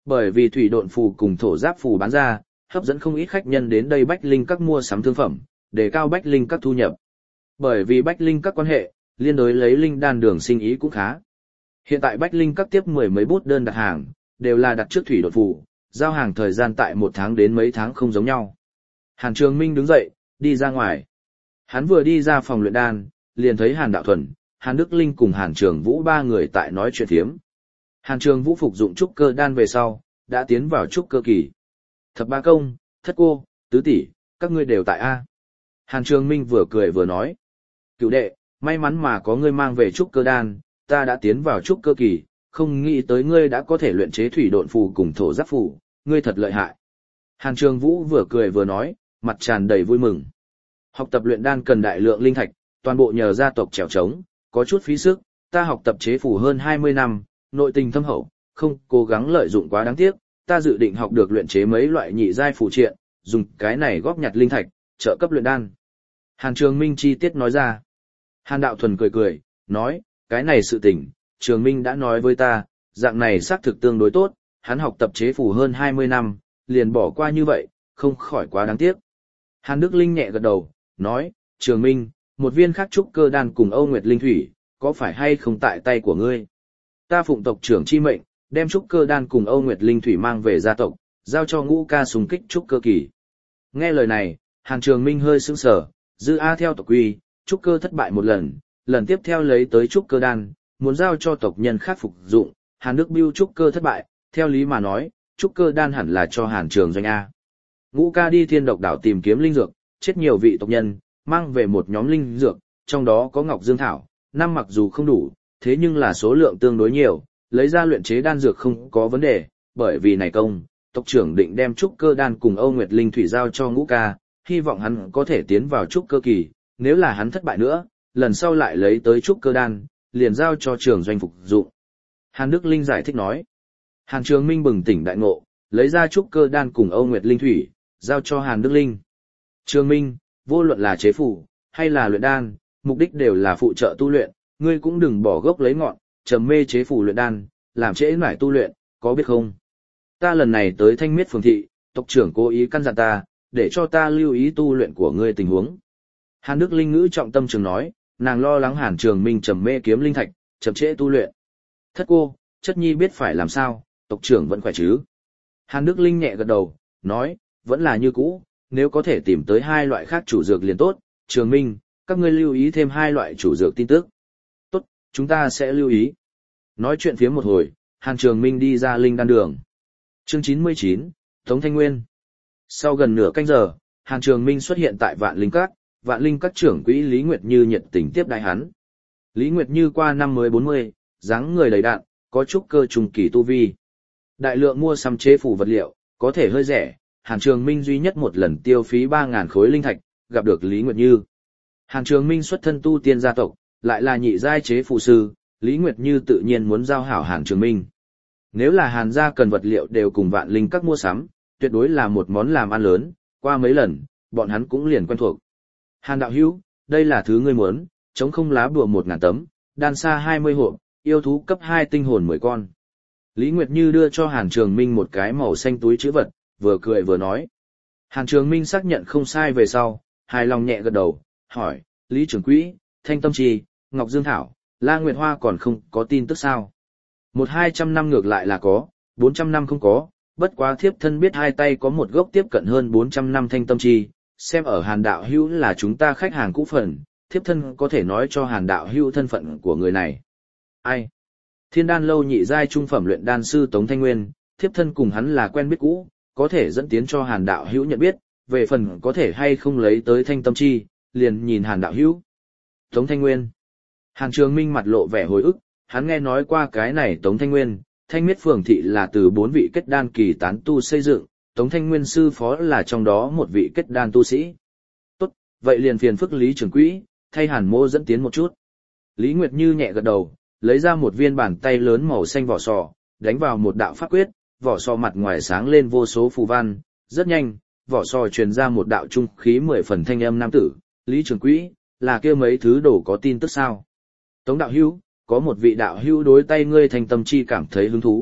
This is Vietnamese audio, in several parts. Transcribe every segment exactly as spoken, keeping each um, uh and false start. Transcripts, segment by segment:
Bởi vì thủy độn phù cùng thổ giáp phù bán ra, hấp dẫn không ít khách nhân đến đây Bách Linh các mua sắm thương phẩm, để cao Bách Linh các thu nhập. Bởi vì Bách Linh các quan hệ, liên đối lấy linh đan đường sinh ý cũng khá. Hiện tại Bách Linh các tiếp mười mấy bút đơn đặt hàng, đều là đặt trước thủy độn phù, giao hàng thời gian tại một tháng đến mấy tháng không giống nhau. Hàn Trường Minh đứng dậy, đi ra ngoài. Hắn vừa đi ra phòng luyện đan, liền thấy Hàn Đạo Thuần, Hàn Đức Linh cùng Hàn Trường Vũ ba người tại nói chuyện thiếm. Hàn Trường Vũ phục dụng trúc cơ đan về sau, đã tiến vào trúc cơ kỳ. Thập ba công, thất cô, tứ tỷ, các ngươi đều tại A. Hàn Trường Minh vừa cười vừa nói. Cửu đệ, may mắn mà có ngươi mang về trúc cơ đan, ta đã tiến vào trúc cơ kỳ, không nghĩ tới ngươi đã có thể luyện chế thủy độn phù cùng thổ giáp phù, ngươi thật lợi hại. Hàn Trường Vũ vừa cười vừa nói, mặt tràn đầy vui mừng. Học tập luyện đan cần đại lượng linh thạch, toàn bộ nhờ gia tộc trèo trống, có chút phí sức, ta học tập chế phù hơn hai mươi năm, nội tình thâm hậu, không cố gắng lợi dụng quá đáng tiếc, ta dự định học được luyện chế mấy loại nhị giai phù triện, dùng cái này góp nhặt linh thạch, trợ cấp luyện đan. Hàn Trường Minh chi tiết nói ra. Hàn Đạo Thuần cười cười, nói, cái này sự tình, Trường Minh đã nói với ta, dạng này xác thực tương đối tốt, hắn học tập chế phù hơn hai mươi năm, liền bỏ qua như vậy, không khỏi quá đáng tiếc. Hàn Đức Linh nhẹ gật đầu, nói, Trường Minh, một viên khác trúc cơ đan cùng Âu Nguyệt Linh Thủy, có phải hay không tại tay của ngươi? Ta phụng tộc trưởng chi mệnh, đem trúc cơ đan cùng Âu Nguyệt Linh Thủy mang về gia tộc, giao cho Ngũ ca xung kích trúc cơ kỳ. Nghe lời này, Hàn Trường Minh hơi sững sờ, dư A theo tộc quy, trúc cơ thất bại một lần, lần tiếp theo lấy tới trúc cơ đan, muốn giao cho tộc nhân khác phục dụng, Hàn Đức Biêu trúc cơ thất bại, theo lý mà nói, trúc cơ đan hẳn là cho Hàn Trường Doanh A. Ngũ ca đi Thiên Độc đảo tìm kiếm linh dược, chết nhiều vị tộc nhân, mang về một nhóm linh dược, trong đó có Ngọc Dương Thảo, năm mặc dù không đủ, thế nhưng là số lượng tương đối nhiều, lấy ra luyện chế đan dược không có vấn đề, bởi vì này công, tộc trưởng định đem trúc cơ đan cùng Âu Nguyệt Linh Thủy giao cho Ngũ ca, hy vọng hắn có thể tiến vào trúc cơ kỳ, nếu là hắn thất bại nữa, lần sau lại lấy tới trúc cơ đan, liền giao cho Trường Doanh phục dụng. Hàn Đức Linh giải thích nói. Hàn Trường Minh bừng tỉnh đại ngộ, lấy ra trúc cơ đan cùng Âu Nguyệt Linh Thủy, giao cho Hàn Đức Linh. Trường Minh, vô luận là chế phù hay là luyện đan, mục đích đều là phụ trợ tu luyện, ngươi cũng đừng bỏ gốc lấy ngọn, trầm mê chế phù luyện đan, làm trễ nải tu luyện, có biết không? Ta lần này tới Thanh Miết phường thị, tộc trưởng cố ý căn dặn ta, để cho ta lưu ý tu luyện của ngươi tình huống. Hàn Đức Linh ngữ trọng tâm trường nói, nàng lo lắng Hàn Trường Minh trầm mê kiếm linh thạch, chậm trễ tu luyện. Thất cô, chất nhi biết phải làm sao, tộc trưởng vẫn khỏe chứ? Hàn Đức Linh nhẹ gật đầu, nói, vẫn là như cũ, nếu có thể tìm tới hai loại khác chủ dược liền tốt, Trường Minh, các ngươi lưu ý thêm hai loại chủ dược tin tức. Tốt, chúng ta sẽ lưu ý. Nói chuyện phía một hồi, Hàn Trường Minh đi ra linh đan đường. Chương chín mươi chín, Tống Thanh Nguyên. Sau gần nửa canh giờ, Hàn Trường Minh xuất hiện tại Vạn Linh Các, Vạn Linh Các trưởng quỹ Lý Nguyệt Như nhiệt tình tiếp đãi hắn. Lý Nguyệt Như qua năm mới bốn mươi, dáng người đầy đặn, có chút cơ trùng kỳ tu vi. Đại lượng mua sắm chế phủ vật liệu, có thể hơi rẻ, Hàn Trường Minh duy nhất một lần tiêu phí ba nghìn khối linh thạch, gặp được Lý Nguyệt Như. Hàn Trường Minh xuất thân tu tiên gia tộc, lại là nhị giai chế phù sư, Lý Nguyệt Như tự nhiên muốn giao hảo Hàn Trường Minh. Nếu là Hàn gia cần vật liệu đều cùng Vạn Linh Các mua sắm, tuyệt đối là một món làm ăn lớn, qua mấy lần, bọn hắn cũng liền quen thuộc. Hàn đạo hữu, đây là thứ ngươi muốn, chống không lá bùa một ngàn tấm, đan sa hai mươi hộp, yêu thú cấp hai tinh hồn mười con. Lý Nguyệt Như đưa cho Hàn Trường Minh một cái màu xanh túi trữ vật, vừa cười vừa nói. Hàn Trường Minh xác nhận không sai về sau, hài lòng nhẹ gật đầu, hỏi, Lý trưởng quỹ, Thanh Tâm Trì, Ngọc Dương Thảo, La Nguyệt Hoa còn không có tin tức sao? Một hai trăm năm ngược lại là có, bốn trăm năm không có, bất quá thiếp thân biết hai tay có một gốc tiếp cận hơn bốn trăm năm Thanh Tâm Trì, xem ở Hàn đạo hữu là chúng ta khách hàng cũ phần, thiếp thân có thể nói cho Hàn đạo hữu thân phận của người này. Ai? Thiên Đan lâu nhị giai trung phẩm luyện đan sư Tống Thanh Nguyên, thiếp thân cùng hắn là quen biết cũ, có thể dẫn tiến cho Hàn đạo hữu nhận biết, về phần có thể hay không lấy tới Thanh Tâm Chi, liền nhìn Hàn đạo hữu. Tống Thanh Nguyên. Hàn Trường Minh mặt lộ vẻ hồi ức, hắn nghe nói qua cái này Tống Thanh Nguyên, Thanh Miết phường thị là từ bốn vị kết đan kỳ tán tu xây dựng, Tống Thanh Nguyên sư phó là trong đó một vị kết đan tu sĩ. Tốt, vậy liền phiền phức Lý trưởng quỹ, thay Hàn mô dẫn tiến một chút. Lý Nguyệt Như nhẹ gật đầu, lấy ra một viên bàn tay lớn màu xanh vỏ sò, đánh vào một đạo pháp quyết, vỏ sò mặt ngoài sáng lên vô số phù văn, rất nhanh, vỏ sò truyền ra một đạo trung khí mười phần thanh âm nam tử, Lý trưởng quỹ, là kia mấy thứ đồ có tin tức sao? Tống đạo hữu, có một vị đạo hữu đối tay ngươi thành tâm chi cảm thấy hứng thú,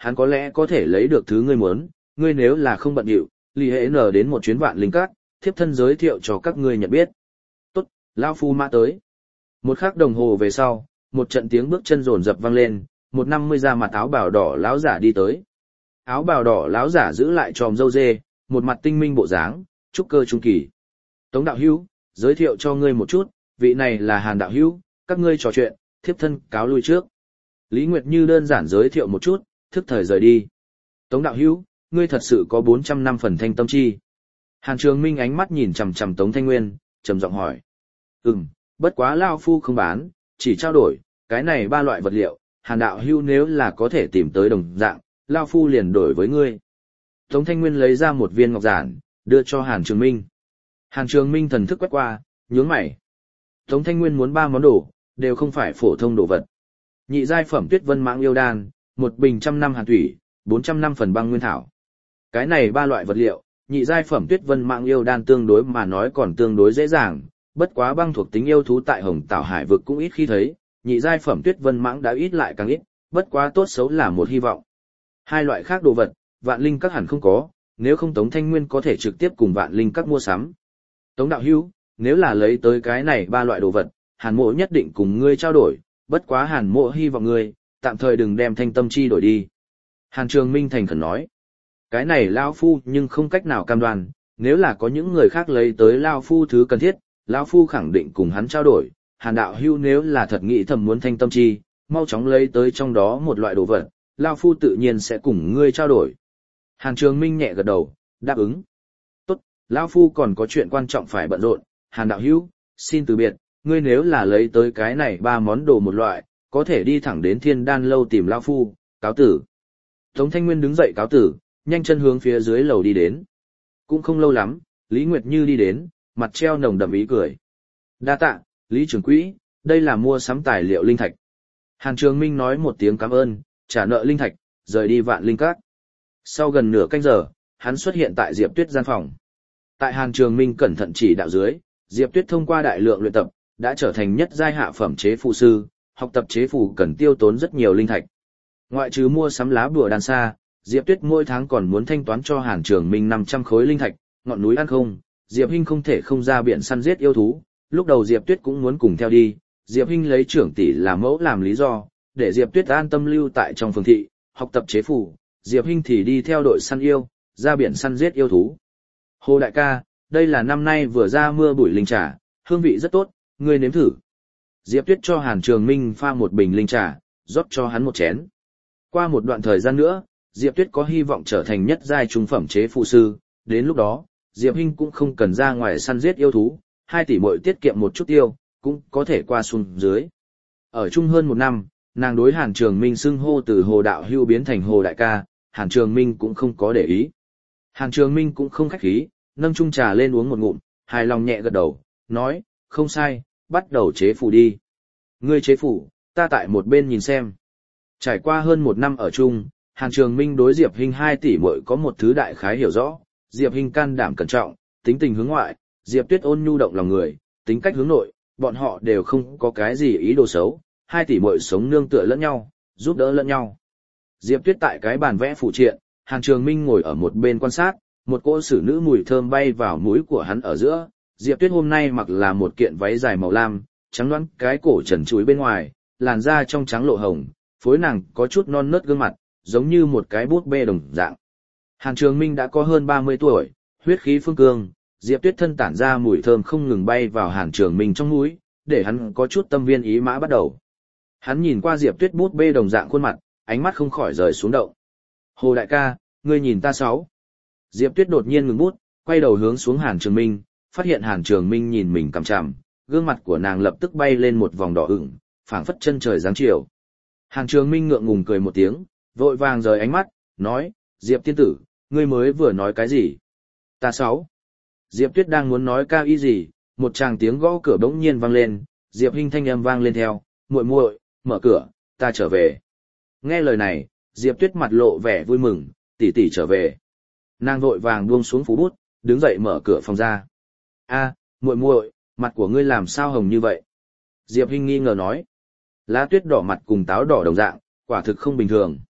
hắn có lẽ có thể lấy được thứ ngươi muốn, ngươi nếu là không bận rộn, lì hệ nở đến một chuyến vạn linh các, thiếp thân giới thiệu cho các ngươi nhận biết. Tốt, lão phu mã tới. Một khắc đồng hồ về sau, một trận tiếng bước chân rồn rập vang lên, một năm mươi da mặt áo bào đỏ lão giả đi tới. Áo bào đỏ lão giả giữ lại tròm râu dê, một mặt tinh minh bộ dáng, trúc cơ trung kỳ. Tống đạo hữu, giới thiệu cho ngươi một chút, vị này là Hàn đạo hữu, các ngươi trò chuyện, thiếp thân cáo lui trước. Lý Nguyệt Như đơn giản giới thiệu một chút, thức thời rời đi. Tống đạo hữu, ngươi thật sự có bốn trăm năm phần thanh tâm chi. Hàn Trường Minh ánh mắt nhìn chằm chằm Tống Thanh Nguyên, trầm giọng hỏi. Ừm, bất quá lao phu không bán, chỉ trao đổi, cái này ba loại vật liệu, Hàn đạo hữu nếu là có thể tìm tới đồng dạng, lao phu liền đổi với ngươi. Tống Thanh Nguyên lấy ra một viên ngọc giản, đưa cho Hàn Trường Minh. Hàn Trường Minh thần thức quét qua, nhướng mày. Tống Thanh Nguyên muốn ba món đồ, đều không phải phổ thông đồ vật. Nhị giai phẩm Tuyết Vân Mãng Yêu Đan, một bình trăm năm hàn thủy, bốn trăm năm phần băng nguyên thảo. Cái này ba loại vật liệu, nhị giai phẩm Tuyết Vân Mãng Yêu Đan tương đối mà nói còn tương đối dễ dàng, bất quá băng thuộc tính yêu thú tại Hồng Tảo Hải vực cũng ít khi thấy, nhị giai phẩm Tuyết Vân Mãng đã ít lại càng ít, bất quá tốt xấu là một hy vọng. Hai loại khác đồ vật, Vạn Linh Các hẳn không có, nếu không Tống Thanh Nguyên có thể trực tiếp cùng Vạn Linh Các mua sắm. Tống đạo hữu, nếu là lấy tới cái này ba loại đồ vật, Hàn Mộ nhất định cùng ngươi trao đổi, bất quá Hàn Mộ hy vọng ngươi, tạm thời đừng đem thanh tâm chi đổi đi. Hàn Trường Minh thành khẩn nói, cái này Lao Phu nhưng không cách nào cam đoan, nếu là có những người khác lấy tới Lao Phu thứ cần thiết, Lao Phu khẳng định cùng hắn trao đổi, Hàn đạo hữu nếu là thật nghĩ thầm muốn thanh tâm chi, mau chóng lấy tới trong đó một loại đồ vật, Lao Phu tự nhiên sẽ cùng ngươi trao đổi. Hàn Trường Minh nhẹ gật đầu, đáp ứng. Tốt, Lao Phu còn có chuyện quan trọng phải bận rộn, Hàn đạo hữu, xin từ biệt, ngươi nếu là lấy tới cái này ba món đồ một loại, có thể đi thẳng đến Thiên Đan lâu tìm Lao Phu, cáo tử. Tống Thanh Nguyên đứng dậy cáo tử, nhanh chân hướng phía dưới lầu đi đến. Cũng không lâu lắm, Lý Nguyệt Như đi đến, mặt treo nồng đậm ý cười. Đa tạ, Lý trưởng quỹ, đây là mua sắm tài liệu linh thạch. Hàn Trường Minh nói một tiếng cảm ơn, trả nợ linh thạch, rời đi Vạn Linh Các. Sau gần nửa canh giờ, hắn xuất hiện tại Diệp Tuyết gian phòng. Tại Hàn Trường Minh cẩn thận chỉ đạo dưới, Diệp Tuyết thông qua đại lượng luyện tập, đã trở thành nhất giai hạ phẩm chế phù sư, học tập chế phù cần tiêu tốn rất nhiều linh thạch. Ngoại trừ mua sắm lá bùa đan xa, Diệp Tuyết mỗi tháng còn muốn thanh toán cho Hàn Trường Minh năm trăm khối linh thạch, ngọn núi ăn không, Diệp Hinh không thể không ra biển săn giết yêu thú, lúc đầu Diệp Tuyết cũng muốn cùng theo đi, Diệp Hinh lấy trưởng tỷ làm mẫu làm lý do, để Diệp Tuyết an tâm lưu tại trong phường thị, học tập chế phù, Diệp Hinh thì đi theo đội săn yêu, ra biển săn giết yêu thú. Hồ đại ca, đây là năm nay vừa ra mưa bụi linh trà, hương vị rất tốt, ngươi nếm thử. Diệp Tuyết cho Hàn Trường Minh pha một bình linh trà, rót cho hắn một chén. Qua một đoạn thời gian nữa, Diệp Tuyết có hy vọng trở thành nhất giai trung phẩm chế phù sư, đến lúc đó, Diệp Hinh cũng không cần ra ngoài săn giết yêu thú, hai tỷ muội tiết kiệm một chút tiêu, cũng có thể qua xuống dưới. Ở chung hơn một năm, nàng đối Hàn Trường Minh xưng hô từ Hồ đạo hữu biến thành Hồ đại ca, Hàn Trường Minh cũng không có để ý. Hàn Trường Minh cũng không khách khí, nâng chung trà lên uống một ngụm, hài lòng nhẹ gật đầu, nói, không sai, bắt đầu chế phù đi. Ngươi chế phù, ta tại một bên nhìn xem. Trải qua hơn một năm ở chung, Hàn Trường Minh đối Diệp Hinh hai tỷ muội có một thứ đại khái hiểu rõ, Diệp Hinh can đảm cẩn trọng, tính tình hướng ngoại, Diệp Tuyết ôn nhu động lòng người, tính cách hướng nội, bọn họ đều không có cái gì ý đồ xấu, hai tỷ muội sống nương tựa lẫn nhau, giúp đỡ lẫn nhau. Diệp Tuyết tại cái bàn vẽ phụ triện, Hàn Trường Minh ngồi ở một bên quan sát, một cỗ xử nữ mùi thơm bay vào mũi của hắn ở giữa. Diệp Tuyết hôm nay mặc là một kiện váy dài màu lam, trắng đoán cái cổ trần trụi bên ngoài, làn da trong trắng lộ hồng, phối nàng có chút non nớt gương mặt, giống như một cái bút bê đồng dạng. Hàn Trường Minh đã có hơn ba mươi tuổi, huyết khí phương cương, Diệp Tuyết thân tản ra mùi thơm không ngừng bay vào Hàn Trường Minh trong mũi, để hắn có chút tâm viên ý mã bắt đầu. Hắn nhìn qua Diệp Tuyết bút bê đồng dạng khuôn mặt, ánh mắt không khỏi rời xuống động. Hồ đại ca, ngươi nhìn ta sáu. Diệp Tuyết đột nhiên ngừng bút, quay đầu hướng xuống Hàn Trường Minh, phát hiện Hàn Trường Minh nhìn mình cằm chằm, gương mặt của nàng lập tức bay lên một vòng đỏ ửng, phảng phất chân trời giáng chiều. Hàn Trường Minh ngượng ngùng cười một tiếng, vội vàng rời ánh mắt, nói, Diệp tiên tử, ngươi mới vừa nói cái gì? Ta sáu. Diệp Tuyết đang muốn nói cao ý gì, một tràng tiếng gõ cửa bỗng nhiên vang lên, Diệp Hinh thanh âm vang lên theo, muội muội, mở cửa, ta trở về. Nghe lời này, Diệp Tuyết mặt lộ vẻ vui mừng, tỷ tỷ trở về. Nàng vội vàng buông xuống phú bút, đứng dậy mở cửa phòng ra. A, muội muội, mặt của ngươi làm sao hồng như vậy? Diệp Hinh nghi ngờ nói. Lá tuyết đỏ mặt cùng táo đỏ đồng dạng, quả thực không bình thường.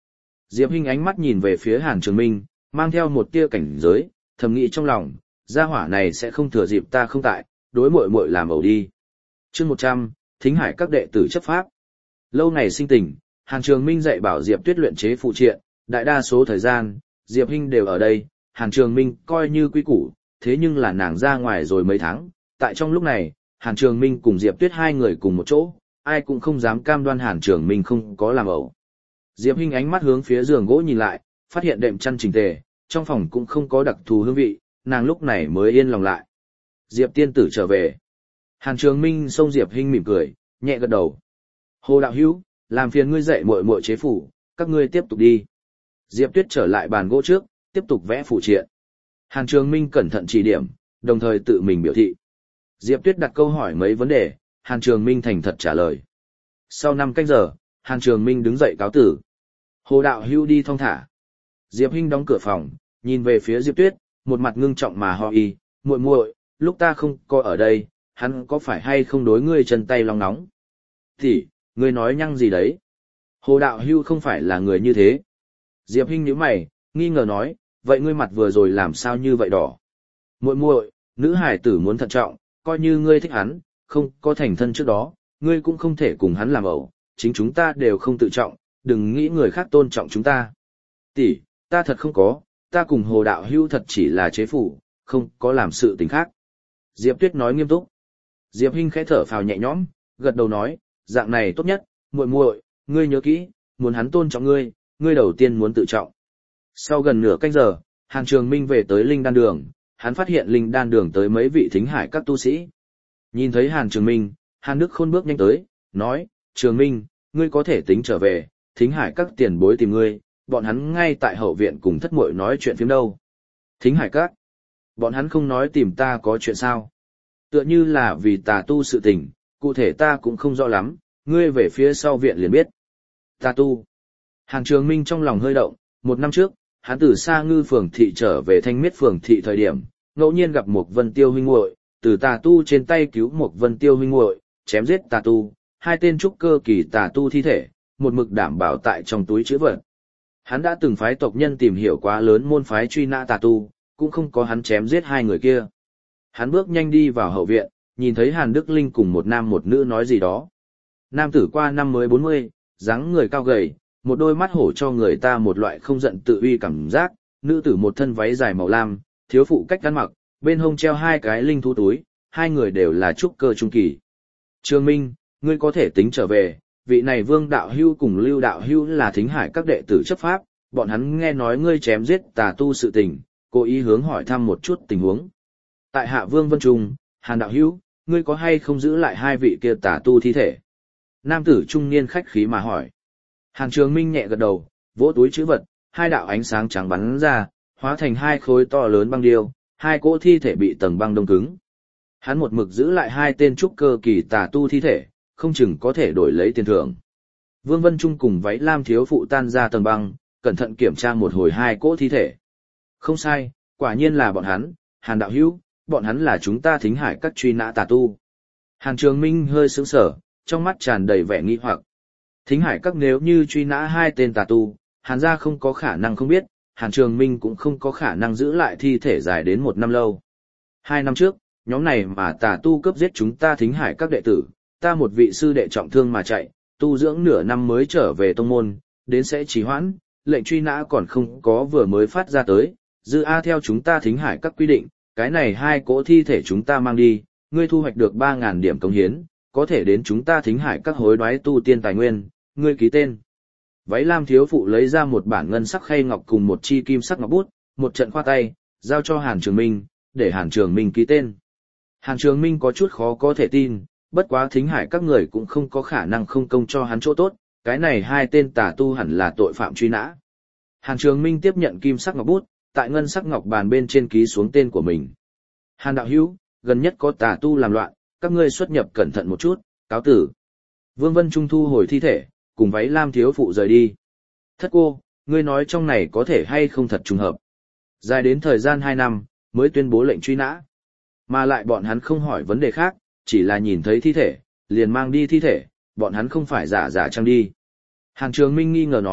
Diệp Hinh ánh mắt nhìn về phía Hàn Trường Minh, mang theo một tia cảnh giới, thầm nghĩ trong lòng, gia hỏa này sẽ không thừa dịp ta không tại, đối muội muội làm ẩu đi. Chương một trăm, Thính Hải các đệ tử chấp pháp. Lâu ngày sinh tình, Hàn Trường Minh dạy bảo Diệp Tuyết luyện chế phụ triện, đại đa số thời gian, Diệp Hinh đều ở đây, Hàn Trường Minh coi như quy củ, thế nhưng là nàng ra ngoài rồi mấy tháng, tại trong lúc này, Hàn Trường Minh cùng Diệp Tuyết hai người cùng một chỗ, ai cũng không dám cam đoan Hàn Trường Minh không có làm ẩu. Diệp Hinh ánh mắt hướng phía giường gỗ nhìn lại, phát hiện đệm chăn chỉnh tề, trong phòng cũng không có đặc thù hương vị, nàng lúc này mới yên lòng lại. Diệp tiên tử trở về. Hàn Trường Minh xông Diệp Hinh mỉm cười, nhẹ gật đầu. Hồ đạo hữu, làm phiền ngươi dạy muội muội chế phủ, các ngươi tiếp tục đi. Diệp Tuyết trở lại bàn gỗ trước, tiếp tục vẽ phụ triện. Hàn Trường Minh cẩn thận chỉ điểm, đồng thời tự mình biểu thị. Diệp Tuyết đặt câu hỏi mấy vấn đề, Hàn Trường Minh thành thật trả lời. Sau năm canh giờ, Hàn Trường Minh đứng dậy cáo tử. Hồ đạo hữu đi thong thả. Diệp Hinh đóng cửa phòng, nhìn về phía Diệp Tuyết, một mặt ngưng trọng mà ho y, muội muội, lúc ta không có ở đây, hắn có phải hay không đối ngươi chân tay lòng nóng? Thì, ngươi nói nhăng gì đấy? Hồ đạo hữu không phải là người như thế. Diệp Hinh nhíu mày, nghi ngờ nói, vậy ngươi mặt vừa rồi làm sao như vậy đỏ? Muội muội, nữ hải tử muốn thận trọng, coi như ngươi thích hắn, không có thành thân trước đó, ngươi cũng không thể cùng hắn làm ẩu, chính chúng ta đều không tự trọng, đừng nghĩ người khác tôn trọng chúng ta. Tỷ, ta thật không có, ta cùng Hồ đạo hữu thật chỉ là chế phủ, không có làm sự tình khác. Diệp Tuyết nói nghiêm túc. Diệp Hinh khẽ thở phào nhẹ nhõm, gật đầu nói, dạng này tốt nhất, muội muội, ngươi nhớ kỹ, muốn hắn tôn trọng ngươi, ngươi đầu tiên muốn tự trọng. Sau gần nửa canh giờ, Hàn Trường Minh về tới Linh Đan Đường, hắn phát hiện Linh Đan Đường tới mấy vị thính hải các tu sĩ. Nhìn thấy Hàn Trường Minh, Hàn Đức Khôn bước nhanh tới, nói, Trường Minh, ngươi có thể tính trở về, thính hải các tiền bối tìm ngươi, bọn hắn ngay tại hậu viện cùng thất muội nói chuyện phiếm đâu. Thính hải các? Bọn hắn không nói tìm ta có chuyện sao? Tựa như là vì tà tu sự tình, cụ thể ta cũng không rõ lắm, ngươi về phía sau viện liền biết. Tà tu. Hàn Trường Minh trong lòng hơi động, một năm trước, hắn từ Sa Ngư phường thị trở về Thanh Miết phường thị thời điểm, ngẫu nhiên gặp một Vân Tiêu huynh muội, từ tà tu trên tay cứu một Vân Tiêu huynh muội, chém giết tà tu, hai tên trúc cơ kỳ tà tu thi thể, một mực đảm bảo tại trong túi trữ vật. Hắn đã từng phái tộc nhân tìm hiểu quá lớn môn phái truy nã tà tu, cũng không có hắn chém giết hai người kia. Hắn bước nhanh đi vào hậu viện, nhìn thấy Hàn Đức Linh cùng một nam một nữ nói gì đó. Nam tử qua năm mới bốn mươi, dáng người cao gầy, một đôi mắt hổ cho người ta một loại không giận tự uy cảm giác, nữ tử một thân váy dài màu lam, thiếu phụ cách ăn mặc, bên hông treo hai cái linh thú túi, hai người đều là trúc cơ trung kỳ. Trương Minh, ngươi có thể tính trở về, vị này Vương đạo hưu cùng Lưu đạo hưu là thính hải các đệ tử chấp pháp, bọn hắn nghe nói ngươi chém giết tà tu sự tình, cố ý hướng hỏi thăm một chút tình huống. Tại hạ Vương Vân Trung, Hàn đạo hưu, ngươi có hay không giữ lại hai vị kia tà tu thi thể? Nam tử trung niên khách khí mà hỏi. Hàn Trường Minh nhẹ gật đầu, vỗ túi trữ vật, hai đạo ánh sáng trắng bắn ra, hóa thành hai khối to lớn băng điêu, hai cỗ thi thể bị tầng băng đông cứng. Hắn một mực giữ lại hai tên trúc cơ kỳ tà tu thi thể, không chừng có thể đổi lấy tiền thưởng. Vương Vân Trung cùng váy lam thiếu phụ tan ra tầng băng, cẩn thận kiểm tra một hồi hai cỗ thi thể. Không sai, quả nhiên là bọn hắn, Hàn đạo hữu, bọn hắn là chúng ta thính hải các truy nã tà tu. Hàn Trường Minh hơi sững sờ, trong mắt tràn đầy vẻ nghi hoặc. Thính hải các nếu như truy nã hai tên tà tu, Hàn gia không có khả năng không biết, Hàn Trường Minh cũng không có khả năng giữ lại thi thể dài đến một năm lâu. Hai năm trước, nhóm này mà tà tu cướp giết chúng ta thính hải các đệ tử, ta một vị sư đệ trọng thương mà chạy, tu dưỡng nửa năm mới trở về tông môn, đến sẽ trì hoãn, lệnh truy nã còn không có vừa mới phát ra tới, dư A theo chúng ta thính hải các quy định, cái này hai cỗ thi thể chúng ta mang đi, ngươi thu hoạch được ba ngàn điểm công hiến, có thể đến chúng ta thính hải các hối đoái tu tiên tài nguyên, ngươi ký tên. Váy lam thiếu phụ lấy ra một bản ngân sắc khay ngọc cùng một chi kim sắc ngọc bút, một trận khoa tay, giao cho Hàn Trường Minh, để Hàn Trường Minh ký tên. Hàn Trường Minh có chút khó có thể tin, bất quá thính hải các người cũng không có khả năng không công cho hắn chỗ tốt, cái này hai tên tà tu hẳn là tội phạm truy nã. Hàn Trường Minh tiếp nhận kim sắc ngọc bút, tại ngân sắc ngọc bàn bên trên ký xuống tên của mình. Hàn đạo hữu, gần nhất có tà tu làm loạn, các ngươi xuất nhập cẩn thận một chút, cáo tử. Vương Vân Trung thu hồi thi thể, cùng váy lam thiếu phụ rời đi. Thất cô, ngươi nói trong này có thể hay không thật trùng hợp. Dài đến thời gian hai năm, mới tuyên bố lệnh truy nã. Mà lại bọn hắn không hỏi vấn đề khác, chỉ là nhìn thấy thi thể, liền mang đi thi thể, bọn hắn không phải giả giả trang đi. Hàn Trường Minh nghi ngờ nói,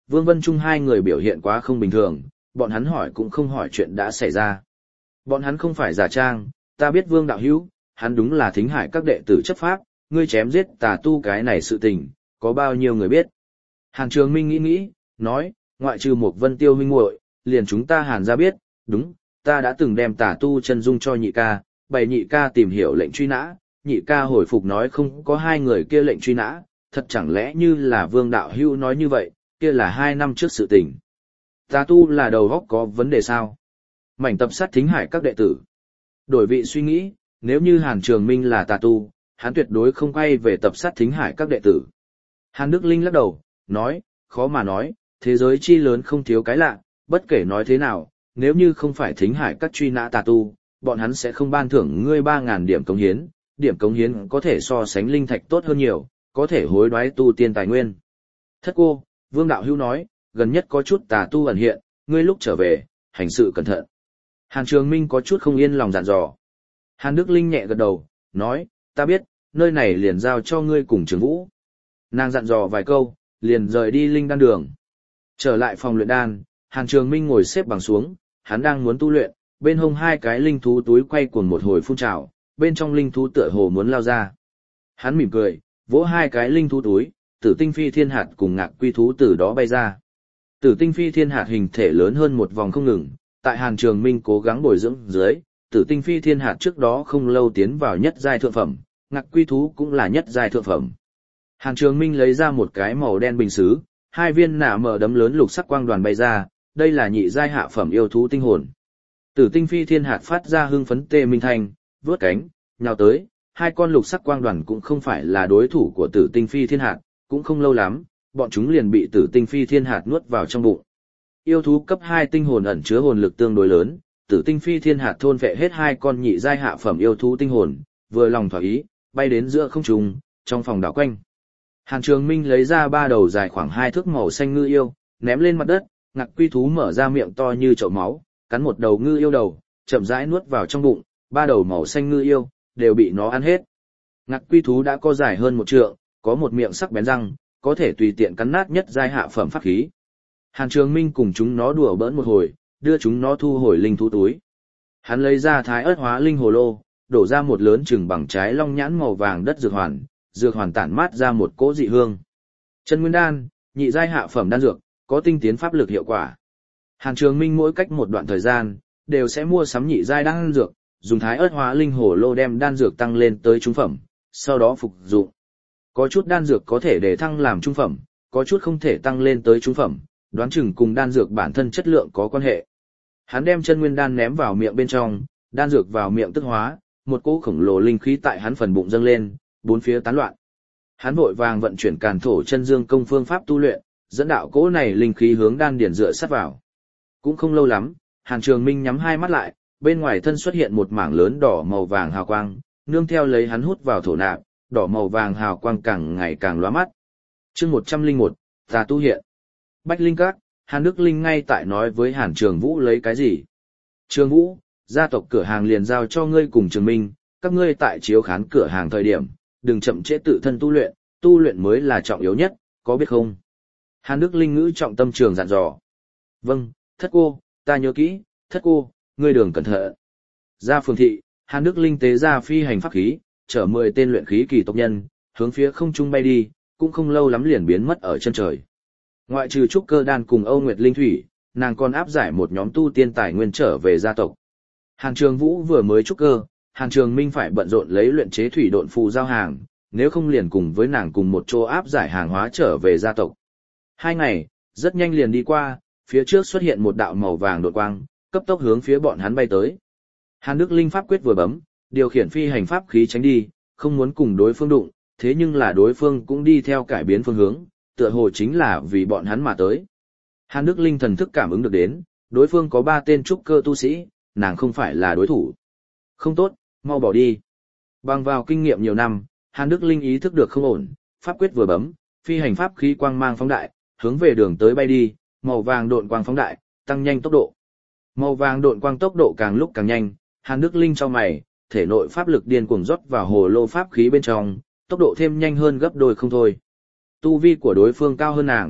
Vương Vân Trung hai người biểu hiện quá không bình thường, bọn hắn hỏi cũng không hỏi chuyện đã xảy ra. Bọn hắn không phải giả trang, ta biết Vương đạo hữu, hắn đúng là thính hải các đệ tử chấp pháp, ngươi chém giết tà tu cái này sự tình, có bao nhiêu người biết. Hàn Trường Minh nghĩ nghĩ, nói, ngoại trừ một Vân Tiêu huynh muội, liền chúng ta Hàn ra biết, đúng, ta đã từng đem tà tu chân dung cho nhị ca, bày nhị ca tìm hiểu lệnh truy nã, nhị ca hồi phục nói không có hai người kia lệnh truy nã, thật chẳng lẽ như là Vương đạo hữu nói như vậy, kia là hai năm trước sự tình. Tà tu là đầu óc có vấn đề sao? Mảnh tập sát thính hải các đệ tử. Đổi vị suy nghĩ, nếu như Hàn Trường Minh là tà tu, hắn tuyệt đối không quay về tập sát thính hải các đệ tử. Hàn Đức Linh lắc đầu, nói, khó mà nói, thế giới chi lớn không thiếu cái lạ, bất kể nói thế nào, nếu như không phải thính hải các truy nã tà tu, bọn hắn sẽ không ban thưởng ngươi ba ngàn điểm cống hiến, điểm cống hiến có thể so sánh linh thạch tốt hơn nhiều, có thể hối đoái tu tiên tài nguyên. Thất cô, Vương đạo hữu nói, gần nhất có chút tà tu ẩn hiện, ngươi lúc trở về, hành sự cẩn thận. Hàn Trường Minh có chút không yên lòng dặn dò. Hàn Đức Linh nhẹ gật đầu, nói, ta biết, nơi này liền giao cho ngươi cùng Trường Vũ. Nàng dặn dò vài câu, liền rời đi linh đan đường. Trở lại phòng luyện đan, Hàn Trường Minh ngồi xếp bằng xuống, hắn đang muốn tu luyện, bên hông hai cái linh thú túi quay cuồng một hồi phun trào, bên trong linh thú tựa hồ muốn lao ra. Hắn mỉm cười, vỗ hai cái linh thú túi, Tử Tinh Phi Thiên Hạt cùng Ngạc Quy thú từ đó bay ra. Tử Tinh Phi Thiên Hạt hình thể lớn hơn một vòng không ngừng, tại Hàn Trường Minh cố gắng bồi dưỡng dưới, Tử Tinh Phi Thiên Hạt trước đó không lâu tiến vào nhất giai thượng phẩm, Ngạc Quy thú cũng là nhất giai thượng phẩm. Hàn Trường Minh lấy ra một cái màu đen bình sứ, hai viên nạ mở đấm lớn lục sắc quang đoàn bay ra, đây là nhị giai hạ phẩm yêu thú tinh hồn. Tử Tinh Phi Thiên Hạt phát ra hưng phấn tê minh thanh, vướt cánh, nhào tới, hai con lục sắc quang đoàn cũng không phải là đối thủ của Tử Tinh Phi Thiên Hạt, cũng không lâu lắm, bọn chúng liền bị Tử Tinh Phi Thiên Hạt nuốt vào trong bụng. Yêu thú cấp hai tinh hồn ẩn chứa hồn lực tương đối lớn, Tử Tinh Phi Thiên Hạt thôn vệ hết hai con nhị giai hạ phẩm yêu thú tinh hồn, vừa lòng thỏa ý, bay đến giữa không trung, trong phòng đảo quanh. Hàn Trường Minh lấy ra ba đầu dài khoảng hai thước màu xanh ngư yêu, ném lên mặt đất, Ngạc Quy thú mở ra miệng to như chậu máu, cắn một đầu ngư yêu đầu, chậm rãi nuốt vào trong bụng, ba đầu màu xanh ngư yêu đều bị nó ăn hết. Ngạc Quy thú đã có dài hơn một trượng, có một miệng sắc bén răng, có thể tùy tiện cắn nát nhất giai hạ phẩm pháp khí. Hàn Trường Minh cùng chúng nó đùa bỡn một hồi, đưa chúng nó thu hồi linh thú túi. Hắn lấy ra thái ớt hóa linh hồ lô, đổ ra một lớn chừng bằng trái long nhãn màu vàng đất dược hoàn, dược hoàn tản mát ra một cỗ dị hương. Chân nguyên đan, nhị giai hạ phẩm đan dược, có tinh tiến pháp lực hiệu quả. Hàn Trường Minh mỗi cách một đoạn thời gian, đều sẽ mua sắm nhị giai đan dược, dùng thái ớt hóa linh hồ lô đem đan dược tăng lên tới trung phẩm, sau đó phục dụng. Có chút đan dược có thể để thăng làm trung phẩm, có chút không thể tăng lên tới trung phẩm, đoán chừng cùng đan dược bản thân chất lượng có quan hệ. Hắn đem chân nguyên đan ném vào miệng bên trong, đan dược vào miệng tức hóa, một cỗ khổng lồ linh khí tại hắn phần bụng dâng lên, bốn phía tán loạn. Hắn vội vàng vận chuyển Càn Thổ Chân Dương công phương pháp tu luyện, dẫn đạo cỗ này linh khí hướng đan điển dựa sát vào. Cũng không lâu lắm, Hàn Trường Minh nhắm hai mắt lại, bên ngoài thân xuất hiện một mảng lớn đỏ màu vàng hào quang, nương theo lấy hắn hút vào thổ nạp, đỏ màu vàng hào quang càng ngày càng lóa mắt. Chương một trăm lẻ một, Tà tu hiện. Bách Linh Các, Hàn Đức Linh ngay tại nói với Hàn Trường Vũ lấy cái gì? Trường Vũ, gia tộc cửa hàng liền giao cho ngươi cùng Trường Minh, các ngươi tại chiếu khán cửa hàng thời điểm, đừng chậm trễ tự thân tu luyện, tu luyện mới là trọng yếu nhất, có biết không? Hàn Đức Linh ngữ trọng tâm trường dặn dò. Vâng, thất cô, ta nhớ kỹ, thất cô, ngươi đường cẩn thận. Ra phường thị, Hàn Đức Linh tế ra phi hành pháp khí, chở mười tên luyện khí kỳ tộc nhân, hướng phía không trung bay đi, cũng không lâu lắm liền biến mất ở chân trời. Ngoại trừ trúc cơ đan cùng Âu Nguyệt Linh Thủy, nàng còn áp giải một nhóm tu tiên tài nguyên trở về gia tộc. Hàn Trường Vũ vừa mới trúc cơ, Hàn Trường Minh phải bận rộn lấy luyện chế thủy độn phù giao hàng, nếu không liền cùng với nàng cùng một chỗ áp giải hàng hóa trở về gia tộc. Hai ngày, rất nhanh liền đi qua, phía trước xuất hiện một đạo màu vàng đột quang, cấp tốc hướng phía bọn hắn bay tới. Hàn Đức Linh pháp quyết vừa bấm, điều khiển phi hành pháp khí tránh đi, không muốn cùng đối phương đụng, thế nhưng là đối phương cũng đi theo cải biến phương hướng, tựa hồ chính là vì bọn hắn mà tới. Hàn Đức Linh thần thức cảm ứng được đến, đối phương có ba tên trúc cơ tu sĩ, nàng không phải là đối thủ. Không tốt, mau bỏ đi. Bằng vào kinh nghiệm nhiều năm, Hàn Đức Linh ý thức được không ổn, pháp quyết vừa bấm, phi hành pháp khí quang mang phóng đại, hướng về đường tới bay đi, màu vàng độn quang phóng đại, tăng nhanh tốc độ. Màu vàng độn quang tốc độ càng lúc càng nhanh, Hàn Đức Linh cho mày, thể nội pháp lực điên cuồng rót vào hồ lô pháp khí bên trong, tốc độ thêm nhanh hơn gấp đôi không thôi. Tu vi của đối phương cao hơn nàng,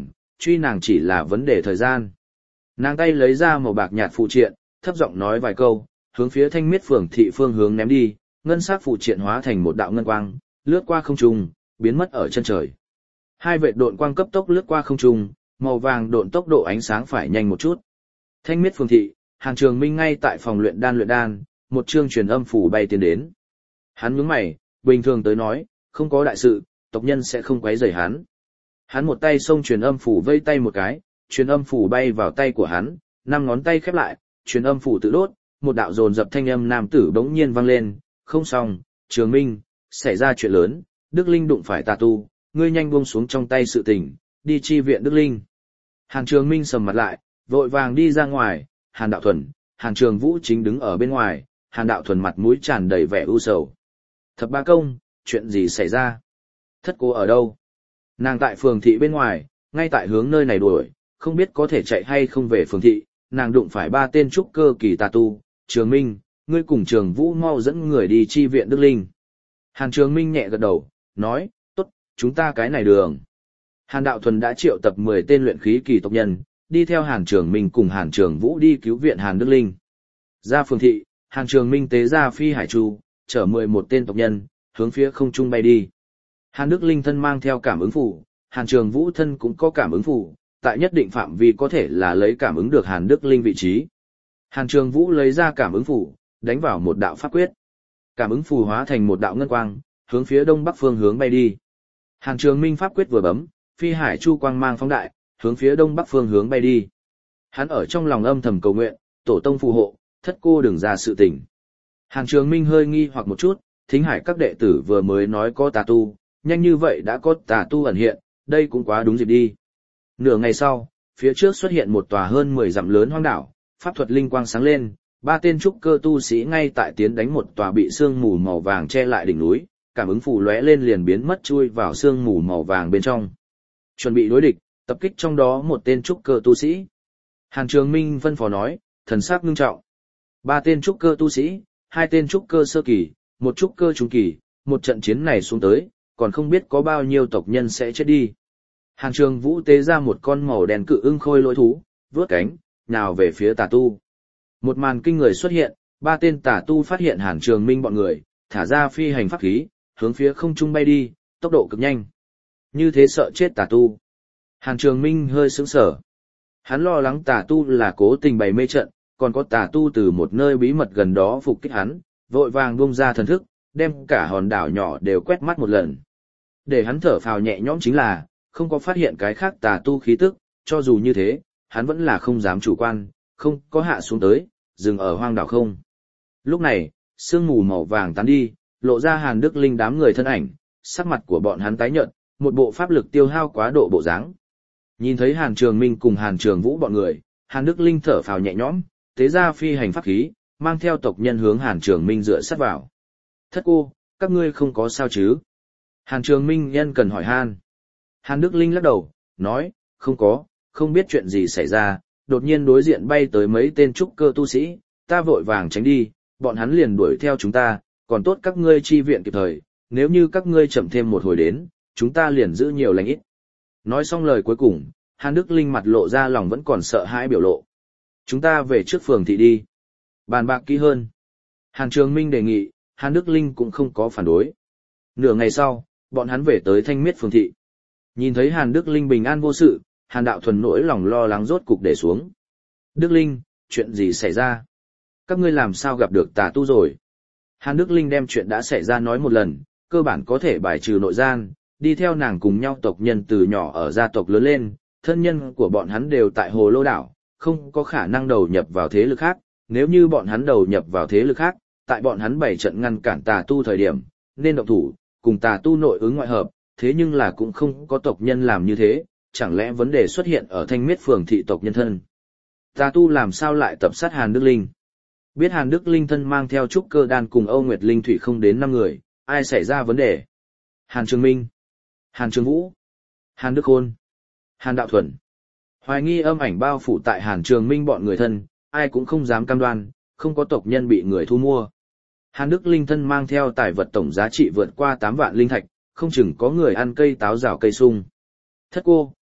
truy nàng chỉ là vấn đề thời gian. Nàng tay lấy ra màu bạc nhạt phụ triện, thấp giọng nói vài câu, hướng phía Thanh Miết phường thị phương hướng ném đi, ngân sắc phụ triện hóa thành một đạo ngân quang, lướt qua không trung, biến mất ở chân trời. Hai vệt độn quang cấp tốc lướt qua không trung, màu vàng độn tốc độ ánh sáng phải nhanh một chút. Thanh Miết phường thị, Hàn Trường Minh ngay tại phòng luyện đan luyện đan, một chương truyền âm phủ bay tiến đến. Hắn nhướng mày, bình thường tới nói, không có đại sự, tộc nhân sẽ không quấy rầy hắn. Hắn một tay xông truyền âm phủ vây tay một cái, truyền âm phủ bay vào tay của hắn, năm ngón tay khép lại, truyền âm phủ tự đốt, một đạo dồn dập thanh âm nam tử bỗng nhiên vang lên, không xong, Trường Minh, xảy ra chuyện lớn, Đức Linh đụng phải tà tu, ngươi nhanh buông xuống trong tay sự tình, đi chi viện Đức Linh. Hàn Trường Minh sầm mặt lại, vội vàng đi ra ngoài, Hàn Đạo Thuần, Hàn Trường Vũ chính đứng ở bên ngoài, Hàn Đạo Thuần mặt mũi tràn đầy vẻ u sầu. Thập ba công, chuyện gì xảy ra? Thất cô ở đâu? Nàng tại phường thị bên ngoài, ngay tại hướng nơi này đuổi, không biết có thể chạy hay không về phường thị, nàng đụng phải ba tên trúc cơ kỳ tà tu, Trường Minh, ngươi cùng Trường Vũ mau dẫn người đi chi viện Đức Linh. Hàn Trường Minh nhẹ gật đầu, nói, tốt, chúng ta cái này đường. Hàn Đạo Thuần đã triệu tập mười tên luyện khí kỳ tộc nhân, đi theo Hàn Trường Minh cùng Hàn Trường Vũ đi cứu viện Hàn Đức Linh. Ra phường thị, Hàn Trường Minh tế ra phi hải chu, chở mười một tên tộc nhân, hướng phía không trung bay đi. Hàn Đức Linh thân mang theo cảm ứng phủ, Hàn Trường Vũ thân cũng có cảm ứng phủ, tại nhất định phạm vi có thể là lấy cảm ứng được Hàn Đức Linh vị trí. Hàn Trường Vũ lấy ra cảm ứng phủ, đánh vào một đạo pháp quyết. Cảm ứng phù hóa thành một đạo ngân quang, hướng phía đông bắc phương hướng bay đi. Hàn Trường Minh pháp quyết vừa bấm, phi hải chu quang mang phóng đại, hướng phía đông bắc phương hướng bay đi. Hắn ở trong lòng âm thầm cầu nguyện, tổ tông phù hộ, thất cô đừng ra sự tình. Hàn Trường Minh hơi nghi hoặc một chút, Thính Hải các đệ tử vừa mới nói có tà tu, nhanh như vậy đã có tà tu ẩn hiện, đây cũng quá đúng dịp đi. Nửa ngày sau, phía trước xuất hiện một tòa hơn mười dặm lớn hoang đảo, pháp thuật linh quang sáng lên, ba tên trúc cơ tu sĩ ngay tại tiến đánh một tòa bị sương mù màu vàng che lại đỉnh núi, cảm ứng phù lóe lên liền biến mất chui vào sương mù màu vàng bên trong. Chuẩn bị đối địch, tập kích trong đó một tên trúc cơ tu sĩ. Hàn Trường Minh phân phó nói, thần sắc ngưng trọng. Ba tên trúc cơ tu sĩ, hai tên trúc cơ sơ kỳ, một trúc cơ trung kỳ, một trận chiến này xuống tới, còn không biết có bao nhiêu tộc nhân sẽ chết đi. Hàn Trường Vũ tế ra một con màu đen cự ưng khôi lỗi thú, vướt cánh, nào về phía tà tu. Một màn kinh người xuất hiện, ba tên tà tu phát hiện Hàn Trường Minh bọn người, thả ra phi hành pháp khí, hướng phía không trung bay đi, tốc độ cực nhanh. Như thế sợ chết tà tu. Hàn Trường Minh hơi sững sờ. Hắn lo lắng tà tu là cố tình bày mê trận, còn có tà tu từ một nơi bí mật gần đó phục kích hắn, vội vàng buông ra thần thức, đem cả hòn đảo nhỏ đều quét mắt một lần. Để hắn thở phào nhẹ nhõm chính là, không có phát hiện cái khác tà tu khí tức, cho dù như thế, hắn vẫn là không dám chủ quan, không có hạ xuống tới, dừng ở hoang đảo không. Lúc này, sương mù màu vàng tán đi, lộ ra Hàn Đức Linh đám người thân ảnh, sắc mặt của bọn hắn tái nhợt, một bộ pháp lực tiêu hao quá độ bộ dáng. Nhìn thấy Hàn Trường Minh cùng Hàn Trường Vũ bọn người, Hàn Đức Linh thở phào nhẹ nhõm, tế ra phi hành pháp khí, mang theo tộc nhân hướng Hàn Trường Minh dựa sát vào. Thất cô, các ngươi không có sao chứ? Hàn Trường Minh nhân cần hỏi han. Hàn Đức Linh lắc đầu, nói, không có, không biết chuyện gì xảy ra, đột nhiên đối diện bay tới mấy tên trúc cơ tu sĩ, ta vội vàng tránh đi, bọn hắn liền đuổi theo chúng ta, còn tốt các ngươi chi viện kịp thời, nếu như các ngươi chậm thêm một hồi đến, chúng ta liền giữ nhiều lành ít. Nói xong lời cuối cùng, Hàn Đức Linh mặt lộ ra lòng vẫn còn sợ hãi biểu lộ. Chúng ta về trước phường thị đi. Bàn bạc kỹ hơn. Hàn Trường Minh đề nghị, Hàn Đức Linh cũng không có phản đối. Nửa ngày sau, bọn hắn về tới Thanh Miết phường thị. Nhìn thấy Hàn Đức Linh bình an vô sự, Hàn Đạo Thuần nỗi lòng lo lắng rốt cục để xuống. Đức Linh, chuyện gì xảy ra? Các ngươi làm sao gặp được tà tu rồi? Hàn Đức Linh đem chuyện đã xảy ra nói một lần, cơ bản có thể bài trừ nội gian, đi theo nàng cùng nhau tộc nhân từ nhỏ ở gia tộc lớn lên, thân nhân của bọn hắn đều tại Hồ Lô Đảo, không có khả năng đầu nhập vào thế lực khác, nếu như bọn hắn đầu nhập vào thế lực khác, tại bọn hắn bảy trận ngăn cản tà tu thời điểm, nên động thủ, cùng tà tu nội ứng ngoại hợp, thế nhưng là cũng không có tộc nhân làm như thế, chẳng lẽ vấn đề xuất hiện ở Thanh Miết phường thị tộc nhân thân. Tà tu làm sao lại tập sát Hàn Đức Linh? Biết Hàn Đức Linh thân mang theo trúc cơ đan cùng Âu Nguyệt Linh Thủy không đến năm người, ai xảy ra vấn đề? Hàn Trường Minh, Hàn Trường Vũ, Hàn Đức Khôn, Hàn Đạo Thuần. Hoài nghi âm ảnh bao phủ tại Hàn Trường Minh bọn người thân, ai cũng không dám cam đoan, không có tộc nhân bị người thu mua. Hàn Đức Linh thân mang theo tài vật tổng giá trị vượt qua tám vạn linh thạch, không chừng có người ăn cây táo rào cây sung. Thất cô,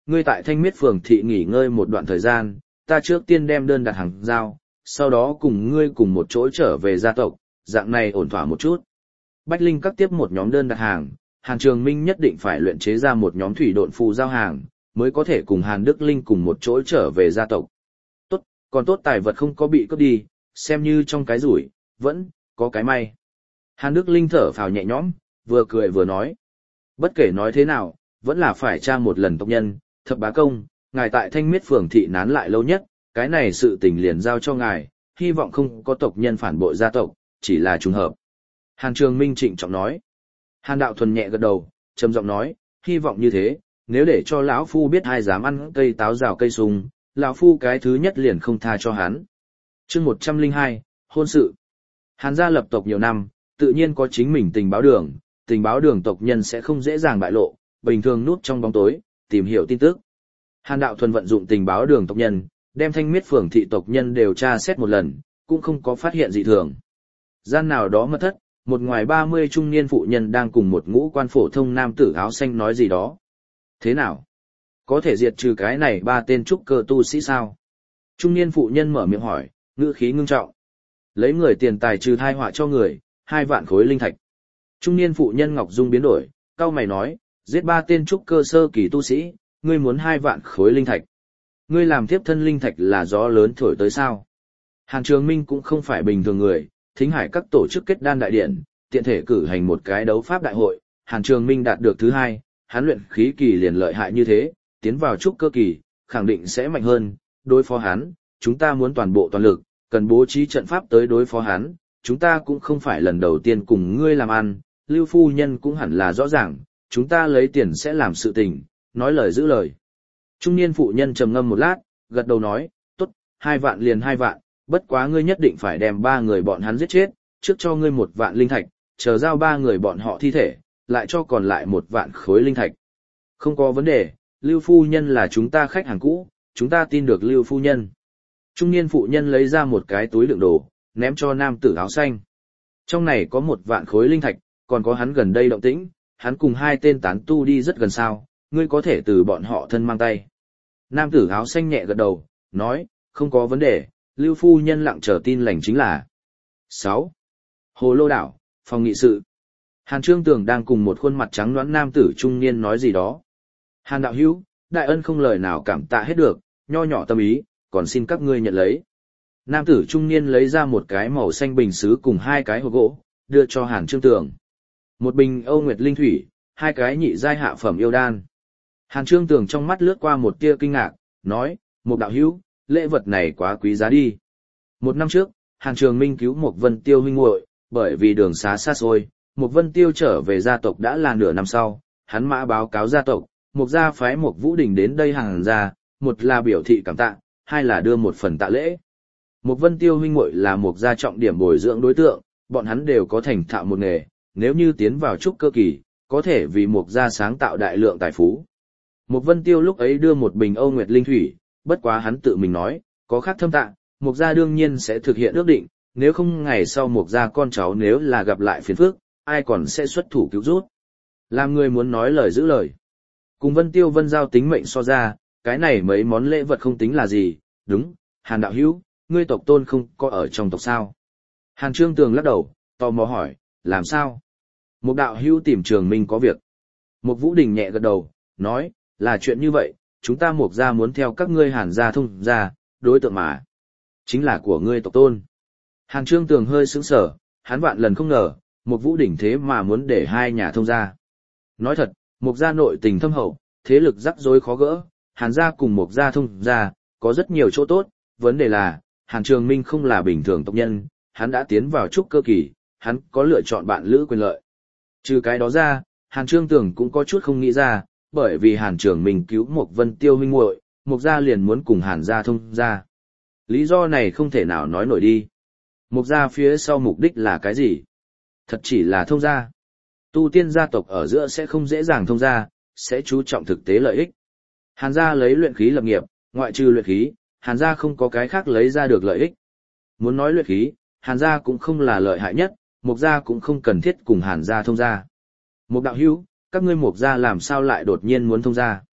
ngươi tại Thanh Miết phường thị nghỉ ngơi một đoạn thời gian, ta trước tiên đem đơn đặt hàng giao, sau đó cùng ngươi cùng một chỗ trở về gia tộc, dạng này ổn thỏa một chút. Bách Linh các tiếp một nhóm đơn đặt hàng, Hàn Trường Minh nhất định phải luyện chế ra một nhóm thủy độn phù giao hàng, mới có thể cùng Hàn Đức Linh cùng một chỗ trở về gia tộc. Tốt, còn tốt tài vật không có bị cướp đi, xem như trong cái rủi, vẫn có cái may. Hàn Đức Linh thở phào nhẹ nhõm, vừa cười vừa nói. Bất kể nói thế nào, vẫn là phải tra một lần tộc nhân, thập bá công, ngài tại Thanh Miết phường thị nán lại lâu nhất, cái này sự tình liền giao cho ngài, hy vọng không có tộc nhân phản bội gia tộc, chỉ là trùng hợp. Hàn Trường Minh trịnh trọng nói. Hàn Đạo Thuần nhẹ gật đầu, trầm giọng nói, hy vọng như thế, nếu để cho lão phu biết ai dám ăn cây táo rào cây sung, lão phu cái thứ nhất liền không tha cho hắn. Chương một trăm lẻ hai, hôn sự. Hàn gia lập tộc nhiều năm, tự nhiên có chính mình tình báo đường, tình báo đường tộc nhân sẽ không dễ dàng bại lộ, bình thường núp trong bóng tối, tìm hiểu tin tức. Hàn Đạo Thuần vận dụng tình báo đường tộc nhân, đem Thanh Miết phường thị tộc nhân đều tra xét một lần, cũng không có phát hiện dị thường. Gian nào đó mật thất, một ngoài ba mươi trung niên phụ nhân đang cùng một ngũ quan phổ thông nam tử áo xanh nói gì đó. Thế nào? Có thể diệt trừ cái này ba tên trúc cơ tu sĩ sao? Trung niên phụ nhân mở miệng hỏi, ngữ khí ngưng trọng. Lấy người tiền tài trừ thai họa cho người, hai vạn khối linh thạch. Trung niên phụ nhân Ngọc Dung biến đổi, cau mày nói, giết ba tên trúc cơ sơ kỳ tu sĩ, ngươi muốn hai vạn khối linh thạch. Ngươi làm tiếp thân linh thạch là gió lớn thổi tới sao? Hàn Trường Minh cũng không phải bình thường người, Thính Hải các tổ chức kết đan đại điện, tiện thể cử hành một cái đấu pháp đại hội, Hàn Trường Minh đạt được thứ hai, hắn luyện khí kỳ liền lợi hại như thế, tiến vào trúc cơ kỳ, khẳng định sẽ mạnh hơn, đối phó hắn, chúng ta muốn toàn bộ toàn lực, cần bố trí trận pháp tới đối phó hắn, chúng ta cũng không phải lần đầu tiên cùng ngươi làm ăn, Lưu phu nhân cũng hẳn là rõ ràng, chúng ta lấy tiền sẽ làm sự tình, nói lời giữ lời. Trung niên phụ nhân trầm ngâm một lát, gật đầu nói, tốt, hai vạn liền hai vạn, bất quá ngươi nhất định phải đem ba người bọn hắn giết chết, trước cho ngươi một vạn linh thạch, chờ giao ba người bọn họ thi thể, lại cho còn lại một vạn khối linh thạch. Không có vấn đề, Lưu phu nhân là chúng ta khách hàng cũ, chúng ta tin được Lưu phu nhân. Trung niên phụ nhân lấy ra một cái túi đựng đồ, ném cho nam tử áo xanh. Trong này có một vạn khối linh thạch, còn có hắn gần đây động tĩnh, hắn cùng hai tên tán tu đi rất gần sao, ngươi có thể từ bọn họ thân mang tay. Nam tử áo xanh nhẹ gật đầu, nói, không có vấn đề, Lưu phu nhân lặng chờ tin lành chính là. sáu. Hồ Lô Đảo, phòng nghị sự. Hàn Trương Tường đang cùng một khuôn mặt trắng nõn nam tử trung niên nói gì đó. Hàn đạo hữu, đại ân không lời nào cảm tạ hết được, nho nhỏ tâm ý, còn xin các ngươi nhận lấy. Nam tử trung niên lấy ra một cái màu xanh bình sứ cùng hai cái hộp gỗ, đưa cho Hàn Trương Tường. Một bình Âu Nguyệt Linh Thủy, hai cái nhị giai hạ phẩm yêu đan. Hàn Trương Tường trong mắt lướt qua một tia kinh ngạc, nói, một đạo hữu, lễ vật này quá quý giá đi. Một năm trước, Hàn Trường Minh cứu một Vân Tiêu huynh muội, bởi vì đường xá xa xôi, một Vân Tiêu trở về gia tộc đã là nửa năm sau, hắn mã báo cáo gia tộc, một gia phái một Vũ Đình đến đây Hàn gia, một là biểu thị cảm tạ, hai là đưa một phần tạ lễ. Một Vân Tiêu huynh muội là một gia trọng điểm bồi dưỡng đối tượng, bọn hắn đều có thành thạo một nghề, nếu như tiến vào trúc cơ kỳ, có thể vì một gia sáng tạo đại lượng tài phú. Một Vân Tiêu lúc ấy đưa một bình Âu Nguyệt Linh Thủy, bất quá hắn tự mình nói, có khác thâm tạ, một gia đương nhiên sẽ thực hiện ước định, nếu không ngày sau một gia con cháu nếu là gặp lại phiền phức, ai còn sẽ xuất thủ cứu rút. Làm người muốn nói lời giữ lời. Cùng Vân Tiêu Vân giao tính mệnh so ra, cái này mấy món lễ vật không tính là gì, đúng, Hàn đạo hữu, ngươi tộc tôn không có ở trong tộc sao. Hàn Trương Tường lắc đầu, tò mò hỏi, làm sao? Một đạo hữu tìm Trường Minh có việc. Một Vũ Đình nhẹ gật đầu, nói, là chuyện như vậy, chúng ta một gia muốn theo các ngươi Hàn gia thông gia, đối tượng mà. Chính là của ngươi tộc tôn. Hàn Trương Tường hơi sững sờ, hắn vạn lần không ngờ, một Vũ Đình thế mà muốn để hai nhà thông gia. Nói thật, một gia nội tình thâm hậu, thế lực rắc rối khó gỡ, Hàn gia cùng một gia thông gia, có rất nhiều chỗ tốt, vấn đề là, Hàn Trường Minh không là bình thường tộc nhân, hắn đã tiến vào trúc cơ kỳ, hắn có lựa chọn bạn lữ quyền lợi. Trừ cái đó ra, Hàn Trương Tường cũng có chút không nghĩ ra, bởi vì Hàn Trường Minh cứu một Vân Tiêu huynh muội, một gia liền muốn cùng Hàn gia thông gia. Lý do này không thể nào nói nổi đi. Một gia phía sau mục đích là cái gì? Thật chỉ là thông gia. Tu tiên gia tộc ở giữa sẽ không dễ dàng thông gia, sẽ chú trọng thực tế lợi ích. Hàn gia lấy luyện khí lập nghiệp, ngoại trừ luyện khí, Hàn gia không có cái khác lấy ra được lợi ích. Muốn nói luyện khí, Hàn gia cũng không là lợi hại nhất, Mộc gia cũng không cần thiết cùng Hàn gia thông gia. Mộc đạo hữu, các ngươi Mộc gia làm sao lại đột nhiên muốn thông gia?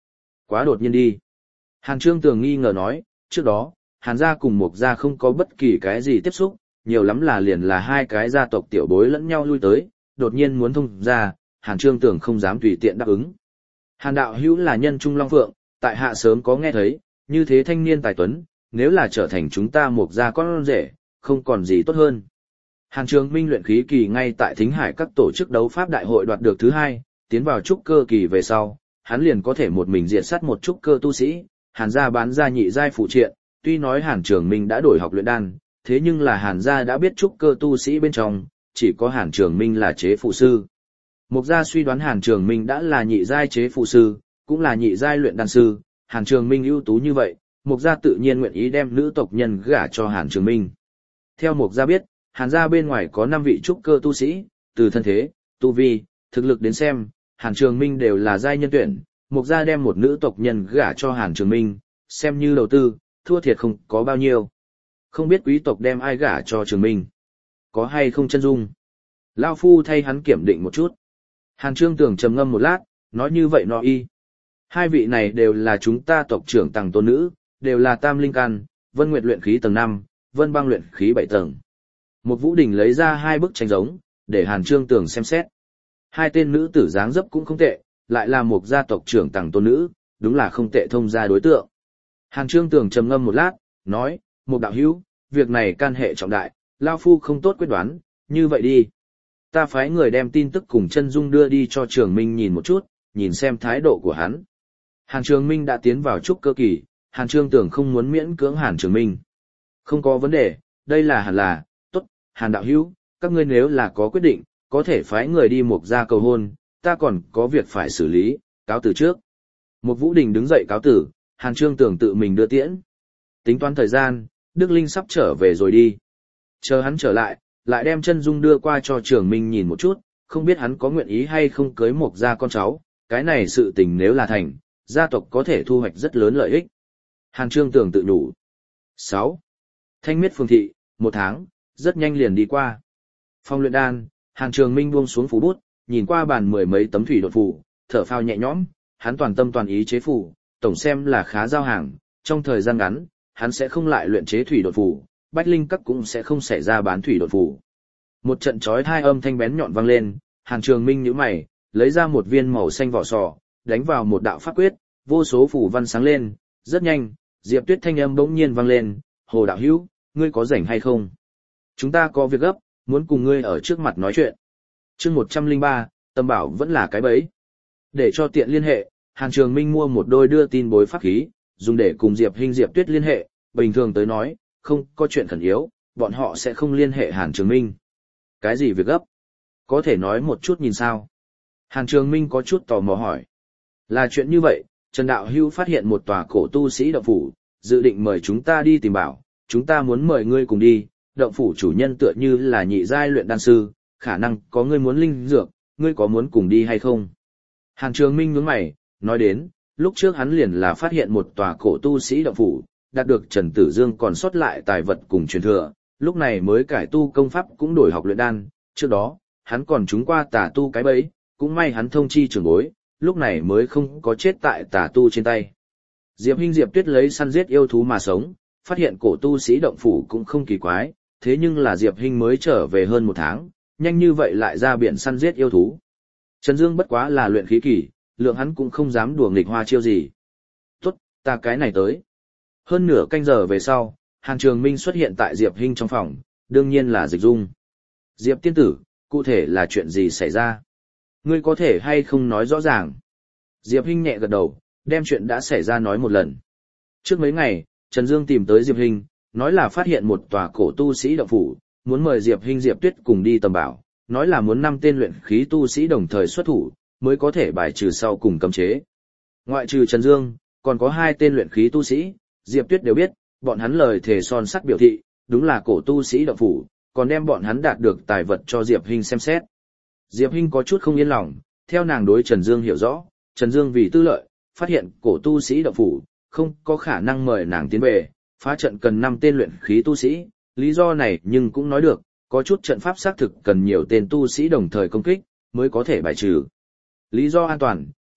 Quá đột nhiên đi. Hàn Trương Tường nghi ngờ nói, trước đó, Hàn gia cùng Mộc gia không có bất kỳ cái gì tiếp xúc, nhiều lắm là liền là hai cái gia tộc tiểu bối lẫn nhau lui tới, đột nhiên muốn thông ra, Hàn Trương Tường không dám tùy tiện đáp ứng. Hàn đạo hữu là nhân trung long phượng, tại hạ sớm có nghe thấy, như thế thanh niên tài tuấn, nếu là trở thành chúng ta Mộc gia con rể, không còn gì tốt hơn. Hàn Trường Minh luyện khí kỳ ngay tại Thính Hải các tổ chức đấu pháp đại hội đoạt được thứ hai, tiến vào trúc cơ kỳ về sau, hắn liền có thể một mình diệt sát một trúc cơ tu sĩ, Hàn gia bán ra nhị giai phụ triện, tuy nói Hàn Trường Minh đã đổi học luyện đan, thế nhưng là Hàn gia đã biết trúc cơ tu sĩ bên trong, chỉ có Hàn Trường Minh là chế phụ sư. Mộc gia suy đoán Hàn Trường Minh đã là nhị giai chế phụ sư, cũng là nhị giai luyện đan sư, Hàn Trường Minh ưu tú như vậy, Mộc gia tự nhiên nguyện ý đem nữ tộc nhân gả cho Hàn Trường Minh. Theo Mộc gia biết, Hàn gia bên ngoài có năm vị trúc cơ tu sĩ, từ thân thế, tu vi, thực lực đến xem, Hàn Trường Minh đều là giai nhân tuyển, Mộc gia đem một nữ tộc nhân gả cho Hàn Trường Minh, xem như đầu tư, thua thiệt không có bao nhiêu. Không biết quý tộc đem ai gả cho Trường Minh, có hay không chân dung. Lao phu thay hắn kiểm định một chút. Hàn Trương Tường trầm ngâm một lát, nói như vậy nó y. Hai vị này đều là chúng ta tộc trưởng tầng tôn nữ, đều là tam linh căn, Vân Nguyệt luyện khí tầng năm, Vân Băng luyện khí bảy tầng. Một Vũ Đình lấy ra hai bức tranh giống, để Hàn Trương Tường xem xét. Hai tên nữ tử dáng dấp cũng không tệ, lại là một gia tộc trưởng tầng tôn nữ, đúng là không tệ thông gia đối tượng. Hàn Trương Tường trầm ngâm một lát, nói, một đạo hữu, việc này can hệ trọng đại, Lao Phu không tốt quyết đoán, như vậy đi. Ta phái người đem tin tức cùng chân dung đưa đi cho Trường Minh nhìn một chút, nhìn xem thái độ của hắn. Hàn Trường Minh đã tiến vào trúc cơ kỳ, Hàn Trương Tường không muốn miễn cưỡng Hàn Trường Minh. Không có vấn đề, đây là hẳn là, tốt, Hàn đạo hữu, các ngươi nếu là có quyết định, có thể phái người đi Mộc gia cầu hôn, ta còn có việc phải xử lý, cáo từ trước. Một Vũ Đình đứng dậy cáo tử, Hàn Trương Tường tự mình đưa tiễn. Tính toán thời gian, Đức Linh sắp trở về rồi đi. Chờ hắn trở lại, lại đem chân dung đưa qua cho Trường Minh nhìn một chút, không biết hắn có nguyện ý hay không cưới Mộc gia con cháu, cái này sự tình nếu là thành, gia tộc có thể thu hoạch rất lớn lợi ích. Hàn Trương Tường tự nhủ. sáu. Thanh Miết Phường thị, một tháng, rất nhanh liền đi qua. Phòng luyện đan, Hàn Trường Minh buông xuống phù bút, nhìn qua bàn mười mấy tấm thủy đột phù, thở phào nhẹ nhõm, hắn toàn tâm toàn ý chế phù, tổng xem là khá giao hàng, trong thời gian ngắn, hắn sẽ không lại luyện chế thủy đột phù, Bách Linh Các cũng sẽ không xảy ra bán thủy đột phù. Một trận chói tai âm thanh bén nhọn vang lên, Hàn Trường Minh nhíu mày, lấy ra một viên màu xanh vỏ sò, đánh vào một đạo pháp quyết, vô số phù văn sáng lên, rất nhanh, Diệp Tuyết thanh âm bỗng nhiên vang lên, "Hồ đạo hữu, ngươi có rảnh hay không? Chúng ta có việc gấp, muốn cùng ngươi ở trước mặt nói chuyện." Chương một trăm lẻ ba, Tâm Bảo vẫn là cái bẫy. Để cho tiện liên hệ, Hàn Trường Minh mua một đôi đưa tin bối pháp khí, dùng để cùng Diệp Hinh Diệp Tuyết liên hệ, bình thường tới nói, không có chuyện khẩn yếu, bọn họ sẽ không liên hệ Hàn Trường Minh. Cái gì việc gấp? Có thể nói một chút nhìn sao? Hàn Trường Minh có chút tò mò hỏi. Là chuyện như vậy, Trần Đạo Hữu phát hiện một tòa cổ tu sĩ động phủ, dự định mời chúng ta đi tìm bảo, chúng ta muốn mời ngươi cùng đi, động phủ chủ nhân tựa như là nhị giai luyện đan sư, khả năng có ngươi muốn linh dược, ngươi có muốn cùng đi hay không? Hàn Trường Minh nhướng mày, nói đến, lúc trước hắn liền là phát hiện một tòa cổ tu sĩ động phủ, đạt được Trần Tử Dương còn sót lại tài vật cùng truyền thừa, lúc này mới cải tu công pháp cũng đổi học luyện đan, trước đó, hắn còn trúng qua tà tu cái bẫy, cũng may hắn thông chi trưởng bối, lúc này mới không có chết tại tà tu trên tay. Diệp Hinh Diệp Tuyết lấy săn giết yêu thú mà sống, phát hiện cổ tu sĩ động phủ cũng không kỳ quái, thế nhưng là Diệp Hinh mới trở về hơn một tháng, nhanh như vậy lại ra biển săn giết yêu thú. Trần Dương bất quá là luyện khí kỳ, lượng hắn cũng không dám đùa nghịch hoa chiêu gì. Tốt, ta cái này tới. Hơn nửa canh giờ về sau, Hàn Trường Minh xuất hiện tại Diệp Hinh trong phòng, đương nhiên là Dịch Dung. Diệp tiên tử, cụ thể là chuyện gì xảy ra? Ngươi có thể hay không nói rõ ràng? Diệp Hinh nhẹ gật đầu, đem chuyện đã xảy ra nói một lần. Trước mấy ngày, Trần Dương tìm tới Diệp Hinh, nói là phát hiện một tòa cổ tu sĩ động phủ, muốn mời Diệp Hinh Diệp Tuyết cùng đi tầm bảo, nói là muốn năm tên luyện khí tu sĩ đồng thời xuất thủ, mới có thể bài trừ sau cùng cấm chế. Ngoại trừ Trần Dương, còn có hai tên luyện khí tu sĩ, Diệp Tuyết đều biết, bọn hắn lời thề son sắt biểu thị, đúng là cổ tu sĩ động phủ, còn đem bọn hắn đạt được tài vật cho Diệp Hinh xem xét. Diệp Hinh có chút không yên lòng, theo nàng đối Trần Dương hiểu rõ, Trần Dương vì tư lợi, phát hiện cổ tu sĩ động phủ, không có khả năng mời nàng tiến về, phá trận cần năm tên luyện khí tu sĩ, lý do này nhưng cũng nói được, có chút trận pháp xác thực cần nhiều tên tu sĩ đồng thời công kích, mới có thể bài trừ. Lý do an toàn,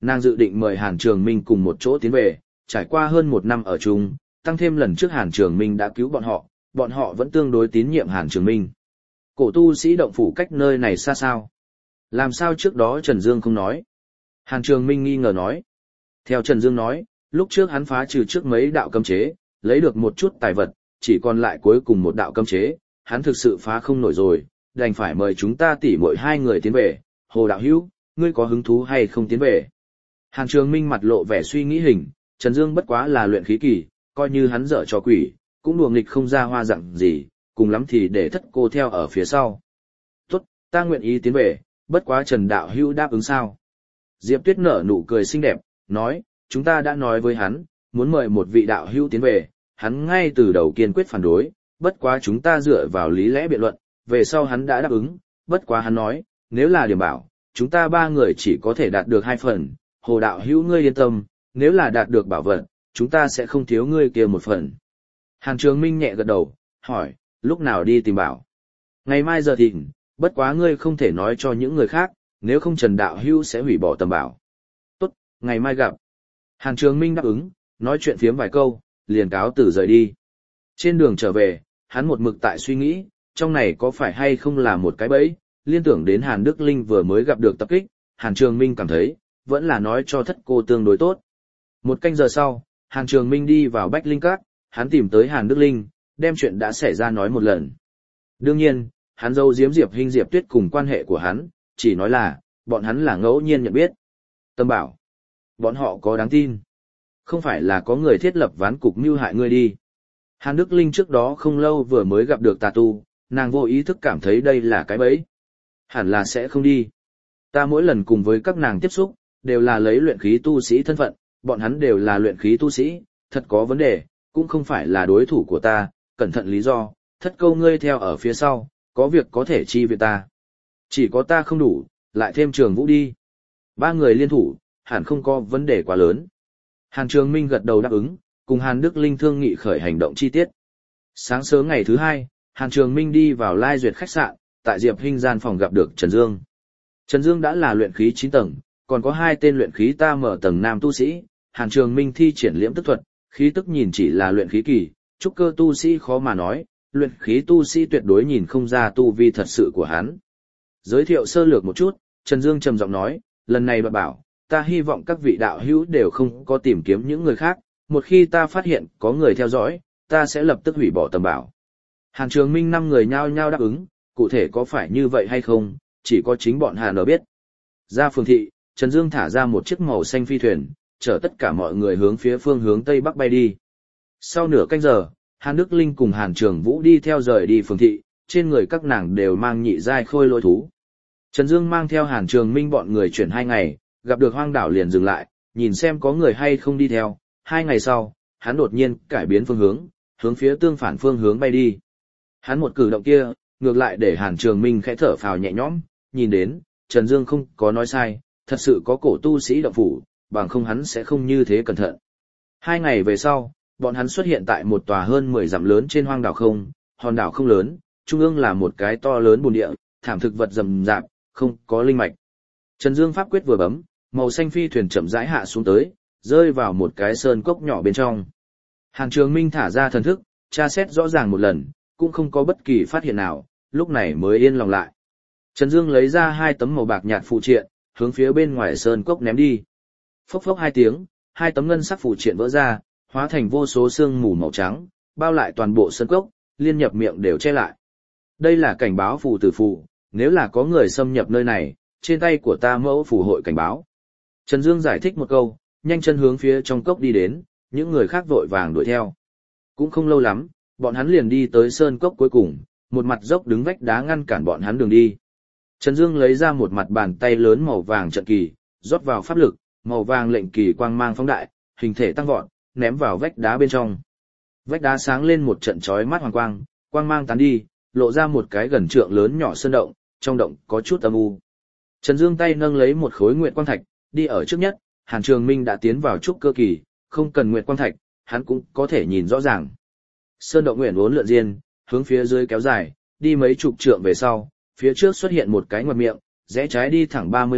Nàng dự định mời Hàn Trường Minh cùng một chỗ tiến về, trải qua hơn một năm ở chung, tăng thêm lần trước Hàn Trường Minh đã cứu bọn họ, bọn họ vẫn tương đối tín nhiệm Hàn Trường Minh. Cổ tu sĩ động phủ cách nơi này xa sao? Làm sao trước đó Trần Dương không nói? Hàn Trường Minh nghi ngờ nói. Theo Trần Dương nói, lúc trước hắn phá trừ trước mấy đạo cấm chế, lấy được một chút tài vật, chỉ còn lại cuối cùng một đạo cấm chế, hắn thực sự phá không nổi rồi, đành phải mời chúng ta tỉ mỗi hai người tiến về. Hồ đạo hữu, ngươi có hứng thú hay không tiến về? Hàn Trường Minh mặt lộ vẻ suy nghĩ hình, Trần Dương bất quá là luyện khí kỳ, coi như hắn dở cho quỷ, cũng đùa nghịch không ra hoa dặn gì, cùng lắm thì để thất cô theo ở phía sau. Tốt, ta nguyện ý tiến về, bất quá Trần đạo hữu đáp ứng sao? Diệp Tuyết nở nụ cười xinh đẹp, nói, chúng ta đã nói với hắn, muốn mời một vị đạo hữu tiến về, hắn ngay từ đầu kiên quyết phản đối, bất quá chúng ta dựa vào lý lẽ biện luận, về sau hắn đã đáp ứng, bất quá hắn nói, nếu là điểm bảo, chúng ta ba người chỉ có thể đạt được hai phần, Hồ đạo hữu ngươi yên tâm, nếu là đạt được bảo vật, chúng ta sẽ không thiếu ngươi kia một phần. Hàn Trường Minh nhẹ gật đầu, hỏi, lúc nào đi tìm bảo? Ngày mai giờ thịnh, bất quá ngươi không thể nói cho những người khác, nếu không Trần đạo hữu sẽ hủy bỏ tầm bảo. Tốt, ngày mai gặp. Hàn Trường Minh đáp ứng, nói chuyện phiếm vài câu, liền cáo từ rời đi. Trên đường trở về, hắn một mực tại suy nghĩ, trong này có phải hay không là một cái bẫy, liên tưởng đến Hàn Đức Linh vừa mới gặp được tập kích, Hàn Trường Minh cảm thấy, vẫn là nói cho thất cô tương đối tốt. Một canh giờ sau, Hàn Trường Minh đi vào Bách Linh Các, hắn tìm tới Hàn Đức Linh, đem chuyện đã xảy ra nói một lần. Đương nhiên, hắn giấu giếm Diệp Hinh Diệp Tuyết cùng quan hệ của hắn, chỉ nói là, bọn hắn là ngẫu nhiên nhận biết. Tâm bảo, bọn họ có đáng tin. Không phải là có người thiết lập ván cục mưu hại ngươi đi. Hàn Đức Linh trước đó không lâu vừa mới gặp được tà tu, nàng vô ý thức cảm thấy đây là cái bẫy. Hẳn là sẽ không đi. Ta mỗi lần cùng với các nàng tiếp xúc, đều là lấy luyện khí tu sĩ thân phận, bọn hắn đều là luyện khí tu sĩ, thật có vấn đề, cũng không phải là đối thủ của ta, cẩn thận lý do, thất câu ngươi theo ở phía sau, có việc có thể chi viện ta. Chỉ có ta không đủ, lại thêm Trường Vũ đi. Ba người liên thủ, hẳn không có vấn đề quá lớn. Hàn Trường Minh gật đầu đáp ứng, cùng Hàn Đức Linh thương nghị khởi hành động chi tiết. Sáng sớm ngày thứ hai, Hàn Trường Minh đi vào Lai Duyệt khách sạn, tại Diệp Hinh gian phòng gặp được Trần Dương. Trần Dương đã là luyện khí chín tầng, còn có hai tên luyện khí ta mở tầng nam tu sĩ, Hàn Trường Minh thi triển liễm tức thuật, khí tức nhìn chỉ là luyện khí kỳ, trúc cơ tu sĩ khó mà nói, luyện khí tu sĩ tuyệt đối nhìn không ra tu vi thật sự của hắn. Giới thiệu sơ lược một chút, Trần Dương trầm giọng nói, lần này đoạt bảo, ta hy vọng các vị đạo hữu đều không có tìm kiếm những người khác, một khi ta phát hiện có người theo dõi, ta sẽ lập tức hủy bỏ tầm bảo. Hàn Trường Minh năm người nhao nhao đáp ứng, cụ thể có phải như vậy hay không, chỉ có chính bọn Hàn ở biết. Ra phường thị, Trần Dương thả ra một chiếc màu xanh phi thuyền, chở tất cả mọi người hướng phía phương hướng Tây Bắc bay đi. Sau nửa canh giờ, Hàn Đức Linh cùng Hàn Trường Vũ đi theo rời đi phường thị, trên người các nàng đều mang nhị giai khôi lôi thú. Trần Dương mang theo Hàn Trường Minh bọn người chuyển hai ngày, gặp được hoang đảo liền dừng lại, nhìn xem có người hay không đi theo. Hai ngày sau, hắn đột nhiên cải biến phương hướng, hướng phía tương phản phương hướng bay đi. Hắn một cử động kia, ngược lại để Hàn Trường Minh khẽ thở phào nhẹ nhõm, nhìn đến, Trần Dương không có nói sai, thật sự có cổ tu sĩ động phủ, bằng không hắn sẽ không như thế cẩn thận. Hai ngày về sau, bọn hắn xuất hiện tại một tòa hơn mười dặm lớn trên hoang đảo không, hòn đảo không lớn, trung ương là một cái to lớn bùn địa, thảm thực vật rậm rạp, không có linh mạch. Trần Dương pháp quyết vừa bấm, màu xanh phi thuyền chậm rãi hạ xuống tới, rơi vào một cái sơn cốc nhỏ bên trong. Hàn Trường Minh thả ra thần thức, tra xét rõ ràng một lần, cũng không có bất kỳ phát hiện nào, lúc này mới yên lòng lại. Trần Dương lấy ra hai tấm màu bạc nhạt phụ triện, hướng phía bên ngoài sơn cốc ném đi. Phốc phốc hai tiếng, hai tấm ngân sắc phụ triện vỡ ra, hóa thành vô số sương mù màu trắng, bao lại toàn bộ sơn cốc, liên nhập miệng đều che lại. Đây là cảnh báo phù tử phù, nếu là có người xâm nhập nơi này, trên tay của ta mẫu phù hội cảnh báo. Trần Dương giải thích một câu, nhanh chân hướng phía trong cốc đi đến, những người khác vội vàng đuổi theo. Cũng không lâu lắm, bọn hắn liền đi tới sơn cốc cuối cùng, một mặt dốc đứng vách đá ngăn cản bọn hắn đường đi. Trần Dương lấy ra một mặt bàn tay lớn màu vàng trận kỳ, rót vào pháp lực, màu vàng lệnh kỳ quang mang phóng đại, hình thể tăng vọt, ném vào vách đá bên trong. Vách đá sáng lên một trận chói mắt hoàng quang, quang mang tán đi, lộ ra một cái gần trượng lớn nhỏ sơn động, trong động có chút âm u. Trần Dương tay nâng lấy một khối nguyệt quang thạch, đi ở trước nhất, Hàn Trường Minh đã tiến vào trúc cơ kỳ, không cần nguyệt quang thạch, hắn cũng có thể nhìn rõ ràng. Sơn động nguyện uốn lượn diên, hướng phía dưới kéo dài, đi mấy chục trượng về sau, phía trước xuất hiện một cái ngoặt miệng, rẽ trái đi thẳng ba mươi bước,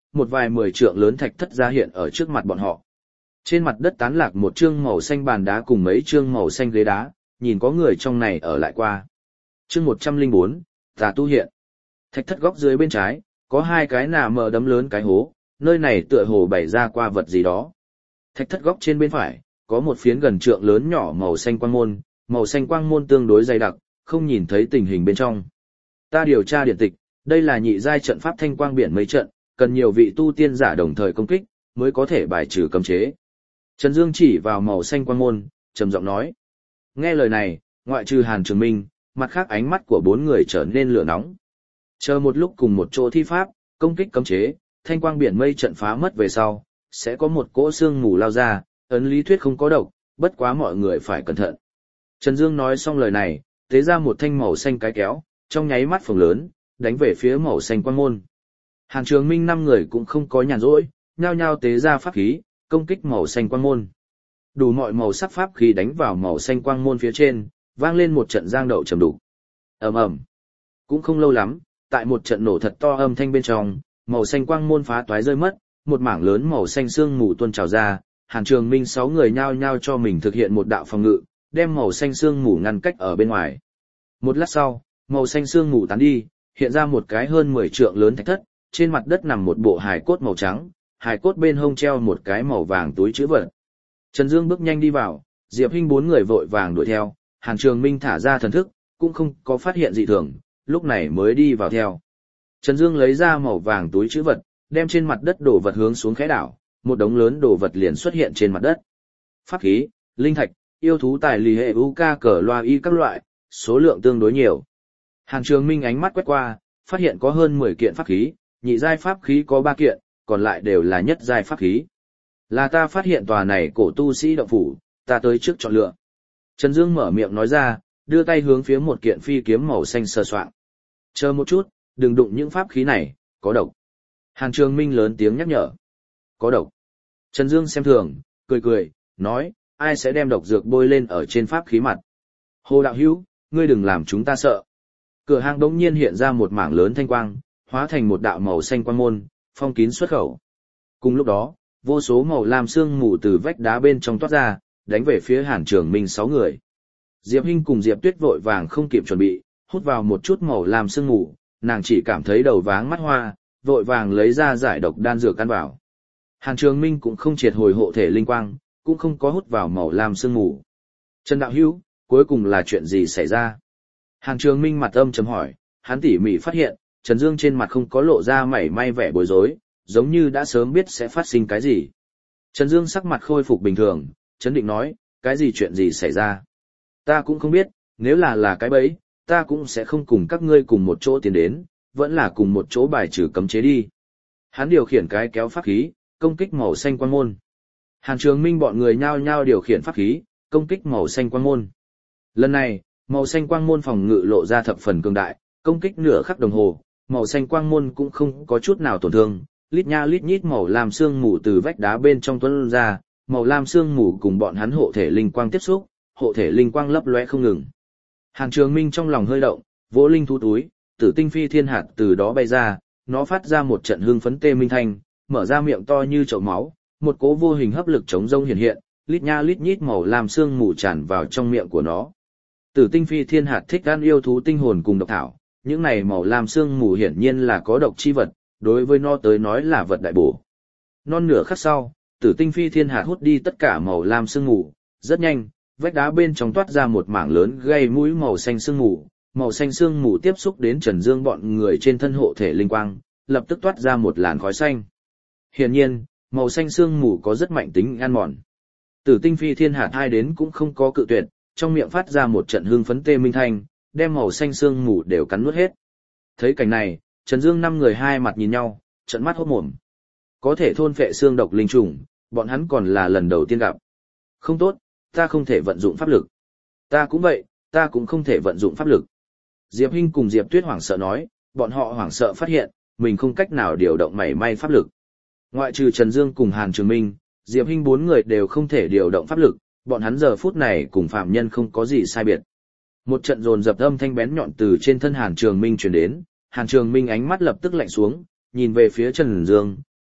một vài mười trượng lớn thạch thất ra hiện ở trước mặt bọn họ. Trên mặt đất tán lạc một chương màu xanh bàn đá cùng mấy chương màu xanh ghế đá, nhìn có người trong này ở lại qua. Chương một trăm lẻ bốn, Tà tu hiện. Thạch thất góc dưới bên trái, có hai cái nà mờ đấm lớn cái hố, nơi này tựa hồ bày ra qua vật gì đó. Thạch thất góc trên bên phải, có một phiến gần trượng lớn nhỏ màu xanh quang môn, màu xanh quang môn tương đối dày đặc, không nhìn thấy tình hình bên trong. Ta điều tra điển tịch, đây là nhị giai trận pháp thanh quang biển mây trận, cần nhiều vị tu tiên giả đồng thời công kích, mới có thể bài trừ cấm chế. Trần Dương chỉ vào màu xanh quang môn, trầm giọng nói. Nghe lời này, ngoại trừ Hàn Trường Minh, mặt khác ánh mắt của bốn người trở nên lửa nóng. Chờ một lúc cùng một chỗ thi pháp, công kích cấm chế, thanh quang biển mây trận phá mất về sau, sẽ có một cỗ xương mù lao ra, ấn lý thuyết không có độc, bất quá mọi người phải cẩn thận. Trần Dương nói xong lời này, tế ra một thanh màu xanh cái kéo, trong nháy mắt phồng lớn, đánh về phía màu xanh quang môn. Hàn Trường Minh năm người cũng không có nhàn rỗi, nhao nhao tế ra pháp khí, công kích màu xanh quang môn. Đủ mọi màu sắc pháp khí đánh vào màu xanh quang môn phía trên, vang lên một trận giang đậu trầm đục. Ầm ầm. Cũng không lâu lắm, tại một trận nổ thật to âm thanh bên trong, màu xanh quang môn phá toái rơi mất, một mảng lớn màu xanh sương mù tuôn trào ra, Hàn Trường Minh sáu người nhao nhao cho mình thực hiện một đạo phòng ngự, đem màu xanh sương mù ngăn cách ở bên ngoài. Một lát sau, màu xanh sương mù tán đi, hiện ra một cái hơn mười trượng lớn thạch thất, trên mặt đất nằm một bộ hài cốt màu trắng, hài cốt bên hông treo một cái màu vàng túi trữ vật. Trần Dương bước nhanh đi vào, Diệp Hinh bốn người vội vàng đuổi theo, Hàn Trường Minh thả ra thần thức, cũng không có phát hiện dị thường, lúc này mới đi vào theo. Trần Dương lấy ra màu vàng túi trữ vật, đem trên mặt đất đồ vật hướng xuống khẽ đảo, một đống lớn đồ vật liền xuất hiện trên mặt đất. Pháp khí, linh thạch, yêu thú tài lì hệ u ca cờ loa y các loại, số lượng tương đối nhiều. Hàn Trường Minh ánh mắt quét qua, phát hiện có hơn mười kiện pháp khí, nhị giai pháp khí có ba kiện, còn lại đều là nhất giai pháp khí. Là ta phát hiện tòa này cổ tu sĩ động phủ, ta tới trước chọn lựa. Trần Dương mở miệng nói ra, đưa tay hướng phía một kiện phi kiếm màu xanh sờ soạng. Chờ một chút, đừng đụng những pháp khí này, có độc. Hàn Trường Minh lớn tiếng nhắc nhở. Có độc. Trần Dương xem thường, cười cười, nói, ai sẽ đem độc dược bôi lên ở trên pháp khí mặt. Hồ đạo hữu, ngươi đừng làm chúng ta sợ. Cửa hàng đống nhiên hiện ra một mảng lớn thanh quang, hóa thành một đạo màu xanh quang môn, phong kín xuất khẩu. Cùng lúc đó, vô số màu lam sương mù từ vách đá bên trong toát ra, đánh về phía Hàn Trường Minh sáu người. Diệp Hinh cùng Diệp Tuyết vội vàng không kịp chuẩn bị, hút vào một chút màu lam sương mù, nàng chỉ cảm thấy đầu váng mắt hoa, vội vàng lấy ra giải độc đan dược ăn vào. Hàn Trường Minh cũng không triệt hồi hộ thể linh quang, cũng không có hút vào màu lam sương mù. Trần đạo hữu, cuối cùng là chuyện gì xảy ra? Hàn Trường Minh mặt âm trầm hỏi, hắn tỉ mỉ phát hiện, Trần Dương trên mặt không có lộ ra mảy may vẻ bối rối, giống như đã sớm biết sẽ phát sinh cái gì. Trần Dương sắc mặt khôi phục bình thường, chấn định nói, cái gì chuyện gì xảy ra? Ta cũng không biết, nếu là là cái bẫy, ta cũng sẽ không cùng các ngươi cùng một chỗ tiến đến, vẫn là cùng một chỗ bài trừ cấm chế đi. Hắn điều khiển cái kéo pháp khí, công kích màu xanh quang môn. Hàn Trường Minh bọn người nhao nhao điều khiển pháp khí, công kích màu xanh quang môn. Lần này, màu xanh quang môn phòng ngự lộ ra thập phần cường đại, công kích nửa khắc đồng hồ, màu xanh quang môn cũng không có chút nào tổn thương, lít nha lít nhít màu lam sương mù từ vách đá bên trong tuôn ra, màu lam sương mù cùng bọn hắn hộ thể linh quang tiếp xúc, hộ thể linh quang lấp lóe không ngừng. Hàn Trường Minh trong lòng hơi động, vỗ linh thú túi, tử tinh phi thiên hạt từ đó bay ra, nó phát ra một trận hưng phấn tê minh thanh, mở ra miệng to như chậu máu, một cỗ vô hình hấp lực chống rông hiện hiện, lít nha lít nhít màu lam sương mù tràn vào trong miệng của nó. Tử tinh phi thiên hạt thích ăn yêu thú tinh hồn cùng độc thảo, những này màu lam sương mù hiển nhiên là có độc chi vật, đối với nó tới nói là vật đại bổ. Non nửa khắc sau, tử tinh phi thiên hạt hút đi tất cả màu lam sương mù, rất nhanh, vách đá bên trong toát ra một mảng lớn gây mũi màu xanh sương mù, màu xanh sương mù tiếp xúc đến Trần Dương bọn người trên thân hộ thể linh quang, lập tức toát ra một làn khói xanh. Hiển nhiên, màu xanh sương mù có rất mạnh tính ăn mòn. Tử tinh phi thiên hạt hai đến cũng không có cự tuyệt, trong miệng phát ra một trận hương phấn tê minh thanh, đem màu xanh sương mù đều cắn nuốt hết. Thấy cảnh này, Trần Dương năm người hai mặt nhìn nhau, trợn mắt hốt mồm. Có thể thôn phệ xương độc linh trùng, bọn hắn còn là lần đầu tiên gặp. Không tốt, ta không thể vận dụng pháp lực. Ta cũng vậy, ta cũng không thể vận dụng pháp lực. Diệp Hinh cùng Diệp Tuyết hoảng sợ nói, bọn họ hoảng sợ phát hiện, mình không cách nào điều động mảy may pháp lực. Ngoại trừ Trần Dương cùng Hàn Trường Minh, Diệp Hinh bốn người đều không thể điều động pháp lực, bọn hắn giờ phút này cùng phạm nhân không có gì sai biệt. Một trận dồn dập âm thanh bén nhọn từ trên thân Hàn Trường Minh truyền đến, Hàn Trường Minh ánh mắt lập tức lạnh xuống, nhìn về phía Trần Dương,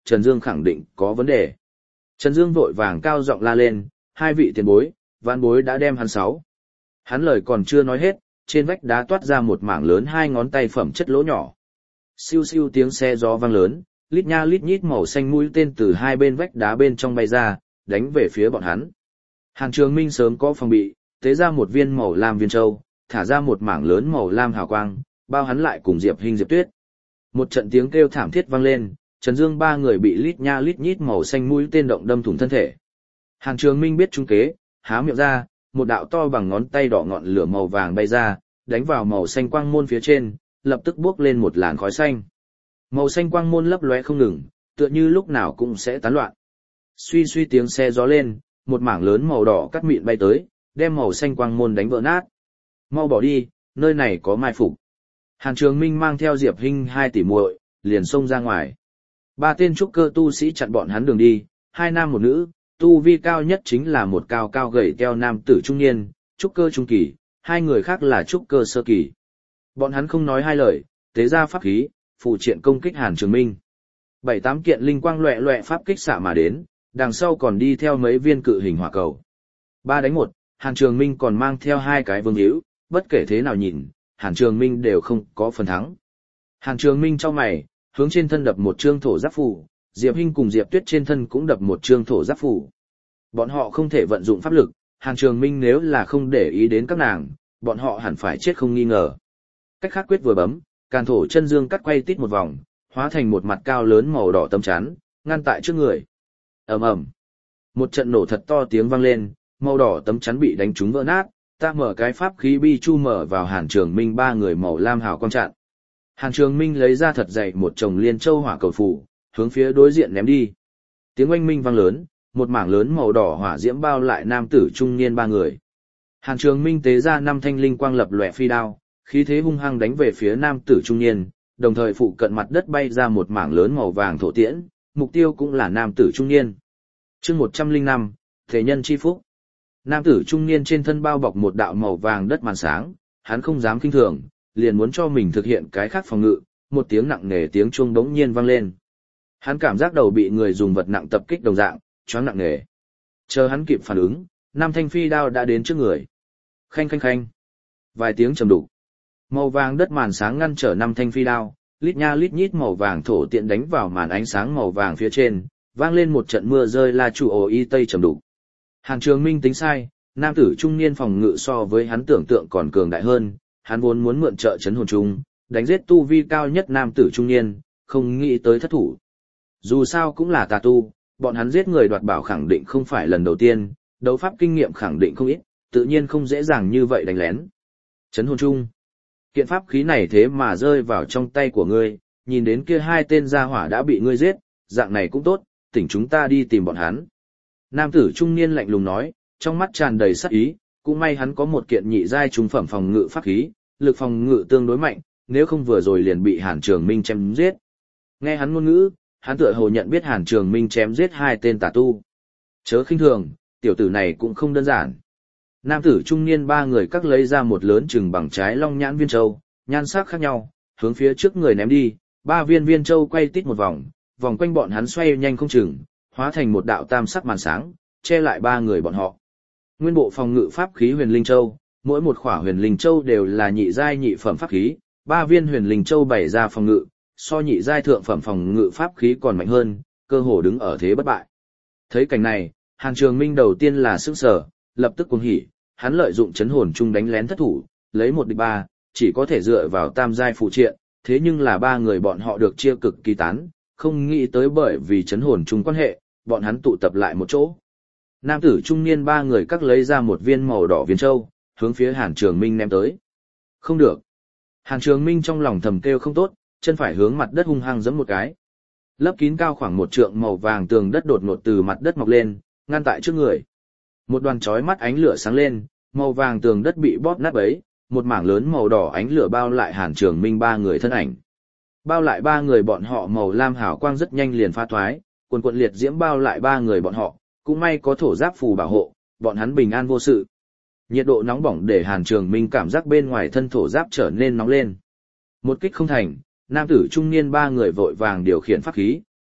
Trần Dương khẳng định có vấn đề. Trần Dương vội vàng cao giọng la lên, hai vị tiền bối, vãn bối đã đem hắn sáu. Hắn lời còn chưa nói hết, trên vách đá toát ra một mảng lớn hai ngón tay phẩm chất lỗ nhỏ. Siêu siêu tiếng xe gió vang lớn, lít nha lít nhít màu xanh mũi tên từ hai bên vách đá bên trong bay ra, đánh về phía bọn hắn. Hàn Trường Minh sớm có phòng bị, tế ra một viên màu lam viên châu, thả ra một mảng lớn màu lam hào quang, bao hắn lại cùng Diệp Hinh Diệp Tuyết. Một trận tiếng kêu thảm thiết vang lên, Trần Dương ba người bị lít nha lít nhít màu xanh mũi tên động đâm thủng thân thể. Hàn Trường Minh biết trung kế, há miệng ra, một đạo to bằng ngón tay đỏ ngọn lửa màu vàng bay ra, đánh vào màu xanh quang môn phía trên, lập tức bốc lên một làn khói xanh. Màu xanh quang môn lấp lóe không ngừng, tựa như lúc nào cũng sẽ tán loạn. Suy suy tiếng xe gió lên, một mảng lớn màu đỏ cắt mịn bay tới, đem màu xanh quang môn đánh vỡ nát. Mau bỏ đi, nơi này có mai phục. Hàn Trường Minh mang theo Diệp Hinh hai tỷ muội, liền xông ra ngoài. Ba tên trúc cơ tu sĩ chặn bọn hắn đường đi, hai nam một nữ, tu vi cao nhất chính là một cao cao gầy teo nam tử trung niên, trúc cơ trung kỳ, hai người khác là trúc cơ sơ kỳ. Bọn hắn không nói hai lời, tế ra pháp khí, phụ triện công kích Hàn Trường Minh. Bảy tám kiện linh quang loẹ loẹ pháp kích xạ mà đến, đằng sau còn đi theo mấy viên cự hình hỏa cầu. Ba đánh một, Hàn Trường Minh còn mang theo hai cái vương hữu, bất kể thế nào nhìn, Hàn Trường Minh đều không có phần thắng. Hàn Trường Minh trong mày, hướng trên thân đập một trương thổ giáp phù, Diệp Hinh cùng Diệp Tuyết trên thân cũng đập một trương thổ giáp phù. Bọn họ không thể vận dụng pháp lực, Hàn Trường Minh nếu là không để ý đến các nàng, bọn họ hẳn phải chết không nghi ngờ. Cách khác quyết vừa bấm, càn thổ chân dương cắt quay tít một vòng, hóa thành một mặt cao lớn màu đỏ tấm chắn, ngăn tại trước người. Ầm ầm. Một trận nổ thật to tiếng vang lên, màu đỏ tấm chắn bị đánh trúng vỡ nát, ta mở cái pháp khí bi chu mở vào Hàn Trường Minh ba người màu lam hào quang chặn. Hàn Trường Minh lấy ra thật dày một chồng liên châu hỏa cầu phù, hướng phía đối diện ném đi. Tiếng oanh minh vang lớn, một mảng lớn màu đỏ hỏa diễm bao lại nam tử trung niên ba người. Hàn Trường Minh tế ra năm thanh linh quang lập lòe phi đao, khí thế hung hăng đánh về phía nam tử trung niên, đồng thời phụ cận mặt đất bay ra một mảng lớn màu vàng thổ tiễn, mục tiêu cũng là nam tử trung niên. Chương một trăm lẻ năm, Thể nhân chi phúc. Nam tử trung niên trên thân bao bọc một đạo màu vàng đất màn sáng, hắn không dám kinh thường, liền muốn cho mình thực hiện cái khác phòng ngự, một tiếng nặng nề tiếng chuông đống nhiên vang lên. Hắn cảm giác đầu bị người dùng vật nặng tập kích đồng dạng, choáng nặng nề. Chờ hắn kịp phản ứng, năm thanh phi đao đã đến trước người. Khanh khanh khanh. Vài tiếng trầm đục. Màu vàng đất màn sáng ngăn trở năm thanh phi đao, lít nha lít nhít màu vàng thổ tiện đánh vào màn ánh sáng màu vàng phía trên, vang lên một trận mưa rơi la chủ ồ y tây trầm đục. Hàn Trường Minh tính sai, nam tử trung niên phòng ngự so với hắn tưởng tượng còn cường đại hơn, hắn vốn muốn mượn trợ chấn hồn trung, đánh giết tu vi cao nhất nam tử trung niên, không nghĩ tới thất thủ. Dù sao cũng là tà tu, bọn hắn giết người đoạt bảo khẳng định không phải lần đầu tiên, đấu pháp kinh nghiệm khẳng định không ít, tự nhiên không dễ dàng như vậy đánh lén. Chấn hồn trung. Kiện pháp khí này thế mà rơi vào trong tay của ngươi, nhìn đến kia hai tên gia hỏa đã bị ngươi giết, dạng này cũng tốt, tỉnh chúng ta đi tìm bọn hắn. Nam tử trung niên lạnh lùng nói, trong mắt tràn đầy sát ý, cũng may hắn có một kiện nhị giai trung phẩm phòng ngự pháp khí, lực phòng ngự tương đối mạnh, nếu không vừa rồi liền bị Hàn Trường Minh chém giết. Nghe hắn ngôn ngữ, hắn tựa hồ nhận biết Hàn Trường Minh chém giết hai tên tà tu. Chớ khinh thường, tiểu tử này cũng không đơn giản. Nam tử trung niên ba người các lấy ra một lớn chừng bằng trái long nhãn viên châu, nhan sắc khác nhau, hướng phía trước người ném đi, ba viên viên châu quay tít một vòng, vòng quanh bọn hắn xoay nhanh không chừng, hóa thành một đạo tam sắc màn sáng, che lại ba người bọn họ. Nguyên bộ phòng ngự pháp khí huyền linh châu, mỗi một khỏa huyền linh châu đều là nhị giai nhị phẩm pháp khí, ba viên huyền linh châu bày ra phòng ngự, so nhị giai thượng phẩm phòng ngự pháp khí còn mạnh hơn, cơ hồ đứng ở thế bất bại. Thấy cảnh này, Hàn Trường Minh đầu tiên là sửng sở, lập tức cuồng hỉ, hắn lợi dụng chấn hồn chung đánh lén thất thủ, lấy một địch ba, chỉ có thể dựa vào tam giai phụ triện, thế nhưng là ba người bọn họ được chia cực kỳ tán, không nghĩ tới bởi vì chấn hồn chung quan hệ, bọn hắn tụ tập lại một chỗ. Nam tử trung niên ba người các lấy ra một viên màu đỏ viên châu, hướng phía Hàn Trường Minh ném tới. Không được. Hàn Trường Minh trong lòng thầm kêu không tốt, chân phải hướng mặt đất hung hăng giẫm một cái. Lấp kín cao khoảng một trượng màu vàng tường đất đột ngột từ mặt đất mọc lên, ngăn tại trước người. Một đoàn chói mắt ánh lửa sáng lên, màu vàng tường đất bị bóp nát bấy, một mảng lớn màu đỏ ánh lửa bao lại Hàn Trường Minh ba người thân ảnh. Bao lại ba người bọn họ màu lam hào quang rất nhanh liền pha thoái, quần quần liệt diễm bao lại ba người bọn họ, cũng may có thổ giáp phù bảo hộ, bọn hắn bình an vô sự. Nhiệt độ nóng bỏng để Hàn Trường Minh cảm giác bên ngoài thân thổ giáp trở nên nóng lên. Một kích không thành, nam tử trung niên ba người vội vàng điều khiển pháp khí,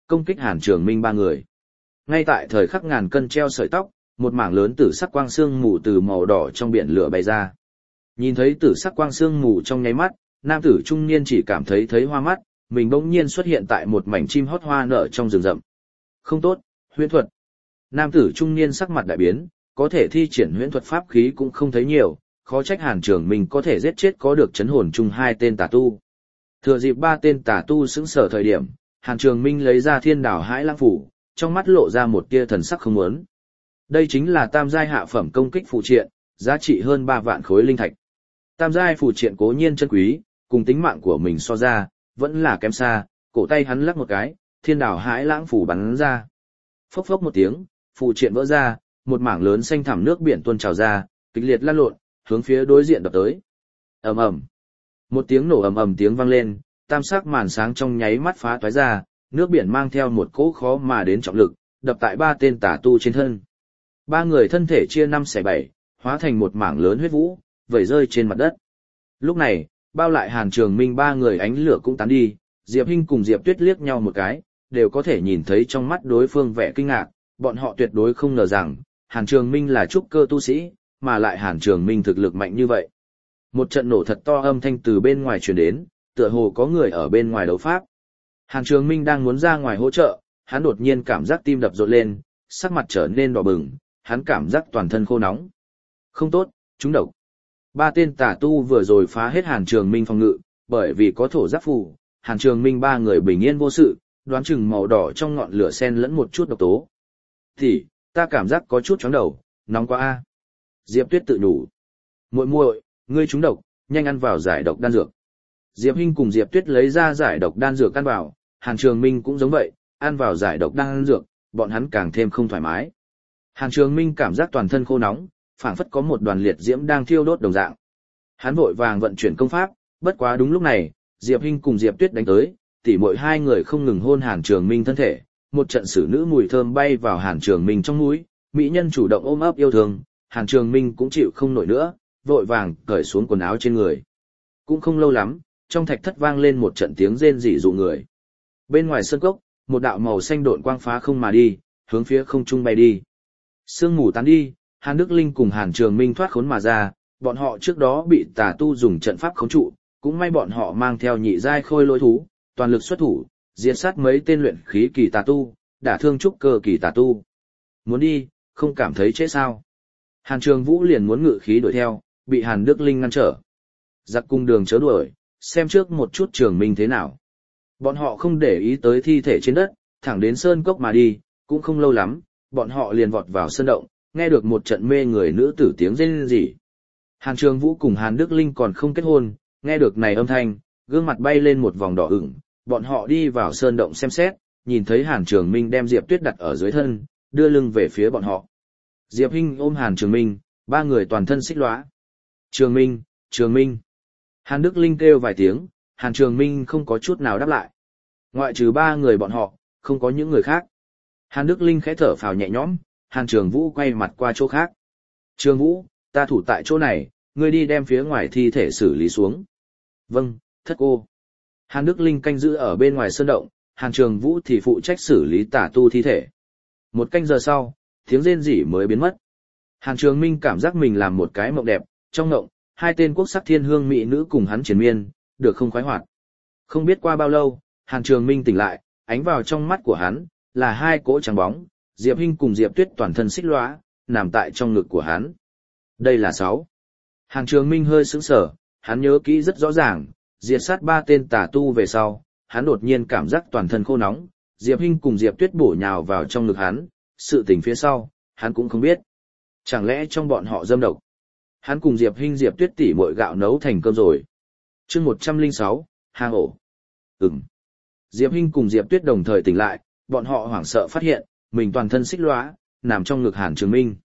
công kích Hàn Trường Minh ba người. Ngay tại thời khắc ngàn cân treo sợi tóc, một mảng lớn tử sắc quang xương mù từ màu đỏ trong biển lửa bay ra. Nhìn thấy tử sắc quang xương mù trong nháy mắt, nam tử trung niên chỉ cảm thấy thấy hoa mắt, mình bỗng nhiên xuất hiện tại một mảnh chim hót hoa nở trong rừng rậm. Không tốt, huyễn thuật. Nam tử trung niên sắc mặt đại biến, có thể thi triển huyễn thuật pháp khí cũng không thấy nhiều, khó trách Hàn Trường Minh có thể giết chết có được chấn hồn chung hai tên tà tu. Thừa dịp ba tên tà tu sững sờ thời điểm, Hàn Trường Minh lấy ra Thiên Đảo Hãi Lãng phủ, trong mắt lộ ra một tia thần sắc không muốn. Đây chính là tam giai hạ phẩm công kích phụ triện, giá trị hơn ba vạn khối linh thạch. Tam giai phụ triện cố nhiên chân quý, cùng tính mạng của mình so ra, vẫn là kém xa, cổ tay hắn lắc một cái, Thiên Đảo Hãi Lãng phủ bắn ra. Phốc phốc một tiếng, phụ triện vỡ ra, một mảng lớn xanh thẳm nước biển tuôn trào ra, kịch liệt lăn lộn, hướng phía đối diện đập tới. Ầm ầm. Một tiếng nổ ầm ầm tiếng vang lên, tam sắc màn sáng trong nháy mắt phá toái ra, nước biển mang theo một cỗ khó mà đến trọng lực, đập tại ba tên tà tu trên thân. Ba người thân thể chia năm xẻ bảy, hóa thành một mảng lớn huyết vũ, vẩy rơi trên mặt đất. Lúc này, bao lại Hàn Trường Minh ba người ánh lửa cũng tán đi, Diệp Hinh cùng Diệp Tuyết liếc nhau một cái, đều có thể nhìn thấy trong mắt đối phương vẻ kinh ngạc, bọn họ tuyệt đối không ngờ rằng, Hàn Trường Minh là trúc cơ tu sĩ, mà lại Hàn Trường Minh thực lực mạnh như vậy. Một trận nổ thật to âm thanh từ bên ngoài truyền đến, tựa hồ có người ở bên ngoài đấu pháp. Hàn Trường Minh đang muốn ra ngoài hỗ trợ, hắn đột nhiên cảm giác tim đập rộn lên, sắc mặt trở nên đỏ bừng, hắn cảm giác toàn thân khô nóng. Không tốt, chúng độc. Ba tên tà tu vừa rồi phá hết Hàn Trường Minh phòng ngự, bởi vì có thổ giáp phù, Hàn Trường Minh ba người bình yên vô sự, đoán chừng màu đỏ trong ngọn lửa xen lẫn một chút độc tố. Thì, ta cảm giác có chút chóng đầu, nóng quá a. Diệp Tuyết tự nhủ. Muội muội, ngươi trúng độc, nhanh ăn vào giải độc đan dược. Diệp Hinh cùng Diệp Tuyết lấy ra giải độc đan dược ăn vào, Hàn Trường Minh cũng giống vậy, ăn vào giải độc đan dược, bọn hắn càng thêm không thoải mái. Hàn Trường Minh cảm giác toàn thân khô nóng, phảng phất có một đoàn liệt diễm đang thiêu đốt đồng dạng. Hắn vội vàng vận chuyển công pháp, bất quá đúng lúc này, Diệp Hinh cùng Diệp Tuyết đánh tới, tỉ muội hai người không ngừng hôn Hàn Trường Minh thân thể, một trận xử nữ mùi thơm bay vào Hàn Trường Minh trong mũi, mỹ nhân chủ động ôm ấp yêu thương, Hàn Trường Minh cũng chịu không nổi nữa, vội vàng cởi xuống quần áo trên người. Cũng không lâu lắm, trong thạch thất vang lên một trận tiếng rên rỉ dụ người. Bên ngoài sân cốc, một đạo màu xanh độn quang phá không mà đi, hướng phía không trung bay đi. Sương mù tán đi, Hàn Đức Linh cùng Hàn Trường Minh thoát khốn mà ra, bọn họ trước đó bị tà tu dùng trận pháp khống trụ, cũng may bọn họ mang theo nhị giai khôi lôi thú, toàn lực xuất thủ, diệt sát mấy tên luyện khí kỳ tà tu, đả thương trúc cơ kỳ tà tu. Muốn đi, không cảm thấy trễ sao? Hàn Trường Vũ liền muốn ngự khí đuổi theo, bị Hàn Đức Linh ngăn trở. Giặc cung đường chớ đuổi, xem trước một chút Trường Minh thế nào. Bọn họ không để ý tới thi thể trên đất, thẳng đến sơn cốc mà đi, cũng không lâu lắm, bọn họ liền vọt vào sơn động, nghe được một trận mê người nữ tử tiếng rên rỉ. Hàn Trường Vũ cùng Hàn Đức Linh còn không kết hôn, nghe được này âm thanh, gương mặt bay lên một vòng đỏ ửng, bọn họ đi vào sơn động xem xét, nhìn thấy Hàn Trường Minh đem Diệp Tuyết đặt ở dưới thân, đưa lưng về phía bọn họ. Diệp Hinh ôm Hàn Trường Minh, ba người toàn thân xích lóa. Trường Minh, Trường Minh. Hàn Đức Linh kêu vài tiếng, Hàn Trường Minh không có chút nào đáp lại. Ngoại trừ ba người bọn họ, không có những người khác. Hàn Đức Linh khẽ thở phào nhẹ nhõm, Hàn Trường Vũ quay mặt qua chỗ khác. Trường Vũ, ta thủ tại chỗ này, ngươi đi đem phía ngoài thi thể xử lý xuống. Vâng, thất cô. Hàn Đức Linh canh giữ ở bên ngoài sơn động, Hàn Trường Vũ thì phụ trách xử lý tà tu thi thể. Một canh giờ sau, tiếng rên rỉ mới biến mất. Hàn Trường Minh cảm giác mình làm một cái mộng đẹp, trong mộng, hai tên quốc sắc thiên hương mỹ nữ cùng hắn triền miên, được không khoái hoạt. Không biết qua bao lâu, Hàn Trường Minh tỉnh lại, ánh vào trong mắt của hắn, là hai cỗ trắng bóng, Diệp Hinh cùng Diệp Tuyết toàn thân xích lóa, nằm tại trong ngực của hắn. Đây là sáu. Hàn Trường Minh hơi sững sờ, hắn nhớ kỹ rất rõ ràng, diệt sát ba tên tà tu về sau, hắn đột nhiên cảm giác toàn thân khô nóng, Diệp Hinh cùng Diệp Tuyết bổ nhào vào trong ngực hắn, sự tình phía sau, hắn cũng không biết. Chẳng lẽ trong bọn họ dâm độc? Hắn cùng Diệp Hinh Diệp Tuyết tỉ muội gạo nấu thành cơm rồi. Chương một trăm lẻ sáu, hang ổ. Ừm. Diệp Hinh cùng Diệp Tuyết đồng thời tỉnh lại, bọn họ hoảng sợ phát hiện, mình toàn thân xích lóa, nằm trong ngực Hàn Trường Minh.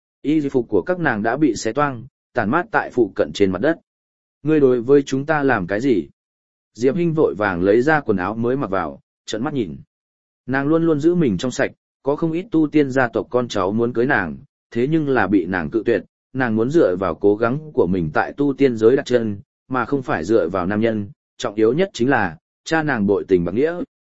Y phục của các nàng đã bị xé toang, tàn mát tại phụ cận trên mặt đất. Ngươi đối với chúng ta làm cái gì? Diệp Hinh vội vàng lấy ra quần áo mới mặc vào, trợn mắt nhìn. Nàng luôn luôn giữ mình trong sạch, có không ít tu tiên gia tộc con cháu muốn cưới nàng, thế nhưng là bị nàng cự tuyệt, nàng muốn dựa vào cố gắng của mình tại tu tiên giới đặt chân, mà không phải dựa vào nam nhân, trọng yếu nhất chính là, cha nàng bội tình bạc nghĩa,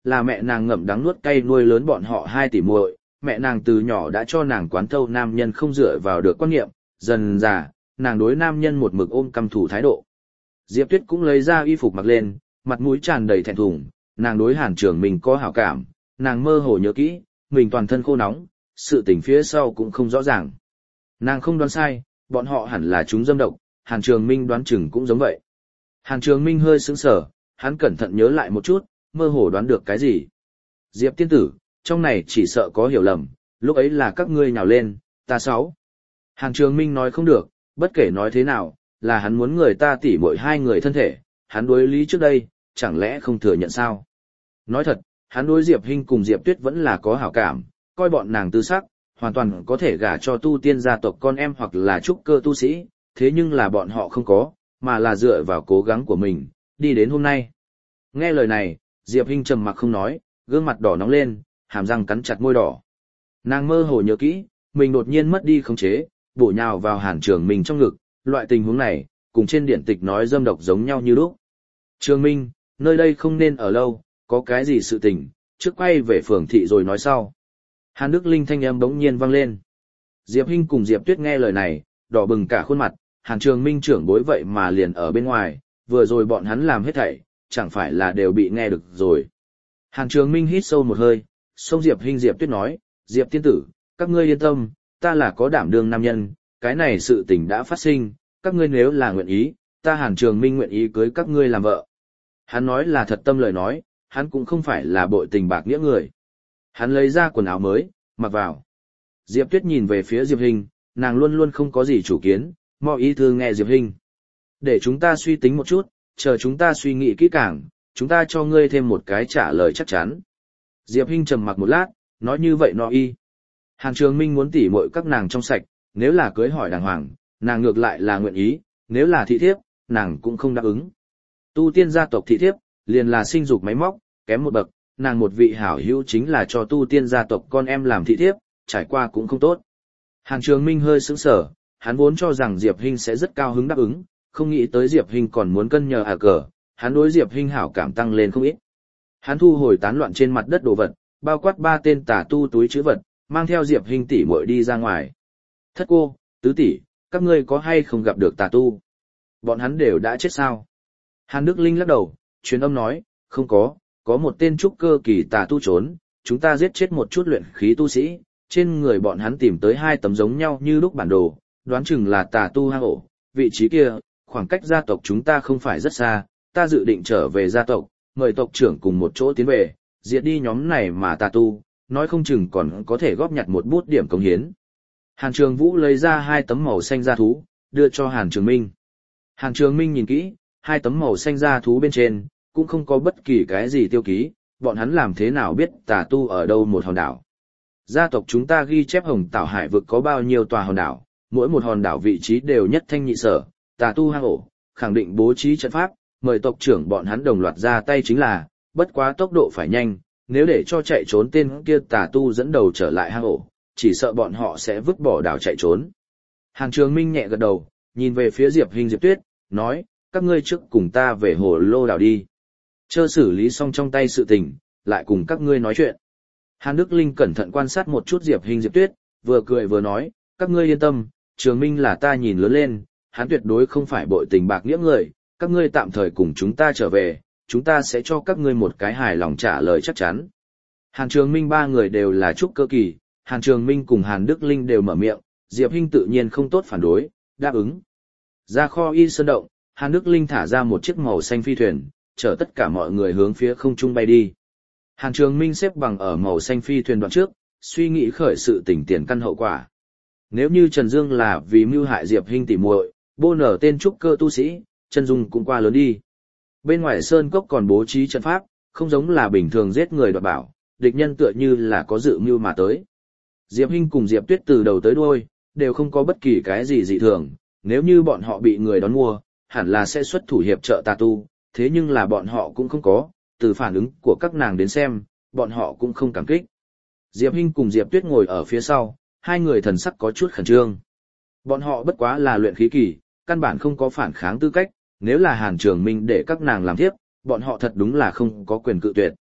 là mẹ nàng ngậm đắng nuốt cay nuôi lớn bọn họ hai tỷ muội, mẹ nàng từ nhỏ đã cho nàng quán thâu nam nhân không dựa vào được quan niệm, dần dà, nàng đối nam nhân một mực ôm căm thù thái độ. Diệp Tuyết cũng lấy ra y phục mặc lên, mặt mũi tràn đầy thẹn thùng, nàng đối Hàn Trường Minh có hảo cảm, nàng mơ hồ nhớ kỹ, mình toàn thân khô nóng, sự tình phía sau cũng không rõ ràng. Nàng không đoán sai, bọn họ hẳn là chúng dâm độc, Hàn Trường Minh đoán chừng cũng giống vậy. Hàn Trường Minh hơi sững sờ, hắn cẩn thận nhớ lại một chút, mơ hồ đoán được cái gì. Diệp tiên tử, trong này chỉ sợ có hiểu lầm, lúc ấy là các ngươi nhào lên, ta sáu. Hàn Trường Minh nói không được, bất kể nói thế nào, là hắn muốn người ta tỉ muội hai người thân thể, hắn đối lý trước đây, chẳng lẽ không thừa nhận sao? Nói thật, hắn đối Diệp Hinh cùng Diệp Tuyết vẫn là có hảo cảm, coi bọn nàng tư sắc, hoàn toàn có thể gả cho tu tiên gia tộc con em hoặc là trúc cơ tu sĩ, thế nhưng là bọn họ không có, mà là dựa vào cố gắng của mình, đi đến hôm nay. Nghe lời này, Diệp Hinh trầm mặc không nói, gương mặt đỏ nóng lên, hàm răng cắn chặt môi đỏ. Nàng mơ hồ nhớ kỹ, mình đột nhiên mất đi khống chế, bổ nhào vào Hàn Trường Minh trong ngực, loại tình huống này, cùng trên điển tịch nói dâm độc giống nhau như lúc. Trường Minh, nơi đây không nên ở lâu, có cái gì sự tình, trước quay về phường thị rồi nói sau. Hàn Đức Linh thanh âm bỗng nhiên vang lên. Diệp Hinh cùng Diệp Tuyết nghe lời này, đỏ bừng cả khuôn mặt, Hàn Trường Minh trưởng bối vậy mà liền ở bên ngoài, vừa rồi bọn hắn làm hết thảy, chẳng phải là đều bị nghe được rồi. Hàn Trường Minh hít sâu một hơi, xông Diệp Hinh Diệp Tuyết nói, Diệp tiên tử, các ngươi yên tâm, ta là có đảm đương nam nhân, cái này sự tình đã phát sinh, các ngươi nếu là nguyện ý, ta Hàn Trường Minh nguyện ý cưới các ngươi làm vợ. Hắn nói là thật tâm lời nói, hắn cũng không phải là bội tình bạc nghĩa người. Hắn lấy ra quần áo mới, mặc vào. Diệp Tuyết nhìn về phía Diệp Hinh, nàng luôn luôn không có gì chủ kiến, mọi ý thư nghe Diệp Hinh. Để chúng ta suy tính một chút, chờ chúng ta suy nghĩ kỹ càng, chúng ta cho ngươi thêm một cái trả lời chắc chắn. Diệp Hinh trầm mặc một lát, nói như vậy nó y. Hàn Trường Minh muốn tỉ muội các nàng trong sạch, nếu là cưới hỏi đàng hoàng, nàng ngược lại là nguyện ý, nếu là thị thiếp, nàng cũng không đáp ứng. Tu tiên gia tộc thị thiếp, liền là sinh dục máy móc, kém một bậc, nàng một vị hảo hữu chính là cho tu tiên gia tộc con em làm thị thiếp, trải qua cũng không tốt. Hàn Trường Minh hơi sững sờ, hắn vốn cho rằng Diệp Hinh sẽ rất cao hứng đáp ứng, không nghĩ tới Diệp Hinh còn muốn cân nhờ à cờ, hắn đối Diệp Hinh hảo cảm tăng lên không ít. Hắn thu hồi tán loạn trên mặt đất đồ vật, bao quát ba tên tà tu túi trữ vật, mang theo Diệp Hinh tỷ muội đi ra ngoài. Thất cô, tứ tỷ, các ngươi có hay không gặp được tà tu? Bọn hắn đều đã chết sao? Hàn Đức Linh lắc đầu, truyền âm nói, không có, có một tên trúc cơ kỳ tà tu trốn, chúng ta giết chết một chút luyện khí tu sĩ, trên người bọn hắn tìm tới hai tấm giống nhau như lúc bản đồ, đoán chừng là tà tu hang ổ, vị trí kia, khoảng cách gia tộc chúng ta không phải rất xa, ta dự định trở về gia tộc, mời tộc trưởng cùng một chỗ tiến về, diệt đi nhóm này mà tà tu, nói không chừng còn có thể góp nhặt một bút điểm công hiến. Hàn Trường Vũ lấy ra hai tấm màu xanh da thú, đưa cho Hàn Trường Minh. Hàn Trường Minh nhìn kỹ, hai tấm màu xanh da thú bên trên, cũng không có bất kỳ cái gì tiêu ký, bọn hắn làm thế nào biết tà tu ở đâu một hòn đảo. Gia tộc chúng ta ghi chép Hồng Tảo Hải vực có bao nhiêu tòa hòn đảo, mỗi một hòn đảo vị trí đều nhất thanh nhị sở, tà tu hang ổ, khẳng định bố trí trận pháp, mời tộc trưởng bọn hắn đồng loạt ra tay chính là, bất quá tốc độ phải nhanh, nếu để cho chạy trốn tên kia tà tu dẫn đầu trở lại hang ổ, chỉ sợ bọn họ sẽ vứt bỏ đảo chạy trốn. Hàn Trường Minh nhẹ gật đầu, nhìn về phía Diệp Hinh Diệp Tuyết, nói, các ngươi trước cùng ta về hồ lô đảo đi. Chơ xử lý xong trong tay sự tình, lại cùng các ngươi nói chuyện. Hàn Đức Linh cẩn thận quan sát một chút Diệp Hinh Diệp Tuyết, vừa cười vừa nói, các ngươi yên tâm, Trường Minh là ta nhìn lớn lên, hắn tuyệt đối không phải bội tình bạc nghĩa người, các ngươi tạm thời cùng chúng ta trở về, chúng ta sẽ cho các ngươi một cái hài lòng trả lời chắc chắn. Hàn Trường Minh ba người đều là trúc cơ kỳ, Hàn Trường Minh cùng Hàn Đức Linh đều mở miệng, Diệp Hinh tự nhiên không tốt phản đối, đáp ứng. Ra kho y sơn động, Hàn Đức Linh thả ra một chiếc màu xanh phi thuyền, chở tất cả mọi người hướng phía không trung bay đi. Hàn Trường Minh xếp bằng ở màu xanh phi thuyền đoạn trước, suy nghĩ khởi sự tình tiền căn hậu quả. Nếu như Trần Dương là vì mưu hại Diệp Hinh tỉ muội, bô nở tên trúc cơ tu sĩ, chân dung cũng qua lớn đi. Bên ngoài sơn cốc còn bố trí trận pháp, không giống là bình thường giết người đoạt bảo, địch nhân tựa như là có dự mưu mà tới. Diệp Hinh cùng Diệp Tuyết từ đầu tới đuôi đều không có bất kỳ cái gì dị thường, nếu như bọn họ bị người đón mua, hẳn là sẽ xuất thủ hiệp trợ tà tu, thế nhưng là bọn họ cũng không có, từ phản ứng của các nàng đến xem, bọn họ cũng không cảm kích. Diệp Hinh cùng Diệp Tuyết ngồi ở phía sau, hai người thần sắc có chút khẩn trương. Bọn họ bất quá là luyện khí kỳ, căn bản không có phản kháng tư cách, nếu là Hàn Trường Minh để các nàng làm tiếp, bọn họ thật đúng là không có quyền cự tuyệt.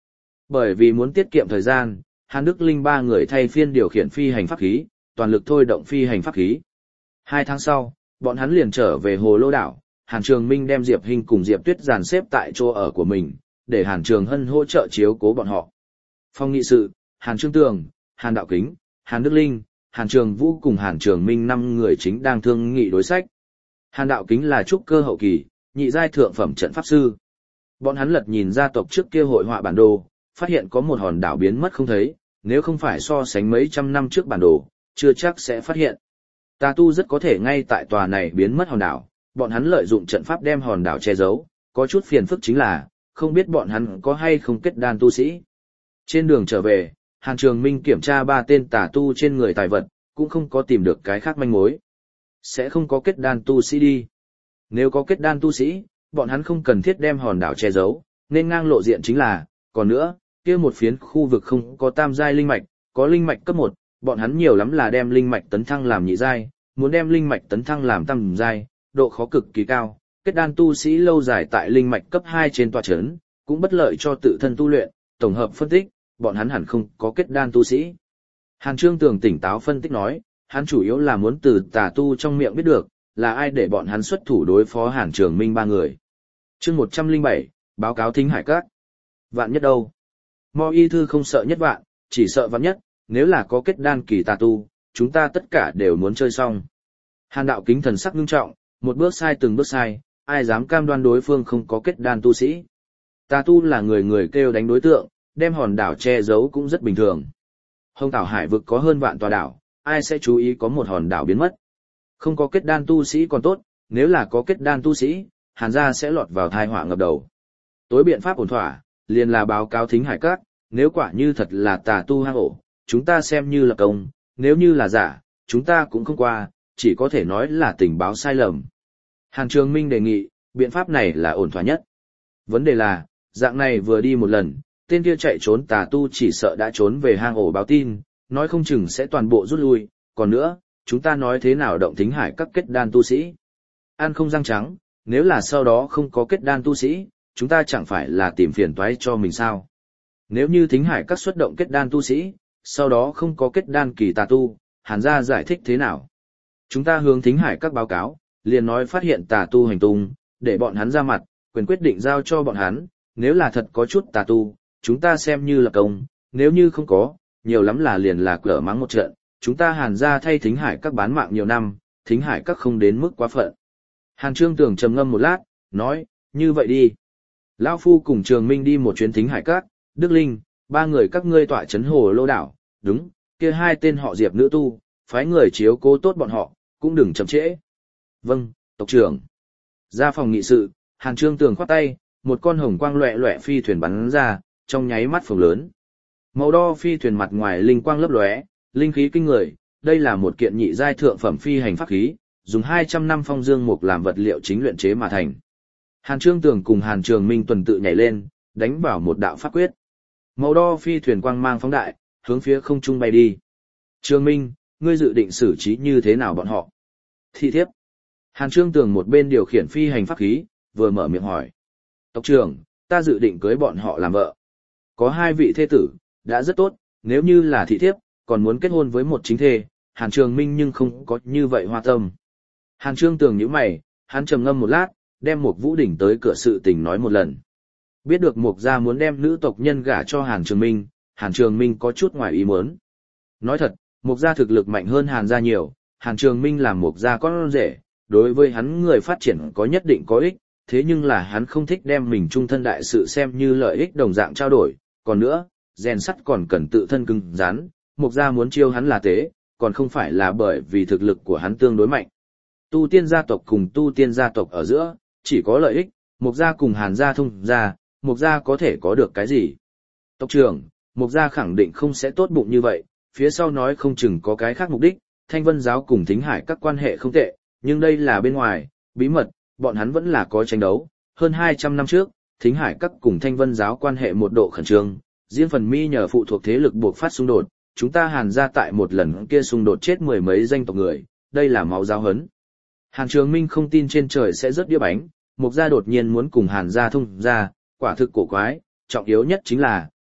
Bởi vì muốn tiết kiệm thời gian, Hàn Đức Linh ba người thay phiên điều khiển phi hành pháp khí, toàn lực thôi động phi hành pháp khí. Hai tháng sau, bọn hắn liền trở về Hồ Lô Đảo, Hàn Trường Minh đem Diệp Hinh cùng Diệp Tuyết dàn xếp tại chỗ ở của mình, để Hàn Trường Hân hỗ trợ chiếu cố bọn họ. Phong nghị sự, Hàn Trương Tường, Hàn Đạo Kính, Hàn Đức Linh, Hàn Trường Vũ cùng Hàn Trường Minh năm người chính đang thương nghị đối sách. Hàn Đạo Kính là trúc cơ hậu kỳ, nhị giai thượng phẩm trận pháp sư. Bọn hắn lật nhìn gia tộc trước kia hội họa bản đồ, phát hiện có một hòn đảo biến mất không thấy, nếu không phải so sánh mấy trăm năm trước bản đồ, chưa chắc sẽ phát hiện. Tà tu rất có thể ngay tại tòa này biến mất hòn đảo, bọn hắn lợi dụng trận pháp đem hòn đảo che giấu, có chút phiền phức chính là, không biết bọn hắn có hay không kết đan tu sĩ. Trên đường trở về, Hàn Trường Minh kiểm tra ba tên tà tu trên người tài vật, cũng không có tìm được cái khác manh mối. Sẽ không có kết đan tu sĩ đi. Nếu có kết đan tu sĩ, bọn hắn không cần thiết đem hòn đảo che giấu, nên ngang lộ diện chính là, còn nữa, kia một phiến khu vực không có tam giai linh mạch, có linh mạch cấp một, bọn hắn nhiều lắm là đem linh mạch tấn thăng làm nhị giai, muốn đem linh mạch tấn thăng làm tam giai, độ khó cực kỳ cao, kết đan tu sĩ lâu dài tại linh mạch cấp hai trên tòa chấn, cũng bất lợi cho tự thân tu luyện, tổng hợp phân tích, bọn hắn hẳn không có kết đan tu sĩ. Hàn Trương Tường tỉnh táo phân tích nói, hắn chủ yếu là muốn từ tà tu trong miệng biết được, là ai để bọn hắn xuất thủ đối phó Hàn Trường Minh ba người. Chương một trăm lẻ bảy, báo cáo Thính Hải Các. Vạn nhất đâu? Mo Y Thư không sợ nhất vạn, chỉ sợ vạn nhất, nếu là có kết đan kỳ tà tu, chúng ta tất cả đều muốn chơi xong. Hàn Đạo Kính thần sắc nghiêm trọng, một bước sai từng bước sai, ai dám cam đoan đối phương không có kết đan tu sĩ. Tà tu là người người kêu đánh đối tượng, đem hòn đảo che giấu cũng rất bình thường. Hồng Tảo Hải vực có hơn vạn tòa đảo, ai sẽ chú ý có một hòn đảo biến mất. Không có kết đan tu sĩ còn tốt, nếu là có kết đan tu sĩ, Hàn gia sẽ lọt vào tai họa ngập đầu. Tối biện pháp ổn thỏa, liền là báo cáo Thính Hải Các, nếu quả như thật là tà tu hang ổ, chúng ta xem như là công, nếu như là giả, chúng ta cũng không qua, chỉ có thể nói là tình báo sai lầm. Hàn Trường Minh đề nghị, biện pháp này là ổn thỏa nhất. Vấn đề là, dạng này vừa đi một lần, tên kia chạy trốn tà tu chỉ sợ đã trốn về hang ổ báo tin, nói không chừng sẽ toàn bộ rút lui, còn nữa, chúng ta nói thế nào động Thính Hải Các kết đan tu sĩ. Ăn không răng trắng, nếu là sau đó không có kết đan tu sĩ, chúng ta chẳng phải là tìm phiền toái cho mình sao. Nếu như Thính Hải Các xuất động kết đan tu sĩ, sau đó không có kết đan kỳ tà tu, Hàn gia giải thích thế nào? Chúng ta hướng Thính Hải Các báo cáo, liền nói phát hiện tà tu hành tung, để bọn hắn ra mặt, quyền quyết định giao cho bọn hắn, nếu là thật có chút tà tu, chúng ta xem như là công, nếu như không có, nhiều lắm là liền là cỡ mắng một trận, chúng ta Hàn gia thay Thính Hải Các bán mạng nhiều năm, Thính Hải Các không đến mức quá phận. Hàn Trương Tường trầm ngâm một lát, nói, như vậy đi. Lão Phu cùng Trường Minh đi một chuyến Thính Hải Các, Đức Linh, ba người các ngươi tọa trấn Hồ Lô Đảo, đúng, kia hai tên họ Diệp nữ tu, phái người chiếu cố tốt bọn họ, cũng đừng chậm trễ. Vâng, tộc trưởng. Ra phòng nghị sự, Hàn Trương Tường khoát tay, một con hồng quang loẹ loẹ phi thuyền bắn ra, trong nháy mắt phồng lớn. Màu đo phi thuyền mặt ngoài linh quang lấp lóe, linh khí kinh người, đây là một kiện nhị giai thượng phẩm phi hành pháp khí, dùng hai trăm năm phong dương mục làm vật liệu chính luyện chế mà thành. Hàn Trương Tường cùng Hàn Trường Minh tuần tự nhảy lên, đánh vào một đạo pháp quyết. Màu đo phi thuyền quang mang phóng đại, hướng phía không trung bay đi. Trường Minh, ngươi dự định xử trí như thế nào bọn họ? Thị thiếp. Hàn Trương Tường một bên điều khiển phi hành pháp khí, vừa mở miệng hỏi. Tộc trưởng, ta dự định cưới bọn họ làm vợ. Có hai vị thê tử, đã rất tốt, nếu như là thị thiếp, còn muốn kết hôn với một chính thê, Hàn Trường Minh nhưng không có như vậy hoa tâm. Hàn Trương Tường nhíu mày, hắn trầm ngâm một lát, đem một Vũ Đỉnh tới cửa sự tình nói một lần. Biết được Mục gia muốn đem nữ tộc nhân gả cho Hàn Trường Minh, Hàn Trường Minh có chút ngoài ý muốn. Nói thật, Mục gia thực lực mạnh hơn Hàn gia nhiều, Hàn Trường Minh làm Mục gia con rể, đối với hắn người phát triển có nhất định có ích, thế nhưng là hắn không thích đem mình trung thân đại sự xem như lợi ích đồng dạng trao đổi, còn nữa, rèn sắt còn cần tự thân cứng rắn, Mục gia muốn chiêu hắn là tế, còn không phải là bởi vì thực lực của hắn tương đối mạnh. Tu tiên gia tộc cùng tu tiên gia tộc ở giữa, chỉ có lợi ích, Mục gia cùng Hàn gia thông gia, Mục gia có thể có được cái gì? Tộc trưởng, Mục gia khẳng định không sẽ tốt bụng như vậy, phía sau nói không chừng có cái khác mục đích, Thanh Vân giáo cùng Thính Hải các quan hệ không tệ, nhưng đây là bên ngoài, bí mật, bọn hắn vẫn là có tranh đấu. Hơn hai trăm năm trước, Thính Hải các cùng Thanh Vân giáo quan hệ một độ khẩn trương, riêng phần mi nhờ phụ thuộc thế lực buộc phát xung đột, chúng ta Hàn gia tại một lần kia xung đột chết mười mấy danh tộc người, đây là máu giáo hấn. Hàn Trường Minh không tin trên trời sẽ rớt đĩa bánh, Mục gia đột nhiên muốn cùng Hàn gia thông gia, quả thực cổ quái, trọng yếu nhất chính là,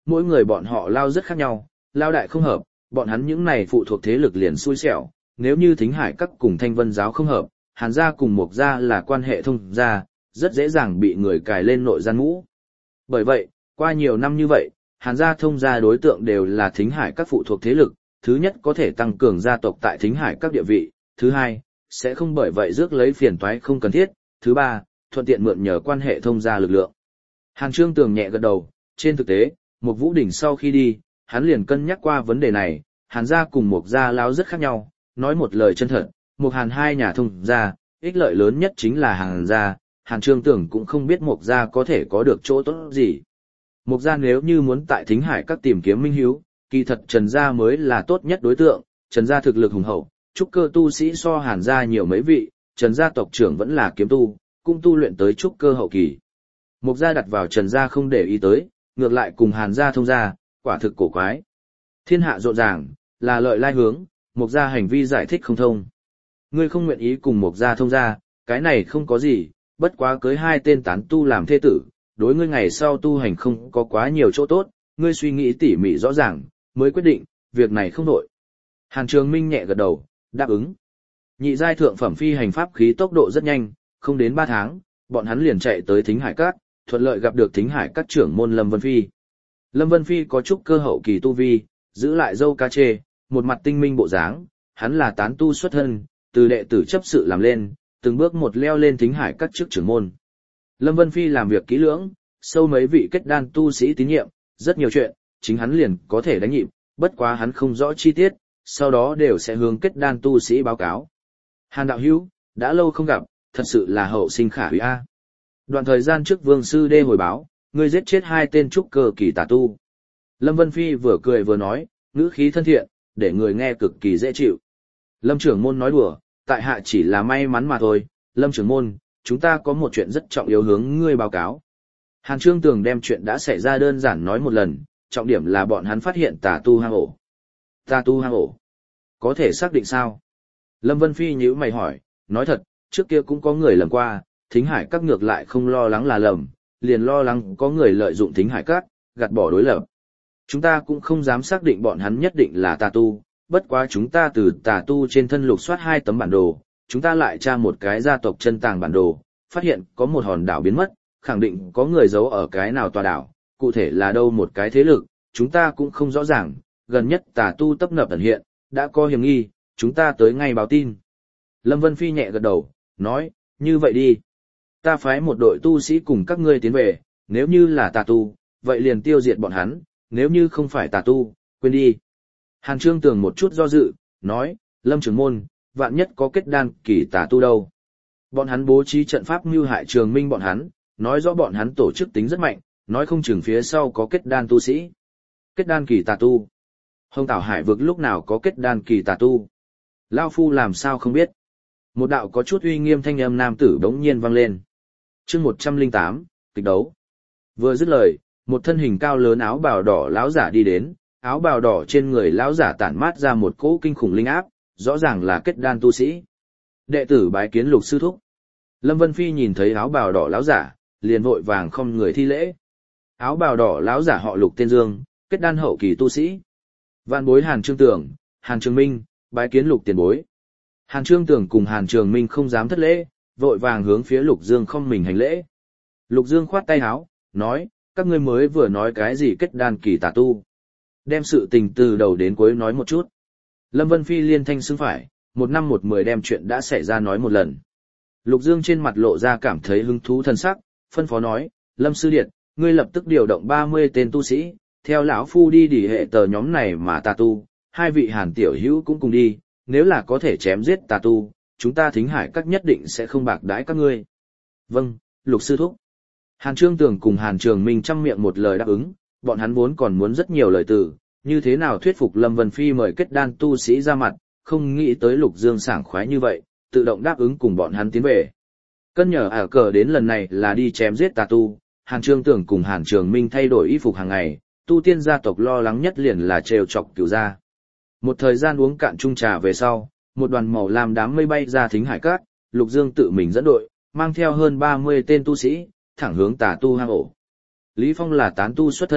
mỗi người bọn họ lao rất khác nhau, lao đại không hợp, bọn hắn những này phụ thuộc thế lực liền xui xẻo, nếu như Thính Hải Các cùng Thanh Vân giáo không hợp, Hàn gia cùng Mộc gia là quan hệ thông gia, rất dễ dàng bị người cài lên nội gian mũ. Bởi vậy, qua nhiều năm như vậy, Hàn gia thông gia đối tượng đều là Thính Hải Các phụ thuộc thế lực, thứ nhất có thể tăng cường gia tộc tại Thính Hải Các địa vị, thứ hai, sẽ không bởi vậy rước lấy phiền toái không cần thiết, thứ ba, thuận tiện mượn nhờ quan hệ thông gia lực lượng. Hàn Trương Tường nhẹ gật đầu, trên thực tế, Mộc Vũ Đỉnh sau khi đi, hắn liền cân nhắc qua vấn đề này, Hàn gia cùng Mộc gia láo rất khác nhau, nói một lời chân thật, Mộc Hàn hai nhà thông gia, ích lợi lớn nhất chính là Hàn gia, Hàn Trương Tường cũng không biết Mộc gia có thể có được chỗ tốt gì. Mộc gia nếu như muốn tại Thính Hải Các tìm kiếm minh hiếu, kỳ thật Trần gia mới là tốt nhất đối tượng, Trần gia thực lực hùng hậu, trúc cơ tu sĩ so Hàn gia nhiều mấy vị, Trần gia tộc trưởng vẫn là kiếm tu, cũng tu luyện tới trúc cơ hậu kỳ. Mộc gia đặt vào Trần gia không để ý tới, ngược lại cùng Hàn gia thông gia, quả thực cổ quái. Thiên hạ rộn ràng, là lợi lai hướng, Mộc gia hành vi giải thích không thông. Ngươi không nguyện ý cùng Mộc gia thông gia, cái này không có gì, bất quá cưới hai tên tán tu làm thê tử, đối ngươi ngày sau tu hành không có quá nhiều chỗ tốt, ngươi suy nghĩ tỉ mỉ rõ ràng, mới quyết định, việc này không đổi. Hàn Trường Minh nhẹ gật đầu, đáp ứng. Nhị giai thượng phẩm phi hành pháp khí tốc độ rất nhanh, không đến ba tháng, bọn hắn liền chạy tới Thính Hải Các, thuận lợi gặp được Thính Hải Các trưởng môn Lâm Vân Phi. Lâm Vân Phi có chút cơ hậu kỳ tu vi, giữ lại dâu cá chê, một mặt tinh minh bộ dáng, hắn là tán tu xuất thân, từ đệ tử chấp sự làm lên, từng bước một leo lên Thính Hải Các trước trưởng môn. Lâm Vân Phi làm việc kỹ lưỡng, sâu mấy vị kết đan tu sĩ tín nhiệm, rất nhiều chuyện, chính hắn liền có thể đánh nhịp, bất quá hắn không rõ chi tiết, sau đó đều sẽ hướng kết đan tu sĩ báo cáo. Hàn đạo hữu, đã lâu không gặp, thật sự là hậu sinh khả hủy a. Đoạn thời gian trước Vương Sư Đê hồi báo, ngươi giết chết hai tên trúc cơ kỳ tà tu. Lâm Vân Phi vừa cười vừa nói, ngữ khí thân thiện, để người nghe cực kỳ dễ chịu. Lâm trưởng môn nói đùa, tại hạ chỉ là may mắn mà thôi. Lâm trưởng môn, chúng ta có một chuyện rất trọng yếu hướng ngươi báo cáo. Hàn Trương Tường đem chuyện đã xảy ra đơn giản nói một lần, trọng điểm là bọn hắn phát hiện tà tu hang ổ. Tà tu hang ổ? Có thể xác định sao? Lâm Vân Phi nhíu mày hỏi, nói thật, trước kia cũng có người lầm qua, Thính Hải Các ngược lại không lo lắng là lầm, liền lo lắng có người lợi dụng Thính Hải Các, gạt bỏ đối lập. Chúng ta cũng không dám xác định bọn hắn nhất định là tà tu, bất quá chúng ta từ tà tu trên thân lục soát hai tấm bản đồ, chúng ta lại tra một cái gia tộc chân tàng bản đồ, phát hiện có một hòn đảo biến mất, khẳng định có người giấu ở cái nào tòa đảo, cụ thể là đâu một cái thế lực, chúng ta cũng không rõ ràng, gần nhất tà tu tấp nập ẩn hiện, đã có hiểm nghi, chúng ta tới ngay báo tin. Lâm Vân Phi nhẹ gật đầu, nói, như vậy đi. Ta phái một đội tu sĩ cùng các ngươi tiến về, nếu như là tà tu, vậy liền tiêu diệt bọn hắn, nếu như không phải tà tu, quên đi. Hàn Trương Tường một chút do dự, nói, Lâm trưởng môn, vạn nhất có kết đan kỳ tà tu đâu. Bọn hắn bố trí trận pháp mưu hại Trường Minh bọn hắn, nói rõ bọn hắn tổ chức tính rất mạnh, nói không chừng phía sau có kết đan tu sĩ. Kết đan kỳ tà tu. Hồng Tảo Hải vực lúc nào có kết đan kỳ tà tu. Lao Phu làm sao không biết. Một đạo có chút uy nghiêm thanh âm nam tử bỗng nhiên vang lên. Chương một trăm lẻ tám, kịch đấu. Vừa dứt lời, một thân hình cao lớn áo bào đỏ lão giả đi đến, áo bào đỏ trên người lão giả tản mát ra một cỗ kinh khủng linh áp, rõ ràng là kết đan tu sĩ. Đệ tử bái kiến Lục sư thúc. Lâm Vân Phi nhìn thấy áo bào đỏ lão giả, liền vội vàng không người thi lễ. Áo bào đỏ lão giả họ Lục tên Dương, kết đan hậu kỳ tu sĩ. Vạn bối Hàn Trương Tường, Hàn Trường Minh, bái kiến Lục tiền bối. Hàn Trương Tường cùng Hàn Trường Minh không dám thất lễ, vội vàng hướng phía Lục Dương không mình hành lễ. Lục Dương khoát tay áo, nói, các ngươi mới vừa nói cái gì kết đan kỳ tà tu. Đem sự tình từ đầu đến cuối nói một chút. Lâm Vân Phi liên thanh xưng phải, một năm một mười đem chuyện đã xảy ra nói một lần. Lục Dương trên mặt lộ ra cảm thấy hứng thú thân sắc, phân phó nói, Lâm Sư Điệt, ngươi lập tức điều động ba mươi tên tu sĩ, theo lão Phu đi đỉ hệ tờ nhóm này mà tà tu, hai vị Hàn tiểu hữu cũng cùng đi, nếu là có thể chém giết tà tu, chúng ta Thính Hải Các nhất định sẽ không bạc đãi các ngươi. Vâng, Lục sư thúc. Hàn Trương Tường cùng Hàn Trường Minh trăm miệng một lời đáp ứng, bọn hắn vốn còn muốn rất nhiều lời từ, như thế nào thuyết phục Lâm Vân Phi mời kết đan tu sĩ ra mặt, không nghĩ tới Lục Dương sảng khoái như vậy, tự động đáp ứng cùng bọn hắn tiến về. Cân nhờ ả cờ đến lần này là đi chém giết tà tu, Hàn Trương Tường cùng Hàn Trường Minh thay đổi y phục hàng ngày, tu tiên gia tộc lo lắng nhất liền là trêu chọc cửu gia. Một thời gian uống cạn chung trà về sau, một đoàn màu lam đám mây bay ra Thính Hải Các, Lục Dương tự mình dẫn đội, mang theo hơn ba mươi tên tu sĩ, thẳng hướng tà tu hang ổ. Lý Phong là tán tu xuất thân,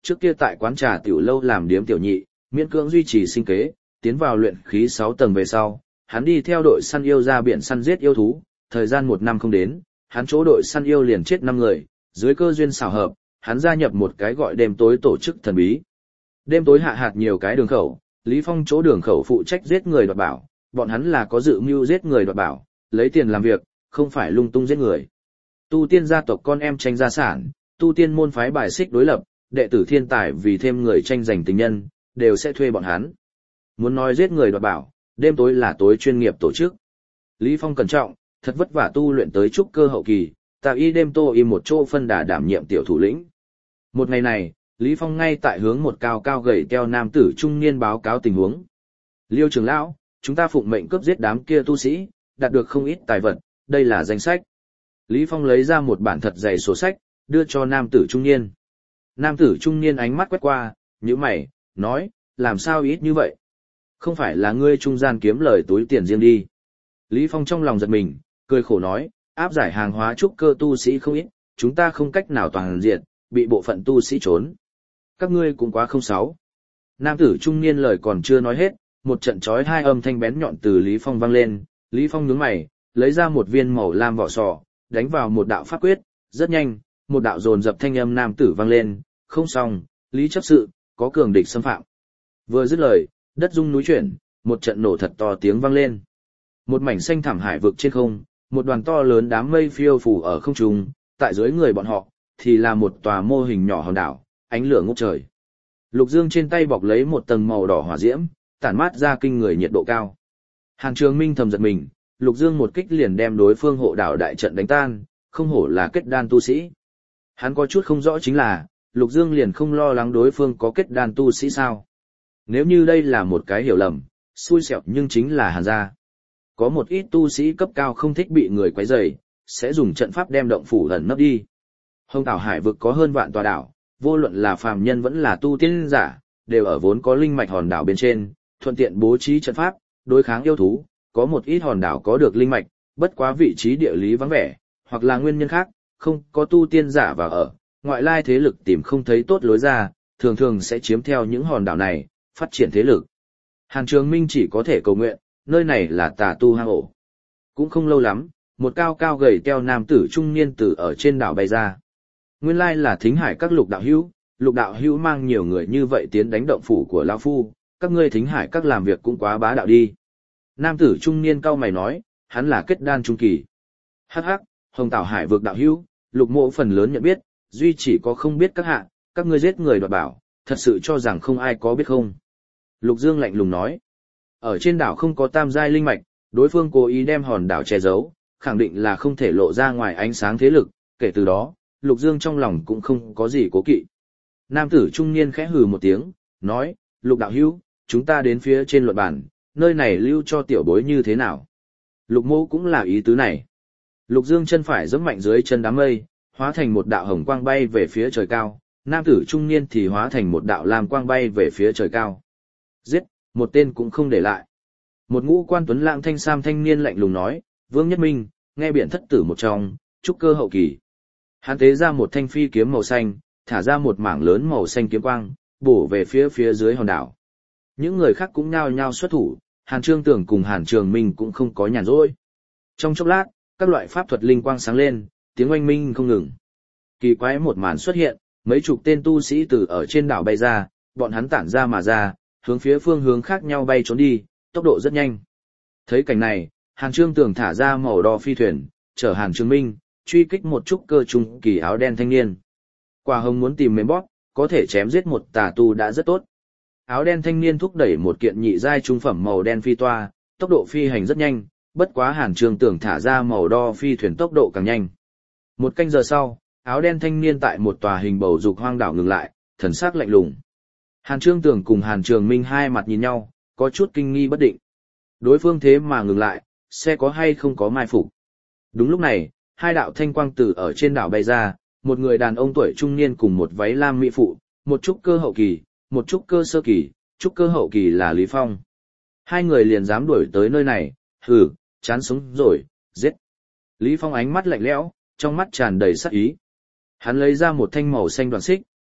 trước kia tại quán trà tiểu lâu làm điếm tiểu nhị, miễn cưỡng duy trì sinh kế, tiến vào luyện khí sáu tầng về sau, hắn đi theo đội săn yêu ra biển săn giết yêu thú, thời gian một năm không đến, hắn chỗ đội săn yêu liền chết năm người, dưới cơ duyên xảo hợp, hắn gia nhập một cái gọi đêm tối tổ chức thần bí. Đêm tối hạ hạt nhiều cái đường khẩu, Lý Phong chỗ đường khẩu phụ trách giết người đoạt bảo, bọn hắn là có dự mưu giết người đoạt bảo, lấy tiền làm việc, không phải lung tung giết người. Tu tiên gia tộc con em tranh gia sản, tu tiên môn phái bài xích đối lập, đệ tử thiên tài vì thêm người tranh giành tình nhân, đều sẽ thuê bọn hắn. Muốn nói giết người đoạt bảo, đêm tối là tối chuyên nghiệp tổ chức. Lý Phong cẩn trọng, thật vất vả tu luyện tới trúc cơ hậu kỳ, tạo y đêm tô y một chỗ phân đà đảm nhiệm tiểu thủ lĩnh. Một ngày này, Lý Phong ngay tại hướng một cao cao gầy teo nam tử trung niên báo cáo tình huống. Liêu trưởng lão, chúng ta phụng mệnh cướp giết đám kia tu sĩ, đạt được không ít tài vật, đây là danh sách. Lý Phong lấy ra một bản thật dày sổ sách, đưa cho nam tử trung niên. Nam tử trung niên ánh mắt quét qua, nhíu mày, nói, làm sao ít như vậy? Không phải là ngươi trung gian kiếm lời túi tiền riêng đi. Lý Phong trong lòng giật mình, cười khổ nói, áp giải hàng hóa trúc cơ tu sĩ không ít, chúng ta không cách nào toàn diện, bị bộ phận tu sĩ trốn. Các ngươi cũng quá không sáu. Nam tử trung niên lời còn chưa nói hết, một trận chói hai âm thanh bén nhọn từ Lý Phong vang lên, Lý Phong nhướng mày, lấy ra một viên màu lam vỏ sò, đánh vào một đạo pháp quyết, rất nhanh, một đạo dồn dập thanh âm nam tử vang lên, không xong, Lý chấp sự, có cường địch xâm phạm. Vừa dứt lời, đất rung núi chuyển, một trận nổ thật to tiếng vang lên. Một mảnh xanh thảm hải vực trên không, một đoàn to lớn đám mây phiêu phù ở không trung, tại dưới người bọn họ, thì là một tòa mô hình nhỏ hòn đảo, ánh lửa ngút trời. Lục Dương trên tay bọc lấy một tầng màu đỏ hỏa diễm, tản mát ra kinh người nhiệt độ cao. Hàn Trường Minh thầm giật mình, Lục Dương một kích liền đem đối phương hộ đảo đại trận đánh tan, không hổ là kết đan tu sĩ. Hắn có chút không rõ chính là, Lục Dương liền không lo lắng đối phương có kết đan tu sĩ sao. Nếu như đây là một cái hiểu lầm, xui xẻo nhưng chính là Hàn gia. Có một ít tu sĩ cấp cao không thích bị người quấy rầy, sẽ dùng trận pháp đem động phủ ẩn nấp đi. Hồng Tảo Hải vực có hơn vạn tòa đảo, vô luận là phàm nhân vẫn là tu tiên giả, đều ở vốn có linh mạch hòn đảo bên trên, thuận tiện bố trí trận pháp, đối kháng yêu thú, có một ít hòn đảo có được linh mạch, bất quá vị trí địa lý vắng vẻ, hoặc là nguyên nhân khác, không có tu tiên giả vào ở, ngoại lai thế lực tìm không thấy tốt lối ra, thường thường sẽ chiếm theo những hòn đảo này, phát triển thế lực. Hàn Trường Minh chỉ có thể cầu nguyện, nơi này là tà tu hang ổ. Cũng không lâu lắm, một cao cao gầy teo nam tử trung niên tử ở trên đảo bay ra. Nguyên lai là Thính Hải các lục đạo hữu, lục đạo hữu mang nhiều người như vậy tiến đánh động phủ của lão phu, các ngươi Thính Hải các làm việc cũng quá bá đạo đi. Nam tử trung niên cau mày nói, hắn là kết đan trung kỳ. Hắc hắc, Hồng Tảo Hải vực đạo hữu, lục mộ phần lớn nhận biết, duy chỉ có không biết các hạ, các ngươi giết người đoạt bảo, thật sự cho rằng không ai có biết không. Lục Dương lạnh lùng nói, ở trên đảo không có tam giai linh mạch, đối phương cố ý đem hòn đảo che giấu, khẳng định là không thể lộ ra ngoài ánh sáng thế lực, kể từ đó, Lục Dương trong lòng cũng không có gì cố kỵ. Nam tử trung niên khẽ hừ một tiếng, nói, Lục đạo hữu, chúng ta đến phía trên luận bàn, nơi này lưu cho tiểu bối như thế nào. Lục mô cũng là ý tứ này. Lục Dương chân phải giẫm mạnh dưới chân đám mây, hóa thành một đạo hồng quang bay về phía trời cao, nam tử trung niên thì hóa thành một đạo lam quang bay về phía trời cao. Giết, một tên cũng không để lại. Một ngũ quan tuấn lãng thanh sam thanh niên lạnh lùng nói, Vương Nhất Minh, nghe biển thất tử một trong, trúc cơ hậu kỳ. Hắn tế ra một thanh phi kiếm màu xanh, thả ra một mảng lớn màu xanh kiếm quang, bổ về phía phía dưới hòn đảo. Những người khác cũng nhao nhao xuất thủ, Hàn Trương Tưởng cùng Hàn Trường Minh cũng không có nhàn rỗi. Trong chốc lát, các loại pháp thuật linh quang sáng lên, tiếng oanh minh không ngừng. Kỳ quái một màn xuất hiện, mấy chục tên tu sĩ từ ở trên đảo bay ra, bọn hắn tản ra mà ra, hướng phía phương hướng khác nhau bay trốn đi, tốc độ rất nhanh. Thấy cảnh này, Hàn Trương Tưởng thả ra màu đỏ phi thuyền, chở Hàn Trường Minh, truy kích một chút cơ trung kỳ áo đen thanh niên. Quả hồng muốn tìm mềm bóp, có thể chém giết một tà tu đã rất tốt. Áo đen thanh niên thúc đẩy một kiện nhị giai trung phẩm màu đen phi toa, tốc độ phi hành rất nhanh, bất quá Hàn Trường Tưởng thả ra màu đỏ phi thuyền tốc độ càng nhanh. Một canh giờ sau, áo đen thanh niên tại một tòa hình bầu dục hoang đảo ngừng lại, thần sắc lạnh lùng. Hàn Trương Tưởng cùng Hàn Trường Minh hai mặt nhìn nhau, có chút kinh nghi bất định. Đối phương thế mà ngừng lại, xe có hay không có mai phục. Đúng lúc này, hai đạo thanh quang từ ở trên đảo bay ra, một người đàn ông tuổi trung niên cùng một váy lam mỹ phụ, một trúc cơ hậu kỳ, một trúc cơ sơ kỳ, trúc cơ hậu kỳ là Lý Phong. Hai người liền dám đuổi tới nơi này, hừ, chán sống rồi, giết. Lý Phong ánh mắt lạnh lẽo, trong mắt tràn đầy sát ý. Hắn lấy ra một thanh màu xanh đoàn xích,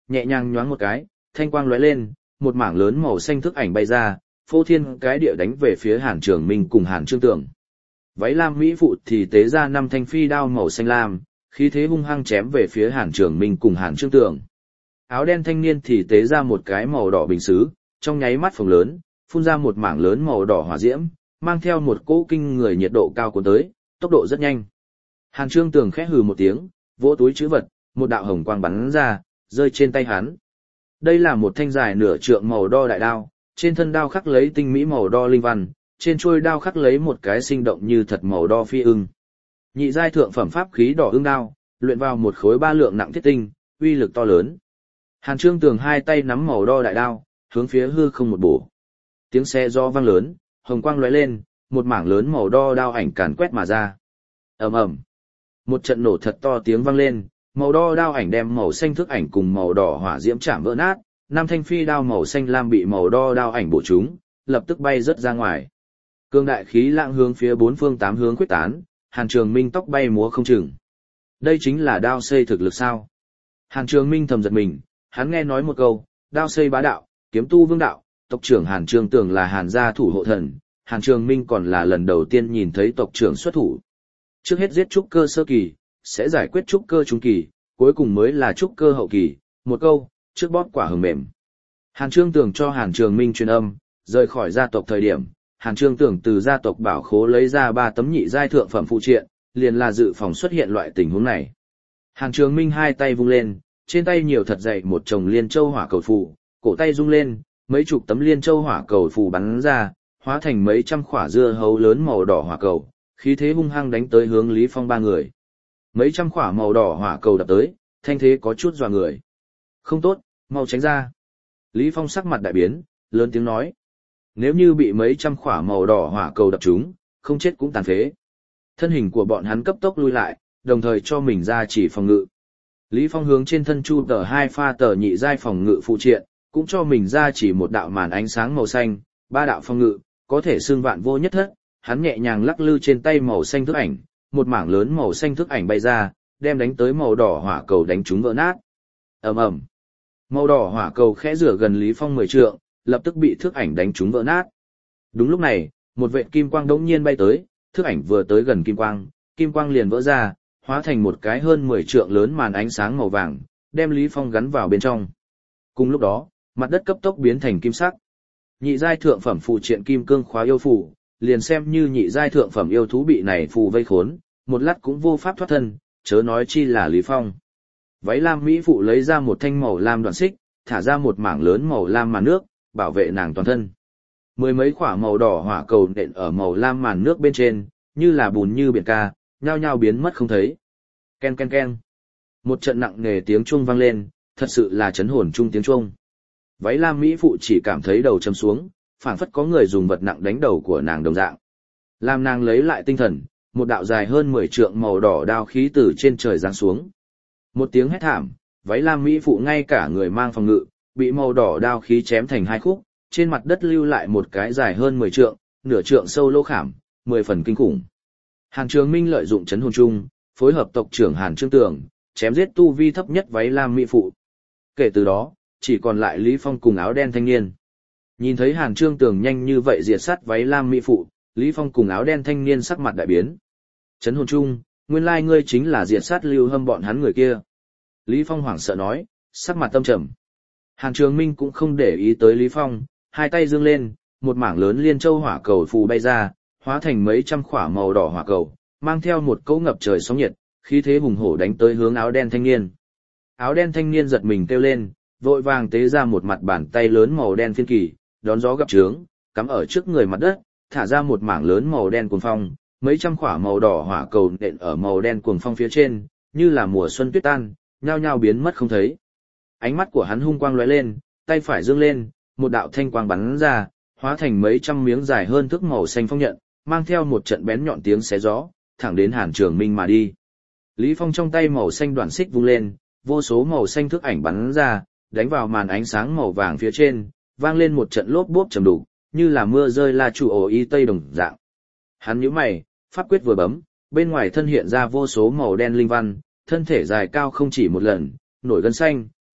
Nhẹ nhàng nhoáng một cái, thanh quang lóe lên, một mảng lớn màu xanh thức ảnh bay ra, phô thiên cái địa đánh về phía Hàn Trường Minh cùng Hàn Trương Tường. Váy lam mỹ phụ thì tế ra năm thanh phi đao màu xanh lam, khí thế hung hăng chém về phía Hàn Trường Minh cùng Hàn Trương Tường. Áo đen thanh niên thì tế ra một cái màu đỏ bình sứ, trong nháy mắt phồng lớn, phun ra một mảng lớn màu đỏ hỏa diễm, mang theo một cỗ kinh người nhiệt độ cao cuốn tới, tốc độ rất nhanh. Hàn Trương Tường khẽ hừ một tiếng, vỗ túi trữ vật, một đạo hồng quang bắn ra, rơi trên tay hắn. Đây là một thanh dài nửa trượng màu đo đại đao, trên thân đao khắc lấy tinh mỹ màu đo linh văn, trên chuôi đao khắc lấy một cái sinh động như thật màu đo phi ưng. Nhị giai thượng phẩm pháp khí đỏ ưng đao, luyện vào một khối ba lượng nặng thiết tinh, uy lực to lớn. Hàn Trương Tường hai tay nắm màu đo đại đao, hướng phía hư không một bổ. Tiếng xe do vang lớn, hồng quang lóe lên, một mảng lớn màu đo đao ảnh càn quét mà ra. Ầm ầm. Một trận nổ thật to tiếng vang lên, màu đo đao ảnh đem màu xanh thức ảnh cùng màu đỏ hỏa diễm chạm vỡ nát, năm thanh phi đao màu xanh lam bị màu đo đao ảnh bổ trúng, lập tức bay rất ra ngoài. Cương đại khí lãng hướng phía bốn phương tám hướng quyết tán, Hàn Trường Minh tóc bay múa không chừng. Đây chính là đao xây thực lực sao? Hàn Trường Minh thầm giật mình, hắn nghe nói một câu, đao xây bá đạo, kiếm tu vương đạo, tộc trưởng Hàn Trương Tường là Hàn gia thủ hộ thần, Hàn Trường Minh còn là lần đầu tiên nhìn thấy tộc trưởng xuất thủ. Trước hết giết trúc cơ sơ kỳ, sẽ giải quyết trúc cơ trung kỳ, cuối cùng mới là trúc cơ hậu kỳ, một câu, trước bóp quả hừng mềm. Hàn Trương Tường cho Hàn Trường Minh truyền âm, rời khỏi gia tộc thời điểm, Hàn Trương Tường từ gia tộc bảo khố lấy ra ba tấm nhị giai thượng phẩm phụ triện, liền là dự phòng xuất hiện loại tình huống này. Hàn Trường Minh hai tay vung lên, trên tay nhiều thật dày một chồng liên châu hỏa cầu phù, cổ tay rung lên, mấy chục tấm liên châu hỏa cầu phù bắn ra, hóa thành mấy trăm quả dưa hấu lớn màu đỏ hỏa cầu, khí thế hung hăng đánh tới hướng Lý Phong ba người. Mấy trăm quả màu đỏ hỏa cầu đập tới, thanh thế có chút dọa người. Không tốt, mau tránh ra. Lý Phong sắc mặt đại biến, lớn tiếng nói. Nếu như bị mấy trăm quả màu đỏ hỏa cầu đập trúng, không chết cũng tàn phế. Thân hình của bọn hắn cấp tốc lui lại, đồng thời cho mình ra chỉ phòng ngự. Lý Phong hướng trên thân chu tờ hai pha tờ nhị giai phòng ngự phụ triện, cũng cho mình ra chỉ một đạo màn ánh sáng màu xanh, ba đạo phòng ngự, có thể xương vạn vô nhất thất. Hắn nhẹ nhàng lắc lư trên tay màu xanh thức ảnh, một mảng lớn màu xanh thức ảnh bay ra, đem đánh tới màu đỏ hỏa cầu đánh trúng vỡ nát. Ầm ầm. Màu đỏ hỏa cầu khẽ rửa gần Lý Phong mười trượng, lập tức bị thức ảnh đánh trúng vỡ nát. Đúng lúc này, một vệt kim quang đống nhiên bay tới, thức ảnh vừa tới gần kim quang, kim quang liền vỡ ra, hóa thành một cái hơn mười trượng lớn màn ánh sáng màu vàng, đem Lý Phong gắn vào bên trong. Cùng lúc đó, mặt đất cấp tốc biến thành kim sắc. Nhị giai thượng phẩm phụ triện kim cương khóa yêu phù, liền xem như nhị giai thượng phẩm yêu thú bị này phù vây khốn, một lát cũng vô pháp thoát thân, chớ nói chi là Lý Phong. Váy lam mỹ phụ lấy ra một thanh màu lam đoạn xích, thả ra một mảng lớn màu lam màn nước, bảo vệ nàng toàn thân. Mười mấy quả màu đỏ hỏa cầu nện ở màu lam màn nước bên trên, như là bùn như biển ca, nhao nhao biến mất không thấy. Ken ken ken. Một trận nặng nề tiếng chuông vang lên, thật sự là chấn hồn chung tiếng chuông. Váy lam mỹ phụ chỉ cảm thấy đầu châm xuống, phảng phất có người dùng vật nặng đánh đầu của nàng đồng dạng. Làm nàng lấy lại tinh thần, một đạo dài hơn mười trượng màu đỏ đao khí từ trên trời giáng xuống. Một tiếng hét thảm, váy lam mỹ phụ ngay cả người mang phòng ngự, bị màu đỏ đao khí chém thành hai khúc, trên mặt đất lưu lại một cái dài hơn mười trượng, nửa trượng sâu lỗ khảm, mười phần kinh khủng. Hàn Trường Minh lợi dụng chấn hồn chung, phối hợp tộc trưởng Hàn Trương Tường, chém giết tu vi thấp nhất váy lam mỹ phụ. Kể từ đó, chỉ còn lại Lý Phong cùng áo đen thanh niên. Nhìn thấy Hàn Trương Tường nhanh như vậy diệt sát váy lam mỹ phụ, Lý Phong cùng áo đen thanh niên sắc mặt đại biến. Chấn hồn chung, nguyên lai ngươi chính là diệt sát Lưu Hâm bọn hắn người kia. Lý Phong hoảng sợ nói, sắc mặt tâm trầm. Hàn Trường Minh cũng không để ý tới Lý Phong, hai tay dương lên, một mảng lớn liên châu hỏa cầu phù bay ra, hóa thành mấy trăm quả màu đỏ hỏa cầu, mang theo một cỗ ngập trời sóng nhiệt, khí thế hùng hổ đánh tới hướng áo đen thanh niên. Áo đen thanh niên giật mình kêu lên, vội vàng tế ra một mặt bàn tay lớn màu đen phiên kỳ, đón gió gặp trướng, cắm ở trước người mặt đất, thả ra một mảng lớn màu đen cuồng phong, mấy trăm quả màu đỏ hỏa cầu nện ở màu đen cuồng phong phía trên, như là mùa xuân tuyết tan, nhao nhao biến mất không thấy. Ánh mắt của hắn hung quang lóe lên, tay phải giương lên, một đạo thanh quang bắn ra, hóa thành mấy trăm miếng dài hơn thước màu xanh phong nhận, mang theo một trận bén nhọn tiếng xé gió, thẳng đến Hàn Trường Minh mà đi. Lý Phong trong tay màu xanh đoạn xích vung lên, vô số màu xanh thước ảnh bắn ra, đánh vào màn ánh sáng màu vàng phía trên, vang lên một trận lốp bốp trầm đục, như là mưa rơi la chủ ổ y tây đồng dạng. Hắn nhíu mày, pháp quyết vừa bấm, bên ngoài thân hiện ra vô số màu đen linh văn, thân thể dài cao không chỉ một lần, nổi gân xanh,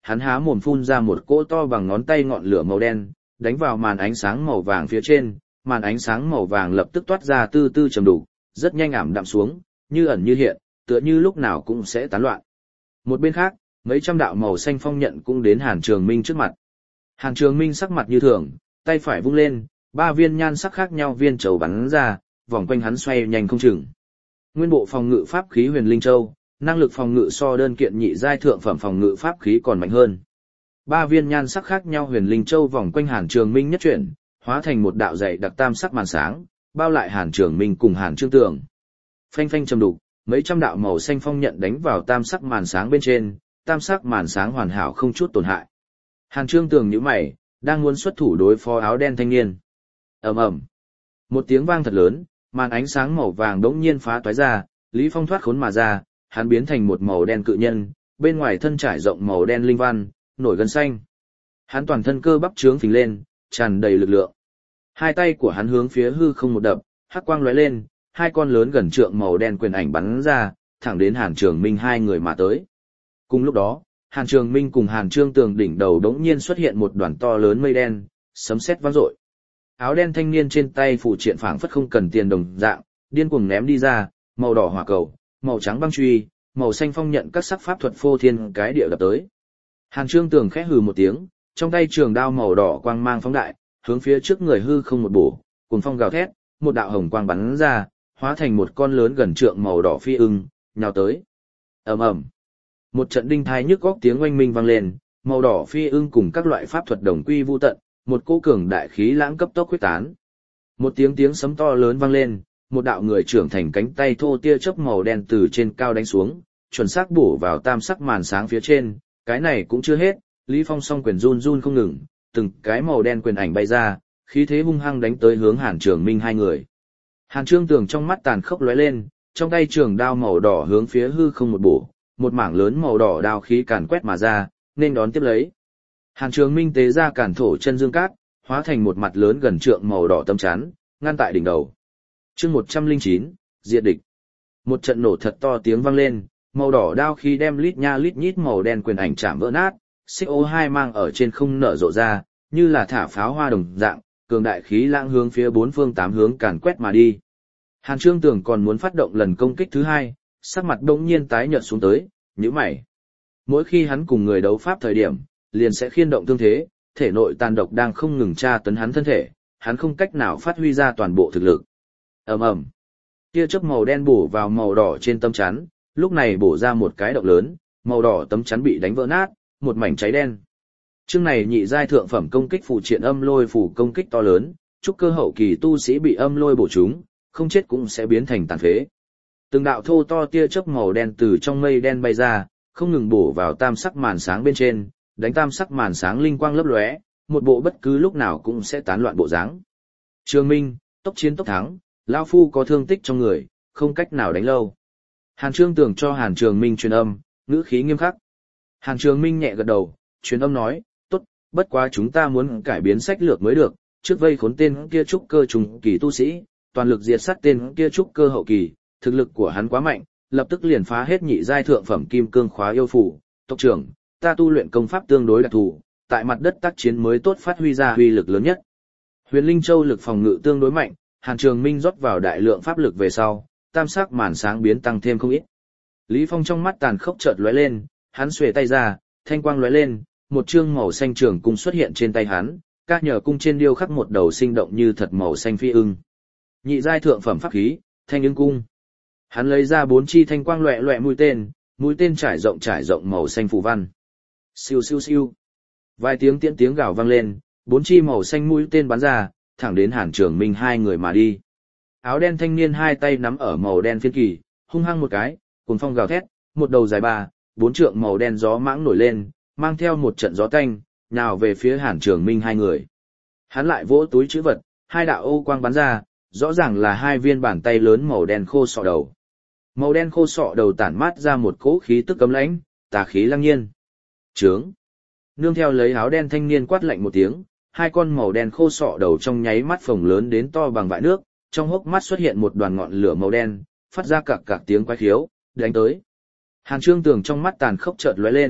hắn há mồm phun ra một cỗ to bằng ngón tay ngọn lửa màu đen, đánh vào màn ánh sáng màu vàng phía trên, màn ánh sáng màu vàng lập tức toát ra tư tư trầm đục, rất nhanh ảm đạm xuống, như ẩn như hiện, tựa như lúc nào cũng sẽ tán loạn. Một bên khác, mấy trăm đạo màu xanh phong nhận cũng đến Hàn Trường Minh trước mặt. Hàn Trường Minh sắc mặt như thường, tay phải vung lên, ba viên nhan sắc khác nhau viên châu bắn ra, vòng quanh hắn xoay nhanh không chừng. Nguyên bộ phòng ngự pháp khí Huyền Linh Châu, năng lực phòng ngự so đơn kiện nhị giai thượng phẩm phòng ngự pháp khí còn mạnh hơn. Ba viên nhan sắc khác nhau Huyền Linh Châu vòng quanh Hàn Trường Minh nhất chuyển, hóa thành một đạo dày đặc tam sắc màn sáng, bao lại Hàn Trường Minh cùng Hàn Trương Tường. Phanh phanh trầm đục, mấy trăm đạo màu xanh phong nhận đánh vào tam sắc màn sáng bên trên, tam sắc màn sáng hoàn hảo không chút tổn hại. Hàn Trương Tường nhíu mày, đang muốn xuất thủ đối phó áo đen thanh niên. Ầm ầm. Một tiếng vang thật lớn, màn ánh sáng màu vàng đống nhiên phá toái ra, Lý Phong thoát khốn mà ra, hắn biến thành một màu đen cự nhân, bên ngoài thân trải rộng màu đen linh văn, nổi gân xanh. Hắn toàn thân cơ bắp trướng phình lên, tràn đầy lực lượng. Hai tay của hắn hướng phía hư không một đập, hắc quang lóe lên, hai con lớn gần trượng màu đen quyền ảnh bắn ra, thẳng đến Hàn Trường Minh hai người mà tới. Cùng lúc đó, Hàn Trường Minh cùng Hàn Trương Tường đỉnh đầu đống nhiên xuất hiện một đoàn to lớn mây đen, sấm sét vang dội. Áo đen thanh niên trên tay phủ triện phảng phất không cần tiền đồng dạng, điên cuồng ném đi ra, màu đỏ hỏa cầu, màu trắng băng truy, màu xanh phong nhận các sắc pháp thuật phô thiên cái địa đập tới. Hàn Trương Tường khẽ hừ một tiếng, trong tay trường đao màu đỏ quang mang phóng đại, hướng phía trước người hư không một bổ, cùng phong gào thét, một đạo hồng quang bắn ra, hóa thành một con lớn gần trượng màu đỏ phi ưng, nhào tới. Ầm ầm. Một trận đinh thai nhức góc tiếng oanh minh vang lên, màu đỏ phi ưng cùng các loại pháp thuật đồng quy vu tận, một cỗ cường đại khí lãng cấp tốc khuếch tán. Một tiếng tiếng sấm to lớn vang lên, một đạo người trưởng thành cánh tay thô tia chớp màu đen từ trên cao đánh xuống, chuẩn xác bổ vào tam sắc màn sáng phía trên, cái này cũng chưa hết, Lý Phong song quyền run run không ngừng, từng cái màu đen quyền ảnh bay ra, khí thế hung hăng đánh tới hướng Hàn Trường Minh hai người. Hàn Trương Tường trong mắt tàn khốc lóe lên, trong tay trường đao màu đỏ hướng phía hư không một bổ, một mảng lớn màu đỏ đao khí càn quét mà ra, nên đón tiếp lấy. Hàn Trường Minh tế ra càn thổ chân dương cát, hóa thành một mặt lớn gần trượng màu đỏ tấm chắn, ngăn tại đỉnh đầu. Chương một trăm lẻ chín, diệt địch. Một trận nổ thật to tiếng vang lên, màu đỏ đao khí đem lít nha lít nhít màu đen quyền ảnh chạm vỡ nát, xê o hai mang ở trên không nở rộ ra, như là thả pháo hoa đồng dạng, cường đại khí lãng hướng phía bốn phương tám hướng càn quét mà đi. Hàn Trương Tường còn muốn phát động lần công kích thứ hai, sắc mặt đột nhiên tái nhợt xuống tới, nhíu mày. Mỗi khi hắn cùng người đấu pháp thời điểm, liền sẽ khiên động thương thế, thể nội tàn độc đang không ngừng tra tấn hắn thân thể, hắn không cách nào phát huy ra toàn bộ thực lực. Ầm ầm. Tia chớp màu đen bổ vào màu đỏ trên tấm chắn, lúc này bổ ra một cái động lớn, màu đỏ tấm chắn bị đánh vỡ nát, một mảnh cháy đen. Chương này nhị giai thượng phẩm công kích phụ triện âm lôi phủ công kích to lớn, trúc cơ hậu kỳ tu sĩ bị âm lôi bổ trúng, không chết cũng sẽ biến thành tàn phế. Từng đạo thô to tia chớp màu đen từ trong mây đen bay ra, không ngừng bổ vào tam sắc màn sáng bên trên, đánh tam sắc màn sáng linh quang lấp lóe, một bộ bất cứ lúc nào cũng sẽ tán loạn bộ dáng. Trường Minh, tốc chiến tốc thắng, lão phu có thương tích trong người, không cách nào đánh lâu. Hàn Trương Tường cho Hàn Trường Minh truyền âm, ngữ khí nghiêm khắc. Hàn Trường Minh nhẹ gật đầu, truyền âm nói, tốt, bất quá chúng ta muốn cải biến sách lược mới được, trước vây khốn tên kia trúc cơ trùng kỳ tu sĩ, toàn lực diệt sát tên kia trúc cơ hậu kỳ, thực lực của hắn quá mạnh, lập tức liền phá hết nhị giai thượng phẩm kim cương khóa yêu phủ. Tộc trưởng, ta tu luyện công pháp tương đối đặc thù, tại mặt đất tác chiến mới tốt phát huy ra uy lực lớn nhất. Huyền Linh Châu lực phòng ngự tương đối mạnh, Hàn Trường Minh rót vào đại lượng pháp lực về sau, tam sắc màn sáng biến tăng thêm không ít. Lý Phong trong mắt tàn khốc chợt lóe lên, hắn xuề tay ra, thanh quang lóe lên, một chương màu xanh trường cung xuất hiện trên tay hắn, các nhờ cung trên điêu khắc một đầu sinh động như thật màu xanh phi ưng. Nhị giai thượng phẩm pháp khí, Thanh Ưng cung. Hắn lấy ra bốn chi thanh quang loẹt loẹt mũi tên, mũi tên trải rộng trải rộng màu xanh phù văn. Siêu siêu siêu. Vài tiếng tiễn tiếng gào vang lên, bốn chi màu xanh mũi tên bắn ra, thẳng đến Hàn Trường Minh hai người mà đi. Áo đen thanh niên hai tay nắm ở màu đen phiến kỳ, hung hăng một cái, cuồng phong gào thét, một đầu dài ba, bốn trượng màu đen gió mãng nổi lên, mang theo một trận gió tanh, nhào về phía Hàn Trường Minh hai người. Hắn lại vỗ túi trữ vật, hai đạo ô quang bắn ra, rõ ràng là hai viên bàn tay lớn màu đen khô sọ đầu. Màu đen khô sọ đầu tản mát ra một cỗ khí tức cấm lãnh, tà khí lăng nhiên. Trướng. Nương theo lấy áo đen thanh niên quát lạnh một tiếng, hai con màu đen khô sọ đầu trong nháy mắt phồng lớn đến to bằng vại nước, trong hốc mắt xuất hiện một đoàn ngọn lửa màu đen, phát ra cạc cạc tiếng quái khiếu, đánh tới. Hàn Trương Tường trong mắt tàn khốc chợt lóe lên,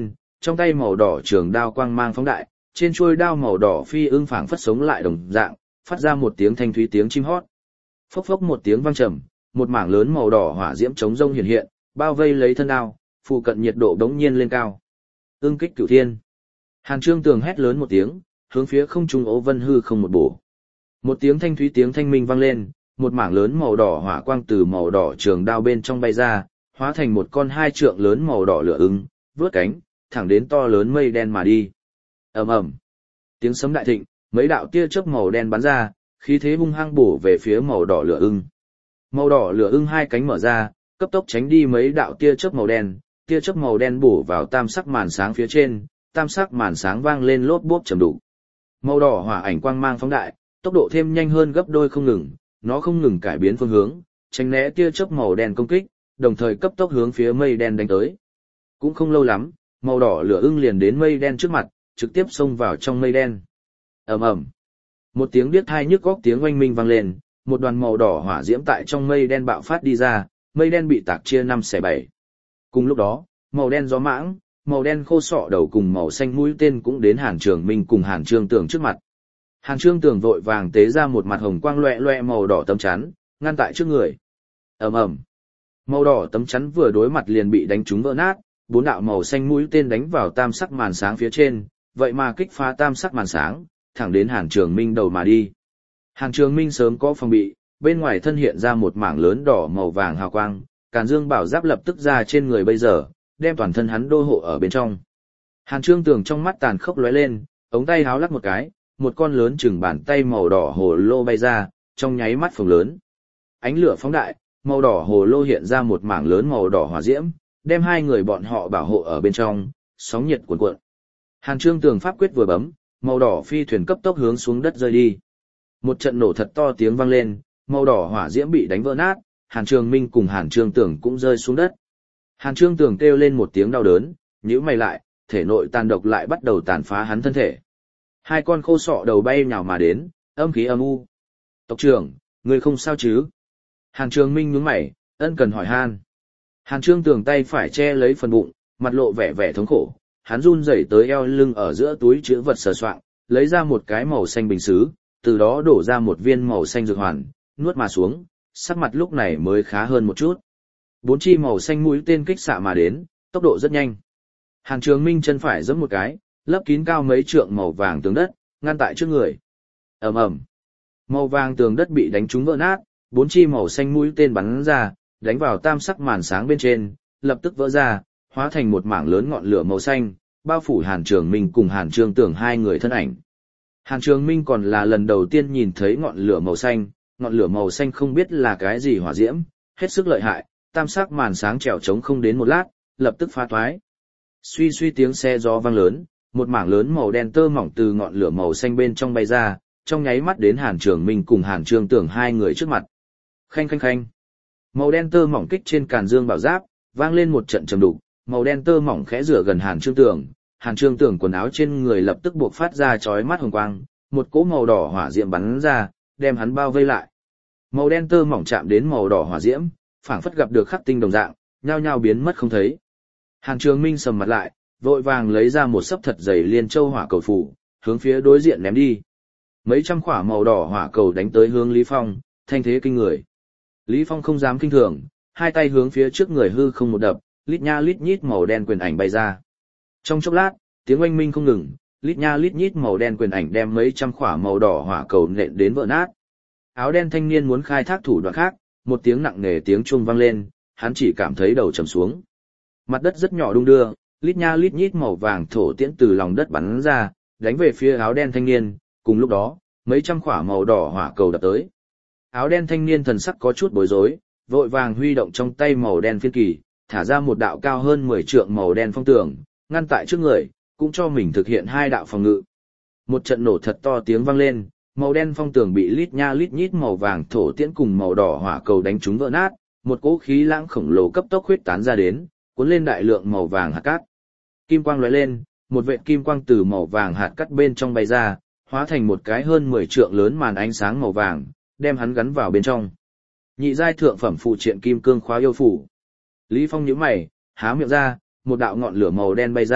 trong tay màu đỏ trường đao quang mang phóng đại, trên chuôi đao màu đỏ phi ưng phảng phất sống lại đồng dạng, phát ra một tiếng thanh thúy tiếng chim hót. Phốc phốc một tiếng vang trầm, một mảng lớn màu đỏ hỏa diễm chống rông hiện hiện, bao vây lấy thân đao, phụ cận nhiệt độ đống nhiên lên cao. Ưng kích cửu thiên. Hàn Trương Tường hét lớn một tiếng, hướng phía không trung ố vân hư không một bổ. Một tiếng thanh thúy tiếng thanh minh vang lên, một mảng lớn màu đỏ hỏa quang từ màu đỏ trường đao bên trong bay ra, hóa thành một con hai trượng lớn màu đỏ lửa ưng, vướt cánh, thẳng đến to lớn mây đen mà đi. Ầm ầm. Tiếng sấm đại thịnh, mấy đạo tia chớp màu đen bắn ra, khí thế hung hăng bổ về phía màu đỏ lửa ưng. Màu đỏ lửa ưng hai cánh mở ra, cấp tốc tránh đi mấy đạo tia chớp màu đen, tia chớp màu đen bổ vào tam sắc màn sáng phía trên, tam sắc màn sáng vang lên lốp bốp trầm đục. Màu đỏ hỏa ảnh quang mang phóng đại, tốc độ thêm nhanh hơn gấp đôi không ngừng, nó không ngừng cải biến phương hướng, tránh né tia chớp màu đen công kích, đồng thời cấp tốc hướng phía mây đen đánh tới. Cũng không lâu lắm, màu đỏ lửa ưng liền đến mây đen trước mặt, trực tiếp xông vào trong mây đen. Ầm ầm. Một tiếng điếc tai nhức óc tiếng oanh minh vang lên, một đoàn màu đỏ hỏa diễm tại trong mây đen bạo phát đi ra, mây đen bị tạc chia năm xẻ bảy. Cùng lúc đó, màu đen gió mãng, màu đen khô sọ đầu cùng màu xanh mũi tên cũng đến Hàn Trường Minh cùng Hàn Trương Tường trước mặt. Hàn Trương Tường vội vàng tế ra một mặt hồng quang loẹ loẹ màu đỏ tấm chắn, ngăn tại trước người. Ầm ầm. Màu đỏ tấm chắn vừa đối mặt liền bị đánh trúng vỡ nát, bốn đạo màu xanh mũi tên đánh vào tam sắc màn sáng phía trên, vậy mà kích phá tam sắc màn sáng, thẳng đến Hàn Trường Minh đầu mà đi. Hàn Trường Minh sớm có phòng bị, bên ngoài thân hiện ra một mảng lớn đỏ màu vàng hào quang, Càn Dương Bảo Giáp lập tức ra trên người bây giờ, đem toàn thân hắn đô hộ ở bên trong. Hàn Trương Tường trong mắt tàn khốc lóe lên, ống tay háo lắc một cái, một con lớn chừng bàn tay màu đỏ hồ lô bay ra, trong nháy mắt phồng lớn. Ánh lửa phóng đại, màu đỏ hồ lô hiện ra một mảng lớn màu đỏ hỏa diễm, đem hai người bọn họ bảo hộ ở bên trong, sóng nhiệt cuồn cuộn. Hàn Trương Tường pháp quyết vừa bấm, màu đỏ phi thuyền cấp tốc hướng xuống đất rơi đi. Một trận nổ thật to tiếng vang lên, màu đỏ hỏa diễm bị đánh vỡ nát, Hàn Trường Minh cùng Hàn Trương Tường cũng rơi xuống đất. Hàn Trương Tường kêu lên một tiếng đau đớn, nhíu mày lại, thể nội tàn độc lại bắt đầu tàn phá hắn thân thể. Hai con khô sọ đầu bay nhào mà đến, âm khí âm u. Tộc trưởng, người không sao chứ? Hàn Trường Minh nhướng mày, ân cần hỏi han. Hàn Trương Tường tay phải che lấy phần bụng, mặt lộ vẻ vẻ thống khổ, hắn run rẩy tới eo lưng ở giữa túi chứa vật sờ soạng, lấy ra một cái màu xanh bình sứ, từ đó đổ ra một viên màu xanh dược hoàn, nuốt mà xuống, sắc mặt lúc này mới khá hơn một chút. Bốn chi màu xanh mũi tên kích xạ mà đến, tốc độ rất nhanh. Hàn Trường Minh chân phải giẫm một cái, lấp kín cao mấy trượng màu vàng tường đất, ngăn tại trước người. Ầm ầm. Màu vàng tường đất bị đánh trúng vỡ nát, bốn chi màu xanh mũi tên bắn ra, đánh vào tam sắc màn sáng bên trên, lập tức vỡ ra, hóa thành một mảng lớn ngọn lửa màu xanh, bao phủ Hàn Trường Minh cùng Hàn Trương Tường hai người thân ảnh. Hàn Trường Minh còn là lần đầu tiên nhìn thấy ngọn lửa màu xanh, ngọn lửa màu xanh không biết là cái gì hỏa diễm, hết sức lợi hại, tam sắc màn sáng trèo trống không đến một lát, lập tức phá toái. Suy suy tiếng xe gió vang lớn, một mảng lớn màu đen tơ mỏng từ ngọn lửa màu xanh bên trong bay ra, trong nháy mắt đến Hàn Trường Minh cùng Hàn Trương Tường hai người trước mặt. Khanh khanh khanh. Màu đen tơ mỏng kích trên Càn Dương Bảo Giáp, vang lên một trận trầm đục, màu đen tơ mỏng khẽ rửa gần Hàn Trương Tường, Hàn Trương Tường quần áo trên người lập tức buộc phát ra chói mắt hồng quang, một cỗ màu đỏ hỏa diễm bắn ra, đem hắn bao vây lại. Màu đen tơ mỏng chạm đến màu đỏ hỏa diễm, phảng phất gặp được khắc tinh đồng dạng, nhao nhao biến mất không thấy. Hàn Trường Minh sầm mặt lại, vội vàng lấy ra một sấp thật dày liên châu hỏa cầu phủ, hướng phía đối diện ném đi. Mấy trăm quả màu đỏ hỏa cầu đánh tới hướng Lý Phong, thanh thế kinh người. Lý Phong không dám kinh thường, hai tay hướng phía trước người hư không một đập, lít nha lít nhít màu đen quyền ảnh bay ra. Trong chốc lát, tiếng oanh minh không ngừng, lít nha lít nhít màu đen quyền ảnh đem mấy trăm quả màu đỏ hỏa cầu nện đến vỡ nát. Áo đen thanh niên muốn khai thác thủ đoạn khác, một tiếng nặng nề tiếng chuông vang lên, hắn chỉ cảm thấy đầu trầm xuống. Mặt đất rất nhỏ đung đưa, lít nha lít nhít màu vàng thổ tiễn từ lòng đất bắn ra, đánh về phía áo đen thanh niên, cùng lúc đó, mấy trăm quả màu đỏ hỏa cầu đập tới. Áo đen thanh niên thần sắc có chút bối rối, vội vàng huy động trong tay màu đen phiên kỳ, thả ra một đạo cao hơn mười trượng màu đen phong tường, ngăn tại trước người, cũng cho mình thực hiện hai đạo phòng ngự. Một trận nổ thật to tiếng vang lên, màu đen phong tường bị lít nha lít nhít màu vàng thổ tiễn cùng màu đỏ hỏa cầu đánh trúng vỡ nát, một cỗ khí lãng khổng lồ cấp tốc huyết tán ra đến, cuốn lên đại lượng màu vàng hạt cát. Kim quang lóe lên, một vệt kim quang từ màu vàng hạt cát bên trong bay ra, hóa thành một cái hơn mười trượng lớn màn ánh sáng màu vàng, đem hắn gắn vào bên trong. Nhị giai thượng phẩm phụ triện kim cương khóa yêu phủ. Lý Phong nhíu mày, há miệng ra, một đạo ngọn lửa màu đen bay ra,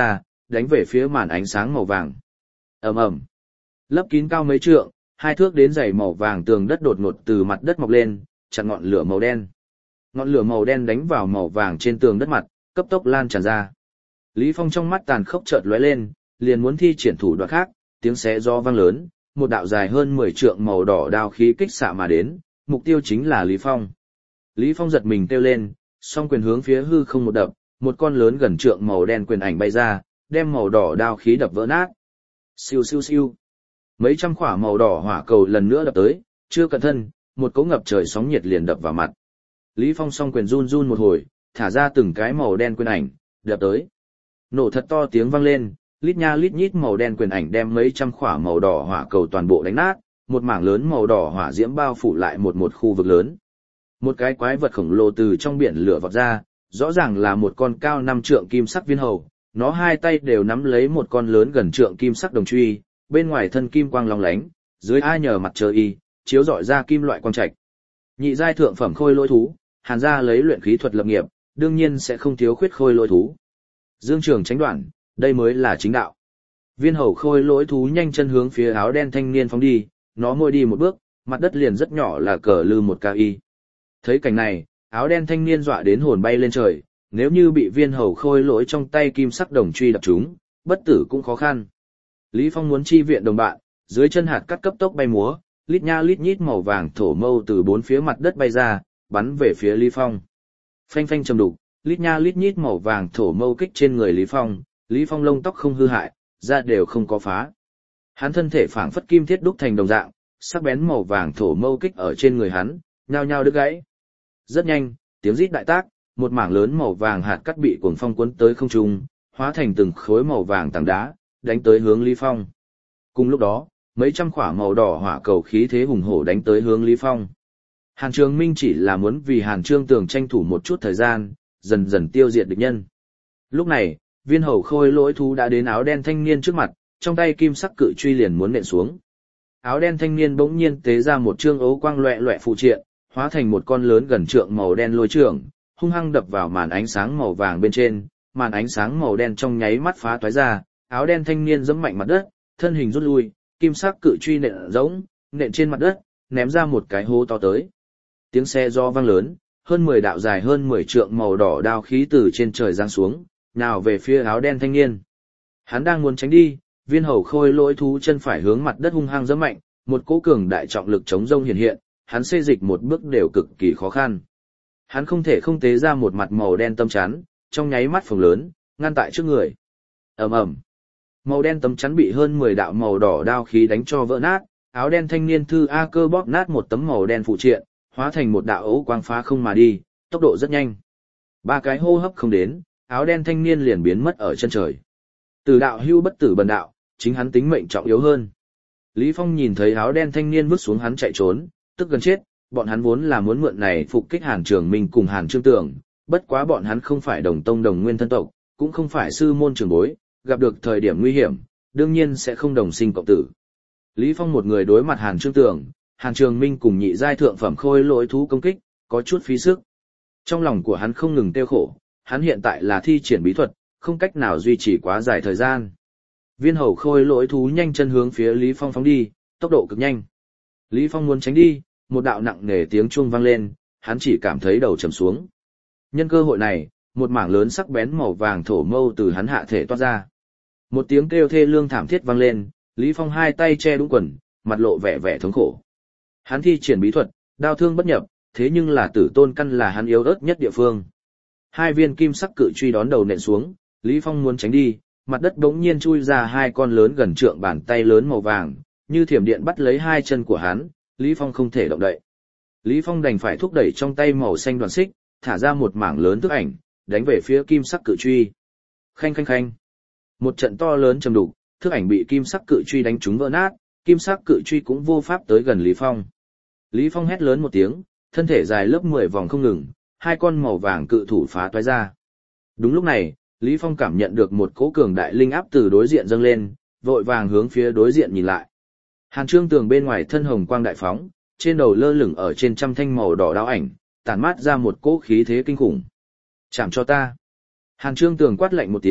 đánh về phía màn ánh sáng màu vàng. Ầm ầm. Lấp kín cao mấy trượng, hai thước đến dày màu vàng tường đất đột ngột từ mặt đất mọc lên, chặn ngọn lửa màu đen. Ngọn lửa màu đen đánh vào màu vàng trên tường đất mặt, cấp tốc lan tràn ra. Lý Phong trong mắt tàn khốc chợt lóe lên, liền muốn thi triển thủ đoạn khác, tiếng xé gió vang lớn, một đạo dài hơn mười trượng màu đỏ đao khí kích xạ mà đến, mục tiêu chính là Lý Phong. Lý Phong giật mình kêu lên, song quyền hướng phía hư không một đập, một con lớn gần trượng màu đen quyền ảnh bay ra, đem màu đỏ đao khí đập vỡ nát. Siêu siêu siêu. Mấy trăm quả màu đỏ hỏa cầu lần nữa đập tới, chưa cẩn thân, một cỗ ngập trời sóng nhiệt liền đập vào mặt. Lý Phong song quyền run run một hồi, thả ra từng cái màu đen quyền ảnh, đập tới. Nổ thật to tiếng vang lên, lít nha lít nhít màu đen quyền ảnh đem mấy trăm quả màu đỏ hỏa cầu toàn bộ đánh nát, một mảng lớn màu đỏ hỏa diễm bao phủ lại một một khu vực lớn. Một cái quái vật khổng lồ từ trong biển lửa vọt ra, rõ ràng là một con cao năm trượng kim sắc viên hầu, nó hai tay đều nắm lấy một con lớn gần trượng kim sắc đồng truy, bên ngoài thân kim quang long lánh, dưới ai nhờ mặt trời y, chiếu rọi ra kim loại quang trạch. Nhị giai thượng phẩm khôi lỗi thú, Hàn gia lấy luyện khí thuật lập nghiệp, đương nhiên sẽ không thiếu khuyết khôi lỗi thú. Dương Trường tránh đoạn, đây mới là chính đạo. Viên hầu khôi lỗi thú nhanh chân hướng phía áo đen thanh niên phóng đi, nó môi đi một bước, mặt đất liền rất nhỏ là cờ lư một ca y. Thấy cảnh này, áo đen thanh niên dọa đến hồn bay lên trời, nếu như bị viên hầu khôi lỗi trong tay kim sắc đồng truy đập trúng, bất tử cũng khó khăn. Lý Phong muốn chi viện đồng bạn, dưới chân hạt cắt cấp tốc bay múa, lít nha lít nhít màu vàng thổ mâu từ bốn phía mặt đất bay ra, bắn về phía Lý Phong. Phanh phanh trầm đục, lít nha lít nhít màu vàng thổ mâu kích trên người Lý Phong, Lý Phong lông tóc không hư hại, da đều không có phá. Hắn thân thể phảng phất kim thiết đúc thành đồng dạng, sắc bén màu vàng thổ mâu kích ở trên người hắn, nhao nhao đứt gãy. Rất nhanh, tiếng rít đại tác, một mảng lớn màu vàng hạt cắt bị cuồng phong cuốn tới không trung, hóa thành từng khối màu vàng tảng đá, đánh tới hướng Lý Phong. Cùng lúc đó, mấy trăm quả màu đỏ hỏa cầu khí thế hùng hổ đánh tới hướng Lý Phong. Hàn Trường Minh chỉ là muốn vì Hàn Trương Tường tranh thủ một chút thời gian, dần dần tiêu diệt địch nhân. Lúc này, viên hầu khôi lỗi thú đã đến áo đen thanh niên trước mặt, trong tay kim sắc cự truy liền muốn nện xuống. Áo đen thanh niên bỗng nhiên tế ra một trương ấu quang loẹ loẹ phụ triện, hóa thành một con lớn gần trượng màu đen lôi trưởng, hung hăng đập vào màn ánh sáng màu vàng bên trên, màn ánh sáng màu đen trong nháy mắt phá toái ra, áo đen thanh niên giẫm mạnh mặt đất, thân hình rút lui, kim sắc cự truy nện rỗng, nện trên mặt đất, ném ra một cái hố to tới. Tiếng xe do vang lớn, hơn mười đạo dài hơn mười trượng màu đỏ đao khí từ trên trời giáng xuống, nào về phía áo đen thanh niên. Hắn đang muốn tránh đi, viên hầu khôi lỗi thú chân phải hướng mặt đất hung hăng giẫm mạnh, một cỗ cường đại trọng lực chống rông hiện hiện, hắn xê dịch một bước đều cực kỳ khó khăn. Hắn không thể không tế ra một mặt màu đen tấm chắn, trong nháy mắt phồng lớn, ngăn tại trước người. Ầm ầm. Màu đen tấm chắn bị hơn mười đạo màu đỏ đao khí đánh cho vỡ nát, áo đen thanh niên thư A cơ bóp nát một tấm màu đen phụ triện, hóa thành một đạo ấu quang phá không mà đi, tốc độ rất nhanh. Ba cái hô hấp không đến, áo đen thanh niên liền biến mất ở chân trời. Từ đạo hưu bất tử bần đạo, chính hắn tính mệnh trọng yếu hơn. Lý Phong nhìn thấy áo đen thanh niên vứt xuống hắn chạy trốn, tức gần chết, bọn hắn vốn là muốn mượn này phục kích Hàn Trường Minh cùng Hàn Trương Tường, bất quá bọn hắn không phải đồng tông đồng nguyên thân tộc, cũng không phải sư môn trưởng bối, gặp được thời điểm nguy hiểm, đương nhiên sẽ không đồng sinh cộng tử. Lý Phong một người đối mặt Hàn Trương Tường, Hàn Trường Minh cùng nhị giai thượng phẩm khôi lỗi thú công kích, có chút phí sức. Trong lòng của hắn không ngừng tiêu khổ, hắn hiện tại là thi triển bí thuật, không cách nào duy trì quá dài thời gian. Viên hầu khôi lỗi thú nhanh chân hướng phía Lý Phong phóng đi, tốc độ cực nhanh. Lý Phong muốn tránh đi, một đạo nặng nề tiếng chuông vang lên, hắn chỉ cảm thấy đầu trầm xuống. Nhân cơ hội này, một mảng lớn sắc bén màu vàng thổ mâu từ hắn hạ thể toát ra. Một tiếng kêu thê lương thảm thiết vang lên, Lý Phong hai tay che đúng quần, mặt lộ vẻ vẻ thống khổ. Hắn thi triển bí thuật, đao thương bất nhập, thế nhưng là tử tôn căn là hắn yếu ớt nhất địa phương. Hai viên kim sắc cự truy đón đầu nện xuống, Lý Phong muốn tránh đi, mặt đất bỗng nhiên chui ra hai con lớn gần trượng bàn tay lớn màu vàng, như thiểm điện bắt lấy hai chân của hắn, Lý Phong không thể động đậy. Lý Phong đành phải thúc đẩy trong tay màu xanh đoàn xích, thả ra một mảng lớn thức ảnh, đánh về phía kim sắc cự truy. Khanh khanh khanh. Một trận to lớn trầm đục, thức ảnh bị kim sắc cự truy đánh trúng vỡ nát, kim sắc cự truy cũng vô pháp tới gần Lý Phong. Lý Phong hét lớn một tiếng, thân thể dài lớp mười vòng không ngừng, hai con màu vàng cự thủ phá toái ra. Đúng lúc này, Lý Phong cảm nhận được một cỗ cường đại linh áp từ đối diện dâng lên, vội vàng hướng phía đối diện nhìn lại. Hàn Trương Tường bên ngoài thân hồng quang đại phóng, trên đầu lơ lửng ở trên trăm thanh màu đỏ đao ảnh, tản mát ra một cỗ khí thế kinh khủng. Chạm cho ta. Hàn Trương Tường quát lạnh một tiếng,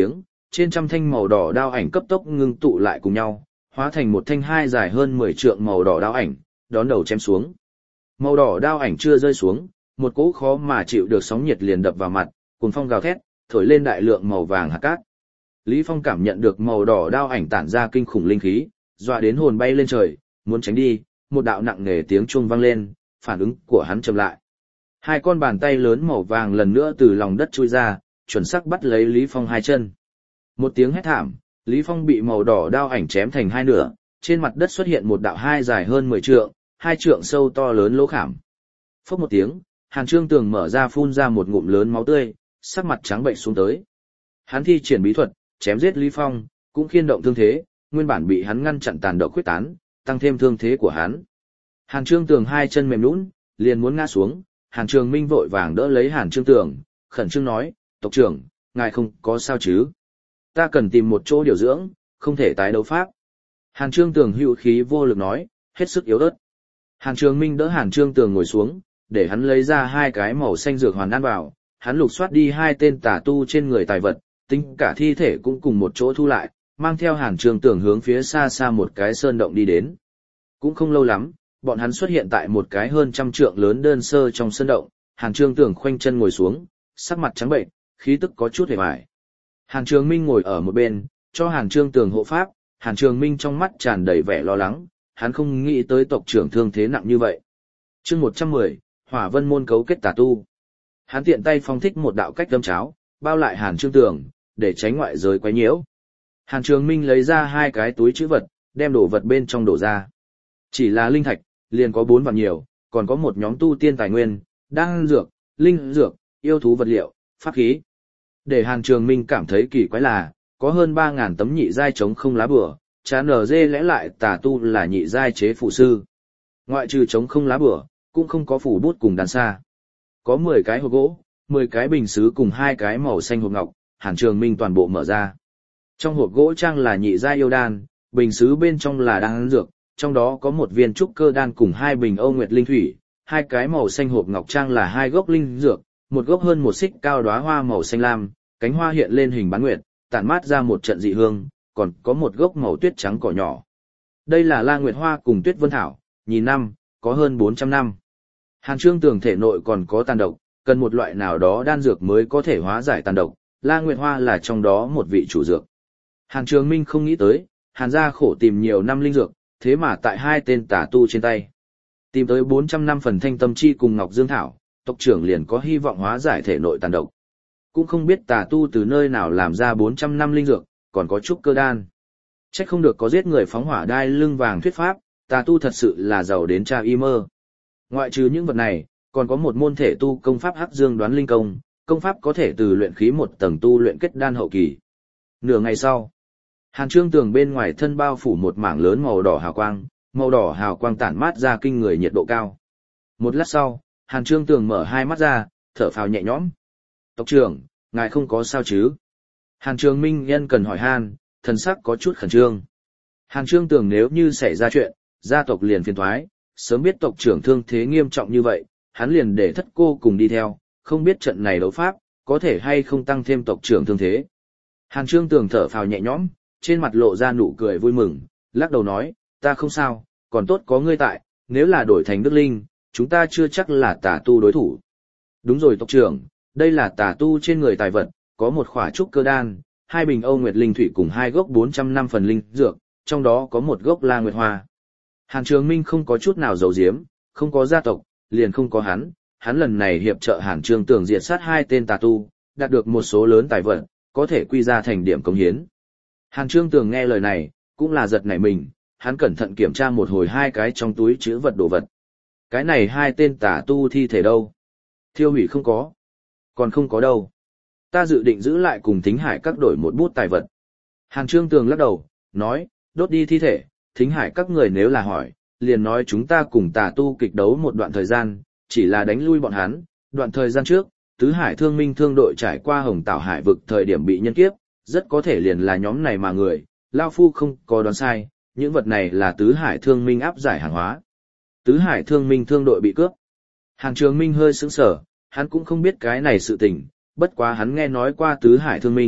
trên trăm thanh màu đỏ đao ảnh cấp tốc ngưng tụ lại cùng nhau, hóa thành một thanh hai dài hơn mười trượng màu đỏ đao ảnh, đón đầu chém xuống. Màu đỏ đao ảnh chưa rơi xuống, một cỗ khó mà chịu được sóng nhiệt liền đập vào mặt, cuồng phong gào thét, thổi lên đại lượng màu vàng hạt cát. Lý Phong cảm nhận được màu đỏ đao ảnh tản ra kinh khủng linh khí, dọa đến hồn bay lên trời, muốn tránh đi, một đạo nặng nề tiếng chuông vang lên, phản ứng của hắn chậm lại. Hai con bàn tay lớn màu vàng lần nữa từ lòng đất chui ra, chuẩn xác bắt lấy Lý Phong hai chân. Một tiếng hét thảm, Lý Phong bị màu đỏ đao ảnh chém thành hai nửa, trên mặt đất xuất hiện một đạo hai dài hơn mười trượng, hai trượng sâu to lớn lỗ khảm. Phốc một tiếng, Hàn Trương Tường mở ra phun ra một ngụm lớn máu tươi, sắc mặt trắng bệnh xuống tới. Hắn thi triển bí thuật, chém giết Lý Phong, cũng khiên động thương thế, nguyên bản bị hắn ngăn chặn tàn độc khuyết tán, tăng thêm thương thế của hắn. Hàn Trương Tường hai chân mềm nhũn, liền muốn ngã xuống, Hàn Trường Minh vội vàng đỡ lấy Hàn Trương Tường, khẩn trương nói, tộc trưởng, ngài không có sao chứ? Ta cần tìm một chỗ điều dưỡng, không thể tái đấu pháp. Hàn Trương Tường hữu khí vô lực nói, hết sức yếu ớt. Hàn Trường Minh đỡ Hàn Trương Tường ngồi xuống, để hắn lấy ra hai cái màu xanh dược hoàn ăn vào, hắn lục soát đi hai tên tà tu trên người tài vật, tính cả thi thể cũng cùng một chỗ thu lại, mang theo Hàn Trương Tường hướng phía xa xa một cái sơn động đi đến. Cũng không lâu lắm, bọn hắn xuất hiện tại một cái hơn trăm trượng lớn đơn sơ trong sơn động, Hàn Trương Tường khoanh chân ngồi xuống, sắc mặt trắng bệnh, khí tức có chút hề bại. Hàn Trường Minh ngồi ở một bên, cho Hàn Trương Tường hộ pháp, Hàn Trường Minh trong mắt tràn đầy vẻ lo lắng, hắn không nghĩ tới tộc trưởng thương thế nặng như vậy. Chương một trăm mười, Hỏa Vân môn cấu kết tà tu. Hắn tiện tay phong thích một đạo cách đâm cháo, bao lại Hàn Trương Tường, để tránh ngoại giới quấy nhiễu. Hàn Trường Minh lấy ra hai cái túi trữ vật, đem đồ vật bên trong đổ ra. Chỉ là linh thạch, liền có bốn vạn nhiều, còn có một nhóm tu tiên tài nguyên, đan dược, linh dược, yêu thú vật liệu, pháp khí. Để Hàn Trường Minh cảm thấy kỳ quái là, có hơn ba ngàn tấm nhị giai chống không lá bùa, chả nở dê lẽ lại tà tu là nhị giai chế phù sư. Ngoại trừ chống không lá bùa, cũng không có phủ bút cùng đàn xa. Có mười cái hộp gỗ, mười cái bình sứ cùng hai cái màu xanh hộp ngọc, Hàn Trường Minh toàn bộ mở ra. Trong hộp gỗ trang là nhị giai yêu đan, bình sứ bên trong là đan dược, trong đó có một viên trúc cơ đan cùng hai bình Âu Nguyệt linh thủy, hai cái màu xanh hộp ngọc trang là hai gốc linh dược, một gốc hơn một xích cao đóa hoa màu xanh lam, cánh hoa hiện lên hình bán nguyệt, tản mát ra một trận dị hương, còn có một gốc màu tuyết trắng cỏ nhỏ. Đây là La Nguyệt hoa cùng Tuyết Vân thảo, nhìn năm, có hơn bốn trăm năm. Hàn Trương Tường thể nội còn có tàn độc, cần một loại nào đó đan dược mới có thể hóa giải tàn độc, La Nguyệt hoa là trong đó một vị chủ dược. Hàn Trường Minh không nghĩ tới, Hàn gia khổ tìm nhiều năm linh dược, thế mà tại hai tên tà tu trên tay. Tìm tới bốn trăm năm phần thanh tâm chi cùng Ngọc Dương Thảo, tộc trưởng liền có hy vọng hóa giải thể nội tàn độc. Cũng không biết tà tu từ nơi nào làm ra bốn trăm năm linh dược, còn có trúc cơ đan. Trách không được có giết người phóng hỏa đai lưng vàng thuyết pháp, tà tu thật sự là giàu đến tra y mơ. Ngoại trừ những vật này, còn có một môn thể tu công pháp Hắc Dương Đoán Linh Công, công pháp có thể từ luyện khí một tầng tu luyện kết đan hậu kỳ. Nửa ngày sau, Hàn Trương Tường bên ngoài thân bao phủ một mảng lớn màu đỏ hào quang, màu đỏ hào quang tản mát ra kinh người nhiệt độ cao. Một lát sau, Hàn Trương Tường mở hai mắt ra, thở phào nhẹ nhõm. Tộc trưởng, ngài không có sao chứ? Hàn Trường Minh nhân cần hỏi han, thần sắc có chút khẩn trương. Hàn Trương Tường nếu như xảy ra chuyện, gia tộc liền phiền thoái, sớm biết tộc trưởng thương thế nghiêm trọng như vậy, hắn liền để thất cô cùng đi theo, không biết trận này đấu pháp, có thể hay không tăng thêm tộc trưởng thương thế. Hàn Trương Tường thở phào nhẹ nhõm, trên mặt lộ ra nụ cười vui mừng, lắc đầu nói, ta không sao, còn tốt có ngươi tại, nếu là đổi thành Đức Linh, chúng ta chưa chắc là tà tu đối thủ. Đúng rồi tộc trưởng, đây là tà tu trên người tài vật, có một khỏa trúc cơ đan, hai bình Âu Nguyệt linh thủy cùng hai gốc bốn trăm năm phần linh dược, trong đó có một gốc La Nguyệt hoa. Hàn Trường Minh không có chút nào giấu giếm, không có gia tộc, liền không có hắn, hắn lần này hiệp trợ Hàn Trương Tường diệt sát hai tên tà tu, đạt được một số lớn tài vật, có thể quy ra thành điểm cống hiến. Hàn Trương Tường nghe lời này, cũng là giật nảy mình, hắn cẩn thận kiểm tra một hồi hai cái trong túi chứa vật đồ vật. Cái này hai tên tà tu thi thể đâu? Thiêu hủy không có. Còn không có đâu. Ta dự định giữ lại cùng Thính Hải các đổi một bút tài vật. Hàn Trương Tường lắc đầu, nói, đốt đi thi thể, Thính Hải các người nếu là hỏi, liền nói chúng ta cùng tà tu kịch đấu một đoạn thời gian, chỉ là đánh lui bọn hắn. Đoạn thời gian trước, Tứ Hải Thương Minh Thương đội trải qua Hồng Tảo Hải vực thời điểm bị nhân kiếp, rất có thể liền là nhóm này mà người, Lao Phu không có đoán sai, những vật này là Tứ Hải Thương Minh áp giải hàng hóa. Tứ Hải Thương Minh Thương đội bị cướp. Hàn Trường Minh hơi sững sờ, hắn cũng không biết cái này sự tình, bất quá hắn nghe nói qua Tứ Hải Thương Minh,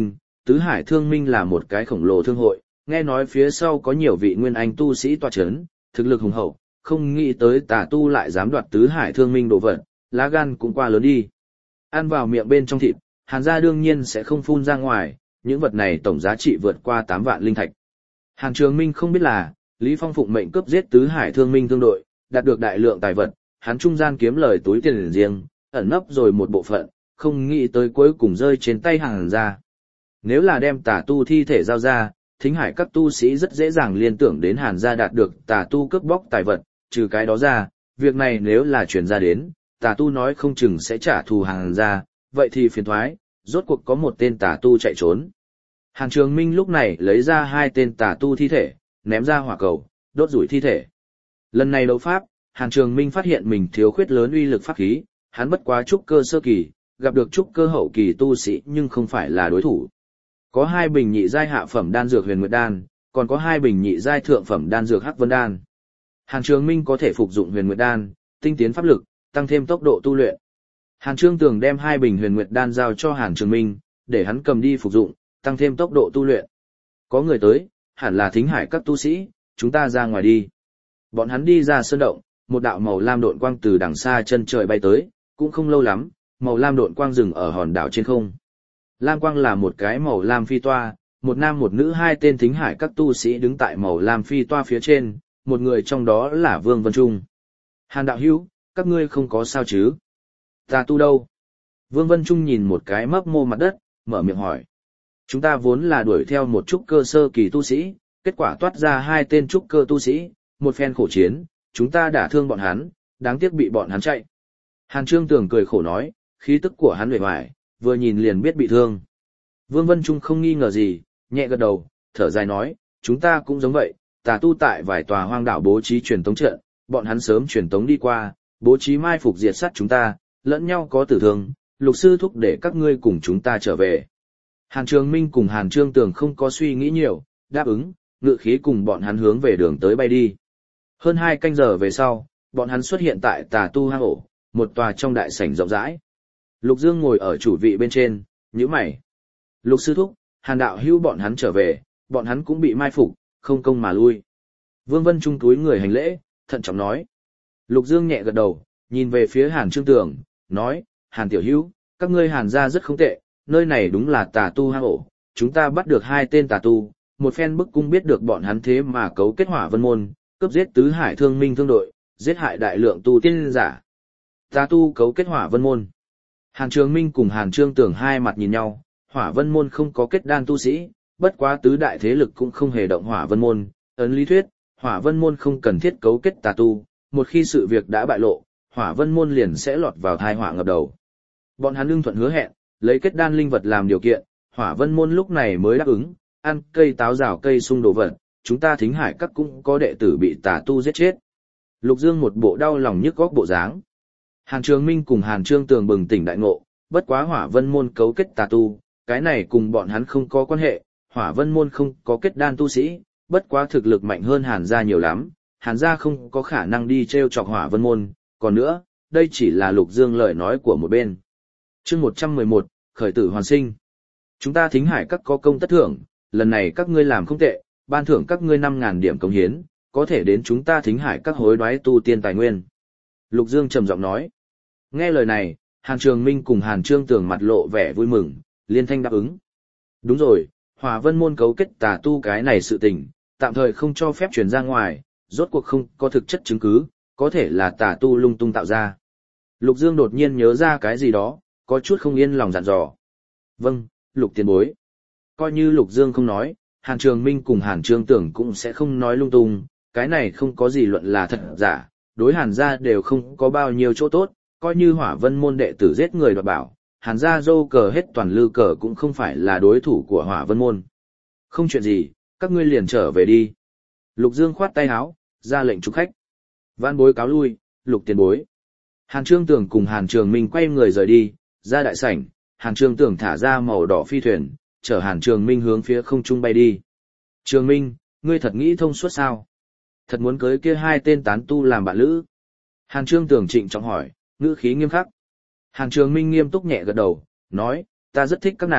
Tứ Hải Thương Minh là một cái khổng lồ thương hội, nghe nói phía sau có nhiều vị nguyên anh tu sĩ tọa chấn, thực lực hùng hậu, không nghĩ tới tà tu lại dám đoạt Tứ Hải Thương Minh đồ vật, lá gan cũng qua lớn đi. Ăn vào miệng bên trong thịt, Hàn gia đương nhiên sẽ không phun ra ngoài, những vật này tổng giá trị vượt qua tám vạn linh thạch. Hàn Trường Minh không biết là, Lý Phong phụng mệnh cướp giết Tứ Hải Thương Minh thương đội, đạt được đại lượng tài vật, hắn trung gian kiếm lời túi tiền riêng, ẩn nấp rồi một bộ phận, không nghĩ tới cuối cùng rơi trên tay Hàn gia. Nếu là đem tà tu thi thể giao ra, Thính Hải các tu sĩ rất dễ dàng liên tưởng đến Hàn gia đạt được tà tu cướp bóc tài vật, trừ cái đó ra, việc này nếu là truyền ra đến, tà tu nói không chừng sẽ trả thù Hàn gia, vậy thì phiền thoái, rốt cuộc có một tên tà tu chạy trốn. Hàn Trường Minh lúc này lấy ra hai tên tà tu thi thể, ném ra hỏa cầu, đốt rủi thi thể. Lần này đấu pháp, Hàn Trường Minh phát hiện mình thiếu khuyết lớn uy lực pháp khí, hắn bất quá trúc cơ sơ kỳ, gặp được trúc cơ hậu kỳ tu sĩ nhưng không phải là đối thủ. Có hai bình nhị giai hạ phẩm đan dược Huyền Nguyệt đan, còn có hai bình nhị giai thượng phẩm đan dược Hắc Vân đan. Hàn Trường Minh có thể phục dụng Huyền Nguyệt đan, tinh tiến pháp lực, tăng thêm tốc độ tu luyện. Hàn Trương Tường đem hai bình Huyền Nguyệt đan giao cho Hàn Trường Minh, để hắn cầm đi phục dụng, tăng thêm tốc độ tu luyện. Có người tới, hẳn là Thính Hải các tu sĩ, chúng ta ra ngoài đi. Bọn hắn đi ra sơn động, một đạo màu lam độn quang từ đằng xa chân trời bay tới, cũng không lâu lắm, màu lam độn quang dừng ở hòn đảo trên không. Lam quang là một cái màu lam phi toa, một nam một nữ hai tên Thính Hải các tu sĩ đứng tại màu lam phi toa phía trên, một người trong đó là Vương Vân Trung. Hàn đạo hữu, các ngươi không có sao chứ? Ta tu đâu? Vương Vân Trung nhìn một cái mấp mô mặt đất, mở miệng hỏi. Chúng ta vốn là đuổi theo một trúc cơ sơ kỳ tu sĩ, kết quả toát ra hai tên trúc cơ tu sĩ, một phen khổ chiến, chúng ta đả thương bọn hắn, đáng tiếc bị bọn hắn chạy. Hàn Trương Tường cười khổ nói, khí tức của hắn uể oải, vừa nhìn liền biết bị thương. Vương Vân Trung không nghi ngờ gì, nhẹ gật đầu, thở dài nói, chúng ta cũng giống vậy, tà tu tại vài tòa hoang đảo bố trí truyền tống trận, bọn hắn sớm truyền tống đi qua, bố trí mai phục diệt sát chúng ta, lẫn nhau có tử thương, lục sư thúc để các ngươi cùng chúng ta trở về. Hàn Trường Minh cùng Hàn Trương Tường không có suy nghĩ nhiều, đáp ứng, ngự khí cùng bọn hắn hướng về đường tới bay đi. Hơn hai canh giờ về sau, bọn hắn xuất hiện tại tà tu hang ổ, một tòa trong đại sảnh rộng rãi. Lục Dương ngồi ở chủ vị bên trên, nhíu mày. Lục sư thúc, Hàn đạo hữu bọn hắn trở về, bọn hắn cũng bị mai phục, không công mà lui. Vương Vân Trung túi người hành lễ, thận trọng nói. Lục Dương nhẹ gật đầu, nhìn về phía Hàn Trương Tường, nói, Hàn tiểu hữu, các ngươi Hàn gia rất không tệ, nơi này đúng là tà tu hang ổ, chúng ta bắt được hai tên tà tu, một phen bức cung biết được bọn hắn thế mà cấu kết Hỏa Vân môn, cướp giết Tứ Hải Thương Minh thương đội, giết hại đại lượng tu tiên giả. Tà tu cấu kết Hỏa Vân môn. Hàn Trường Minh cùng Hàn Trương Tường hai mặt nhìn nhau, Hỏa Vân môn không có kết đan tu sĩ, bất quá tứ đại thế lực cũng không hề động Hỏa Vân môn, ấn lý thuyết, Hỏa Vân môn không cần thiết cấu kết tà tu, một khi sự việc đã bại lộ, Hỏa Vân môn liền sẽ lọt vào tai họa ngập đầu. Bọn hắn lương thuận hứa hẹn, lấy kết đan linh vật làm điều kiện, Hỏa Vân môn lúc này mới đáp ứng, ăn cây táo rào cây sung đồ vật, chúng ta Thính Hải các cũng có đệ tử bị tà tu giết chết. Lục Dương một bộ đau lòng nhức góc bộ dáng. Hàn Trường Minh cùng Hàn Trương Tường bừng tỉnh đại ngộ, bất quá Hỏa Vân môn cấu kết tà tu, cái này cùng bọn hắn không có quan hệ, Hỏa Vân môn không có kết đan tu sĩ, bất quá thực lực mạnh hơn Hàn gia nhiều lắm, Hàn gia không có khả năng đi treo chọc Hỏa Vân môn, còn nữa, đây chỉ là Lục Dương lời nói của một bên. Chương một trăm mười một, khởi tử hoàn sinh. Chúng ta Thính Hải các có công tất thưởng, lần này các ngươi làm không tệ, ban thưởng các ngươi năm ngàn điểm công hiến, có thể đến chúng ta Thính Hải các hối đoái tu tiên tài nguyên. Lục Dương trầm giọng nói. Nghe lời này, Hàn Trường Minh cùng Hàn Trương Tường mặt lộ vẻ vui mừng, liên thanh đáp ứng. Đúng rồi, Hỏa Vân môn cấu kết tà tu cái này sự tình, tạm thời không cho phép truyền ra ngoài, rốt cuộc không có thực chất chứng cứ, có thể là tà tu lung tung tạo ra. Lục Dương đột nhiên nhớ ra cái gì đó, có chút không yên lòng dặn dò. Vâng, Lục tiền bối. Coi như Lục Dương không nói, Hàn Trường Minh cùng Hàn Trương Tưởng cũng sẽ không nói lung tung, cái này không có gì luận là thật giả, đối Hàn gia đều không có bao nhiêu chỗ tốt, coi như Hỏa Vân môn đệ tử giết người đoạt bảo, Hàn gia dâu cờ hết toàn lư cờ cũng không phải là đối thủ của Hỏa Vân môn. Không chuyện gì, các ngươi liền trở về đi. Lục Dương khoát tay áo, ra lệnh chúc khách. Vãn bối cáo lui, Lục tiền bối. Hàn Trương Tưởng cùng Hàn Trường Minh quay người rời đi, ra đại sảnh, Hàn Trương Tưởng thả ra màu đỏ phi thuyền, chở Hàn Trường Minh hướng phía không trung bay đi. Trường Minh, ngươi thật nghĩ thông suốt sao? Thật muốn cưới kia hai tên tán tu làm bạn lữ? Hàn Trương Tưởng trịnh trọng hỏi, ngữ khí nghiêm khắc. Hàn Trường Minh nghiêm túc nhẹ gật đầu, nói, ta rất thích các nàng,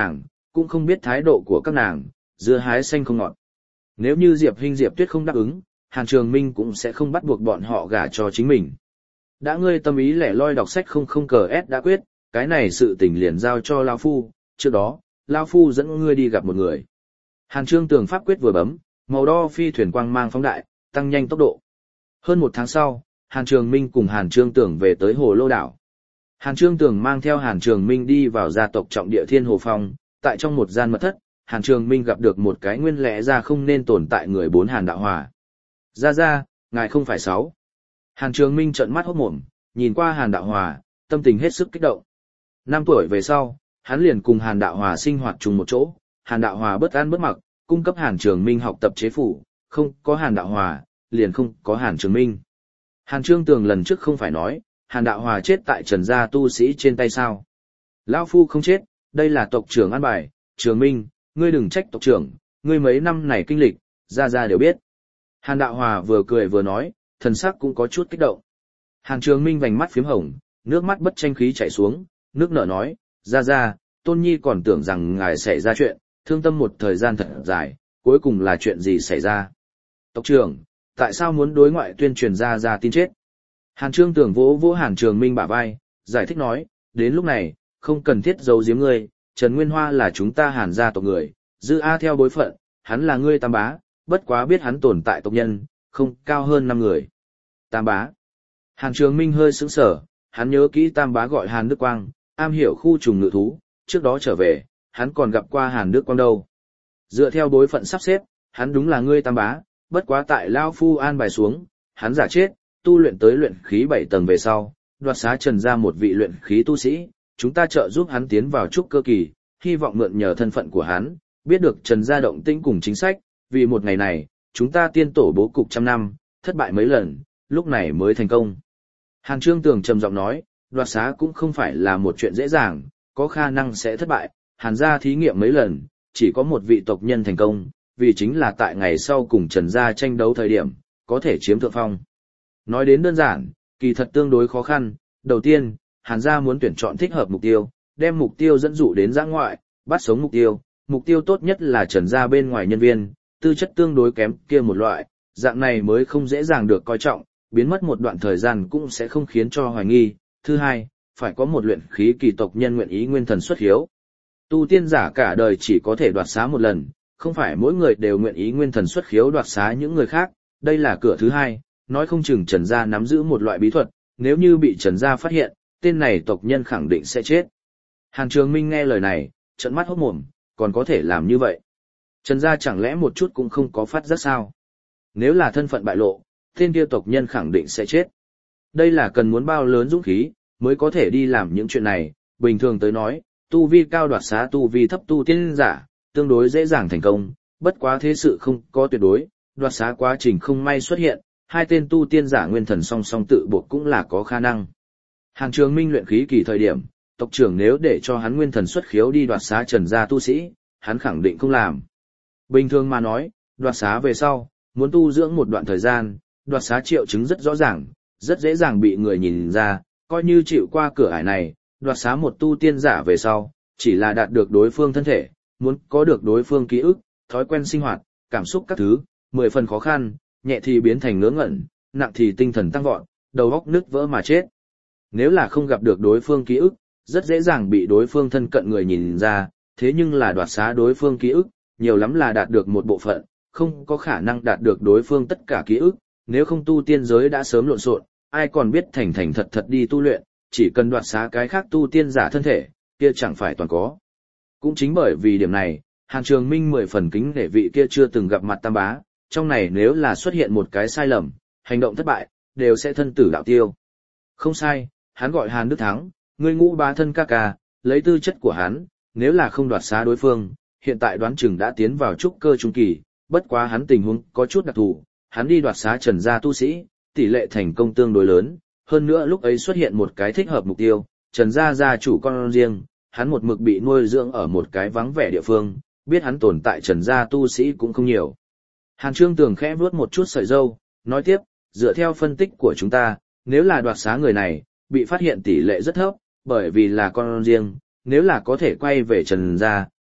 cũng không biết thái độ của các nàng, dưa hái xanh không ngọt. Nếu như Diệp Hinh Diệp Tuyết không đáp ứng, Hàn Trường Minh cũng sẽ không bắt buộc bọn họ gả cho chính mình. Đã ngươi tâm ý lẻ loi đọc sách không không cờ ép đã quyết, cái này sự tình liền giao cho Lao Phu, trước đó, Lao Phu dẫn ngươi đi gặp một người. Hàn Trương Tường pháp quyết vừa bấm, màu đo phi thuyền quang mang phóng đại, tăng nhanh tốc độ. Hơn một tháng sau, Hàn Trường Minh cùng Hàn Trương Tường về tới Hồ Lô Đảo. Hàn Trương Tường mang theo Hàn Trường Minh đi vào gia tộc trọng địa Thiên Hồ Phong, tại trong một gian mật thất, Hàn Trường Minh gặp được một cái nguyên lẽ ra không nên tồn tại người bốn Hàn Đạo Hòa. Ra ra, ngài không phải sáu. Hàn Trường Minh trợn mắt hốt mồm, nhìn qua Hàn Đạo Hòa, tâm tình hết sức kích động. Năm tuổi về sau, hắn liền cùng Hàn Đạo Hòa sinh hoạt chung một chỗ, Hàn Đạo Hòa bất ăn bất mặc, cung cấp Hàn Trường Minh học tập chế phủ, không có Hàn Đạo Hòa, liền không có Hàn Trường Minh. Hàn Trương Tường lần trước không phải nói, Hàn Đạo Hòa chết tại Trần gia tu sĩ trên tay sao. Lão Phu không chết, đây là tộc trưởng an bài, Trường Minh, ngươi đừng trách tộc trưởng, ngươi mấy năm này kinh lịch, gia gia đều biết. Hàn Đạo Hòa vừa cười vừa nói, thần sắc cũng có chút kích động. Hàn Trường Minh vành mắt phím hồng, nước mắt bất tranh khí chảy xuống, nước nở nói, gia gia, Tôn Nhi còn tưởng rằng ngài xảy ra chuyện, thương tâm một thời gian thật dài, cuối cùng là chuyện gì xảy ra. Tộc trưởng, tại sao muốn đối ngoại tuyên truyền gia gia tin chết? Hàn Trương Tường vỗ vỗ Hàn Trường Minh bả vai, giải thích nói, đến lúc này, không cần thiết giấu giếm ngươi, Trần Nguyên Hoa là chúng ta Hàn gia tộc người, Dư A theo bối phận, hắn là ngươi tam bá, bất quá biết hắn tồn tại tộc nhân, không cao hơn năm người. Tam bá. Hàn Trường Minh hơi sững sờ, hắn nhớ kỹ tam bá gọi Hàn Đức Quang, am hiểu khu trùng ngự thú, trước đó trở về, hắn còn gặp qua Hàn Đức Quang đâu. Dựa theo bối phận sắp xếp, hắn đúng là ngươi tam bá, bất quá tại Lao Phu an bài xuống, hắn giả chết, tu luyện tới luyện khí bảy tầng về sau, đoạt xá Trần ra một vị luyện khí tu sĩ, chúng ta trợ giúp hắn tiến vào trúc cơ kỳ, hy vọng mượn nhờ thân phận của hắn, biết được Trần gia động tĩnh cùng chính sách, vì một ngày này, chúng ta tiên tổ bố cục trăm năm, thất bại mấy lần, lúc này mới thành công. Hàn Trương Tường trầm giọng nói, đoạt xá cũng không phải là một chuyện dễ dàng, có khả năng sẽ thất bại, Hàn gia thí nghiệm mấy lần, chỉ có một vị tộc nhân thành công, vì chính là tại ngày sau cùng Trần gia tranh đấu thời điểm, có thể chiếm thượng phong. Nói đến đơn giản, kỳ thật tương đối khó khăn, đầu tiên, Hàn gia muốn tuyển chọn thích hợp mục tiêu, đem mục tiêu dẫn dụ đến giã ngoại, bắt sống mục tiêu, mục tiêu tốt nhất là Trần gia bên ngoài nhân viên, tư chất tương đối kém kia một loại, dạng này mới không dễ dàng được coi trọng, biến mất một đoạn thời gian cũng sẽ không khiến cho hoài nghi. Thứ hai, phải có một luyện khí kỳ tộc nhân nguyện ý nguyên thần xuất hiếu. Tu tiên giả cả đời chỉ có thể đoạt xá một lần, không phải mỗi người đều nguyện ý nguyên thần xuất khiếu đoạt xá những người khác, đây là cửa thứ hai, nói không chừng Trần gia nắm giữ một loại bí thuật, nếu như bị Trần gia phát hiện, tên này tộc nhân khẳng định sẽ chết. Hàn Trường Minh nghe lời này, trợn mắt hốt mồm, còn có thể làm như vậy. Trần gia chẳng lẽ một chút cũng không có phát giác sao? Nếu là thân phận bại lộ, tên kia tộc nhân khẳng định sẽ chết. Đây là cần muốn bao lớn dũng khí, mới có thể đi làm những chuyện này, bình thường tới nói, tu vi cao đoạt xá tu vi thấp tu tiên giả, tương đối dễ dàng thành công, bất quá thế sự không có tuyệt đối, đoạt xá quá trình không may xuất hiện, hai tên tu tiên giả nguyên thần song song tự buộc cũng là có khả năng. Hàn Trường Minh luyện khí kỳ thời điểm, tộc trưởng nếu để cho hắn nguyên thần xuất khiếu đi đoạt xá Trần gia tu sĩ, hắn khẳng định không làm. Bình thường mà nói, đoạt xá về sau, muốn tu dưỡng một đoạn thời gian, đoạt xá triệu chứng rất rõ ràng, rất dễ dàng bị người nhìn ra, coi như chịu qua cửa ải này, đoạt xá một tu tiên giả về sau, chỉ là đạt được đối phương thân thể, muốn có được đối phương ký ức, thói quen sinh hoạt, cảm xúc các thứ, mười phần khó khăn, nhẹ thì biến thành ngớ ngẩn, nặng thì tinh thần tăng vọt, đầu óc nứt vỡ mà chết. Nếu là không gặp được đối phương ký ức, rất dễ dàng bị đối phương thân cận người nhìn ra, thế nhưng là đoạt xá đối phương ký ức, nhiều lắm là đạt được một bộ phận, không có khả năng đạt được đối phương tất cả ký ức, nếu không tu tiên giới đã sớm lộn xộn, ai còn biết thành thành thật thật đi tu luyện, chỉ cần đoạt xá cái khác tu tiên giả thân thể, kia chẳng phải toàn có. Cũng chính bởi vì điểm này, Hàn Trường Minh mười phần kính để vị kia chưa từng gặp mặt tam bá, trong này nếu là xuất hiện một cái sai lầm, hành động thất bại, đều sẽ thân tử đạo tiêu. Không sai, hắn gọi Hàn Đức Thắng, người ngũ bá thân ca ca, lấy tư chất của hắn, nếu là không đoạt xá đối phương, hiện tại đoán chừng đã tiến vào trúc cơ trung kỳ, bất quá hắn tình huống có chút đặc thù, hắn đi đoạt xá Trần gia tu sĩ, tỷ lệ thành công tương đối lớn, hơn nữa lúc ấy xuất hiện một cái thích hợp mục tiêu, Trần gia gia chủ con riêng, hắn một mực bị nuôi dưỡng ở một cái vắng vẻ địa phương, biết hắn tồn tại Trần gia tu sĩ cũng không nhiều. Hàn Trương Tường khẽ vuốt một chút sợi râu, nói tiếp, dựa theo phân tích của chúng ta, nếu là đoạt xá người này, bị phát hiện tỷ lệ rất thấp, bởi vì là con riêng, nếu là có thể quay về Trần gia,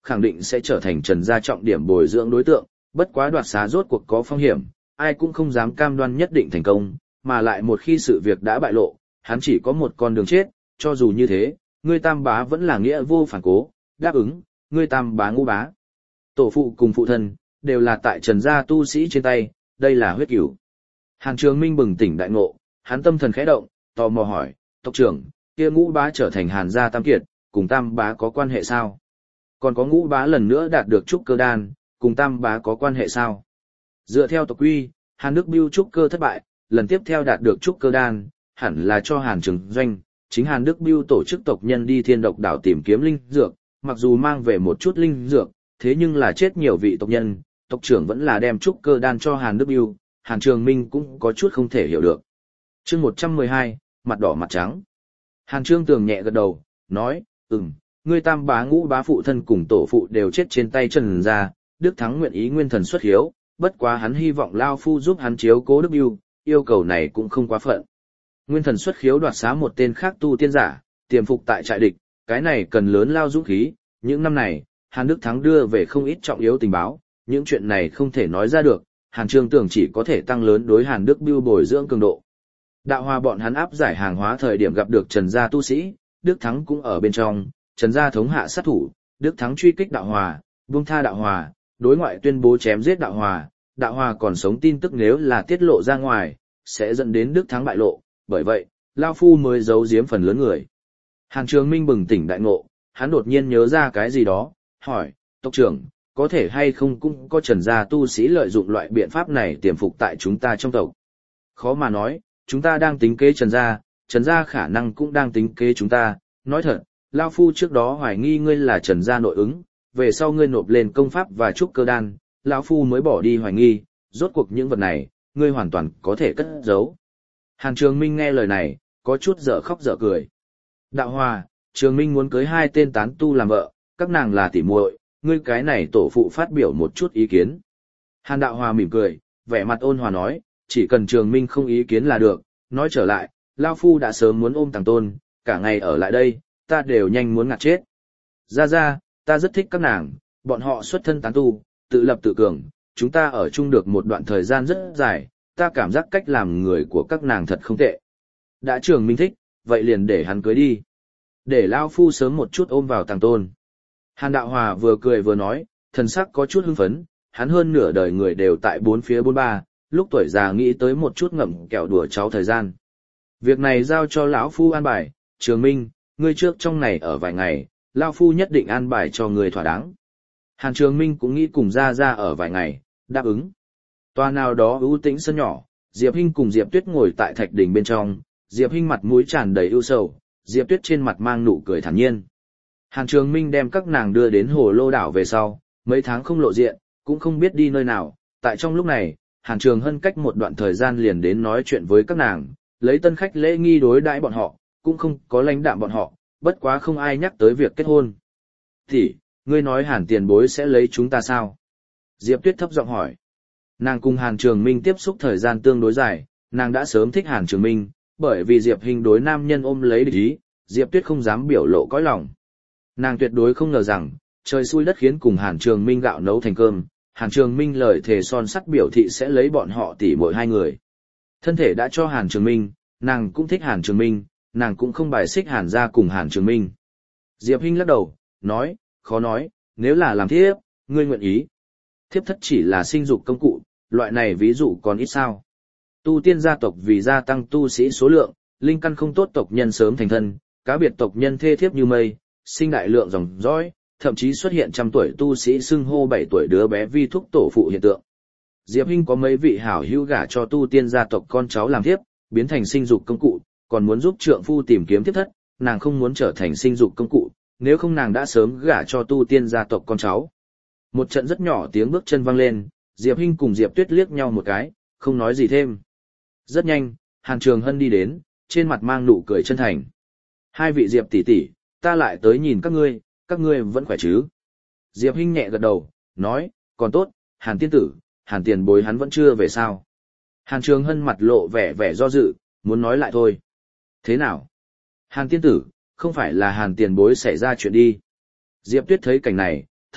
khẳng định sẽ trở thành Trần gia trọng điểm bồi dưỡng đối tượng, bất quá đoạt xá rốt cuộc có phong hiểm, ai cũng không dám cam đoan nhất định thành công, mà lại một khi sự việc đã bại lộ, hắn chỉ có một con đường chết, cho dù như thế, ngươi tam bá vẫn là nghĩa vô phản cố, đáp ứng, ngươi tam bá ngũ bá. Tổ phụ cùng phụ thân, đều là tại Trần gia tu sĩ trên tay, đây là huyết cửu. Hàn Trường Minh bừng tỉnh đại ngộ, hắn tâm thần khẽ động, tò mò hỏi, tộc trưởng, kia ngũ bá trở thành Hàn gia tam kiệt, cùng tam bá có quan hệ sao? Còn có ngũ bá lần nữa đạt được trúc cơ đan, cùng tam bá có quan hệ sao? Dựa theo tộc quy, Hàn Đức Bưu trúc cơ thất bại, lần tiếp theo đạt được trúc cơ đan, hẳn là cho Hàn Trường Doanh, chính Hàn Đức Bưu tổ chức tộc nhân đi Thiên Độc đảo tìm kiếm linh dược, mặc dù mang về một chút linh dược, thế nhưng là chết nhiều vị tộc nhân, tộc trưởng vẫn là đem trúc cơ đan cho Hàn Đức Bưu, Hàn Trường Minh cũng có chút không thể hiểu được. Chương một trăm mười hai, mặt đỏ mặt trắng. Hàn Trương Tường nhẹ gật đầu, nói, ừm, ngươi tam bá ngũ bá phụ thân cùng tổ phụ đều chết trên tay Trần gia, Đức Thắng nguyện ý nguyên thần xuất hiếu, bất quá hắn hy vọng Lao Phu giúp hắn chiếu cố Đức Bưu, yêu cầu này cũng không quá phận. Nguyên thần xuất khiếu đoạt xá một tên khác tu tiên giả, tiềm phục tại trại địch, cái này cần lớn lao dũng khí, những năm này, Hàn Đức Thắng đưa về không ít trọng yếu tình báo, những chuyện này không thể nói ra được, Hàn Trương Tường chỉ có thể tăng lớn đối Hàn Đức Bưu bồi dưỡng cường độ. Đạo Hòa bọn hắn áp giải hàng hóa thời điểm gặp được Trần gia tu sĩ, Đức Thắng cũng ở bên trong, Trần gia thống hạ sát thủ, Đức Thắng truy kích Đạo Hòa, buông tha Đạo Hòa, đối ngoại tuyên bố chém giết Đạo Hòa, Đạo Hòa còn sống tin tức nếu là tiết lộ ra ngoài, sẽ dẫn đến Đức Thắng bại lộ, bởi vậy, Lao Phu mới giấu giếm phần lớn người. Hàn Trường Minh bừng tỉnh đại ngộ, hắn đột nhiên nhớ ra cái gì đó, hỏi, tộc trưởng, có thể hay không cũng có Trần gia tu sĩ lợi dụng loại biện pháp này tiềm phục tại chúng ta trong tộc. Khó mà nói, chúng ta đang tính kế Trần gia, Trần gia khả năng cũng đang tính kế chúng ta, nói thật, Lao Phu trước đó hoài nghi ngươi là Trần gia nội ứng, về sau ngươi nộp lên công pháp và trúc cơ đan, Lão Phu mới bỏ đi hoài nghi, rốt cuộc những vật này, ngươi hoàn toàn có thể cất giấu. Hàn Trường Minh nghe lời này, có chút dở khóc dở cười. Đạo Hòa, Trường Minh muốn cưới hai tên tán tu làm vợ, các nàng là tỉ muội, ngươi cái này tổ phụ phát biểu một chút ý kiến. Hàn Đạo Hòa mỉm cười, vẻ mặt ôn hòa nói, chỉ cần Trường Minh không ý kiến là được, nói trở lại, Lao Phu đã sớm muốn ôm Tàng Tôn, cả ngày ở lại đây, ta đều nhanh muốn ngạt chết. Ra ra, ta rất thích các nàng, bọn họ xuất thân tán tu, tự lập tự cường, chúng ta ở chung được một đoạn thời gian rất dài, ta cảm giác cách làm người của các nàng thật không tệ. Đã Trường Minh thích, vậy liền để hắn cưới đi. Để Lao Phu sớm một chút ôm vào Tàng Tôn. Hàn Đạo Hòa vừa cười vừa nói, thần sắc có chút hưng phấn, hắn hơn nửa đời người đều tại bốn phía bốn ba, lúc tuổi già nghĩ tới một chút ngậm kẹo đùa cháu thời gian. Việc này giao cho lão Phu an bài, Trường Minh, ngươi trước trong này ở vài ngày, Lao Phu nhất định an bài cho người thỏa đáng. Hàn Trường Minh cũng nghĩ cùng ra ra ở vài ngày, đáp ứng. Toa nào đó ưu tĩnh sân nhỏ, Diệp Hinh cùng Diệp Tuyết ngồi tại thạch đỉnh bên trong, Diệp Hinh mặt mũi tràn đầy ưu sầu, Diệp Tuyết trên mặt mang nụ cười thản nhiên. Hàn Trường Minh đem các nàng đưa đến Hồ Lô đảo về sau, mấy tháng không lộ diện, cũng không biết đi nơi nào, tại trong lúc này, Hàn Trường Hân cách một đoạn thời gian liền đến nói chuyện với các nàng, lấy tân khách lễ nghi đối đãi bọn họ, cũng không có lãnh đạm bọn họ, bất quá không ai nhắc tới việc kết hôn. Thì, ngươi nói Hàn tiền bối sẽ lấy chúng ta sao? Diệp Tuyết thấp giọng hỏi. Nàng cùng Hàn Trường Minh tiếp xúc thời gian tương đối dài, nàng đã sớm thích Hàn Trường Minh, bởi vì Diệp Hinh đối nam nhân ôm lấy địch ý, Diệp Tuyết không dám biểu lộ cõi lòng. Nàng tuyệt đối không ngờ rằng, trời xui đất khiến cùng Hàn Trường Minh gạo nấu thành cơm, Hàn Trường Minh lời thề son sắt biểu thị sẽ lấy bọn họ tỉ mỗi hai người. Thân thể đã cho Hàn Trường Minh, nàng cũng thích Hàn Trường Minh, nàng cũng không bài xích Hàn gia cùng Hàn Trường Minh. Diệp Hinh lắc đầu, nói, khó nói, nếu là làm thiếp, ngươi nguyện ý. Thiếp thất chỉ là sinh dục công cụ, loại này ví dụ còn ít sao. Tu tiên gia tộc vì gia tăng tu sĩ số lượng, linh căn không tốt tộc nhân sớm thành thân, cá biệt tộc nhân thê thiếp như mây, sinh đại lượng dòng dõi, thậm chí xuất hiện trăm tuổi tu sĩ xưng hô bảy tuổi đứa bé vi thúc tổ phụ hiện tượng. Diệp Hinh có mấy vị hảo hữu gả cho tu tiên gia tộc con cháu làm thiếp, biến thành sinh dục công cụ, còn muốn giúp trượng phu tìm kiếm thiếp thất, nàng không muốn trở thành sinh dục công cụ, nếu không nàng đã sớm gả cho tu tiên gia tộc con cháu. Một trận rất nhỏ tiếng bước chân vang lên, Diệp Hinh cùng Diệp Tuyết liếc nhau một cái, không nói gì thêm. Rất nhanh, Hàn Trường Hân đi đến, trên mặt mang nụ cười chân thành. Hai vị Diệp tỷ tỷ, ta lại tới nhìn các ngươi, các ngươi vẫn khỏe chứ? Diệp Hinh nhẹ gật đầu, nói, còn tốt, Hàn tiên tử, Hàn tiền bối hắn vẫn chưa về sao? Hàn Trường Hân mặt lộ vẻ vẻ do dự, muốn nói lại thôi. Thế nào? Hàn tiên tử, không phải là Hàn tiền bối xảy ra chuyện đi. Diệp Tuyết thấy cảnh này,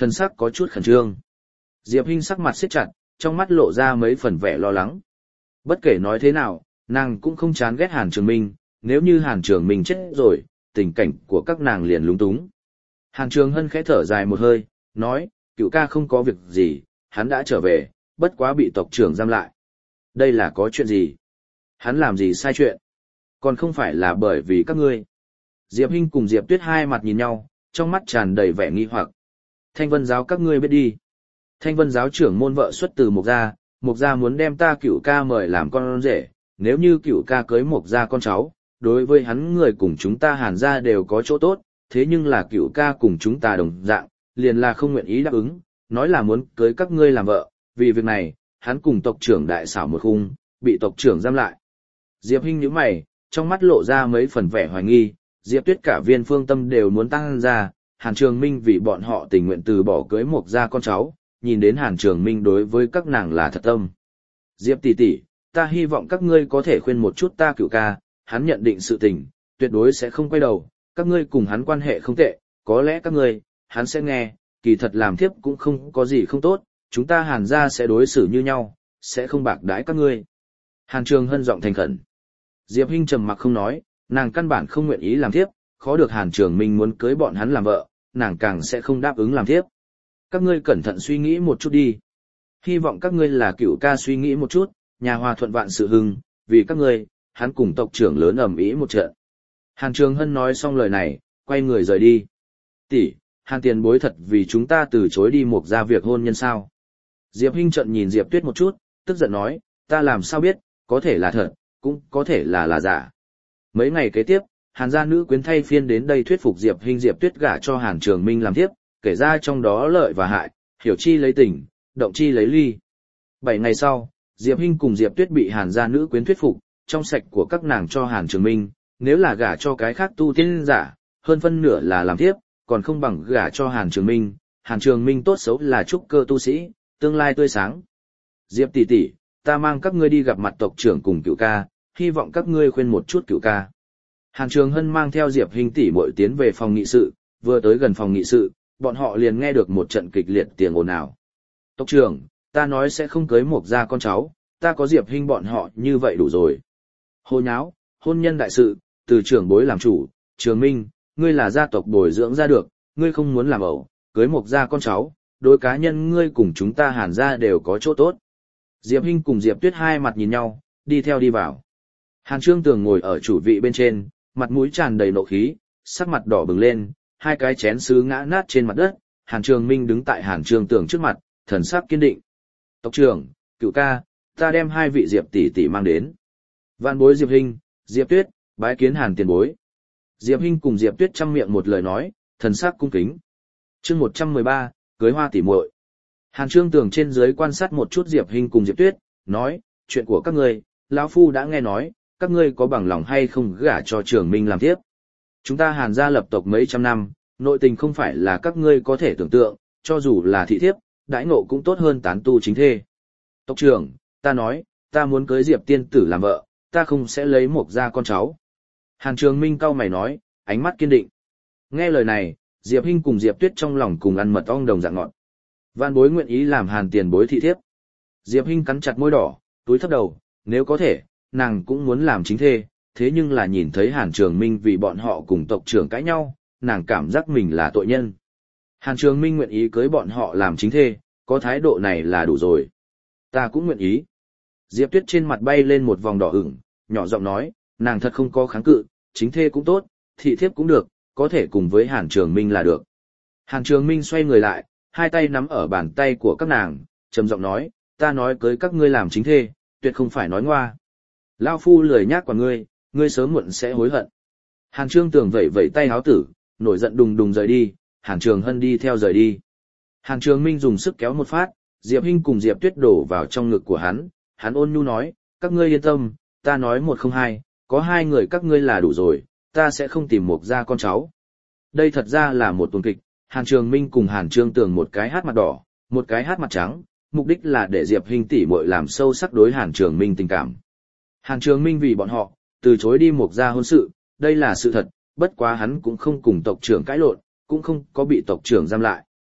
thân sắc có chút khẩn trương. Diệp Hinh sắc mặt siết chặt, trong mắt lộ ra mấy phần vẻ lo lắng. Bất kể nói thế nào, nàng cũng không chán ghét Hàn Trường Minh, nếu như Hàn Trường Minh chết rồi, tình cảnh của các nàng liền lúng túng. Hàn Trường Hân khẽ thở dài một hơi, nói, cựu ca không có việc gì, hắn đã trở về, bất quá bị tộc trưởng giam lại. Đây là có chuyện gì? Hắn làm gì sai chuyện? Còn không phải là bởi vì các ngươi. Diệp Hinh cùng Diệp Tuyết hai mặt nhìn nhau, trong mắt tràn đầy vẻ nghi hoặc. Thanh Vân giáo các ngươi biết đi. Thanh Vân giáo trưởng môn vợ xuất từ Mộc gia, Mộc gia muốn đem ta cựu ca mời làm con rể, nếu như cựu ca cưới Mộc gia con cháu, đối với hắn người cùng chúng ta Hàn gia đều có chỗ tốt, thế nhưng là cựu ca cùng chúng ta đồng dạng, liền là không nguyện ý đáp ứng, nói là muốn cưới các ngươi làm vợ, vì việc này, hắn cùng tộc trưởng đại xảo một khung, bị tộc trưởng giam lại. Diệp Hinh nhíu mày, trong mắt lộ ra mấy phần vẻ hoài nghi, Diệp Tuyết cả viên phương tâm đều muốn tăng ra, Hàn Trường Minh vì bọn họ tình nguyện từ bỏ cưới Mộc gia con cháu, nhìn đến Hàn Trường Minh đối với các nàng là thật tâm. Diệp tỷ tỷ, ta hy vọng các ngươi có thể khuyên một chút ta cựu ca, hắn nhận định sự tình, tuyệt đối sẽ không quay đầu, các ngươi cùng hắn quan hệ không tệ, có lẽ các ngươi, hắn sẽ nghe, kỳ thật làm thiếp cũng không có gì không tốt, chúng ta Hàn gia sẽ đối xử như nhau, sẽ không bạc đãi các ngươi. Hàn Trường Hân giọng thành khẩn. Diệp Hinh trầm mặc không nói, nàng căn bản không nguyện ý làm thiếp, khó được Hàn Trường Minh muốn cưới bọn hắn làm vợ, nàng càng sẽ không đáp ứng làm thiếp. Các ngươi cẩn thận suy nghĩ một chút đi. Hy vọng các ngươi là cựu ca suy nghĩ một chút, nhà hòa thuận vạn sự hưng, vì các ngươi, hắn cùng tộc trưởng lớn ầm ĩ một trận. Hàn Trường Hân nói xong lời này, quay người rời đi. Tỷ, Hàn tiền bối thật vì chúng ta từ chối đi Mộc gia việc hôn nhân sao? Diệp Hinh trợn nhìn Diệp Tuyết một chút, tức giận nói, ta làm sao biết, có thể là thật, cũng có thể là là giả. Mấy ngày kế tiếp, Hàn gia nữ quyến thay phiên đến đây thuyết phục Diệp Hinh Diệp Tuyết gả cho Hàn Trường Minh làm tiếp, kể ra trong đó lợi và hại, hiểu chi lấy tình, động chi lấy ly. Bảy ngày sau, Diệp Hinh cùng Diệp Tuyết bị Hàn gia nữ quyến thuyết phục, trong sạch của các nàng cho Hàn Trường Minh, nếu là gả cho cái khác tu tiên giả, hơn phân nửa là làm tiếp, còn không bằng gả cho Hàn Trường Minh. Hàn Trường Minh tốt xấu là trúc cơ tu sĩ, tương lai tươi sáng. Diệp tỷ tỷ, ta mang các ngươi đi gặp mặt tộc trưởng cùng cựu ca, hy vọng các ngươi khuyên một chút cựu ca. Hàn Trường Hân mang theo Diệp Hinh tỷ muội tiến về phòng nghị sự, vừa tới gần phòng nghị sự, bọn họ liền nghe được một trận kịch liệt tiếng ồn ào. Tộc trưởng, ta nói sẽ không cưới Mộc gia con cháu, ta có Diệp Hinh bọn họ như vậy đủ rồi. Hồ nháo, hôn nhân đại sự, từ trưởng bối làm chủ, Trường Minh, ngươi là gia tộc bồi dưỡng ra được, ngươi không muốn làm ẩu, cưới Mộc gia con cháu, đối cá nhân ngươi cùng chúng ta Hàn gia đều có chỗ tốt. Diệp Hinh cùng Diệp Tuyết hai mặt nhìn nhau, đi theo đi vào. Hàn Trương Tường ngồi ở chủ vị bên trên, mặt mũi tràn đầy nộ khí, sắc mặt đỏ bừng lên, hai cái chén sứ ngã nát trên mặt đất. Hàn Trường Minh đứng tại Hàn Trương Tường trước mặt, thần sắc kiên định. Tộc trưởng, cựu ca, ta đem hai vị Diệp tỷ tỷ mang đến. Vạn bối Diệp Hinh, Diệp Tuyết, bái kiến Hàn tiền bối. Diệp Hinh cùng Diệp Tuyết chăm miệng một lời nói, thần sắc cung kính. Chương một trăm mười ba, cưới hoa tỷ muội. Hàn Trương Tường trên dưới quan sát một chút Diệp Hinh cùng Diệp Tuyết, nói, chuyện của các ngươi, lão phu đã nghe nói, các ngươi có bằng lòng hay không gả cho Trường Minh làm tiếp. Chúng ta Hàn gia lập tộc mấy trăm năm, nội tình không phải là các ngươi có thể tưởng tượng, cho dù là thị thiếp, đãi ngộ cũng tốt hơn tán tu chính thê. Tộc trưởng, ta nói, ta muốn cưới Diệp tiên tử làm vợ, ta không sẽ lấy Mộc gia con cháu. Hàn Trường Minh cau mày nói, ánh mắt kiên định. Nghe lời này, Diệp Hinh cùng Diệp Tuyết trong lòng cùng ăn mật ong đồng dạng ngọt. Vạn bối nguyện ý làm Hàn tiền bối thị thiếp. Diệp Hinh cắn chặt môi đỏ, túi thấp đầu, nếu có thể, nàng cũng muốn làm chính thê, thế nhưng là nhìn thấy Hàn Trường Minh vì bọn họ cùng tộc trưởng cãi nhau, nàng cảm giác mình là tội nhân. Hàn Trường Minh nguyện ý cưới bọn họ làm chính thê, có thái độ này là đủ rồi. Ta cũng nguyện ý. Diệp Tuyết trên mặt bay lên một vòng đỏ ửng, nhỏ giọng nói, nàng thật không có kháng cự, chính thê cũng tốt, thị thiếp cũng được, có thể cùng với Hàn Trường Minh là được. Hàn Trường Minh xoay người lại, hai tay nắm ở bàn tay của các nàng, trầm giọng nói, ta nói cưới các ngươi làm chính thê, tuyệt không phải nói ngoa. Lao phu lười nhác của ngươi, ngươi sớm muộn sẽ hối hận. Hàn Trương Tường vẩy vẩy tay háo tử, nổi giận đùng đùng rời đi, Hàn Trường Hân đi theo rời đi. Hàn Trường Minh dùng sức kéo một phát, Diệp Hinh cùng Diệp Tuyết đổ vào trong ngực của hắn, hắn ôn nhu nói, các ngươi yên tâm, ta nói một không hai, có hai người các ngươi là đủ rồi, ta sẽ không tìm Mộc gia con cháu. Đây thật ra là một tuần kịch, Hàn Trường Minh cùng Hàn Trương Tường một cái hát mặt đỏ, một cái hát mặt trắng, mục đích là để Diệp Hinh tỷ muội làm sâu sắc đối Hàn Trường Minh tình cảm. Hàn Trường Minh vì bọn họ, từ chối đi Mộc gia hôn sự, đây là sự thật, bất quá hắn cũng không cùng tộc trưởng cãi lộn, cũng không có bị tộc trưởng giam lại.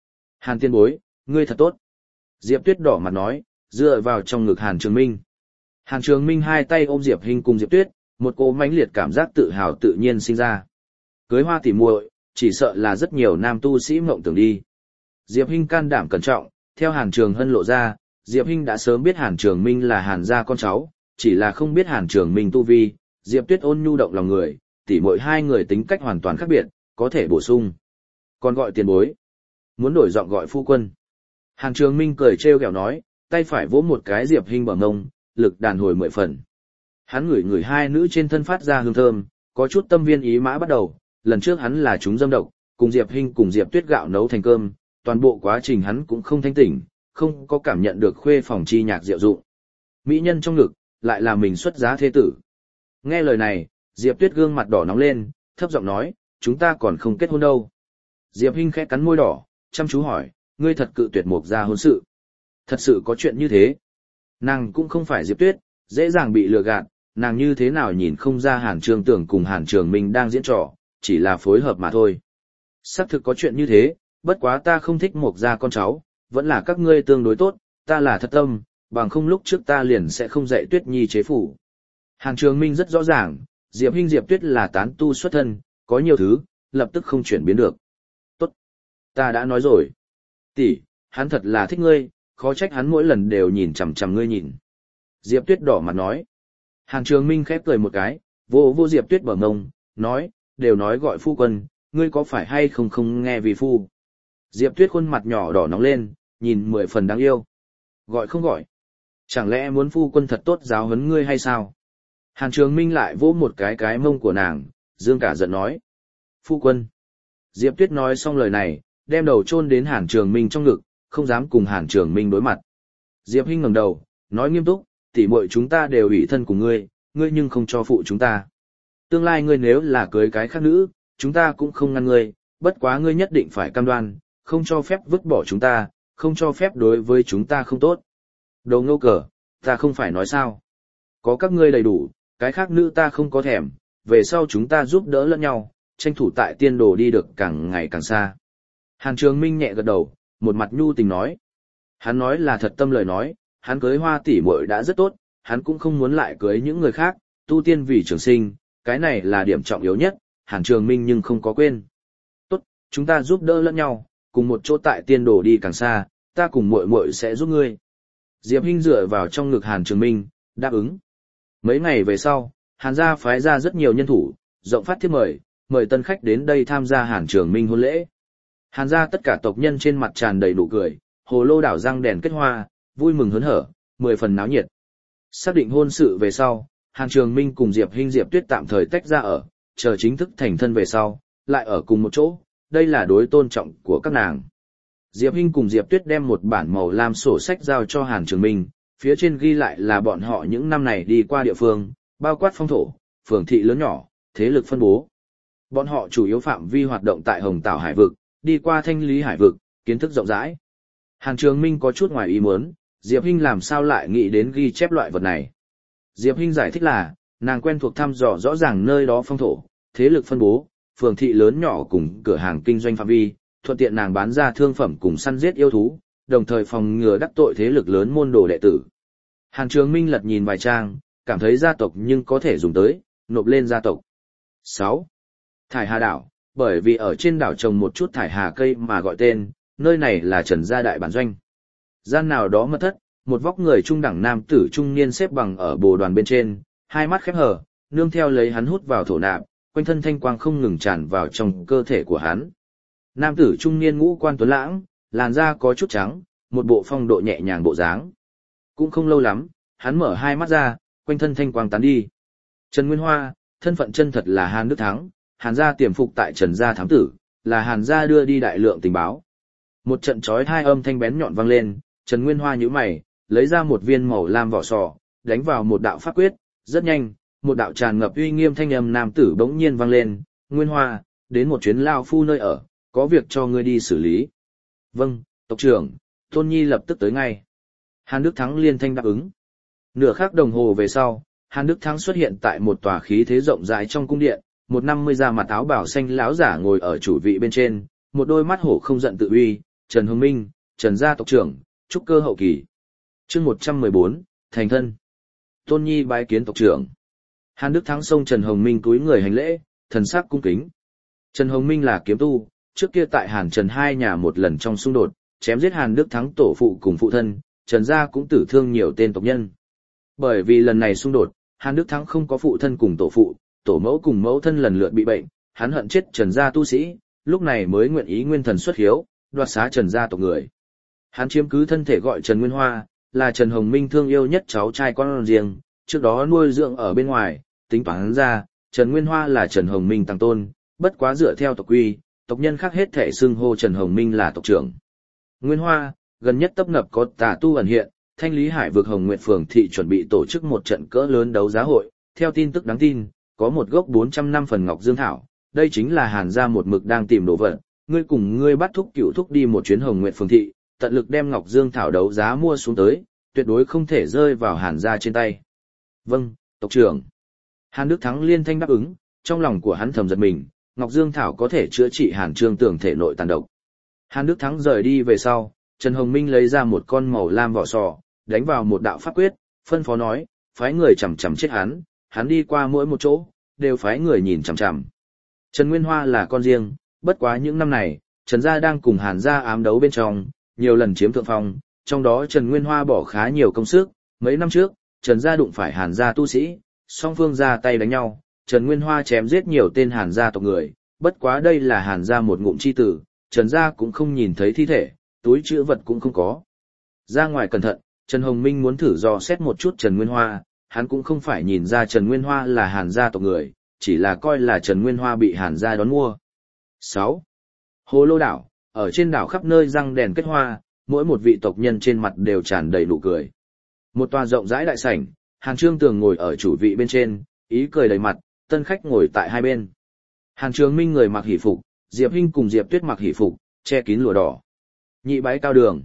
Hàn tiên bối, ngươi thật tốt. Diệp Tuyết đỏ mặt nói, dựa vào trong ngực Hàn Trường Minh. Hàn Trường Minh hai tay ôm Diệp Hinh cùng Diệp Tuyết, một cỗ mãnh liệt cảm giác tự hào tự nhiên sinh ra. Cưới hoa tỉ muội, chỉ sợ là rất nhiều nam tu sĩ mộng tưởng đi. Diệp Hinh can đảm cẩn trọng, theo Hàn Trường Hân lộ ra, Diệp Hinh đã sớm biết Hàn Trường Minh là Hàn gia con cháu, chỉ là không biết Hàn Trường Minh tu vi. Diệp Tuyết ôn nhu động lòng người, tỉ muội hai người tính cách hoàn toàn khác biệt, có thể bổ sung. Còn gọi tiền bối, muốn đổi giọng gọi phu quân. Hàn Trường Minh cười trêu ghẹo nói, tay phải vỗ một cái Diệp Hinh bờ ngông, lực đàn hồi mười phần. Hắn ngửi ngửi hai nữ trên thân phát ra hương thơm, có chút tâm viên ý mã bắt đầu, lần trước hắn là chúng dâm độc, cùng Diệp Hinh cùng Diệp Tuyết gạo nấu thành cơm, toàn bộ quá trình hắn cũng không thanh tỉnh, không có cảm nhận được khuê phòng chi nhạc diệu dụng. Mỹ nhân trong ngực, lại là mình xuất giá thế tử. Nghe lời này, Diệp Tuyết gương mặt đỏ nóng lên, thấp giọng nói, chúng ta còn không kết hôn đâu. Diệp Hinh khẽ cắn môi đỏ, chăm chú hỏi, ngươi thật cự tuyệt Mộc gia hôn sự. Thật sự có chuyện như thế. Nàng cũng không phải Diệp Tuyết, dễ dàng bị lừa gạt, nàng như thế nào nhìn không ra Hàn Trường Tưởng cùng Hàn Trường Minh đang diễn trò, chỉ là phối hợp mà thôi. Xác thực có chuyện như thế, bất quá ta không thích Mộc gia con cháu, vẫn là các ngươi tương đối tốt, ta là thật tâm, bằng không lúc trước ta liền sẽ không dạy Tuyết Nhi chế phủ. Hàn Trường Minh rất rõ ràng, Diệp Hinh Diệp Tuyết là tán tu xuất thân, có nhiều thứ, lập tức không chuyển biến được. Tốt, ta đã nói rồi. Tỷ, hắn thật là thích ngươi, khó trách hắn mỗi lần đều nhìn chằm chằm ngươi nhìn. Diệp Tuyết đỏ mặt nói. Hàn Trường Minh khép cười một cái, vô vô Diệp Tuyết bờ ngông, nói, đều nói gọi phu quân, ngươi có phải hay không không nghe vì phu. Diệp Tuyết khuôn mặt nhỏ đỏ nóng lên, nhìn mười phần đáng yêu. Gọi không gọi. Chẳng lẽ muốn phu quân thật tốt giáo huấn ngươi hay sao? Hàn Trường Minh lại vỗ một cái cái mông của nàng, dương cả giận nói. Phu quân. Diệp Tuyết nói xong lời này, đem đầu chôn đến Hàn Trường Minh trong ngực, không dám cùng Hàn Trường Minh đối mặt. Diệp Hinh ngẩng đầu, nói nghiêm túc, tỷ muội chúng ta đều ủy thân cùng ngươi, ngươi nhưng không cho phụ chúng ta. Tương lai ngươi nếu là cưới cái khác nữ, chúng ta cũng không ngăn ngươi, bất quá ngươi nhất định phải cam đoan, không cho phép vứt bỏ chúng ta, không cho phép đối với chúng ta không tốt. Đồ ngô cờ, ta không phải nói sao. Có các ngươi đầy đủ, cái khác nữ ta không có thèm, về sau chúng ta giúp đỡ lẫn nhau, tranh thủ tại tiên đồ đi được càng ngày càng xa. Hàn Trường Minh nhẹ gật đầu, một mặt nhu tình nói. Hắn nói là thật tâm lời nói, hắn cưới hoa tỷ muội đã rất tốt, hắn cũng không muốn lại cưới những người khác, tu tiên vì trường sinh, cái này là điểm trọng yếu nhất, Hàn Trường Minh nhưng không có quên. Tốt, chúng ta giúp đỡ lẫn nhau, cùng một chỗ tại tiên đồ đi càng xa, ta cùng muội muội sẽ giúp ngươi. Diệp Hinh dựa vào trong ngực Hàn Trường Minh, đáp ứng. Mấy ngày về sau, Hàn gia phái ra rất nhiều nhân thủ, rộng phát thiếp mời, mời tân khách đến đây tham gia Hàn Trường Minh hôn lễ. Hàn gia tất cả tộc nhân trên mặt tràn đầy nụ cười, hồ lô đảo răng đèn kết hoa, vui mừng hớn hở, mười phần náo nhiệt. Xác định hôn sự về sau, Hàn Trường Minh cùng Diệp Hinh Diệp Tuyết tạm thời tách ra ở, chờ chính thức thành thân về sau, lại ở cùng một chỗ, đây là đối tôn trọng của các nàng. Diệp Hinh cùng Diệp Tuyết đem một bản màu lam sổ sách giao cho Hàn Trường Minh, phía trên ghi lại là bọn họ những năm này đi qua địa phương, bao quát phong thổ, phường thị lớn nhỏ, thế lực phân bố. Bọn họ chủ yếu phạm vi hoạt động tại Hồng Tảo Hải vực, đi qua Thanh Lý Hải vực, kiến thức rộng rãi. Hàn Trường Minh có chút ngoài ý muốn, Diệp Hinh làm sao lại nghĩ đến ghi chép loại vật này. Diệp Hinh giải thích là, nàng quen thuộc thăm dò rõ ràng nơi đó phong thổ, thế lực phân bố, phường thị lớn nhỏ cùng cửa hàng kinh doanh phạm vi, thuận tiện nàng bán ra thương phẩm cùng săn giết yêu thú, đồng thời phòng ngừa đắc tội thế lực lớn môn đồ đệ tử. Hàn Trường Minh lật nhìn vài trang, cảm thấy gia tộc nhưng có thể dùng tới, nộp lên gia tộc. sáu. Thải Hà đảo, bởi vì ở trên đảo trồng một chút thải hà cây mà gọi tên, nơi này là Trần gia đại bản doanh. Gian nào đó mật thất, một vóc người trung đẳng nam tử trung niên xếp bằng ở bồ đoàn bên trên, hai mắt khép hờ, nương theo lấy hắn hút vào thổ nạp, quanh thân thanh quang không ngừng tràn vào trong cơ thể của hắn. Nam tử trung niên ngũ quan tuấn lãng, làn da có chút trắng, một bộ phong độ nhẹ nhàng bộ dáng. Cũng không lâu lắm, hắn mở hai mắt ra, quanh thân thanh quang tán đi. Trần Nguyên Hoa, thân phận chân thật là Hàn Đức Thắng, Hàn gia tiềm phục tại Trần gia thám tử, là Hàn gia đưa đi đại lượng tình báo. Một trận chói hai âm thanh bén nhọn vang lên, Trần Nguyên Hoa nhíu mày, lấy ra một viên màu lam vỏ sò, đánh vào một đạo pháp quyết, rất nhanh, một đạo tràn ngập uy nghiêm thanh âm nam tử bỗng nhiên vang lên, "Nguyên Hoa, đến một chuyến lao phu nơi ở, có việc cho ngươi đi xử lý." "Vâng, tộc trưởng." Tôn Nhi lập tức tới ngay. Hàn Đức Thắng liên thanh đáp ứng. Nửa khắc đồng hồ về sau, Hàn Đức Thắng xuất hiện tại một tòa khí thế rộng rãi trong cung điện, một năm mươi da mặt áo bảo xanh lão giả ngồi ở chủ vị bên trên, một đôi mắt hổ không giận tự uy, Trần Hồng Minh, Trần gia tộc trưởng, trúc cơ hậu kỳ. Chương một trăm mười bốn, thành thân. Tôn Nhi bái kiến tộc trưởng. Hàn Đức Thắng xông Trần Hồng Minh cúi người hành lễ, thần sắc cung kính. Trần Hồng Minh là kiếm tu, trước kia tại Hàn Trần hai nhà một lần trong xung đột, chém giết Hàn Đức Thắng tổ phụ cùng phụ thân, Trần gia cũng tử thương nhiều tên tộc nhân. Bởi vì lần này xung đột, Hàn Đức Thắng không có phụ thân cùng tổ phụ, tổ mẫu cùng mẫu thân lần lượt bị bệnh, hắn hận chết Trần gia tu sĩ, lúc này mới nguyện ý nguyên thần xuất hiếu, đoạt xá Trần gia tộc người. Hắn chiếm cứ thân thể gọi Trần Nguyên Hoa, là Trần Hồng Minh thương yêu nhất cháu trai con riêng, trước đó nuôi dưỡng ở bên ngoài, tính toán ra, Trần Nguyên Hoa là Trần Hồng Minh tăng tôn, bất quá dựa theo tộc quy, tộc nhân khác hết thể xưng hô Trần Hồng Minh là tộc trưởng. Nguyên Hoa, gần nhất tấp nập có tà tu ẩn hiện, Thanh Lý Hải vực Hồng Nguyệt phường thị chuẩn bị tổ chức một trận cỡ lớn đấu giá hội, theo tin tức đáng tin, có một gốc bốn trăm năm phần ngọc dương thảo, đây chính là Hàn gia một mực đang tìm đồ vật, ngươi cùng ngươi bắt thúc cửu thúc đi một chuyến Hồng Nguyệt phường thị, tận lực đem ngọc dương thảo đấu giá mua xuống tới, tuyệt đối không thể rơi vào Hàn gia trên tay. Vâng, tộc trưởng. Hàn Đức Thắng liên thanh đáp ứng, trong lòng của hắn thầm giật mình, ngọc dương thảo có thể chữa trị Hàn Trương Tưởng thể nội tàn độc. Hàn Đức Thắng rời đi về sau, Trần Hồng Minh lấy ra một con màu lam vỏ sò, đánh vào một đạo pháp quyết, phân phó nói, phái người chằm chằm chết hắn, hắn đi qua mỗi một chỗ, đều phái người nhìn chằm chằm. Trần Nguyên Hoa là con riêng, bất quá những năm này, Trần gia đang cùng Hàn gia ám đấu bên trong, nhiều lần chiếm thượng phong, trong đó Trần Nguyên Hoa bỏ khá nhiều công sức, mấy năm trước, Trần gia đụng phải Hàn gia tu sĩ, song phương ra tay đánh nhau, Trần Nguyên Hoa chém giết nhiều tên Hàn gia tộc người, bất quá đây là Hàn gia một ngụm chi tử, Trần gia cũng không nhìn thấy thi thể, túi trữ vật cũng không có. Ra ngoài cẩn thận, Trần Hồng Minh muốn thử dò xét một chút Trần Nguyên Hoa, hắn cũng không phải nhìn ra Trần Nguyên Hoa là Hàn gia tộc người, chỉ là coi là Trần Nguyên Hoa bị Hàn gia đón mua. sáu. Hồ Lô đảo, ở trên đảo khắp nơi răng đèn kết hoa, mỗi một vị tộc nhân trên mặt đều tràn đầy nụ cười. Một tòa rộng rãi đại sảnh, Hàn Trương Tường ngồi ở chủ vị bên trên, ý cười đầy mặt, tân khách ngồi tại hai bên. Hàn Trường Minh người mặc hỷ phục, Diệp Hinh cùng Diệp Tuyết mặc hỷ phục, che kín lụa đỏ. Nhị bái cao đường.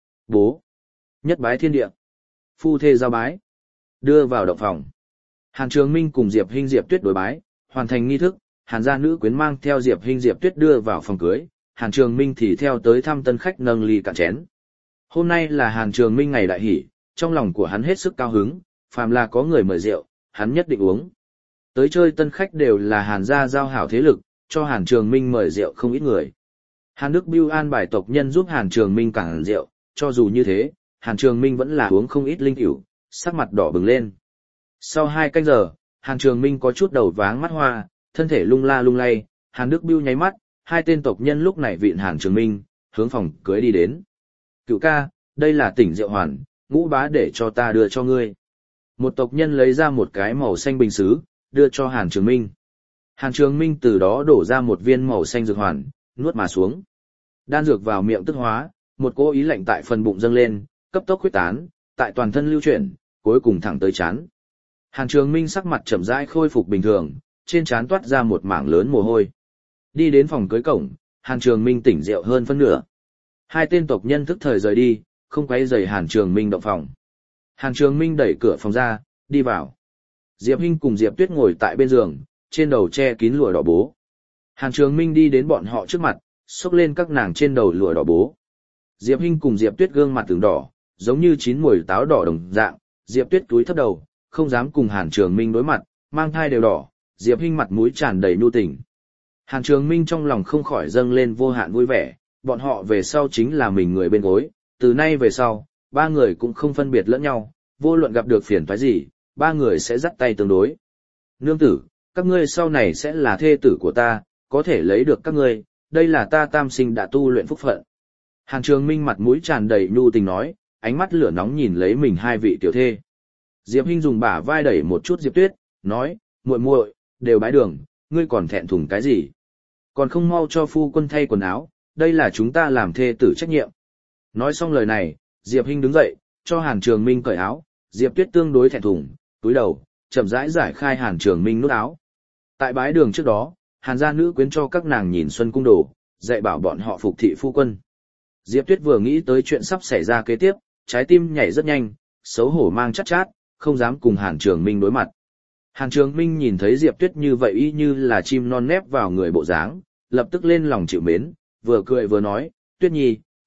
Bố. Nhất bái thiên địa. Phu thê giao bái. Đưa vào động phòng. Hàn Trường Minh cùng Diệp Hinh Diệp Tuyết đối bái, hoàn thành nghi thức, Hàn gia nữ quyến mang theo Diệp Hinh Diệp Tuyết đưa vào phòng cưới, Hàn Trường Minh thì theo tới thăm tân khách nâng ly cạn chén. Hôm nay là Hàn Trường Minh ngày đại hỷ, trong lòng của hắn hết sức cao hứng, phàm là có người mời rượu, hắn nhất định uống. Tới chơi tân khách đều là Hàn gia giao hảo thế lực, cho Hàn Trường Minh mời rượu không ít người. Hàn Đức Bưu an bài tộc nhân giúp Hàn Trường Minh cản rượu, cho dù như thế, Hàn Trường Minh vẫn là uống không ít linh tiểu, sắc mặt đỏ bừng lên. Sau hai canh giờ, Hàn Trường Minh có chút đầu váng mắt hoa, thân thể lung la lung lay, Hàn Đức Bưu nháy mắt, hai tên tộc nhân lúc này vịn Hàn Trường Minh, hướng phòng cưới đi đến. Cựu ca, đây là tỉnh rượu hoàn, ngũ bá để cho ta đưa cho ngươi. Một tộc nhân lấy ra một cái màu xanh bình sứ, đưa cho Hàn Trường Minh. Hàn Trường Minh từ đó đổ ra một viên màu xanh dược hoàn, nuốt mà xuống. Đan dược vào miệng tức hóa, một cỗ ý lạnh tại phần bụng dâng lên, cấp tốc huyết tán, tại toàn thân lưu chuyển, cuối cùng thẳng tới trán. Hàn Trường Minh sắc mặt chậm rãi khôi phục bình thường, trên trán toát ra một mảng lớn mồ hôi. Đi đến phòng cưới cổng, Hàn Trường Minh tỉnh rượu hơn phân nửa. Hai tên tộc nhân thức thời rời đi, không quấy rầy Hàn Trường Minh động phòng. Hàn Trường Minh đẩy cửa phòng ra, đi vào. Diệp Hinh cùng Diệp Tuyết ngồi tại bên giường, trên đầu che kín lụa đỏ bố. Hàn Trường Minh đi đến bọn họ trước mặt, xốc lên các nàng trên đầu lụa đỏ bố. Diệp Hinh cùng Diệp Tuyết gương mặt từng đỏ, giống như chín muồi táo đỏ đồng dạng, Diệp Tuyết cúi thấp đầu, không dám cùng Hàn Trường Minh đối mặt, mang thai đều đỏ, Diệp Hinh mặt mũi tràn đầy nhu tình. Hàn Trường Minh trong lòng không khỏi dâng lên vô hạn vui vẻ, bọn họ về sau chính là mình người bên gối, từ nay về sau, ba người cũng không phân biệt lẫn nhau, vô luận gặp được phiền toái gì, ba người sẽ dắt tay tương đối. Nương tử, các ngươi sau này sẽ là thê tử của ta, có thể lấy được các ngươi, đây là ta tam sinh đã tu luyện phúc phận. Hàn Trường Minh mặt mũi tràn đầy nhu tình nói, ánh mắt lửa nóng nhìn lấy mình hai vị tiểu thê. Diệp Hinh dùng bả vai đẩy một chút Diệp Tuyết, nói, muội muội, đều bái đường, ngươi còn thẹn thùng cái gì? Còn không mau cho phu quân thay quần áo, đây là chúng ta làm thê tử trách nhiệm. Nói xong lời này, Diệp Hinh đứng dậy, cho Hàn Trường Minh cởi áo, Diệp Tuyết tương đối thẹn thùng, cúi đầu, chậm rãi giải khai Hàn Trường Minh nút áo. Tại bái đường trước đó, Hàn gia nữ quyến cho các nàng nhìn xuân cung đồ, dạy bảo bọn họ phục thị phu quân. Diệp Tuyết vừa nghĩ tới chuyện sắp xảy ra kế tiếp, trái tim nhảy rất nhanh, xấu hổ mang chát chát, không dám cùng Hàn Trường Minh đối mặt. Hàn Trường Minh nhìn thấy Diệp Tuyết như vậy y như là chim non nép vào người bộ dáng, lập tức lên lòng chịu mến, vừa cười vừa nói, Tuyết Nhi,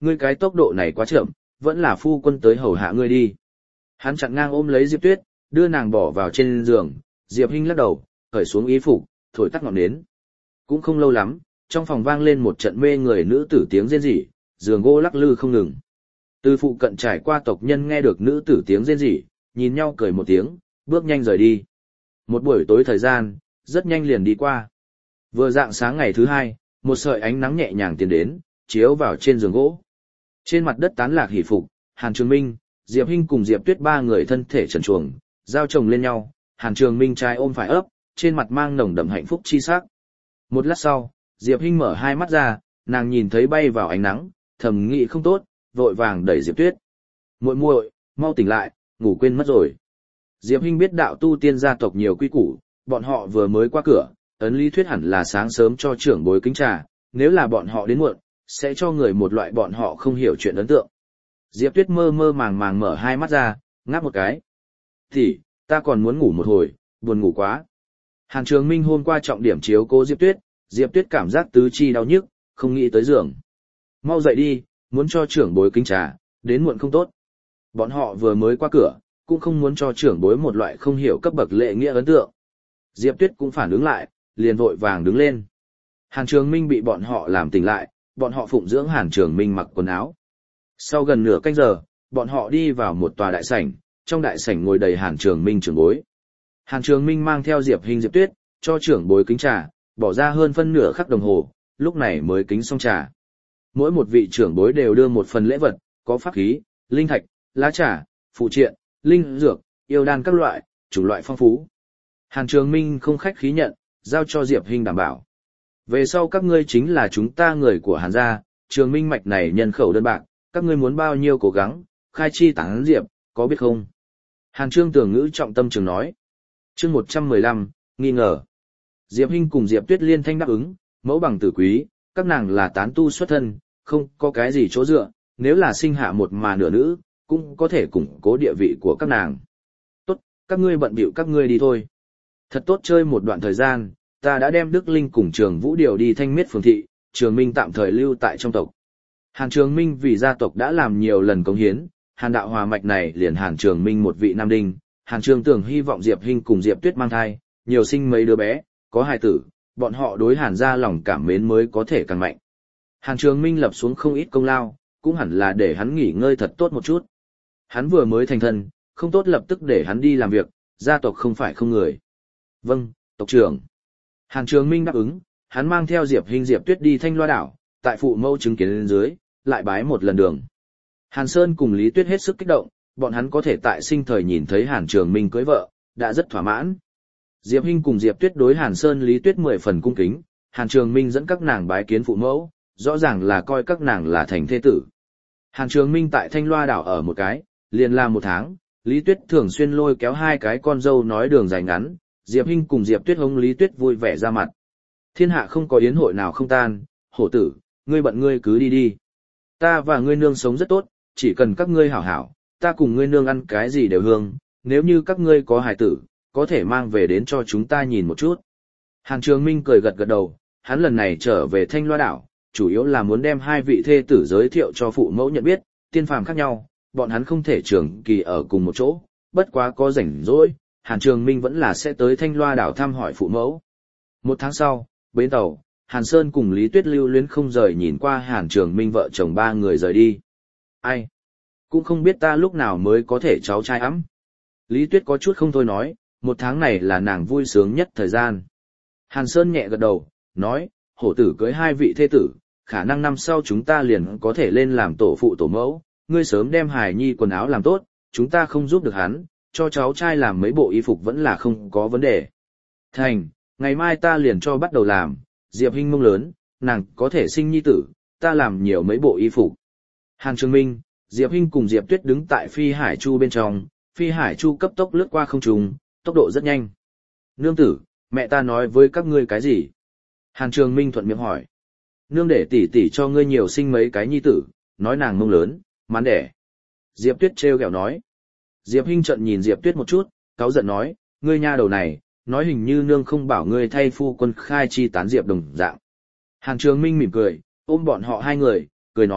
ngươi cái tốc độ này quá chậm, vẫn là phu quân tới hầu hạ ngươi đi. Hắn chặn ngang ôm lấy Diệp Tuyết, đưa nàng bỏ vào trên giường, Diệp Hinh lắc đầu, cởi xuống y phục, thổi tắt ngọn nến. Cũng không lâu lắm, trong phòng vang lên một trận mê người nữ tử tiếng rên rỉ, giường gỗ lắc lư không ngừng. Từ phụ cận trải qua tộc nhân nghe được nữ tử tiếng rên rỉ, nhìn nhau cười một tiếng, bước nhanh rời đi. Một buổi tối thời gian, rất nhanh liền đi qua. Vừa dạng sáng ngày thứ hai, một sợi ánh nắng nhẹ nhàng tiến đến, chiếu vào trên giường gỗ. Trên mặt đất tán lạc hỷ phục, Hàn Trường Minh, Diệp Hinh cùng Diệp Tuyết ba người thân thể trần truồng, giao chồng lên nhau, Hàn Trường Minh trai ôm phải ấp, trên mặt mang nồng đậm hạnh phúc chi sắc. Một lát sau, Diệp Hinh mở hai mắt ra, nàng nhìn thấy bay vào ánh nắng, thầm nghĩ không tốt, vội vàng đẩy Diệp Tuyết. Muội muội, mau tỉnh lại, ngủ quên mất rồi. Diệp Hinh biết đạo tu tiên gia tộc nhiều quy củ, bọn họ vừa mới qua cửa, ấn lý thuyết hẳn là sáng sớm cho trưởng bối kính trà, nếu là bọn họ đến muộn, sẽ cho người một loại bọn họ không hiểu chuyện ấn tượng. Diệp Tuyết mơ mơ màng màng mở hai mắt ra, ngáp một cái. Thì, ta còn muốn ngủ một hồi, buồn ngủ quá. Hàn Trường Minh hôm qua trọng điểm chiếu cố Diệp Tuyết, Diệp Tuyết cảm giác tứ chi đau nhức, không nghĩ tới giường. Mau dậy đi, muốn cho trưởng bối kính trà, đến muộn không tốt. Bọn họ vừa mới qua cửa, cũng không muốn cho trưởng bối một loại không hiểu cấp bậc lễ nghĩa ấn tượng. Diệp Tuyết cũng phản ứng lại, liền vội vàng đứng lên. Hàn Trường Minh bị bọn họ làm tỉnh lại, bọn họ phụng dưỡng Hàn Trường Minh mặc quần áo. Sau gần nửa canh giờ, bọn họ đi vào một tòa đại sảnh, trong đại sảnh ngồi đầy Hàn Trường Minh trưởng bối. Hàn Trường Minh mang theo Diệp Hinh Diệp Tuyết, cho trưởng bối kính trà, bỏ ra hơn phân nửa khắc đồng hồ, lúc này mới kính xong trà. Mỗi một vị trưởng bối đều đưa một phần lễ vật, có pháp khí, linh thạch, lá trà, phụ triện, linh dược, yêu đan các loại, chủng loại phong phú. Hàn Trường Minh không khách khí nhận, giao cho Diệp Hinh đảm bảo. Về sau các ngươi chính là chúng ta người của Hàn gia, Trường Minh mạch này nhân khẩu đơn bạc, các ngươi muốn bao nhiêu cố gắng, khai chi tán diệp, có biết không? Hàn Trương Tưởng ngữ trọng tâm trường nói. Chương một trăm mười lăm, nghi ngờ. Diệp Hinh cùng Diệp Tuyết liên thanh đáp ứng, mẫu bằng tử quý, các nàng là tán tu xuất thân, không có cái gì chỗ dựa, nếu là sinh hạ một mà nửa nữ, cũng có thể củng cố địa vị của các nàng. Tốt, các ngươi bận bịu các ngươi đi thôi. Thật tốt chơi một đoạn thời gian, ta đã đem Đức Linh cùng Trường Vũ điều đi Thanh Miết phường thị, Trường Minh tạm thời lưu tại trong tộc. Hàn Trường Minh vì gia tộc đã làm nhiều lần cống hiến, Hàn đạo hòa mạch này liền Hàn Trường Minh một vị nam đinh, Hàn Trường Tưởng hy vọng Diệp Hinh cùng Diệp Tuyết mang thai, nhiều sinh mấy đứa bé, có hài tử, bọn họ đối Hàn gia lòng cảm mến mới có thể càng mạnh. Hàn Trường Minh lập xuống không ít công lao, cũng hẳn là để hắn nghỉ ngơi thật tốt một chút. Hắn vừa mới thành thân, không tốt lập tức để hắn đi làm việc, gia tộc không phải không người. Vâng, tộc trưởng. Hàn Trường Minh đáp ứng, hắn mang theo Diệp Hinh Diệp Tuyết đi Thanh Loa đảo, tại phụ mẫu chứng kiến lên dưới, lại bái một lần đường. Hàn Sơn cùng Lý Tuyết hết sức kích động, bọn hắn có thể tại sinh thời nhìn thấy Hàn Trường Minh cưới vợ, đã rất thỏa mãn. Diệp Hinh cùng Diệp Tuyết đối Hàn Sơn Lý Tuyết mười phần cung kính, Hàn Trường Minh dẫn các nàng bái kiến phụ mẫu, rõ ràng là coi các nàng là thành thê tử. Hàn Trường Minh tại Thanh Loa đảo ở một cái, liền làm một tháng, Lý Tuyết thường xuyên lôi kéo hai cái con dâu nói đường dài ngắn, Diệp Hinh cùng Diệp Tuyết hống Lý Tuyết vui vẻ ra mặt. Thiên hạ không có yến hội nào không tan, hổ tử, ngươi bận ngươi cứ đi đi. Ta và ngươi nương sống rất tốt, chỉ cần các ngươi hảo hảo, ta cùng ngươi nương ăn cái gì đều hương, nếu như các ngươi có hài tử, có thể mang về đến cho chúng ta nhìn một chút. Hàn Trường Minh cười gật gật đầu, hắn lần này trở về Thanh Loa đảo, chủ yếu là muốn đem hai vị thê tử giới thiệu cho phụ mẫu nhận biết, tiên phàm khác nhau, bọn hắn không thể trường kỳ ở cùng một chỗ, bất quá có rảnh rỗi, Hàn Trường Minh vẫn là sẽ tới Thanh Loa đảo thăm hỏi phụ mẫu. Một tháng sau, bến tàu, Hàn Sơn cùng Lý Tuyết lưu luyến không rời nhìn qua Hàn Trường Minh vợ chồng ba người rời đi. Ai? Cũng không biết ta lúc nào mới có thể cháu trai ấm. Lý Tuyết có chút không thôi nói, một tháng này là nàng vui sướng nhất thời gian. Hàn Sơn nhẹ gật đầu, nói, hổ tử cưới hai vị thê tử, khả năng năm sau chúng ta liền có thể lên làm tổ phụ tổ mẫu, ngươi sớm đem hài nhi quần áo làm tốt, chúng ta không giúp được hắn, cho cháu trai làm mấy bộ y phục vẫn là không có vấn đề. Thành, ngày mai ta liền cho bắt đầu làm, Diệp Hinh mông lớn, nàng có thể sinh nhi tử, ta làm nhiều mấy bộ y phục. Hàn Trường Minh, Diệp Hinh cùng Diệp Tuyết đứng tại Phi Hải Chu bên trong, Phi Hải Chu cấp tốc lướt qua không trung, tốc độ rất nhanh. Nương tử, mẹ ta nói với các ngươi cái gì? Hàn Trường Minh thuận miệng hỏi. Nương để tỷ tỷ cho ngươi nhiều sinh mấy cái nhi tử, nói nàng mông lớn, mán đẻ. Diệp Tuyết trêu ghẹo nói. Diệp Hinh trợn nhìn Diệp Tuyết một chút, cáu giận nói, ngươi nha đầu này, nói hình như nương không bảo ngươi thay phu quân khai chi tán diệp đồng dạng. Hàn Trường Minh mỉm cười, ôm bọn họ hai người, cười nói,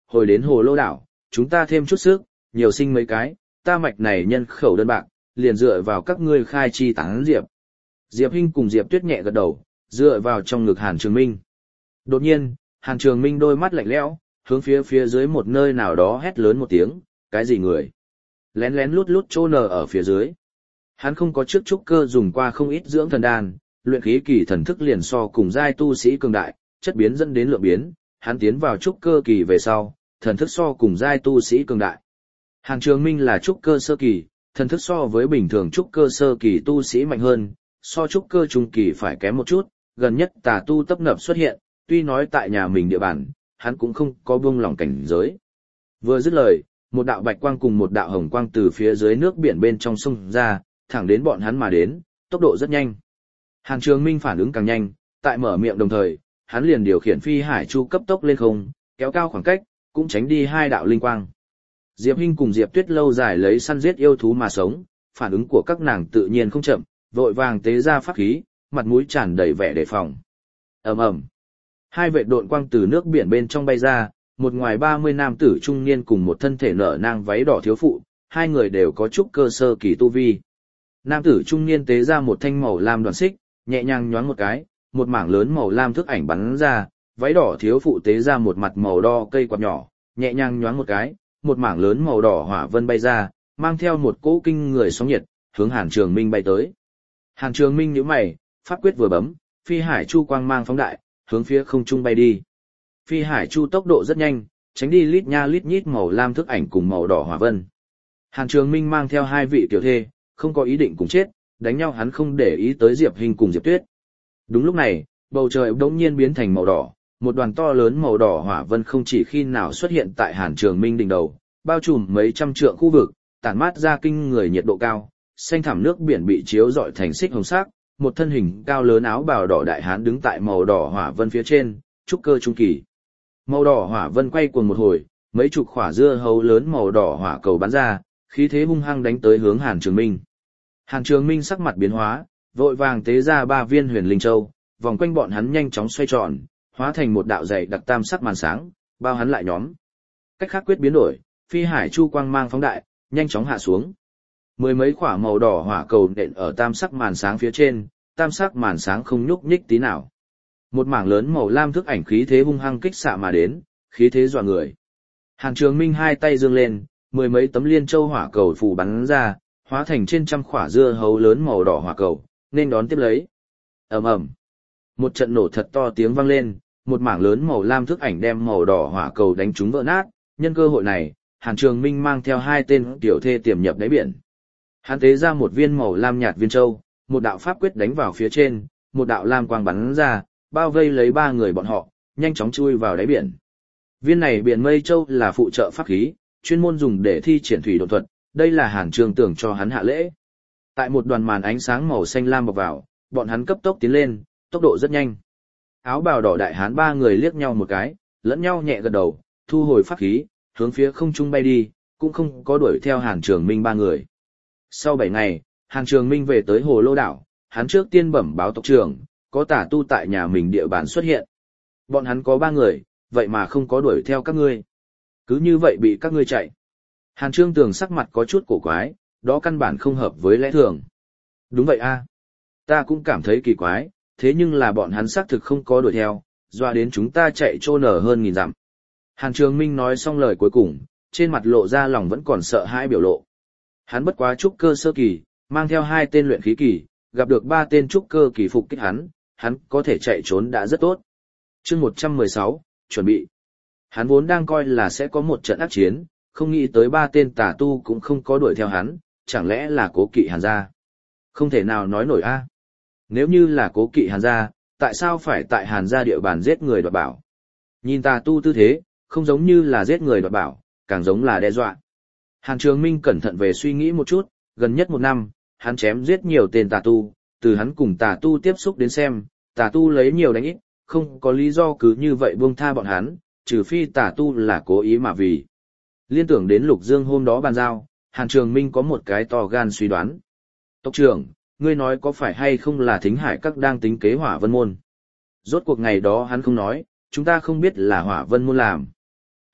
hồi đến hồ lô đảo, chúng ta thêm chút sức, nhiều sinh mấy cái, ta mạch này nhân khẩu đơn bạc, liền dựa vào các ngươi khai chi tán diệp. Diệp Hinh cùng Diệp Tuyết nhẹ gật đầu, dựa vào trong ngực Hàn Trường Minh. Đột nhiên, Hàn Trường Minh đôi mắt lạnh lẽo, hướng phía phía dưới một nơi nào đó hét lớn một tiếng, cái gì người? Lén lén lút lút trô nờ ở phía dưới. Hắn không có trước trúc cơ dùng qua không ít dưỡng thần đan, luyện khí kỳ thần thức liền so cùng giai tu sĩ cường đại, chất biến dẫn đến lượng biến, hắn tiến vào trúc cơ kỳ về sau, thần thức so cùng giai tu sĩ cường đại. Hàn Trường Minh là trúc cơ sơ kỳ, thần thức so với bình thường trúc cơ sơ kỳ tu sĩ mạnh hơn, so trúc cơ trung kỳ phải kém một chút, gần nhất tà tu tấp nập xuất hiện, tuy nói tại nhà mình địa bàn, hắn cũng không có buông lỏng cảnh giới. Vừa dứt lời, một đạo bạch quang cùng một đạo hồng quang từ phía dưới nước biển bên trong sông ra, thẳng đến bọn hắn mà đến, tốc độ rất nhanh. Hàn Trường Minh phản ứng càng nhanh, tại mở miệng đồng thời, hắn liền điều khiển phi hải chu cấp tốc lên không, kéo cao khoảng cách, cũng tránh đi hai đạo linh quang. Diệp Hinh cùng Diệp Tuyết lâu dài lấy săn giết yêu thú mà sống, phản ứng của các nàng tự nhiên không chậm, vội vàng tế ra pháp khí, mặt mũi tràn đầy vẻ đề phòng. Ầm ầm. Hai vệt độn quang từ nước biển bên trong bay ra, một ngoài ba mươi nam tử trung niên cùng một thân thể nở nang váy đỏ thiếu phụ, hai người đều có chút cơ sơ kỳ tu vi. Nam tử trung niên tế ra một thanh màu lam đoàn xích, nhẹ nhàng nhoáng một cái, một mảng lớn màu lam thức ảnh bắn ra, váy đỏ thiếu phụ tế ra một mặt màu đỏ cây quạt nhỏ, nhẹ nhàng nhoáng một cái, một mảng lớn màu đỏ hỏa vân bay ra, mang theo một cỗ kinh người sóng nhiệt, hướng Hàn Trường Minh bay tới. Hàn Trường Minh nhíu mày, pháp quyết vừa bấm, phi hải chu quang mang phóng đại, hướng phía không trung bay đi. Phi hải chu tốc độ rất nhanh, tránh đi lít nha lít nhít màu lam thức ảnh cùng màu đỏ hỏa vân. Hàn Trường Minh mang theo hai vị tiểu thê, không có ý định cùng chết, đánh nhau hắn không để ý tới Diệp Hinh cùng Diệp Tuyết. Đúng lúc này, bầu trời bỗng nhiên biến thành màu đỏ, một đoàn to lớn màu đỏ hỏa vân không chỉ khi nào xuất hiện tại Hàn Trường Minh đỉnh đầu, bao trùm mấy trăm trượng khu vực, tản mát ra kinh người nhiệt độ cao, xanh thẳm nước biển bị chiếu rọi thành xích hồng sắc, một thân hình cao lớn áo bào đỏ đại hán đứng tại màu đỏ hỏa vân phía trên, trúc cơ trung kỳ. Màu đỏ hỏa vân quay cuồng một hồi, mấy chục quả dưa hấu lớn màu đỏ hỏa cầu bắn ra, khí thế hung hăng đánh tới hướng Hàn Trường Minh. Hàn Trường Minh sắc mặt biến hóa, vội vàng tế ra ba viên huyền linh châu, vòng quanh bọn hắn nhanh chóng xoay tròn, hóa thành một đạo dày đặc tam sắc màn sáng, bao hắn lại nhóm. Cách khác quyết biến đổi, phi hải chu quang mang phóng đại, nhanh chóng hạ xuống. Mười mấy quả màu đỏ hỏa cầu nện ở tam sắc màn sáng phía trên, tam sắc màn sáng không nhúc nhích tí nào. Một mảng lớn màu lam thức ảnh khí thế hung hăng kích xạ mà đến, khí thế dọa người. Hàn Trường Minh hai tay giương lên, mười mấy tấm liên châu hỏa cầu phủ bắn ra, hóa thành trên trăm quả dưa hấu lớn màu đỏ hỏa cầu, nên đón tiếp lấy. Ầm ầm. Một trận nổ thật to tiếng vang lên, một mảng lớn màu lam thức ảnh đem màu đỏ hỏa cầu đánh trúng vỡ nát, nhân cơ hội này, Hàn Trường Minh mang theo hai tên tiểu thê tiềm nhập đáy biển. Hắn tế ra một viên màu lam nhạt viên châu, một đạo pháp quyết đánh vào phía trên, một đạo lam quang bắn ra, bao vây lấy ba người bọn họ, nhanh chóng chui vào đáy biển. Viên này biển mây châu là phụ trợ pháp khí, chuyên môn dùng để thi triển thủy độn thuật, đây là Hàn Trường tưởng cho hắn hạ lễ. Tại một đoàn màn ánh sáng màu xanh lam bọc vào, bọn hắn cấp tốc tiến lên, tốc độ rất nhanh. Áo bào đỏ đại hán ba người liếc nhau một cái, lẫn nhau nhẹ gật đầu, thu hồi pháp khí, hướng phía không trung bay đi, cũng không có đuổi theo Hàn Trường Minh ba người. Sau bảy ngày, Hàn Trường Minh về tới Hồ Lô Đảo, hắn trước tiên bẩm báo tộc trưởng, có tà tu tại nhà mình địa bàn xuất hiện. Bọn hắn có ba người, vậy mà không có đuổi theo các ngươi. Cứ như vậy bị các ngươi chạy. Hàn Trương Tường sắc mặt có chút cổ quái, đó căn bản không hợp với lẽ thường. Đúng vậy a, ta cũng cảm thấy kỳ quái, thế nhưng là bọn hắn xác thực không có đuổi theo, doa đến chúng ta chạy trô nở hơn nghìn dặm. Hàn Trường Minh nói xong lời cuối cùng, trên mặt lộ ra lòng vẫn còn sợ hãi biểu lộ. Hắn bất quá trúc cơ sơ kỳ, mang theo hai tên luyện khí kỳ, gặp được ba tên trúc cơ kỳ phục kích hắn, hắn có thể chạy trốn đã rất tốt. Chương một trăm mười sáu, chuẩn bị. Hắn vốn đang coi là sẽ có một trận ác chiến, không nghĩ tới ba tên tà tu cũng không có đuổi theo hắn, chẳng lẽ là cố kỵ Hàn gia? Không thể nào nói nổi a. Nếu như là cố kỵ Hàn gia, tại sao phải tại Hàn gia địa bàn giết người đoạt bảo? Nhìn tà tu tư thế, không giống như là giết người đoạt bảo, càng giống là đe dọa. Hàn Trường Minh cẩn thận về suy nghĩ một chút, gần nhất một năm, hắn chém giết nhiều tên tà tu, từ hắn cùng tà tu tiếp xúc đến xem, tà tu lấy nhiều đánh ít, không có lý do cứ như vậy buông tha bọn hắn, trừ phi tà tu là cố ý mà vì. Liên tưởng đến Lục Dương hôm đó bàn giao, Hàn Trường Minh có một cái to gan suy đoán. Tộc trưởng, ngươi nói có phải hay không là Thính Hải Các đang tính kế Hỏa Vân Môn? Rốt cuộc ngày đó hắn không nói, chúng ta không biết là Hỏa Vân Môn làm.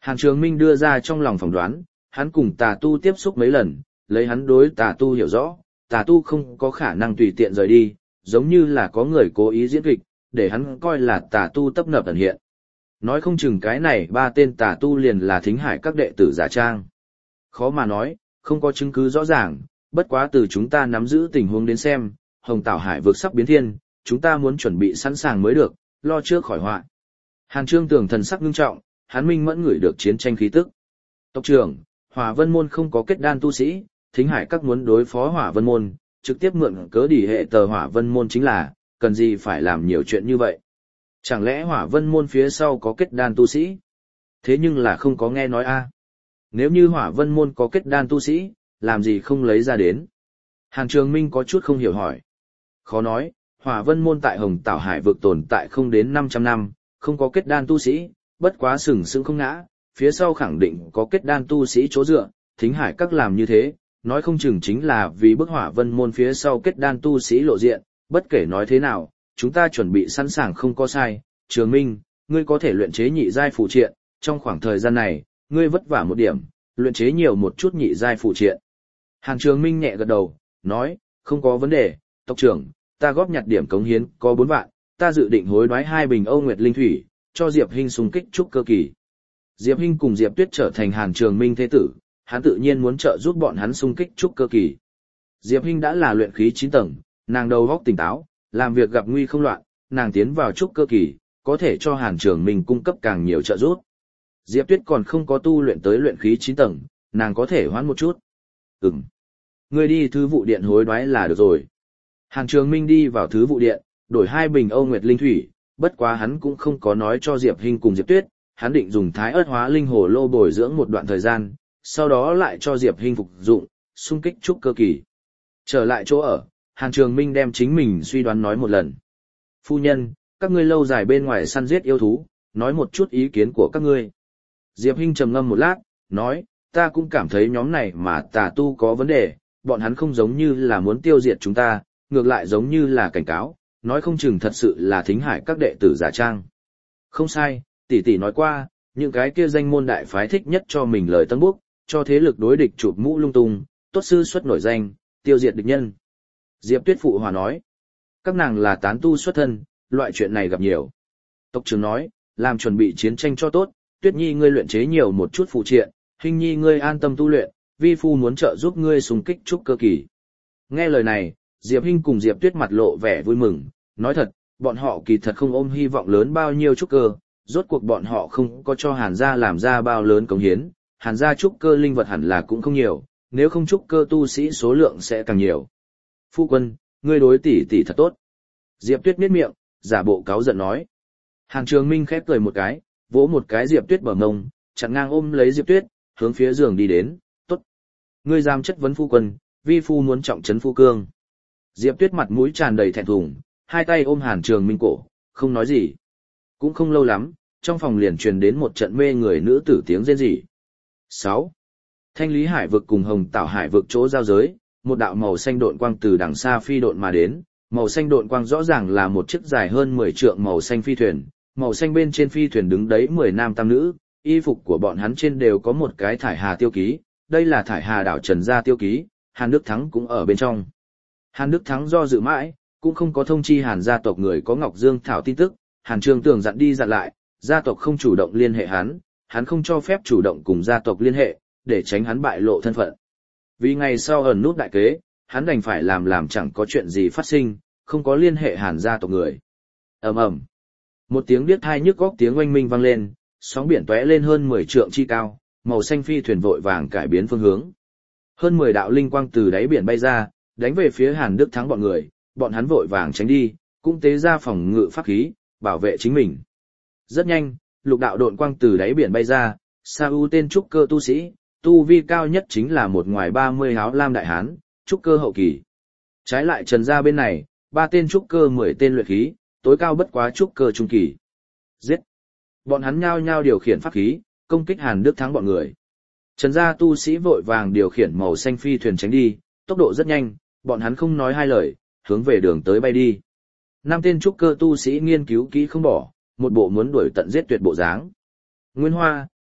Hàn Trường Minh đưa ra trong lòng phỏng đoán, hắn cùng tà tu tiếp xúc mấy lần, lấy hắn đối tà tu hiểu rõ, tà tu không có khả năng tùy tiện rời đi, giống như là có người cố ý diễn kịch, để hắn coi là tà tu tấp nập ẩn hiện. Nói không chừng cái này ba tên tà tu liền là thính hải các đệ tử giả trang. Khó mà nói, không có chứng cứ rõ ràng, bất quá từ chúng ta nắm giữ tình huống đến xem, Hồng Tảo Hải vực sắp biến thiên, chúng ta muốn chuẩn bị sẵn sàng mới được, lo trước khỏi họa. Hàn Trương Tường thần sắc nghiêm trọng, hắn minh mẫn ngửi được chiến tranh khí tức. Tộc trưởng, Hỏa Vân môn không có kết đan tu sĩ, thính hải các muốn đối phó Hỏa Vân môn, trực tiếp mượn cớ đỉ hệ tờ Hỏa Vân môn chính là, cần gì phải làm nhiều chuyện như vậy. Chẳng lẽ Hỏa Vân môn phía sau có kết đan tu sĩ? Thế nhưng là không có nghe nói a. Nếu như Hỏa Vân môn có kết đan tu sĩ, làm gì không lấy ra đến? Hàn Trường Minh có chút không hiểu hỏi. Khó nói, Hỏa Vân môn tại Hồng Tảo Hải vực tồn tại không đến năm trăm năm, không có kết đan tu sĩ, bất quá sừng sững không ngã, phía sau khẳng định có kết đan tu sĩ chỗ dựa, thính hải các làm như thế, nói không chừng chính là vì bức Hỏa Vân môn phía sau kết đan tu sĩ lộ diện, bất kể nói thế nào, chúng ta chuẩn bị sẵn sàng không có sai. Trường Minh, ngươi có thể luyện chế nhị giai phụ triện, trong khoảng thời gian này, ngươi vất vả một điểm, luyện chế nhiều một chút nhị giai phụ triện. Hàn Trường Minh nhẹ gật đầu, nói, không có vấn đề, tộc trưởng, ta góp nhặt điểm cống hiến có bốn vạn, ta dự định hối đoái hai bình Âu Nguyệt Linh Thủy, cho Diệp Hinh xung kích trúc cơ kỳ. Diệp Hinh cùng Diệp Tuyết trở thành Hàn Trường Minh thế tử, hắn tự nhiên muốn trợ giúp bọn hắn xung kích trúc cơ kỳ. Diệp Hinh đã là luyện khí chín tầng, nàng đầu óc tỉnh táo, làm việc gặp nguy không loạn, nàng tiến vào trúc cơ kỳ, có thể cho Hàn Trường Minh cung cấp càng nhiều trợ giúp. Diệp Tuyết còn không có tu luyện tới luyện khí chín tầng, nàng có thể hoãn một chút. Ừm. Ngươi đi thư vụ điện hối đoái là được rồi. Hàn Trường Minh đi vào thứ vụ điện, đổi hai bình Âu Nguyệt Linh Thủy, bất quá hắn cũng không có nói cho Diệp Hinh cùng Diệp Tuyết, hắn định dùng Thái Ức Hóa Linh Hồ Lô bồi dưỡng một đoạn thời gian, sau đó lại cho Diệp Hinh phục dụng, xung kích trúc cơ kỳ. Trở lại chỗ ở, Hàn Trường Minh đem chính mình suy đoán nói một lần. Phu nhân, các ngươi lâu dài bên ngoài săn giết yêu thú, nói một chút ý kiến của các ngươi. Diệp Hinh trầm ngâm một lát, nói, ta cũng cảm thấy nhóm này mà tà tu có vấn đề, bọn hắn không giống như là muốn tiêu diệt chúng ta, ngược lại giống như là cảnh cáo, nói không chừng thật sự là thính hải các đệ tử giả trang. Không sai, tỷ tỷ nói qua, những cái kia danh môn đại phái thích nhất cho mình lời tân bốc, cho thế lực đối địch chụp mũ lung tung, tốt sư xuất nổi danh, tiêu diệt địch nhân. Diệp Tuyết phụ hòa nói, các nàng là tán tu xuất thân, loại chuyện này gặp nhiều. Tộc trưởng nói, làm chuẩn bị chiến tranh cho tốt, Tuyết Nhi ngươi luyện chế nhiều một chút phụ triện, Hinh Nhi ngươi an tâm tu luyện, vi phu muốn trợ giúp ngươi xung kích trúc cơ kỳ. Nghe lời này, Diệp Hinh cùng Diệp Tuyết mặt lộ vẻ vui mừng, nói thật, bọn họ kỳ thật không ôm hy vọng lớn bao nhiêu trúc cơ, rốt cuộc bọn họ không có cho Hàn gia làm ra bao lớn cống hiến, Hàn gia trúc cơ linh vật hẳn là cũng không nhiều, nếu không trúc cơ tu sĩ số lượng sẽ càng nhiều. Phu quân, ngươi đối tỷ tỷ thật tốt. Diệp Tuyết miết miệng, giả bộ cáu giận nói. Hàn Trường Minh khép cười một cái, vỗ một cái Diệp Tuyết bờ mông, chặn ngang ôm lấy Diệp Tuyết, hướng phía giường đi đến, tốt. Ngươi dám chất vấn phu quân, vi phu muốn trọng trấn phu cương. Diệp Tuyết mặt mũi tràn đầy thẹn thùng, hai tay ôm Hàn Trường Minh cổ, không nói gì. Cũng không lâu lắm, trong phòng liền truyền đến một trận mê người nữ tử tiếng rên rỉ. sáu. Thanh Lý Hải vực cùng Hồng Tảo Hải vực chỗ giao giới, một đạo màu xanh độn quang từ đằng xa phi độn mà đến, màu xanh độn quang rõ ràng là một chiếc dài hơn mười trượng màu xanh phi thuyền, màu xanh bên trên phi thuyền đứng đấy mười nam tam nữ, y phục của bọn hắn trên đều có một cái thải hà tiêu ký, đây là thải hà đảo Trần gia tiêu ký, Hàn Đức Thắng cũng ở bên trong. Hàn Đức Thắng do dự mãi, cũng không có thông chi Hàn gia tộc người có Ngọc Dương Thảo tin tức, Hàn Trường Tường dặn đi dặn lại, gia tộc không chủ động liên hệ hắn, hắn không cho phép chủ động cùng gia tộc liên hệ, để tránh hắn bại lộ thân phận. Vì ngày sau ẩn nút đại kế, hắn đành phải làm làm chẳng có chuyện gì phát sinh, không có liên hệ Hàn gia tộc người. Ầm ầm. Một tiếng điếc tai nhức óc tiếng oanh minh vang lên, sóng biển tóe lên hơn mười trượng chi cao, màu xanh phi thuyền vội vàng cải biến phương hướng. Hơn mười đạo linh quang từ đáy biển bay ra, đánh về phía Hàn Đức Thắng bọn người, bọn hắn vội vàng tránh đi, cũng tế ra phòng ngự pháp khí, bảo vệ chính mình. Rất nhanh, lục đạo độn quang từ đáy biển bay ra, Sa U tên trúc cơ tu sĩ, tu vi cao nhất chính là một ngoài ba mươi áo lam đại hán, trúc cơ hậu kỳ. Trái lại Trần gia bên này, ba tên trúc cơ mười tên luyện khí, tối cao bất quá trúc cơ trung kỳ. Giết! Bọn hắn nhao nhao điều khiển pháp khí, công kích Hàn Đức Thắng bọn người. Trần gia tu sĩ vội vàng điều khiển màu xanh phi thuyền tránh đi, tốc độ rất nhanh, bọn hắn không nói hai lời, hướng về đường tới bay đi. Năm tên trúc cơ tu sĩ nghiên cứu kỹ không bỏ, một bộ muốn đuổi tận giết tuyệt bộ dáng. Nguyên Hoa,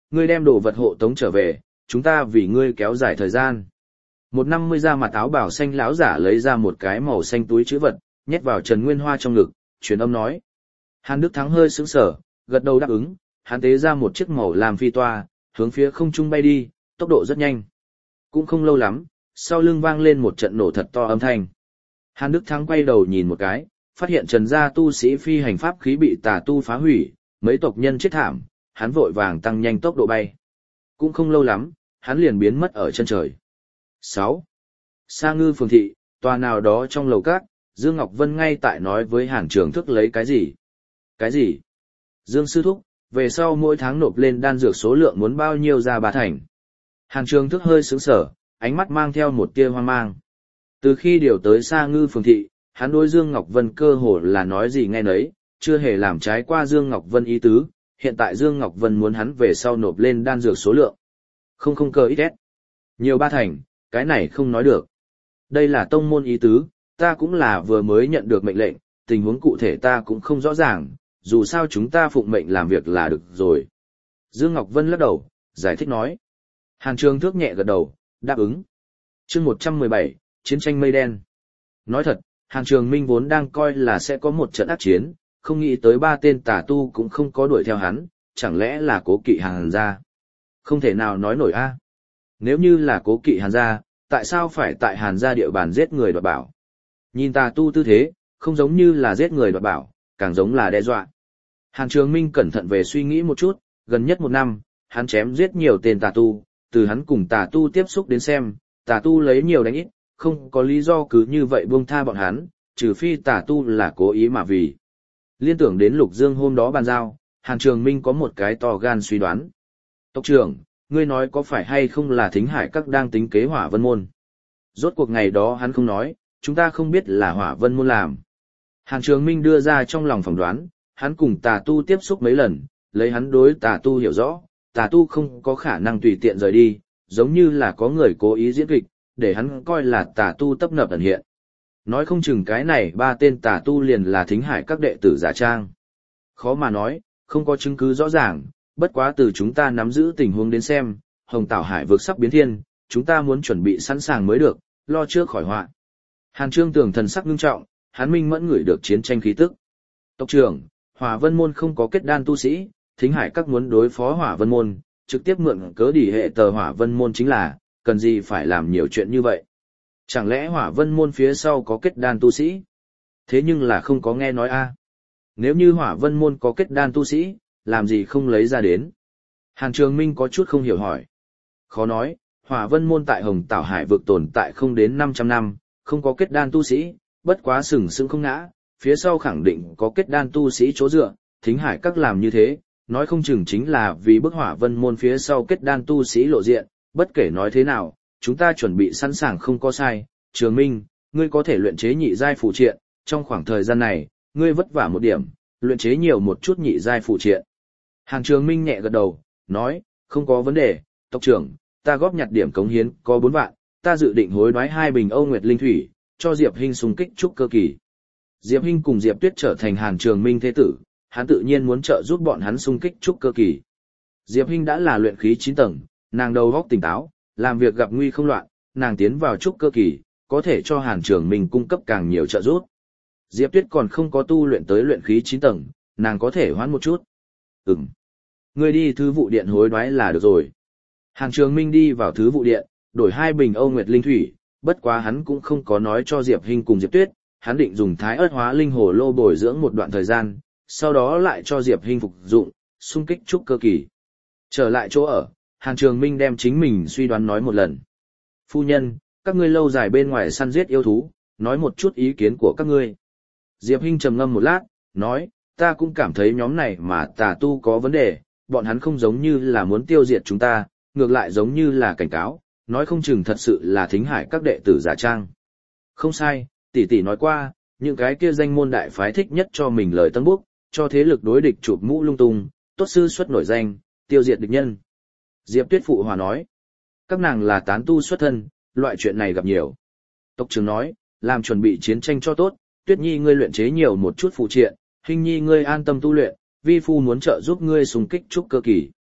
ngươi đem đồ vật hộ tống trở về, chúng ta vì ngươi kéo dài thời gian. Một năm mươi da mặt áo bảo xanh lão giả lấy ra một cái màu xanh túi trữ vật, nhét vào Trần Nguyên Hoa trong ngực, truyền âm nói. Hàn Đức Thắng hơi sững sờ, gật đầu đáp ứng, hắn tế ra một chiếc màu làm phi toa, hướng phía không trung bay đi, tốc độ rất nhanh. Cũng không lâu lắm, sau lưng vang lên một trận nổ thật to âm thanh. Hàn Đức Thắng quay đầu nhìn một cái, phát hiện Trần gia tu sĩ phi hành pháp khí bị tà tu phá hủy, mấy tộc nhân chết thảm, hắn vội vàng tăng nhanh tốc độ bay. Cũng không lâu lắm, hắn liền biến mất ở chân trời. sáu. Sa Ngư phường thị, tòa nào đó trong lầu cát, Dương Ngọc Vân ngay tại nói với Hàn Trường Thức lấy cái gì? Cái gì? Dương sư thúc, về sau mỗi tháng nộp lên đan dược số lượng muốn bao nhiêu ra ba thành. Hàn Trường Thức hơi sững sờ, ánh mắt mang theo một tia hoang mang. Từ khi điều tới Sa Ngư phường thị, hắn đối Dương Ngọc Vân cơ hồ là nói gì nghe nấy, chưa hề làm trái qua Dương Ngọc Vân ý tứ, hiện tại Dương Ngọc Vân muốn hắn về sau nộp lên đan dược số lượng. Không không cơ ít ép. Nhiều ba thành, cái này không nói được. Đây là tông môn ý tứ, ta cũng là vừa mới nhận được mệnh lệnh, tình huống cụ thể ta cũng không rõ ràng, dù sao chúng ta phụng mệnh làm việc là được rồi. Dương Ngọc Vân lắc đầu, giải thích nói. Hàn Trường Thước nhẹ gật đầu, đáp ứng. chương một trăm mười bảy, Chiến tranh mây đen. Nói thật, Hàn Trường Minh vốn đang coi là sẽ có một trận ác chiến, không nghĩ tới ba tên tà tu cũng không có đuổi theo hắn, chẳng lẽ là cố kỵ Hàn gia? Không thể nào nói nổi a. Nếu như là cố kỵ Hàn gia, tại sao phải tại Hàn gia địa bàn giết người đoạt bảo? Nhìn tà tu tư thế, không giống như là giết người đoạt bảo, càng giống là đe dọa. Hàn Trường Minh cẩn thận về suy nghĩ một chút, gần nhất một năm, hắn chém giết nhiều tên tà tu, từ hắn cùng tà tu tiếp xúc đến xem, tà tu lấy nhiều đánh ít, không có lý do cứ như vậy buông tha bọn hắn, trừ phi tà tu là cố ý mà vì. Liên tưởng đến Lục Dương hôm đó bàn giao, Hàn Trường Minh có một cái to gan suy đoán. Tộc trưởng, ngươi nói có phải hay không là Thính Hải Các đang tính kế Hỏa Vân Môn? Rốt cuộc ngày đó hắn không nói, chúng ta không biết là Hỏa Vân Môn làm. Hàn Trường Minh đưa ra trong lòng phỏng đoán, hắn cùng tà tu tiếp xúc mấy lần, lấy hắn đối tà tu hiểu rõ, tà tu không có khả năng tùy tiện rời đi, giống như là có người cố ý diễn kịch, để hắn coi là tà tu tấp nập ẩn hiện. Nói không chừng cái này ba tên tà tu liền là Thính Hải Các đệ tử giả trang. Khó mà nói, không có chứng cứ rõ ràng, bất quá từ chúng ta nắm giữ tình huống đến xem, Hồng Tảo Hải vực sắp biến thiên, chúng ta muốn chuẩn bị sẵn sàng mới được, lo trước khỏi họa. Hàn Trương Tường thần sắc nghiêm trọng, hắn minh mẫn ngửi được chiến tranh khí tức. Tộc trưởng, Hỏa Vân Môn không có kết đan tu sĩ, Thính Hải Các muốn đối phó Hỏa Vân Môn, trực tiếp mượn cớ đỉ hệ tờ Hỏa Vân Môn chính là, cần gì phải làm nhiều chuyện như vậy. Chẳng lẽ Hỏa Vân Môn phía sau có kết đan tu sĩ? Thế nhưng là không có nghe nói a. Nếu như Hỏa Vân Môn có kết đan tu sĩ, làm gì không lấy ra đến? Hàn Trường Minh có chút không hiểu hỏi. Khó nói, Hỏa Vân Môn tại Hồng Tảo Hải vực tồn tại không đến năm trăm năm, không có kết đan tu sĩ, bất quá sừng sững không ngã, phía sau khẳng định có kết đan tu sĩ chỗ dựa, Thính Hải Các làm như thế, nói không chừng chính là vì bức Hỏa Vân Môn phía sau kết đan tu sĩ lộ diện, bất kể nói thế nào, chúng ta chuẩn bị sẵn sàng không có sai. Trường Minh, ngươi có thể luyện chế nhị giai phù triện, trong khoảng thời gian này, ngươi vất vả một điểm, luyện chế nhiều một chút nhị giai phù triện. Hàn Trường Minh nhẹ gật đầu, nói, không có vấn đề, tộc trưởng, ta góp nhặt điểm cống hiến, có bốn vạn, ta dự định hối đoái hai bình Âu Nguyệt Linh Thủy, cho Diệp Hinh xung kích trúc cơ kỳ. Diệp Hinh cùng Diệp Tuyết trở thành Hàn Trường Minh thế tử, hắn tự nhiên muốn trợ giúp bọn hắn xung kích trúc cơ kỳ. Diệp Hinh đã là luyện khí chín tầng, nàng đầu óc tỉnh táo, làm việc gặp nguy không loạn, nàng tiến vào trúc cơ kỳ, có thể cho Hàn Trường Minh cung cấp càng nhiều trợ giúp. Diệp Tuyết còn không có tu luyện tới luyện khí chín tầng, nàng có thể hoãn một chút. Ừm. Ngươi đi thứ vụ điện hối đoái là được rồi. Hàn Trường Minh đi vào thứ vụ điện, đổi hai bình Âu Nguyệt Linh Thủy, bất quá hắn cũng không có nói cho Diệp Hinh cùng Diệp Tuyết, hắn định dùng Thái Ức Hóa Linh Hồ Lô bồi dưỡng một đoạn thời gian, sau đó lại cho Diệp Hinh phục dụng, xung kích trúc cơ kỳ. Trở lại chỗ ở, Hàn Trường Minh đem chính mình suy đoán nói một lần. Phu nhân, các ngươi lâu dài bên ngoài săn giết yêu thú, nói một chút ý kiến của các ngươi. Diệp Hinh trầm ngâm một lát, nói, ta cũng cảm thấy nhóm này mà tà tu có vấn đề, bọn hắn không giống như là muốn tiêu diệt chúng ta, ngược lại giống như là cảnh cáo, nói không chừng thật sự là Thính Hải Các đệ tử giả trang. Không sai, tỷ tỷ nói qua, những cái kia danh môn đại phái thích nhất cho mình lời tân bốc, cho thế lực đối địch chụp mũ lung tung, tốt sư xuất nổi danh, tiêu diệt địch nhân. Diệp Tuyết phụ hòa nói, các nàng là tán tu xuất thân, loại chuyện này gặp nhiều. Tộc trưởng nói, làm chuẩn bị chiến tranh cho tốt, Tuyết Nhi ngươi luyện chế nhiều một chút phụ triện, Hinh Nhi ngươi an tâm tu luyện, vi phu muốn trợ giúp ngươi xung kích trúc cơ kỳ.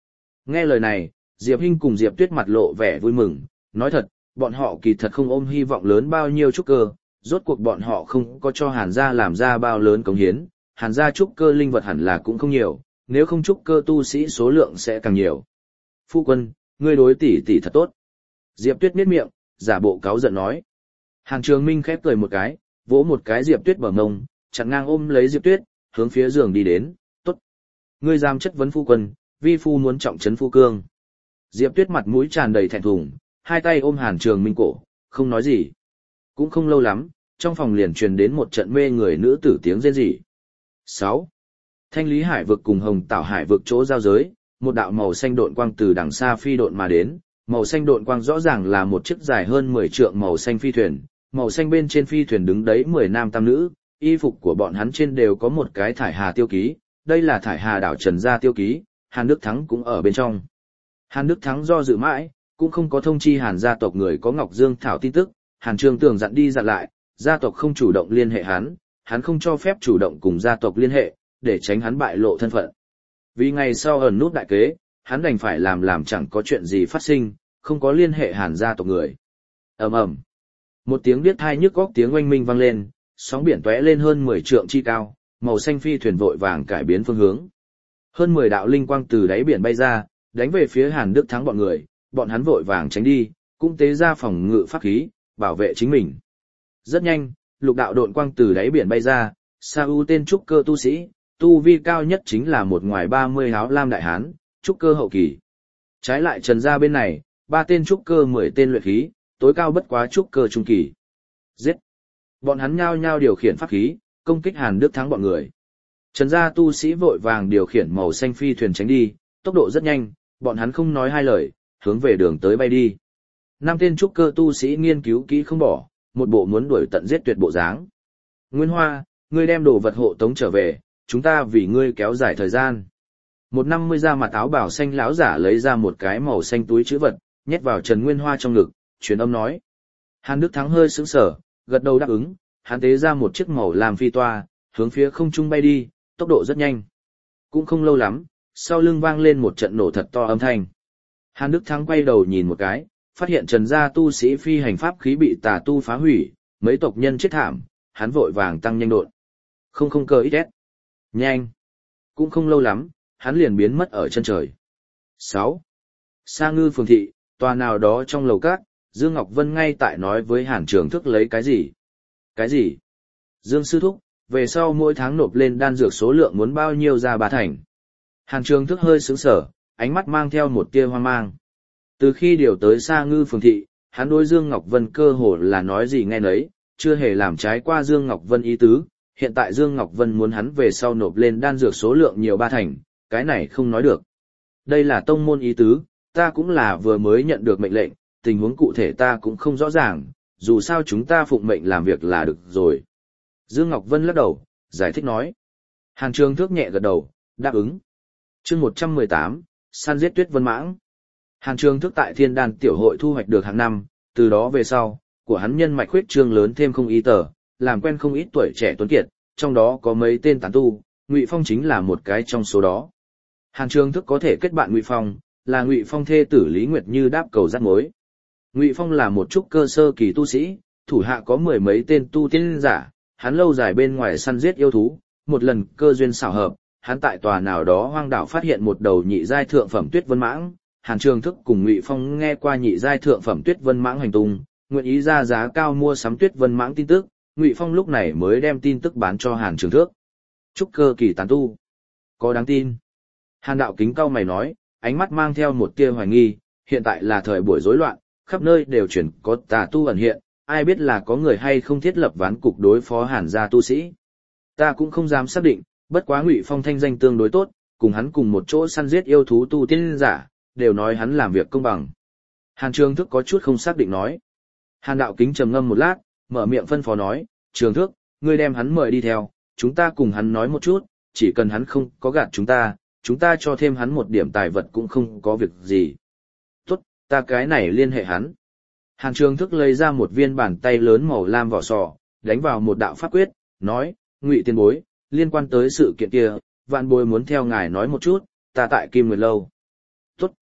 Nghe lời này, Diệp Hinh cùng Diệp Tuyết mặt lộ vẻ vui mừng, nói thật, bọn họ kỳ thật không ôm hy vọng lớn bao nhiêu trúc cơ, rốt cuộc bọn họ không có cho Hàn gia làm ra bao lớn cống hiến, Hàn gia trúc cơ linh vật hẳn là cũng không nhiều, nếu không trúc cơ tu sĩ số lượng sẽ càng nhiều. Phu quân, ngươi đối tỷ tỷ thật tốt. Diệp Tuyết miết miệng, giả bộ cáu giận nói. Hàn Trường Minh khép cười một cái, vỗ một cái Diệp Tuyết bờ mông, chặn ngang ôm lấy Diệp Tuyết, hướng phía giường đi đến, tốt. Ngươi dám chất vấn phu quân, vi phu muốn trọng trấn phu cương. Diệp Tuyết mặt mũi tràn đầy thẹn thùng, hai tay ôm Hàn Trường Minh cổ, không nói gì. Cũng không lâu lắm, trong phòng liền truyền đến một trận mê người nữ tử tiếng rên rỉ. sáu. Thanh Lý Hải vực cùng Hồng Tảo Hải vực chỗ giao giới, một đạo màu xanh độn quang từ đằng xa phi độn mà đến, màu xanh độn quang rõ ràng là một chiếc dài hơn mười trượng màu xanh phi thuyền, màu xanh bên trên phi thuyền đứng đấy mười nam tam nữ, y phục của bọn hắn trên đều có một cái thải hà tiêu ký, đây là thải hà đảo Trần gia tiêu ký, Hàn Đức Thắng cũng ở bên trong. Hàn Đức Thắng do dự mãi, cũng không có thông chi Hàn gia tộc người có Ngọc Dương Thảo tin tức, Hàn Trường Tường dặn đi dặn lại, gia tộc không chủ động liên hệ hắn, hắn không cho phép chủ động cùng gia tộc liên hệ, để tránh hắn bại lộ thân phận. Vì ngày sau ẩn nút đại kế, hắn đành phải làm làm chẳng có chuyện gì phát sinh, không có liên hệ Hàn gia tộc người. Ầm ầm. Một tiếng điếc tai nhức óc tiếng oanh minh vang lên, sóng biển tóe lên hơn mười trượng chi cao, màu xanh phi thuyền vội vàng cải biến phương hướng. Hơn mười đạo linh quang từ đáy biển bay ra, đánh về phía Hàn Đức Thắng bọn người, bọn hắn vội vàng tránh đi, cũng tế ra phòng ngự pháp khí, bảo vệ chính mình. Rất nhanh, lục đạo độn quang từ đáy biển bay ra, Sa U tên trúc cơ tu sĩ, tu vi cao nhất chính là một ngoài ba mươi áo lam đại hán, trúc cơ hậu kỳ. Trái lại Trần gia bên này, ba tên trúc cơ mười tên luyện khí, tối cao bất quá trúc cơ trung kỳ. Giết! Bọn hắn nhao nhao điều khiển pháp khí, công kích Hàn Đức Thắng bọn người. Trần gia tu sĩ vội vàng điều khiển màu xanh phi thuyền tránh đi, tốc độ rất nhanh, bọn hắn không nói hai lời, hướng về đường tới bay đi. Năm tên trúc cơ tu sĩ nghiên cứu kỹ không bỏ, một bộ muốn đuổi tận giết tuyệt bộ dáng. Nguyên Hoa, ngươi đem đồ vật hộ tống trở về, chúng ta vì ngươi kéo dài thời gian. Một năm mươi da mặt áo bảo xanh lão giả lấy ra một cái màu xanh túi trữ vật, nhét vào Trần Nguyên Hoa trong ngực, truyền âm nói. Hàn Đức Thắng hơi sững sờ, gật đầu đáp ứng, hắn tế ra một chiếc màu làm phi toa, hướng phía không trung bay đi, tốc độ rất nhanh. Cũng không lâu lắm, sau lưng vang lên một trận nổ thật to âm thanh. Hàn Đức Thắng quay đầu nhìn một cái, phát hiện Trần gia tu sĩ phi hành pháp khí bị tà tu phá hủy, mấy tộc nhân chết thảm, hắn vội vàng tăng nhanh độn. Không không cơ ít ép. Nhanh. Cũng không lâu lắm, hắn liền biến mất ở chân trời. sáu. Sa Ngư phường thị, tòa nào đó trong lầu các, Dương Ngọc Vân ngay tại nói với Hàn Trường Thức lấy cái gì? Cái gì? Dương sư thúc, về sau mỗi tháng nộp lên đan dược số lượng muốn bao nhiêu ra ba thành. Hàn Trường Thức hơi sững sờ, ánh mắt mang theo một tia hoang mang. Từ khi điều tới Sa Ngư phường thị, hắn đối Dương Ngọc Vân cơ hồ là nói gì nghe nấy, chưa hề làm trái qua Dương Ngọc Vân ý tứ. Hiện tại Dương Ngọc Vân muốn hắn về sau nộp lên đan dược số lượng nhiều ba thành, cái này không nói được. Đây là tông môn ý tứ, ta cũng là vừa mới nhận được mệnh lệnh, tình huống cụ thể ta cũng không rõ ràng, dù sao chúng ta phụng mệnh làm việc là được rồi. Dương Ngọc Vân lắc đầu, giải thích nói. Hàn Trường Thước nhẹ gật đầu, đáp ứng. Chương một trăm mười tám, săn giết Tuyết Vân Mãng. Hàn Trường Thước tại Thiên Đan tiểu hội thu hoạch được hàng năm, từ đó về sau, của hắn nhân mạch huyết trương lớn thêm không ý tờ, làm quen không ít tuổi trẻ tuấn kiệt, trong đó có mấy tên tán tu, Ngụy Phong chính là một cái trong số đó. Hàn Trường Thức có thể kết bạn Ngụy Phong, là Ngụy Phong thê tử Lý Nguyệt Như đáp cầu dắt mối. Ngụy Phong là một trúc cơ sơ kỳ tu sĩ, thủ hạ có mười mấy tên tu tiên giả, hắn lâu dài bên ngoài săn giết yêu thú, một lần cơ duyên xảo hợp, hắn tại tòa nào đó hoang đảo phát hiện một đầu nhị giai thượng phẩm Tuyết Vân Mãng, Hàn Trường Thức cùng Ngụy Phong nghe qua nhị giai thượng phẩm Tuyết Vân Mãng hành tung, nguyện ý ra giá cao mua sắm Tuyết Vân Mãng tin tức, Ngụy Phong lúc này mới đem tin tức bán cho Hàn Trường Thước. Trúc cơ kỳ tán tu, có đáng tin? Hàn Đạo Kính cau mày nói, ánh mắt mang theo một tia hoài nghi, hiện tại là thời buổi rối loạn, khắp nơi đều chuyển có tà tu ẩn hiện, ai biết là có người hay không thiết lập ván cục đối phó Hàn gia tu sĩ. Ta cũng không dám xác định, bất quá Ngụy Phong thanh danh tương đối tốt, cùng hắn cùng một chỗ săn giết yêu thú tu tiên giả, đều nói hắn làm việc công bằng. Hàn Trường Thước có chút không xác định nói. Hàn Đạo Kính trầm ngâm một lát, mở miệng phân phó nói, Trường Thước, ngươi đem hắn mời đi theo, chúng ta cùng hắn nói một chút, chỉ cần hắn không có gạt chúng ta, chúng ta cho thêm hắn một điểm tài vật cũng không có việc gì. Tốt, ta cái này liên hệ hắn. Hàn Trường Thức lấy ra một viên bàn tay lớn màu lam vỏ sò, đánh vào một đạo pháp quyết, nói, Ngụy tiền bối, liên quan tới sự kiện kia, vạn bối muốn theo ngài nói một chút, ta tại Kim Nguyệt Lâu. Tốt,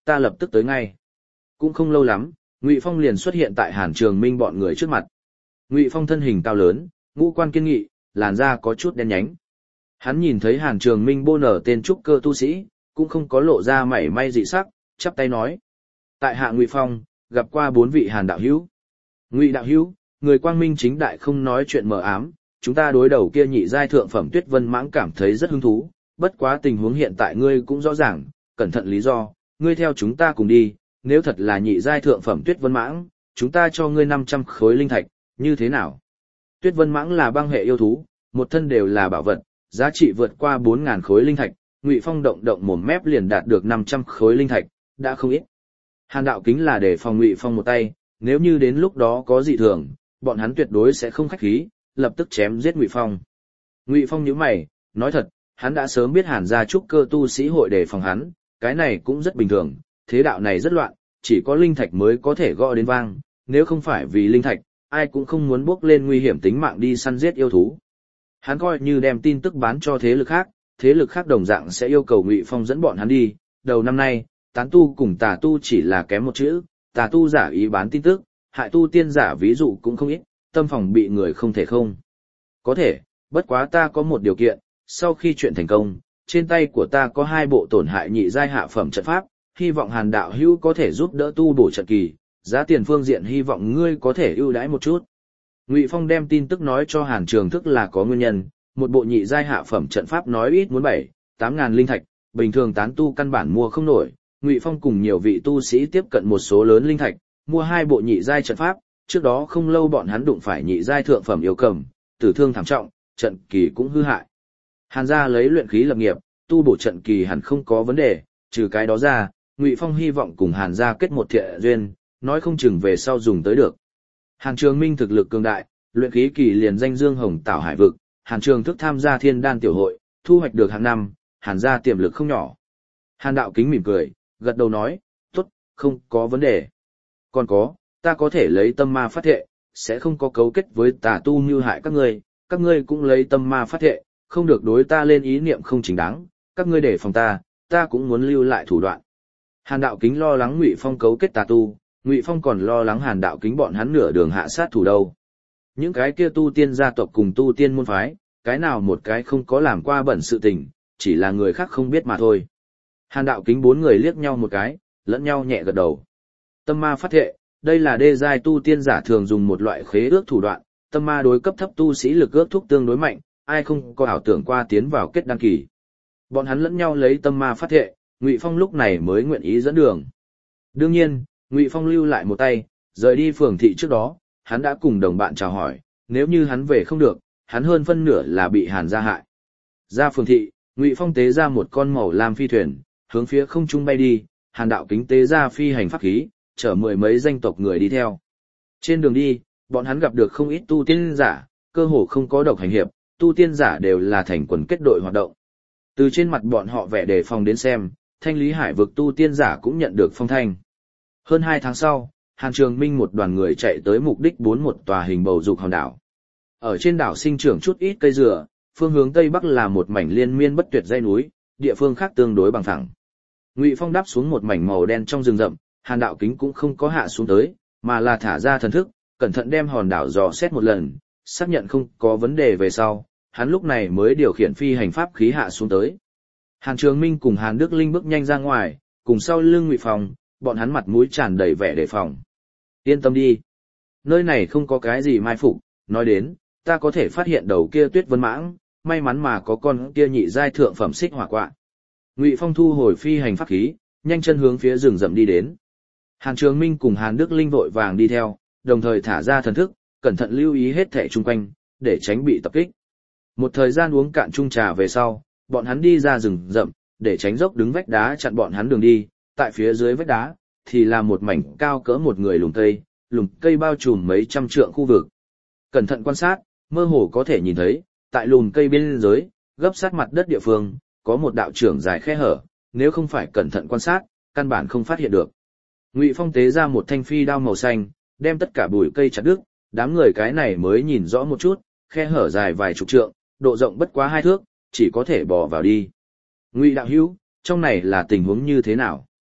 ta lập tức tới ngay. Cũng không lâu lắm, Ngụy Phong liền xuất hiện tại Hàn Trường Minh bọn người trước mặt. Ngụy Phong thân hình cao lớn, ngũ quan kiên nghị, làn da có chút đen nhánh. Hắn nhìn thấy Hàn Trường Minh bô nở tên trúc cơ tu sĩ, cũng không có lộ ra mảy may dị sắc, chắp tay nói: tại hạ Ngụy Phong, gặp qua bốn vị Hàn đạo hữu. Ngụy đạo hữu, người quang minh chính đại không nói chuyện mờ ám, chúng ta đối đầu kia nhị giai thượng phẩm Tuyết Vân Mãng cảm thấy rất hứng thú, bất quá tình huống hiện tại ngươi cũng rõ ràng, cẩn thận lý do, ngươi theo chúng ta cùng đi, nếu thật là nhị giai thượng phẩm Tuyết Vân Mãng, chúng ta cho ngươi năm trăm khối linh thạch, như thế nào? Tuyết Vân Mãng là băng hệ yêu thú, một thân đều là bảo vật, giá trị vượt qua bốn nghìn khối linh thạch, Ngụy Phong động động mồm mép liền đạt được năm trăm khối linh thạch, đã không ít. Hàn đạo kính là để phòng Ngụy Phong một tay, nếu như đến lúc đó có dị thường, bọn hắn tuyệt đối sẽ không khách khí, lập tức chém giết Ngụy Phong. Ngụy Phong nhíu mày, nói thật, hắn đã sớm biết Hàn gia trúc cơ tu sĩ hội đề phòng hắn, cái này cũng rất bình thường, thế đạo này rất loạn, chỉ có linh thạch mới có thể gõ đến vang, nếu không phải vì linh thạch, ai cũng không muốn bước lên nguy hiểm tính mạng đi săn giết yêu thú. Hắn coi như đem tin tức bán cho thế lực khác, thế lực khác đồng dạng sẽ yêu cầu Ngụy Phong dẫn bọn hắn đi. Đầu năm nay, tán tu cùng tà tu chỉ là kém một chữ, tà tu giả ý bán tin tức, hại tu tiên giả ví dụ cũng không ít, tâm phòng bị người không thể không. Có thể, bất quá ta có một điều kiện, sau khi chuyện thành công, trên tay của ta có hai bộ tổn hại nhị giai hạ phẩm trận pháp, hy vọng Hàn đạo hữu có thể giúp đỡ tu bổ trận kỳ, giá tiền phương diện hy vọng ngươi có thể ưu đãi một chút. Ngụy Phong đem tin tức nói cho Hàn Trường Thức là có nguyên nhân, một bộ nhị giai hạ phẩm trận pháp nói ít muốn bảy, tám ngàn linh thạch, bình thường tán tu căn bản mua không nổi. Ngụy Phong cùng nhiều vị tu sĩ tiếp cận một số lớn linh thạch, mua hai bộ nhị giai trận pháp, trước đó không lâu bọn hắn đụng phải nhị giai thượng phẩm yêu cầm, tử thương thảm trọng, trận kỳ cũng hư hại. Hàn gia lấy luyện khí lập nghiệp, tu bổ trận kỳ hẳn không có vấn đề, trừ cái đó ra, Ngụy Phong hy vọng cùng Hàn gia kết một thiện duyên, nói không chừng về sau dùng tới được. Hàn Trường Minh thực lực cường đại, luyện khí kỳ liền danh dương hồng tảo hải vực, Hàn Trường Thức tham gia Thiên Đan tiểu hội, thu hoạch được hàng năm, Hàn gia tiềm lực không nhỏ. Hàn đạo kính mỉm cười, gật đầu nói, tốt, không có vấn đề. Còn có, ta có thể lấy tâm ma phát thệ, sẽ không có cấu kết với tà tu mưu hại các ngươi, các ngươi cũng lấy tâm ma phát thệ, không được đối ta lên ý niệm không chính đáng, các ngươi để phòng ta, ta cũng muốn lưu lại thủ đoạn. Hàn đạo kính lo lắng Ngụy Phong cấu kết tà tu, Ngụy Phong còn lo lắng Hàn đạo kính bọn hắn nửa đường hạ sát thủ đâu. Những cái kia tu tiên gia tộc cùng tu tiên môn phái, cái nào một cái không có làm qua bẩn sự tình, chỉ là người khác không biết mà thôi. Hàn đạo kính bốn người liếc nhau một cái, lẫn nhau nhẹ gật đầu. Tâm ma phát thệ, đây là đê giai tu tiên giả thường dùng một loại khế ước thủ đoạn, tâm ma đối cấp thấp tu sĩ lực ước thúc tương đối mạnh, ai không có ảo tưởng qua tiến vào kết đăng kỳ. Bọn hắn lẫn nhau lấy tâm ma phát thệ, Ngụy Phong lúc này mới nguyện ý dẫn đường. Đương nhiên, Ngụy Phong lưu lại một tay, rời đi phường thị trước đó, hắn đã cùng đồng bạn chào hỏi, nếu như hắn về không được, hắn hơn phân nửa là bị Hàn gia hại. Ra phường thị, Ngụy Phong tế ra một con màu lam phi thuyền, hướng phía không trung bay đi, Hàn đạo kính tế ra phi hành pháp khí, chở mười mấy danh tộc người đi theo. Trên đường đi, bọn hắn gặp được không ít tu tiên giả, cơ hồ không có độc hành hiệp, tu tiên giả đều là thành quần kết đội hoạt động. Từ trên mặt bọn họ vẻ đề phòng đến xem, Thanh Lý Hải vực tu tiên giả cũng nhận được phong thanh. Hơn hai tháng sau, Hàn Trường Minh một đoàn người chạy tới mục đích bốn một tòa hình bầu dục hòn đảo. Ở trên đảo sinh trưởng chút ít cây dừa, phương hướng tây bắc là một mảnh liên miên bất tuyệt dãy núi, địa phương khác tương đối bằng phẳng. Ngụy Phong đáp xuống một mảnh màu đen trong rừng rậm, Hàn đạo kính cũng không có hạ xuống tới, mà là thả ra thần thức, cẩn thận đem hòn đảo dò xét một lần, xác nhận không có vấn đề về sau, hắn lúc này mới điều khiển phi hành pháp khí hạ xuống tới. Hàn Trường Minh cùng Hàn Đức Linh bước nhanh ra ngoài, cùng sau lưng Ngụy Phong, bọn hắn mặt mũi tràn đầy vẻ đề phòng. Yên tâm đi, nơi này không có cái gì mai phục, nói đến, ta có thể phát hiện đầu kia Tuyết Vân Mãng, may mắn mà có con kia nhị giai thượng phẩm xích hỏa quạ. Ngụy Phong thu hồi phi hành pháp khí, nhanh chân hướng phía rừng rậm đi đến. Hàn Trường Minh cùng Hàn Đức Linh vội vàng đi theo, đồng thời thả ra thần thức, cẩn thận lưu ý hết thảy chung quanh, để tránh bị tập kích. Một thời gian uống cạn chung trà về sau, bọn hắn đi ra rừng rậm, để tránh dốc đứng vách đá chặn bọn hắn đường đi, tại phía dưới vách đá, thì là một mảnh cao cỡ một người lùm cây, lùm cây bao trùm mấy trăm trượng khu vực. Cẩn thận quan sát, mơ hồ có thể nhìn thấy, tại lùm cây bên dưới, gấp sát mặt đất địa phương, có một đạo trưởng dài khe hở, nếu không phải cẩn thận quan sát, căn bản không phát hiện được. Ngụy Phong tế ra một thanh phi đao màu xanh, đem tất cả bụi cây chặt đứt, đám người cái này mới nhìn rõ một chút, khe hở dài vài chục trượng, độ rộng bất quá hai thước, chỉ có thể bò vào đi. Ngụy đạo hữu, trong này là tình huống như thế nào?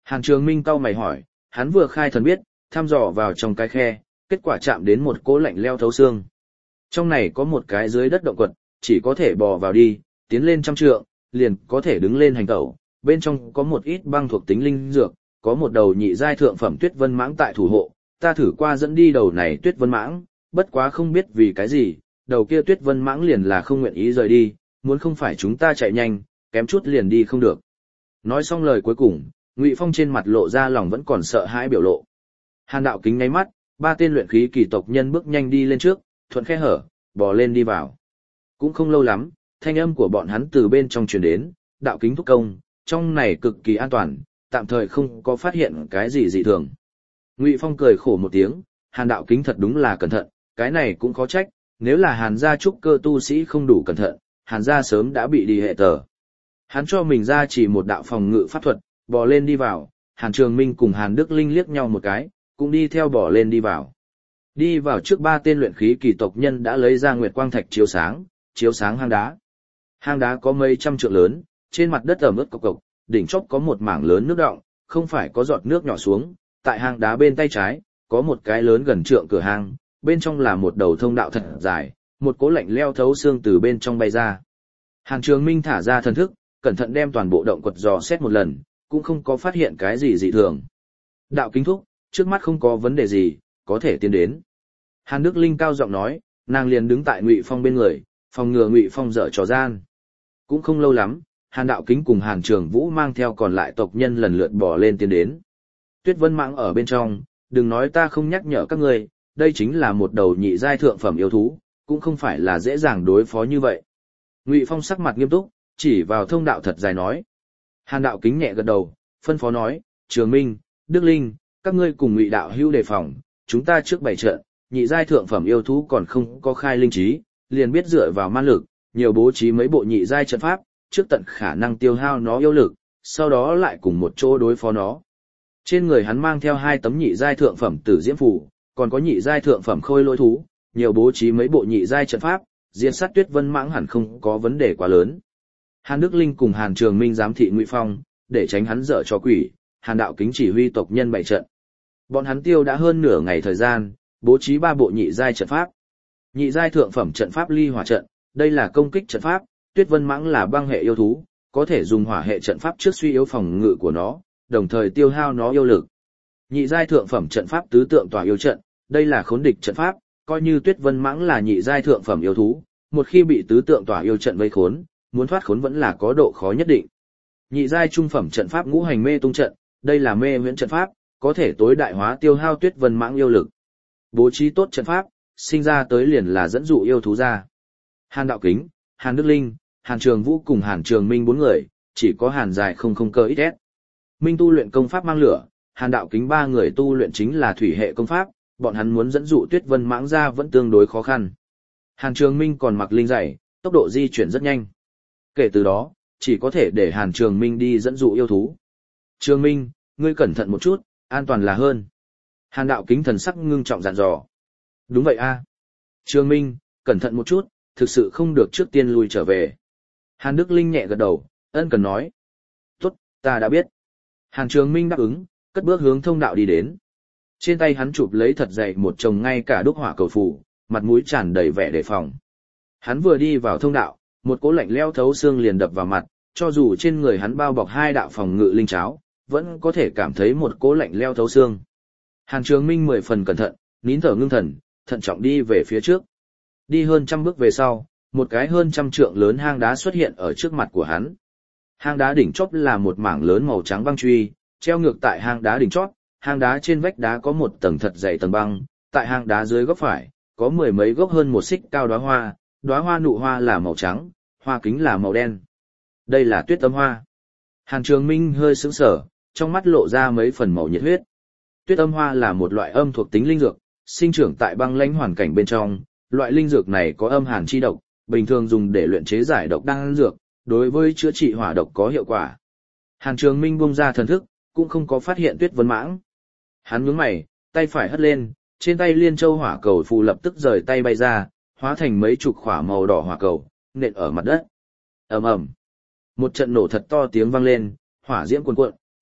Hàn Trường Minh cau mày hỏi, hắn vừa khai thần biết, thăm dò vào trong cái khe, kết quả chạm đến một cỗ lạnh leo thấu xương. Trong này có một cái dưới đất động quật, chỉ có thể bò vào đi, tiến lên trăm trượng, liền có thể đứng lên hành tẩu. Bên trong có một ít băng thuộc tính linh dược, có một đầu nhị giai thượng phẩm tuyết vân mãng tại thủ hộ, ta thử qua dẫn đi đầu này tuyết vân mãng, bất quá không biết vì cái gì, đầu kia tuyết vân mãng liền là không nguyện ý rời đi, muốn không phải chúng ta chạy nhanh, kém chút liền đi không được. Nói xong lời cuối cùng, Ngụy Phong trên mặt lộ ra lòng vẫn còn sợ hãi biểu lộ. Hàn Đạo Kính nháy mắt, ba tên luyện khí kỳ tộc nhân bước nhanh đi lên trước, thuận khe hở, bò lên đi vào. Cũng không lâu lắm, thanh âm của bọn hắn từ bên trong truyền đến, Đạo Kính thúc công, trong này cực kỳ an toàn, tạm thời không có phát hiện cái gì dị thường. Ngụy Phong cười khổ một tiếng, Hàn Đạo Kính thật đúng là cẩn thận, cái này cũng khó trách, nếu là Hàn gia trúc cơ tu sĩ không đủ cẩn thận, Hàn gia sớm đã bị đi hệ tờ. Hắn cho mình ra chỉ một đạo phòng ngự pháp thuật, bò lên đi vào, Hàn Trường Minh cùng Hàn Đức Linh liếc nhau một cái, cũng đi theo bò lên đi vào. Đi vào trước ba tên luyện khí kỳ tộc nhân đã lấy ra nguyệt quang thạch chiếu sáng, chiếu sáng hang đá. Hang đá có mấy trăm trượng lớn, trên mặt đất ẩm ướt cộc cộc, đỉnh chóp có một mảng lớn nước đọng, không phải có giọt nước nhỏ xuống, tại hang đá bên tay trái, có một cái lớn gần trượng cửa hang, bên trong là một đầu thông đạo thật dài, một cỗ lạnh leo thấu xương từ bên trong bay ra. Hàn Trường Minh thả ra thần thức, cẩn thận đem toàn bộ động quật dò xét một lần, cũng không có phát hiện cái gì dị thường. Đạo Kính thúc, trước mắt không có vấn đề gì, có thể tiến đến. Hàn Đức Linh cao giọng nói, nàng liền đứng tại Ngụy Phong bên người, phòng ngừa Ngụy Phong dở trò gian. Cũng không lâu lắm, Hàn Đạo Kính cùng Hàn Trường Vũ mang theo còn lại tộc nhân lần lượt bò lên tiến đến. Tuyết Vân Mãng ở bên trong, đừng nói ta không nhắc nhở các ngươi, đây chính là một đầu nhị giai thượng phẩm yêu thú, cũng không phải là dễ dàng đối phó như vậy. Ngụy Phong sắc mặt nghiêm túc, chỉ vào thông đạo thật dài nói. Hàn Đạo Kính nhẹ gật đầu, phân phó nói, Trường Minh, Đức Linh, các ngươi cùng Ngụy đạo hữu đề phòng, chúng ta trước bảy trận, nhị giai thượng phẩm yêu thú còn không có khai linh trí, liền biết dựa vào man lực, nhiều bố trí mấy bộ nhị giai trận pháp, trước tận khả năng tiêu hao nó yêu lực, sau đó lại cùng một chỗ đối phó nó. Trên người hắn mang theo hai tấm nhị giai thượng phẩm tử diễm phù, còn có nhị giai thượng phẩm khôi lỗi thú, nhiều bố trí mấy bộ nhị giai trận pháp, diệt sát Tuyết Vân Mãng hẳn không có vấn đề quá lớn. Hàn Đức Linh cùng Hàn Trường Minh giám thị Ngụy Phong, để tránh hắn dở trò quỷ, Hàn Đạo Kính chỉ huy tộc nhân bảy trận. Bọn hắn tiêu đã hơn nửa ngày thời gian, bố trí ba bộ nhị giai trận pháp. Nhị giai thượng phẩm trận pháp ly hỏa trận, đây là công kích trận pháp, Tuyết Vân Mãng là băng hệ yêu thú, có thể dùng hỏa hệ trận pháp trước suy yếu phòng ngự của nó, đồng thời tiêu hao nó yêu lực. Nhị giai thượng phẩm trận pháp tứ tượng tỏa yêu trận, đây là khốn địch trận pháp, coi như Tuyết Vân Mãng là nhị giai thượng phẩm yêu thú, một khi bị tứ tượng tỏa yêu trận vây khốn, muốn thoát khốn vẫn là có độ khó nhất định. Nhị giai trung phẩm trận pháp ngũ hành mê tung trận, đây là mê huyễn trận pháp, có thể tối đại hóa tiêu hao Tuyết Vân Mãng yêu lực. Bố trí tốt trận pháp, sinh ra tới liền là dẫn dụ yêu thú ra. Hàn Đạo Kính, Hàn Đức Linh, Hàn Trường Vũ cùng Hàn Trường Minh bốn người, chỉ có Hàn Dài không không cơ ít ép. Minh tu luyện công pháp mang lửa, Hàn Đạo Kính ba người tu luyện chính là thủy hệ công pháp, bọn hắn muốn dẫn dụ Tuyết Vân Mãng ra vẫn tương đối khó khăn. Hàn Trường Minh còn mặc linh giày, tốc độ di chuyển rất nhanh. Kể từ đó, chỉ có thể để Hàn Trường Minh đi dẫn dụ yêu thú. Trường Minh, ngươi cẩn thận một chút, an toàn là hơn. Hàn Đạo Kính thần sắc ngưng trọng dặn dò. Đúng vậy a. Trường Minh, cẩn thận một chút, thực sự không được trước tiên lui trở về. Hàn Đức Linh nhẹ gật đầu, ân cần nói. Tốt, ta đã biết. Hàn Trường Minh đáp ứng, cất bước hướng thông đạo đi đến. Trên tay hắn chụp lấy thật dày một chồng ngay cả đúc hỏa cầu phù, mặt mũi tràn đầy vẻ đề phòng. Hắn vừa đi vào thông đạo, một cỗ lạnh lẽo thấu xương liền đập vào mặt, cho dù trên người hắn bao bọc hai đạo phòng ngự linh cháo, vẫn có thể cảm thấy một cỗ lạnh lẽo thấu xương. Hàn Trường Minh mười phần cẩn thận, nín thở ngưng thần, thận trọng đi về phía trước. Đi hơn trăm bước về sau, một cái hơn trăm trượng lớn hang đá xuất hiện ở trước mặt của hắn. Hang đá đỉnh chót là một mảng lớn màu trắng băng truy, treo ngược tại hang đá đỉnh chót, hang đá trên vách đá có một tầng thật dày tầng băng, tại hang đá dưới góc phải, có mười mấy gốc hơn một xích cao đóa hoa, đóa hoa nụ hoa là màu trắng, hoa kính là màu đen. Đây là tuyết âm hoa. Hàn Trường Minh hơi sững sờ, trong mắt lộ ra mấy phần màu nhiệt huyết. Tuyết âm hoa là một loại âm thuộc tính linh dược, sinh trưởng tại băng lãnh hoàn cảnh bên trong, loại linh dược này có âm hàn chi độc, bình thường dùng để luyện chế giải độc đan dược, đối với chữa trị hỏa độc có hiệu quả. Hàn Trường Minh buông ra thần thức, cũng không có phát hiện Tuyết Vân Mãng. Hắn nhướng mày, tay phải hất lên, trên tay liên châu hỏa cầu phù lập tức rời tay bay ra, hóa thành mấy chục khỏa màu đỏ hỏa cầu, nện ở mặt đất. Ầm ầm. Một trận nổ thật to tiếng vang lên, hỏa diễm cuồn cuộn,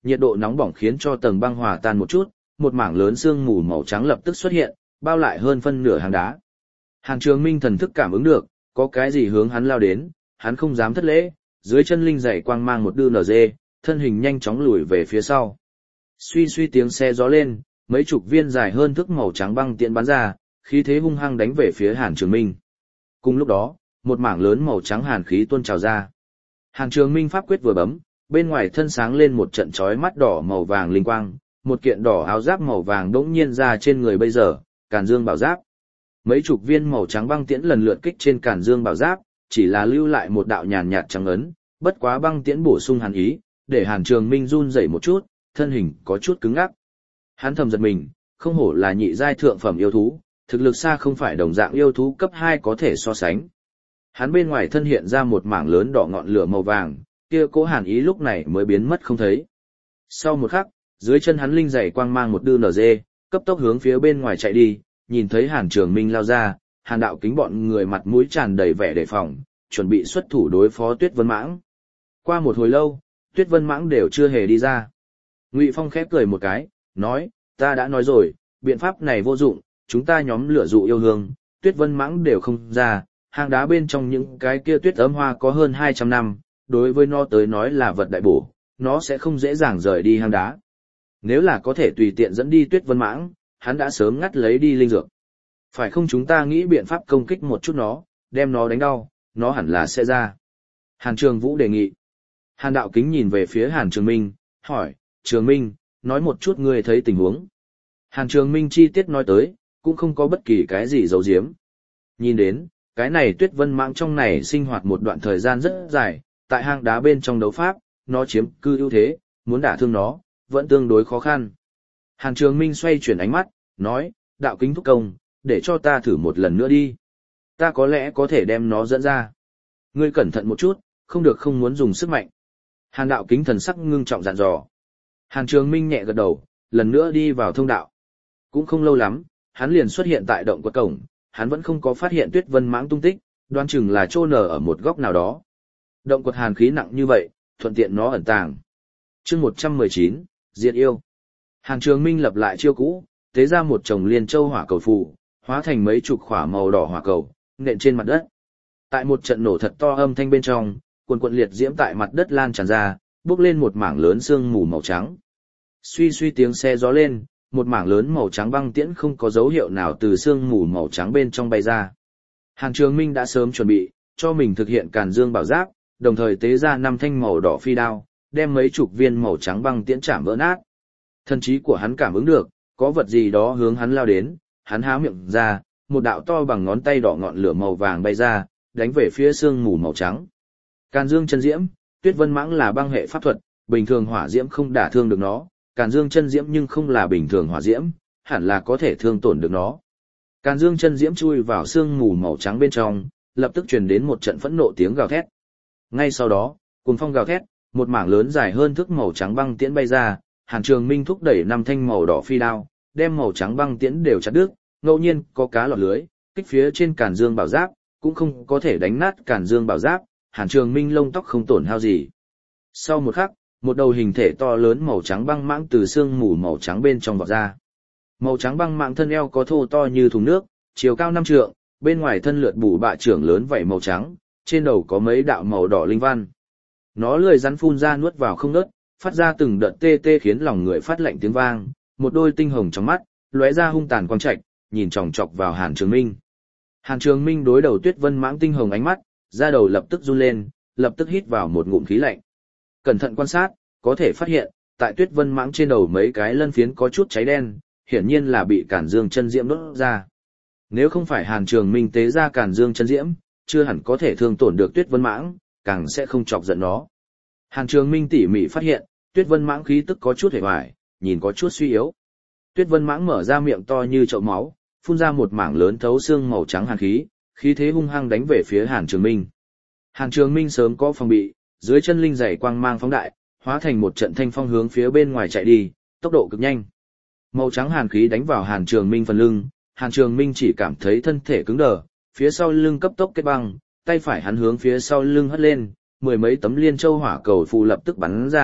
nhiệt độ nóng bỏng khiến cho tầng băng hòa tan một chút, một mảng lớn sương mù màu trắng lập tức xuất hiện, bao lại hơn phân nửa hang đá. Hàn Trường Minh thần thức cảm ứng được, có cái gì hướng hắn lao đến, hắn không dám thất lễ, dưới chân linh dày quang mang một đư nở dê, thân hình nhanh chóng lùi về phía sau. Suy suy tiếng xe gió lên, mấy chục viên dài hơn thước màu trắng băng tiễn bắn ra, khí thế hung hăng đánh về phía Hàn Trường Minh. Cùng lúc đó, một mảng lớn màu trắng hàn khí tuôn trào ra. Hàn Trường Minh pháp quyết vừa bấm, bên ngoài thân sáng lên một trận chói mắt đỏ màu vàng linh quang, một kiện đỏ áo giáp màu vàng đống nhiên ra trên người bây giờ, Càn Dương Bảo Giáp. Mấy chục viên màu trắng băng tiễn lần lượt kích trên Càn Dương Bảo Giáp, chỉ là lưu lại một đạo nhàn nhạt trắng ấn, bất quá băng tiễn bổ sung hàn ý, để Hàn Trường Minh run rẩy một chút, thân hình có chút cứng ngắc. Hắn thầm giật mình, không hổ là nhị giai thượng phẩm yêu thú, thực lực xa không phải đồng dạng yêu thú cấp hai có thể so sánh. Hắn bên ngoài thân hiện ra một mảng lớn đỏ ngọn lửa màu vàng, kia cố hàn ý lúc này mới biến mất không thấy. Sau một khắc, dưới chân hắn linh dày quang mang một đư nở dê, cấp tốc hướng phía bên ngoài chạy đi, nhìn thấy Hàn Trường Minh lao ra, Hàn Đạo Kính bọn người mặt mũi tràn đầy vẻ đề phòng, chuẩn bị xuất thủ đối phó Tuyết Vân Mãng. Qua một hồi lâu, Tuyết Vân Mãng đều chưa hề đi ra. Ngụy Phong khép cười một cái, nói, ta đã nói rồi, biện pháp này vô dụng, chúng ta nhóm lửa dụ yêu hương, Tuyết Vân Mãng đều không ra, hang đá bên trong những cái kia tuyết ấm hoa có hơn hai trăm năm, đối với nó tới nói là vật đại bổ, nó sẽ không dễ dàng rời đi hang đá. Nếu là có thể tùy tiện dẫn đi Tuyết Vân Mãng, hắn đã sớm ngắt lấy đi linh dược. Phải không chúng ta nghĩ biện pháp công kích một chút nó, đem nó đánh đau, nó hẳn là sẽ ra. Hàn Trường Vũ đề nghị. Hàn Đạo Kính nhìn về phía Hàn Trường Minh, hỏi, Trường Minh, nói một chút ngươi thấy tình huống. Hàn Trường Minh chi tiết nói tới, cũng không có bất kỳ cái gì giấu giếm. Nhìn đến, cái này Tuyết Vân Mãng trong này sinh hoạt một đoạn thời gian rất dài, tại hang đá bên trong đấu pháp, nó chiếm cư ưu thế, muốn đả thương nó, vẫn tương đối khó khăn. Hàn Trường Minh xoay chuyển ánh mắt, nói, Đạo Kính thúc công, để cho ta thử một lần nữa đi. Ta có lẽ có thể đem nó dẫn ra. Ngươi cẩn thận một chút, không được không muốn dùng sức mạnh. Hàn Đạo Kính thần sắc ngưng trọng dặn dò. Hàn Trường Minh nhẹ gật đầu, lần nữa đi vào thông đạo. Cũng không lâu lắm, hắn liền xuất hiện tại động quật cổng, hắn vẫn không có phát hiện Tuyết Vân Mãng tung tích, đoán chừng là chôn nở ở một góc nào đó. Động quật hàn khí nặng như vậy, thuận tiện nó ẩn tàng. Chương một trăm mười chín, Diệt yêu. Hàn Trường Minh lập lại chiêu cũ, tế ra một chồng liên châu hỏa cầu phù, hóa thành mấy chục khỏa màu đỏ hỏa cầu, nện trên mặt đất. Tại một trận nổ thật to âm thanh bên trong, quần quần liệt diễm tại mặt đất lan tràn ra, bốc lên một mảng lớn sương mù màu trắng. Suy suy tiếng xe gió lên, một mảng lớn màu trắng băng tiễn không có dấu hiệu nào từ sương mù màu trắng bên trong bay ra. Hàn Trường Minh đã sớm chuẩn bị, cho mình thực hiện Càn Dương Bảo Giáp, đồng thời tế ra năm thanh màu đỏ phi đao, đem mấy chục viên màu trắng băng tiễn chạm vỡ nát. Thần trí của hắn cảm ứng được, có vật gì đó hướng hắn lao đến, hắn há miệng ra, một đạo to bằng ngón tay đỏ ngọn lửa màu vàng bay ra, đánh về phía sương mù màu trắng. Càn Dương chân diễm, Tuyết Vân Mãng là băng hệ pháp thuật, bình thường hỏa diễm không đả thương được nó, Càn Dương chân diễm nhưng không là bình thường hỏa diễm, hẳn là có thể thương tổn được nó. Càn Dương chân diễm chui vào sương mù màu trắng bên trong, lập tức truyền đến một trận phẫn nộ tiếng gào thét. Ngay sau đó, cuồng phong gào thét, một mảng lớn dài hơn thước màu trắng băng tiễn bay ra, Hàn Trường Minh thúc đẩy năm thanh màu đỏ phi đao, đem màu trắng băng tiễn đều chặt đứt, ngẫu nhiên có cá lọt lưới, kích phía trên Càn Dương Bảo Giáp, cũng không có thể đánh nát Càn Dương Bảo Giáp, Hàn Trường Minh lông tóc không tổn hao gì. Sau một khắc, một đầu hình thể to lớn màu trắng băng mãng từ sương mù màu trắng bên trong vọt ra. Màu trắng băng mãng thân eo có thô to như thùng nước, chiều cao năm trượng, bên ngoài thân lượt bù bạ trưởng lớn vảy màu trắng, trên đầu có mấy đạo màu đỏ linh văn. Nó lười rắn phun ra nuốt vào không ngớt, phát ra từng đợt tê tê khiến lòng người phát lạnh tiếng vang, một đôi tinh hồng trong mắt, lóe ra hung tàn quang trạch, nhìn chòng chọc vào Hàn Trường Minh. Hàn Trường Minh đối đầu Tuyết Vân Mãng tinh hồng ánh mắt, da đầu lập tức run lên, lập tức hít vào một ngụm khí lạnh. Cẩn thận quan sát, có thể phát hiện, tại Tuyết Vân Mãng trên đầu mấy cái lân phiến có chút cháy đen, hiển nhiên là bị Càn Dương chân diễm đốt ra. Nếu không phải Hàn Trường Minh tế ra Càn Dương chân diễm, chưa hẳn có thể thương tổn được Tuyết Vân Mãng, càng sẽ không chọc giận nó. Hàn Trường Minh tỉ mỉ phát hiện, Tuyết Vân Mãng khí tức có chút hề hoài, nhìn có chút suy yếu. Tuyết Vân Mãng mở ra miệng to như chậu máu, phun ra một mảng lớn thấu xương màu trắng hàn khí, khí thế hung hăng đánh về phía Hàn Trường Minh. Hàn Trường Minh sớm có phòng bị, dưới chân linh dày quang mang phóng đại, hóa thành một trận thanh phong hướng phía bên ngoài chạy đi, tốc độ cực nhanh. Màu trắng hàn khí đánh vào Hàn Trường Minh phần lưng, Hàn Trường Minh chỉ cảm thấy thân thể cứng đờ, phía sau lưng cấp tốc kết băng, tay phải hắn hướng phía sau lưng hất lên, mười mấy tấm liên châu hỏa cầu phù lập tức bắn ra,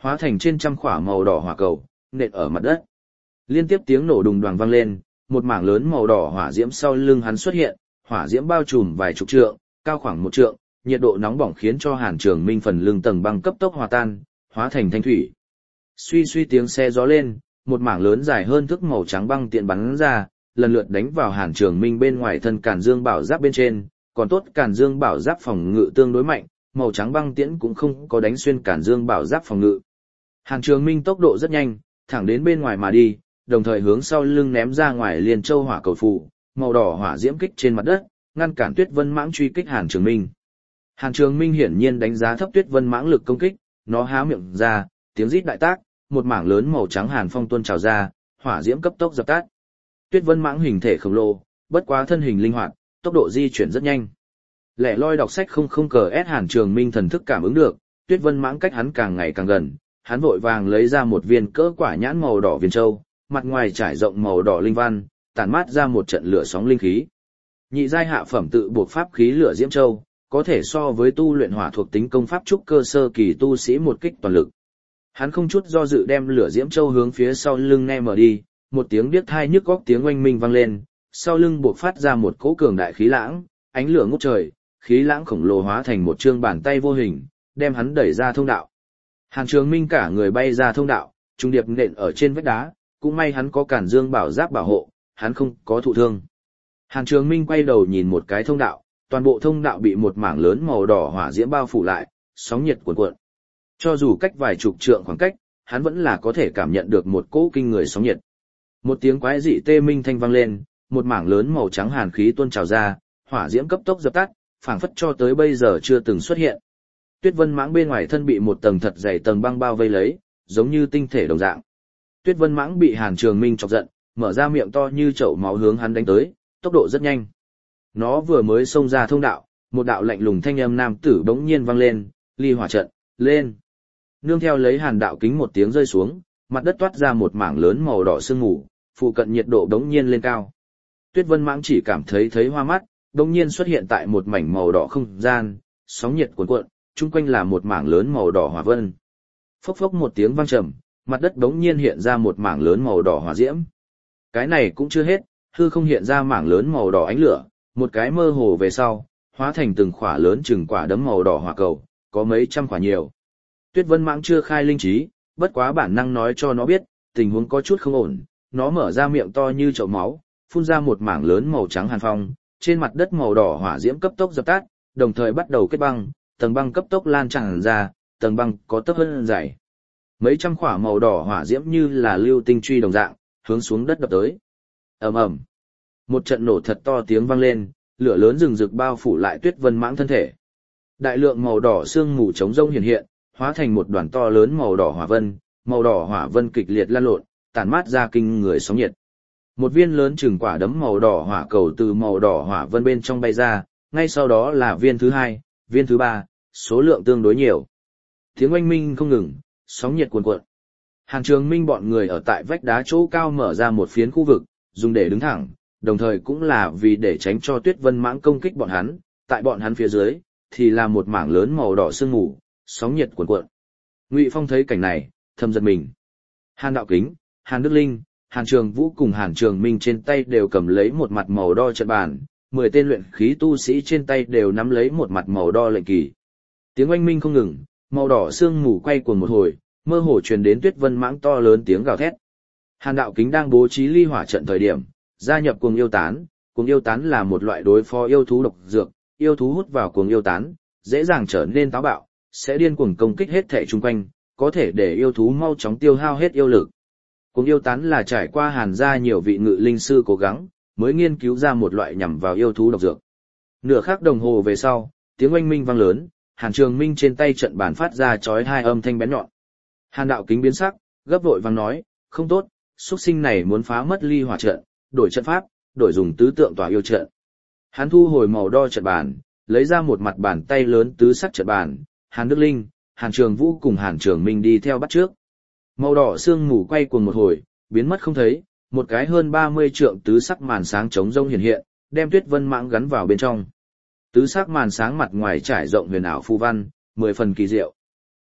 hóa thành trên trăm khỏa màu đỏ hỏa cầu, nện ở mặt đất. Liên tiếp tiếng nổ đùng đoàng vang lên, một mảng lớn màu đỏ hỏa diễm sau lưng hắn xuất hiện, hỏa diễm bao trùm vài chục trượng, cao khoảng một trượng, nhiệt độ nóng bỏng khiến cho Hàn Trường Minh phần lưng tầng băng cấp tốc hòa tan, hóa thành thanh thủy. Suy suy tiếng xe gió lên, một mảng lớn dài hơn thước màu trắng băng tiện bắn ra, lần lượt đánh vào Hàn Trường Minh bên ngoài thân Càn Dương Bảo Giáp bên trên, còn tốt Càn Dương Bảo Giáp phòng ngự tương đối mạnh, màu trắng băng tiễn cũng không có đánh xuyên Càn Dương Bảo Giáp phòng ngự. Hàn Trường Minh tốc độ rất nhanh, thẳng đến bên ngoài mà đi, đồng thời hướng sau lưng ném ra ngoài Liên Châu hỏa cầu phù, màu đỏ hỏa diễm kích trên mặt đất, ngăn cản Tuyết Vân Mãng truy kích Hàn Trường Minh. Hàn Trường Minh hiển nhiên đánh giá thấp Tuyết Vân Mãng lực công kích, nó há miệng ra, tiếng rít đại tác, một mảng lớn màu trắng hàn phong tuôn trào ra, hỏa diễm cấp tốc dập tắt. Tuyết Vân Mãng hình thể khổng lồ, bất quá thân hình linh hoạt, tốc độ di chuyển rất nhanh. Lẻ loi đọc sách không không cờ ép Hàn Trường Minh thần thức cảm ứng được, Tuyết Vân Mãng cách hắn càng ngày càng gần, hắn vội vàng lấy ra một viên cỡ quả nhãn màu đỏ viên châu, mặt ngoài trải rộng màu đỏ linh văn, tản mát ra một trận lửa sóng linh khí. Nhị giai hạ phẩm tự buộc pháp khí lửa diễm châu, có thể so với tu luyện hỏa thuộc tính công pháp trúc cơ sơ kỳ tu sĩ một kích toàn lực. Hắn không chút do dự đem lửa diễm châu hướng phía sau lưng ne mở đi, một tiếng điếc tai nhức óc tiếng oanh minh vang lên, sau lưng buộc phát ra một cỗ cường đại khí lãng, ánh lửa ngút trời, khí lãng khổng lồ hóa thành một trương bàn tay vô hình, đem hắn đẩy ra thông đạo. Hàn Trường Minh cả người bay ra thông đạo, trung điệp nện ở trên vách đá, cũng may hắn có Càn Dương Bảo Giáp bảo hộ, hắn không có thụ thương. Hàn Trường Minh quay đầu nhìn một cái thông đạo, toàn bộ thông đạo bị một mảng lớn màu đỏ hỏa diễm bao phủ lại, sóng nhiệt cuồn cuộn. Cho dù cách vài chục trượng khoảng cách, hắn vẫn là có thể cảm nhận được một cỗ kinh người sóng nhiệt. Một tiếng quái dị tê minh thanh vang lên, một mảng lớn màu trắng hàn khí tuôn trào ra, hỏa diễm cấp tốc dập tắt, phảng phất cho tới bây giờ chưa từng xuất hiện. Tuyết Vân Mãng bên ngoài thân bị một tầng thật dày tầng băng bao vây lấy, giống như tinh thể đồng dạng. Tuyết Vân Mãng bị Hàn Trường Minh chọc giận, mở ra miệng to như chậu máu hướng hắn đánh tới, tốc độ rất nhanh. Nó vừa mới xông ra thông đạo, một đạo lạnh lùng thanh âm nam tử bỗng nhiên vang lên, ly hỏa trận, lên. Nương theo lấy Hàn đạo kính một tiếng rơi xuống, mặt đất toát ra một mảng lớn màu đỏ sương mù, phụ cận nhiệt độ bỗng nhiên lên cao. Tuyết Vân Mãng chỉ cảm thấy thấy hoa mắt, bỗng nhiên xuất hiện tại một mảnh màu đỏ không gian, sóng nhiệt cuồn cuộn, chung quanh là một mảng lớn màu đỏ hỏa vân. Phốc phốc một tiếng vang trầm, mặt đất bỗng nhiên hiện ra một mảng lớn màu đỏ hỏa diễm. Cái này cũng chưa hết, hư không hiện ra mảng lớn màu đỏ ánh lửa, một cái mơ hồ về sau, hóa thành từng khỏa lớn chừng quả đấm màu đỏ hỏa cầu, có mấy trăm quả nhiều. Tuyết Vân Mãng chưa khai linh trí, bất quá bản năng nói cho nó biết, tình huống có chút không ổn, nó mở ra miệng to như chậu máu, phun ra một mảng lớn màu trắng hàn phong, trên mặt đất màu đỏ hỏa diễm cấp tốc dập tắt, đồng thời bắt đầu kết băng, tầng băng cấp tốc lan tràn ra, tầng băng có tấp hơn dày. Mấy trăm quả màu đỏ hỏa diễm như là lưu tinh truy đồng dạng, hướng xuống đất đập tới. Ầm ầm. Một trận nổ thật to tiếng vang lên, lửa lớn rừng rực bao phủ lại Tuyết Vân Mãng thân thể. Đại lượng màu đỏ sương mù trống rông hiện hiện, hóa thành một đoàn to lớn màu đỏ hỏa vân, màu đỏ hỏa vân kịch liệt lan lộn, tản mát ra kinh người sóng nhiệt. Một viên lớn chừng quả đấm màu đỏ hỏa cầu từ màu đỏ hỏa vân bên trong bay ra, ngay sau đó là viên thứ hai, viên thứ ba, số lượng tương đối nhiều. Tiếng oanh minh không ngừng, sóng nhiệt cuồn cuộn. Hàn Trường Minh bọn người ở tại vách đá chỗ cao mở ra một phiến khu vực, dùng để đứng thẳng, đồng thời cũng là vì để tránh cho Tuyết Vân Mãng công kích bọn hắn, tại bọn hắn phía dưới thì là một mảng lớn màu đỏ sương mù, sóng nhiệt cuồn cuộn. Ngụy Phong thấy cảnh này, thầm giật mình. Hàn Đạo Kính, Hàn Đức Linh, Hàn Trường Vũ cùng Hàn Trường Minh trên tay đều cầm lấy một mặt màu đo trận bàn, mười tên luyện khí tu sĩ trên tay đều nắm lấy một mặt màu đo lệnh kỳ. Tiếng oanh minh không ngừng, màu đỏ sương mù quay cuồng một hồi, mơ hồ truyền đến Tuyết Vân Mãng to lớn tiếng gào thét. Hàn Đạo Kính đang bố trí ly hỏa trận thời điểm, gia nhập cuồng yêu tán. Cuồng yêu tán là một loại đối phó yêu thú độc dược, yêu thú hút vào cuồng yêu tán, dễ dàng trở nên táo bạo, sẽ điên cuồng công kích hết thể chung quanh, có thể để yêu thú mau chóng tiêu hao hết yêu lực. Cuồng yêu tán là trải qua Hàn gia nhiều vị ngự linh sư cố gắng, mới nghiên cứu ra một loại nhằm vào yêu thú độc dược. Nửa khắc đồng hồ về sau, tiếng oanh minh vang lớn, Hàn Trường Minh trên tay trận bàn phát ra chói hai âm thanh bén nhọn. Hàn Đạo Kính biến sắc, gấp vội vàng nói, không tốt, xuất sinh này muốn phá mất ly hỏa trận, đổi trận pháp, đổi dùng tứ tượng tỏa yêu trận. Hắn thu hồi màu đo trận bàn, lấy ra một mặt bàn tay lớn tứ sắc trận bàn, Hàn Đức Linh, Hàn Trường Vũ cùng Hàn Trường Minh đi theo bắt trước. Màu đỏ sương mù quay cuồng một hồi, biến mất không thấy, một cái hơn ba mươi trượng tứ sắc màn sáng trống rông hiện hiện, đem Tuyết Vân Mãng gắn vào bên trong. Tứ sắc màn sáng mặt ngoài trải rộng huyền ảo phù văn, mười phần kỳ diệu.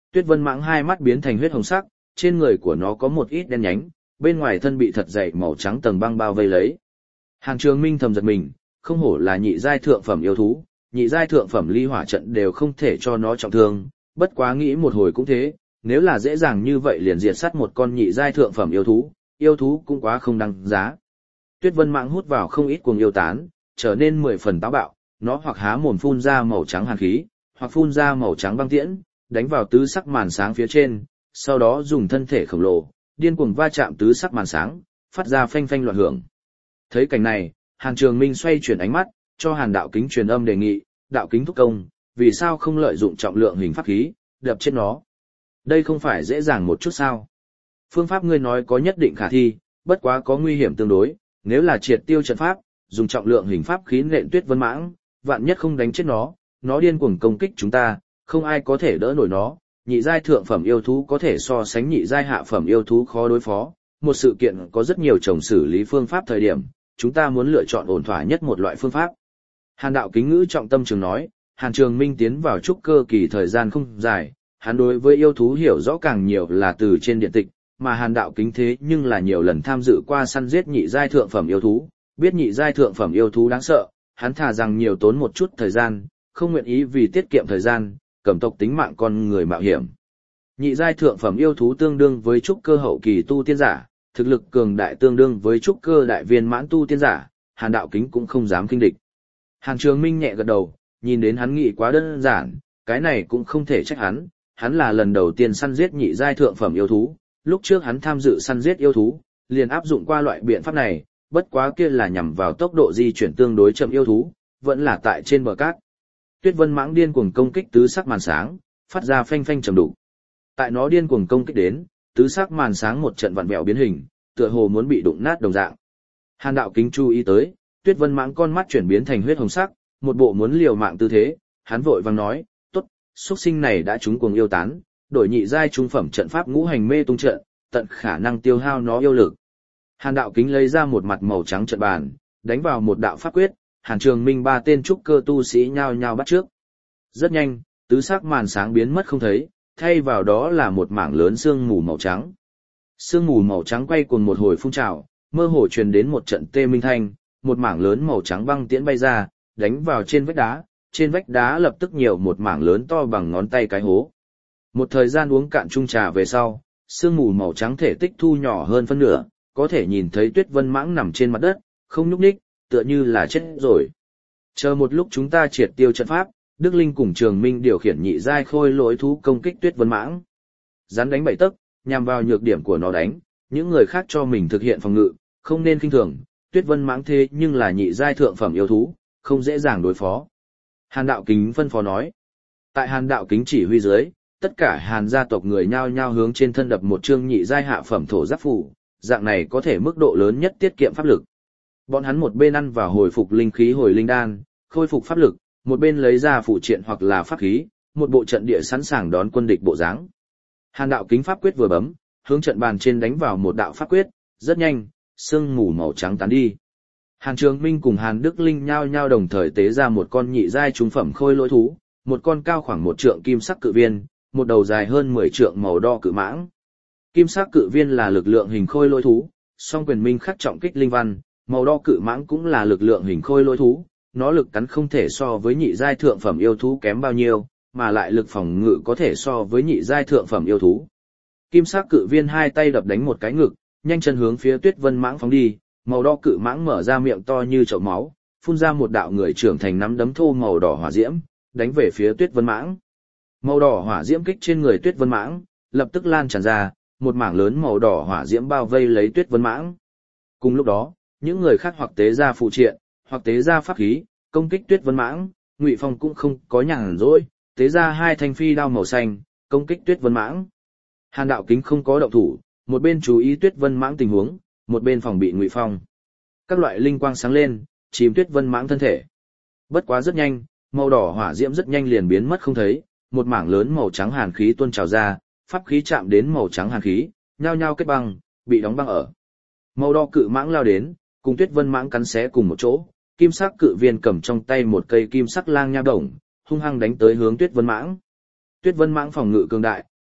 Tuyết Vân Mãng hai mắt biến thành huyết hồng sắc, trên người của nó có một ít đen nhánh, bên ngoài thân bị thật dày màu trắng tầng băng bao vây lấy. Hàn Trường Minh thầm giật mình, không hổ là nhị giai thượng phẩm yêu thú, nhị giai thượng phẩm ly hỏa trận đều không thể cho nó trọng thương, bất quá nghĩ một hồi cũng thế, nếu là dễ dàng như vậy liền diệt sát một con nhị giai thượng phẩm yêu thú, yêu thú cũng quá không đăng giá. Tuyết Vân Mãng hút vào không ít cuồng yêu tán, trở nên mười phần táo bạo, nó hoặc há mồm phun ra màu trắng hàn khí, hoặc phun ra màu trắng băng tiễn, đánh vào tứ sắc màn sáng phía trên, sau đó dùng thân thể khổng lồ, điên cuồng va chạm tứ sắc màn sáng, phát ra phanh phanh loạn hưởng. Thấy cảnh này, Hàn Trường Minh xoay chuyển ánh mắt, cho Hàn Đạo Kính truyền âm đề nghị, Đạo Kính thúc công, vì sao không lợi dụng trọng lượng hình pháp khí, đập chết nó. Đây không phải dễ dàng một chút sao. Phương pháp ngươi nói có nhất định khả thi, bất quá có nguy hiểm tương đối, nếu là triệt tiêu trận pháp, dùng trọng lượng hình pháp khí nện Tuyết Vân Mãng, vạn nhất không đánh chết nó, nó điên cuồng công kích chúng ta, không ai có thể đỡ nổi nó, nhị giai thượng phẩm yêu thú có thể so sánh nhị giai hạ phẩm yêu thú khó đối phó, một sự kiện có rất nhiều chồng xử lý phương pháp thời điểm, chúng ta muốn lựa chọn ổn thỏa nhất một loại phương pháp. Hàn Đạo Kính ngữ trọng tâm trường nói, Hàn Trường Minh tiến vào trúc cơ kỳ thời gian không dài, hắn đối với yêu thú hiểu rõ càng nhiều là từ trên điện tịch, mà Hàn Đạo Kính thế nhưng là nhiều lần tham dự qua săn giết nhị giai thượng phẩm yêu thú, biết nhị giai thượng phẩm yêu thú đáng sợ, hắn thà rằng nhiều tốn một chút thời gian, không nguyện ý vì tiết kiệm thời gian, cầm tộc tính mạng con người mạo hiểm. Nhị giai thượng phẩm yêu thú tương đương với trúc cơ hậu kỳ tu tiên giả, thực lực cường đại tương đương với trúc cơ đại viên mãn tu tiên giả, Hàn Đạo Kính cũng không dám kinh địch. Hàn Trường Minh nhẹ gật đầu, nhìn đến hắn nghĩ quá đơn giản, cái này cũng không thể trách hắn, hắn là lần đầu tiên săn giết nhị giai thượng phẩm yêu thú, lúc trước hắn tham dự săn giết yêu thú, liền áp dụng qua loại biện pháp này, bất quá kia là nhằm vào tốc độ di chuyển tương đối chậm yêu thú, vẫn là tại trên bờ cát. Tuyết Vân Mãng điên cuồng công kích tứ sắc màn sáng, phát ra phanh phanh trầm đục. Tại nó điên cuồng công kích đến, tứ sắc màn sáng một trận vặn vẹo biến hình, tựa hồ muốn bị đụng nát đồng dạng. Hàn Đạo Kính chú ý tới, Tuyết Vân Mãng con mắt chuyển biến thành huyết hồng sắc, một bộ muốn liều mạng tư thế, hắn vội vàng nói, "Tốt, xuất sinh này đã trúng cuồng yêu tán, đổi nhị giai trung phẩm trận pháp ngũ hành mê tung trận, tận khả năng tiêu hao nó yêu lực." Hàn Đạo Kính lấy ra một mặt màu trắng trận bàn, đánh vào một đạo pháp quyết, Hàn Trường Minh ba tên trúc cơ tu sĩ nhao nhao bắt trước. Rất nhanh, tứ sắc màn sáng biến mất không thấy, thay vào đó là một mảng lớn sương mù màu trắng. Sương mù màu trắng quay cuồng một hồi phun trào, mơ hồ truyền đến một trận tê minh thanh, một mảng lớn màu trắng băng tiễn bay ra, đánh vào trên vách đá, trên vách đá lập tức nhiều một mảng lớn to bằng ngón tay cái hố. Một thời gian uống cạn chung trà về sau, sương mù màu trắng thể tích thu nhỏ hơn phân nửa, có thể nhìn thấy Tuyết Vân Mãng nằm trên mặt đất, không nhúc nhích, tựa như là chết rồi. Chờ một lúc chúng ta triệt tiêu trận pháp, Đức Linh cùng Trường Minh điều khiển nhị giai khôi lỗi thú công kích Tuyết Vân Mãng. Rắn đánh bảy tấc, nhằm vào nhược điểm của nó đánh, những người khác cho mình thực hiện phòng ngự, không nên khinh thường, Tuyết Vân Mãng thế nhưng là nhị giai thượng phẩm yêu thú, không dễ dàng đối phó. Hàn Đạo Kính phân phó nói. Tại Hàn Đạo Kính chỉ huy dưới, tất cả Hàn gia tộc người nhao nhao hướng trên thân đập một chương nhị giai hạ phẩm thổ giáp phù, dạng này có thể mức độ lớn nhất tiết kiệm pháp lực. Bọn hắn một bên ăn vào hồi phục linh khí hồi linh đan, khôi phục pháp lực, một bên lấy ra phụ triện hoặc là pháp khí, một bộ trận địa sẵn sàng đón quân địch bộ dáng. Hàn Đạo Kính pháp quyết vừa bấm, hướng trận bàn trên đánh vào một đạo pháp quyết, rất nhanh, sương mù màu trắng tán đi. Hàn Trường Minh cùng Hàn Đức Linh nhao nhao đồng thời tế ra một con nhị giai trung phẩm khôi lỗi thú, một con cao khoảng một trượng kim sắc cự viên, một đầu dài hơn mười trượng màu đo cự mãng. Kim sắc cự viên là lực lượng hình khôi lỗi thú, song quyền minh khắc trọng kích linh văn, màu đo cự mãng cũng là lực lượng hình khôi lỗi thú, nó lực cắn không thể so với nhị giai thượng phẩm yêu thú kém bao nhiêu, mà lại lực phòng ngự có thể so với nhị giai thượng phẩm yêu thú. Kim sắc cự viên hai tay đập đánh một cái ngực, nhanh chân hướng phía Tuyết Vân Mãng phóng đi, màu đo cự mãng mở ra miệng to như chậu máu, phun ra một đạo người trưởng thành nắm đấm thô màu đỏ hỏa diễm, đánh về phía Tuyết Vân Mãng. Màu đỏ hỏa diễm kích trên người Tuyết Vân Mãng, lập tức lan tràn ra, một mảng lớn màu đỏ hỏa diễm bao vây lấy Tuyết Vân Mãng. Cùng lúc đó, những người khác hoặc tế ra phụ triện, hoặc tế ra pháp khí, công kích Tuyết Vân Mãng, Ngụy Phong cũng không có nhàn rỗi, tế ra hai thanh phi đao màu xanh, công kích Tuyết Vân Mãng. Hàn Đạo Kính không có động thủ, một bên chú ý Tuyết Vân Mãng tình huống, một bên phòng bị Ngụy Phong. Các loại linh quang sáng lên, chìm Tuyết Vân Mãng thân thể. Bất quá rất nhanh, màu đỏ hỏa diễm rất nhanh liền biến mất không thấy, một mảng lớn màu trắng hàn khí tuôn trào ra, pháp khí chạm đến màu trắng hàn khí, nhao nhao kết băng, bị đóng băng ở. Màu đỏ cự mãng lao đến, cùng Tuyết Vân Mãng cắn xé cùng một chỗ, kim sắc cự viên cầm trong tay một cây kim sắc lang nha đồng, hung hăng đánh tới hướng Tuyết Vân Mãng. Tuyết Vân Mãng phòng ngự cường đại,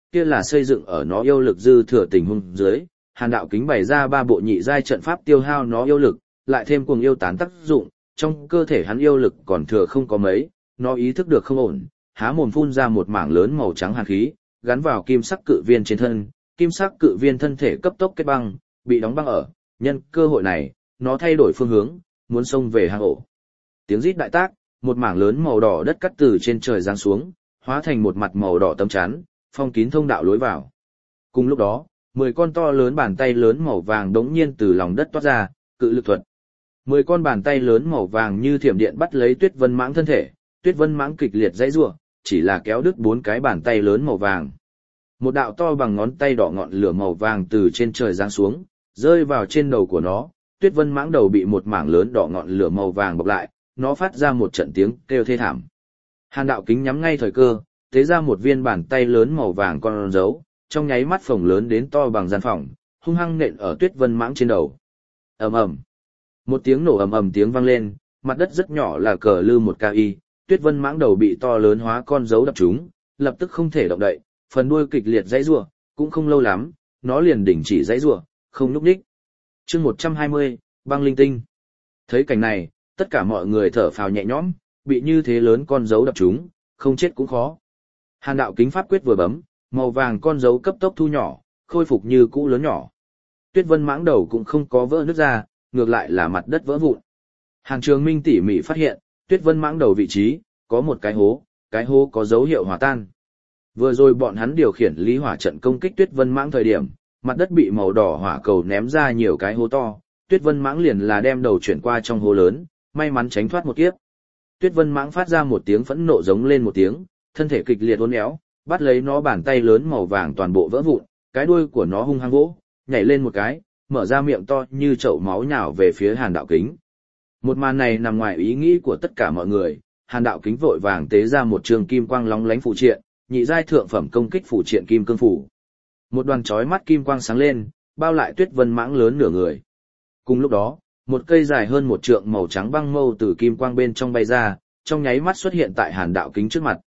kia là xây dựng ở nó yêu lực dư thừa tình huống dưới, Hàn Đạo Kính bày ra ba bộ nhị giai trận pháp tiêu hao nó yêu lực, lại thêm cuồng yêu tán tác dụng, trong cơ thể hắn yêu lực còn thừa không có mấy, nó ý thức được không ổn, há mồm phun ra một mảng lớn màu trắng hàn khí, gắn vào kim sắc cự viên trên thân, kim sắc cự viên thân thể cấp tốc kết băng, bị đóng băng ở, nhân cơ hội này, nó thay đổi phương hướng, muốn xông về hang ổ. Tiếng rít đại tác, một mảng lớn màu đỏ đất cắt từ trên trời giáng xuống, hóa thành một mặt màu đỏ tấm chắn, phong kín thông đạo lối vào. Cùng lúc đó, mười con to lớn bàn tay lớn màu vàng đống nhiên từ lòng đất toát ra, cự lực thuật. Mười con bàn tay lớn màu vàng như thiểm điện bắt lấy Tuyết Vân Mãng thân thể, Tuyết Vân Mãng kịch liệt dãy rủa, chỉ là kéo đứt bốn cái bàn tay lớn màu vàng. Một đạo to bằng ngón tay đỏ ngọn lửa màu vàng từ trên trời giáng xuống, rơi vào trên đầu của nó, Tuyết Vân Mãng đầu bị một mảng lớn đỏ ngọn lửa màu vàng bọc lại, nó phát ra một trận tiếng kêu thê thảm. Hàn Đạo Kính nhắm ngay thời cơ, tế ra một viên bàn tay lớn màu vàng con dấu, trong nháy mắt phồng lớn đến to bằng gian phòng, hung hăng nện ở Tuyết Vân Mãng trên đầu. Ầm ầm. Một tiếng nổ ầm ầm tiếng vang lên, mặt đất rất nhỏ là cờ lư một ki, Tuyết Vân Mãng đầu bị to lớn hóa con dấu đập trúng, lập tức không thể động đậy, phần đuôi kịch liệt giãy giụa, cũng không lâu lắm, nó liền đình chỉ giãy giụa, không nhúc nhích. Chương một trăm hai mươi, băng linh tinh. Thấy cảnh này, tất cả mọi người thở phào nhẹ nhõm, bị như thế lớn con dấu đập trúng, không chết cũng khó. Hàn Đạo Kính pháp quyết vừa bấm, màu vàng con dấu cấp tốc thu nhỏ, khôi phục như cũ lớn nhỏ. Tuyết Vân Mãng đầu cũng không có vỡ nứt ra, ngược lại là mặt đất vỡ vụn. Hàn Trường Minh tỉ mỉ phát hiện, Tuyết Vân Mãng đầu vị trí, có một cái hố, cái hố có dấu hiệu hòa tan. Vừa rồi bọn hắn điều khiển lý hỏa trận công kích Tuyết Vân Mãng thời điểm, mặt đất bị màu đỏ hỏa cầu ném ra nhiều cái hố to, Tuyết Vân Mãng liền là đem đầu chuyển qua trong hố lớn, may mắn tránh thoát một kiếp. Tuyết Vân Mãng phát ra một tiếng phẫn nộ giống lên một tiếng, thân thể kịch liệt uốn éo, bắt lấy nó bàn tay lớn màu vàng toàn bộ vỡ vụn, cái đuôi của nó hung hăng vỗ, nhảy lên một cái, mở ra miệng to như chậu máu nhào về phía Hàn Đạo Kính. Một màn này nằm ngoài ý nghĩ của tất cả mọi người, Hàn Đạo Kính vội vàng tế ra một trường kim quang lóng lánh phù triện, nhị giai thượng phẩm công kích phù triện kim cương phủ. Một đoàn chói mắt kim quang sáng lên, bao lại Tuyết Vân Mãng lớn nửa người. Cùng lúc đó, một cây dài hơn một trượng màu trắng băng mâu từ kim quang bên trong bay ra, trong nháy mắt xuất hiện tại Hàn Đạo Kính trước mặt.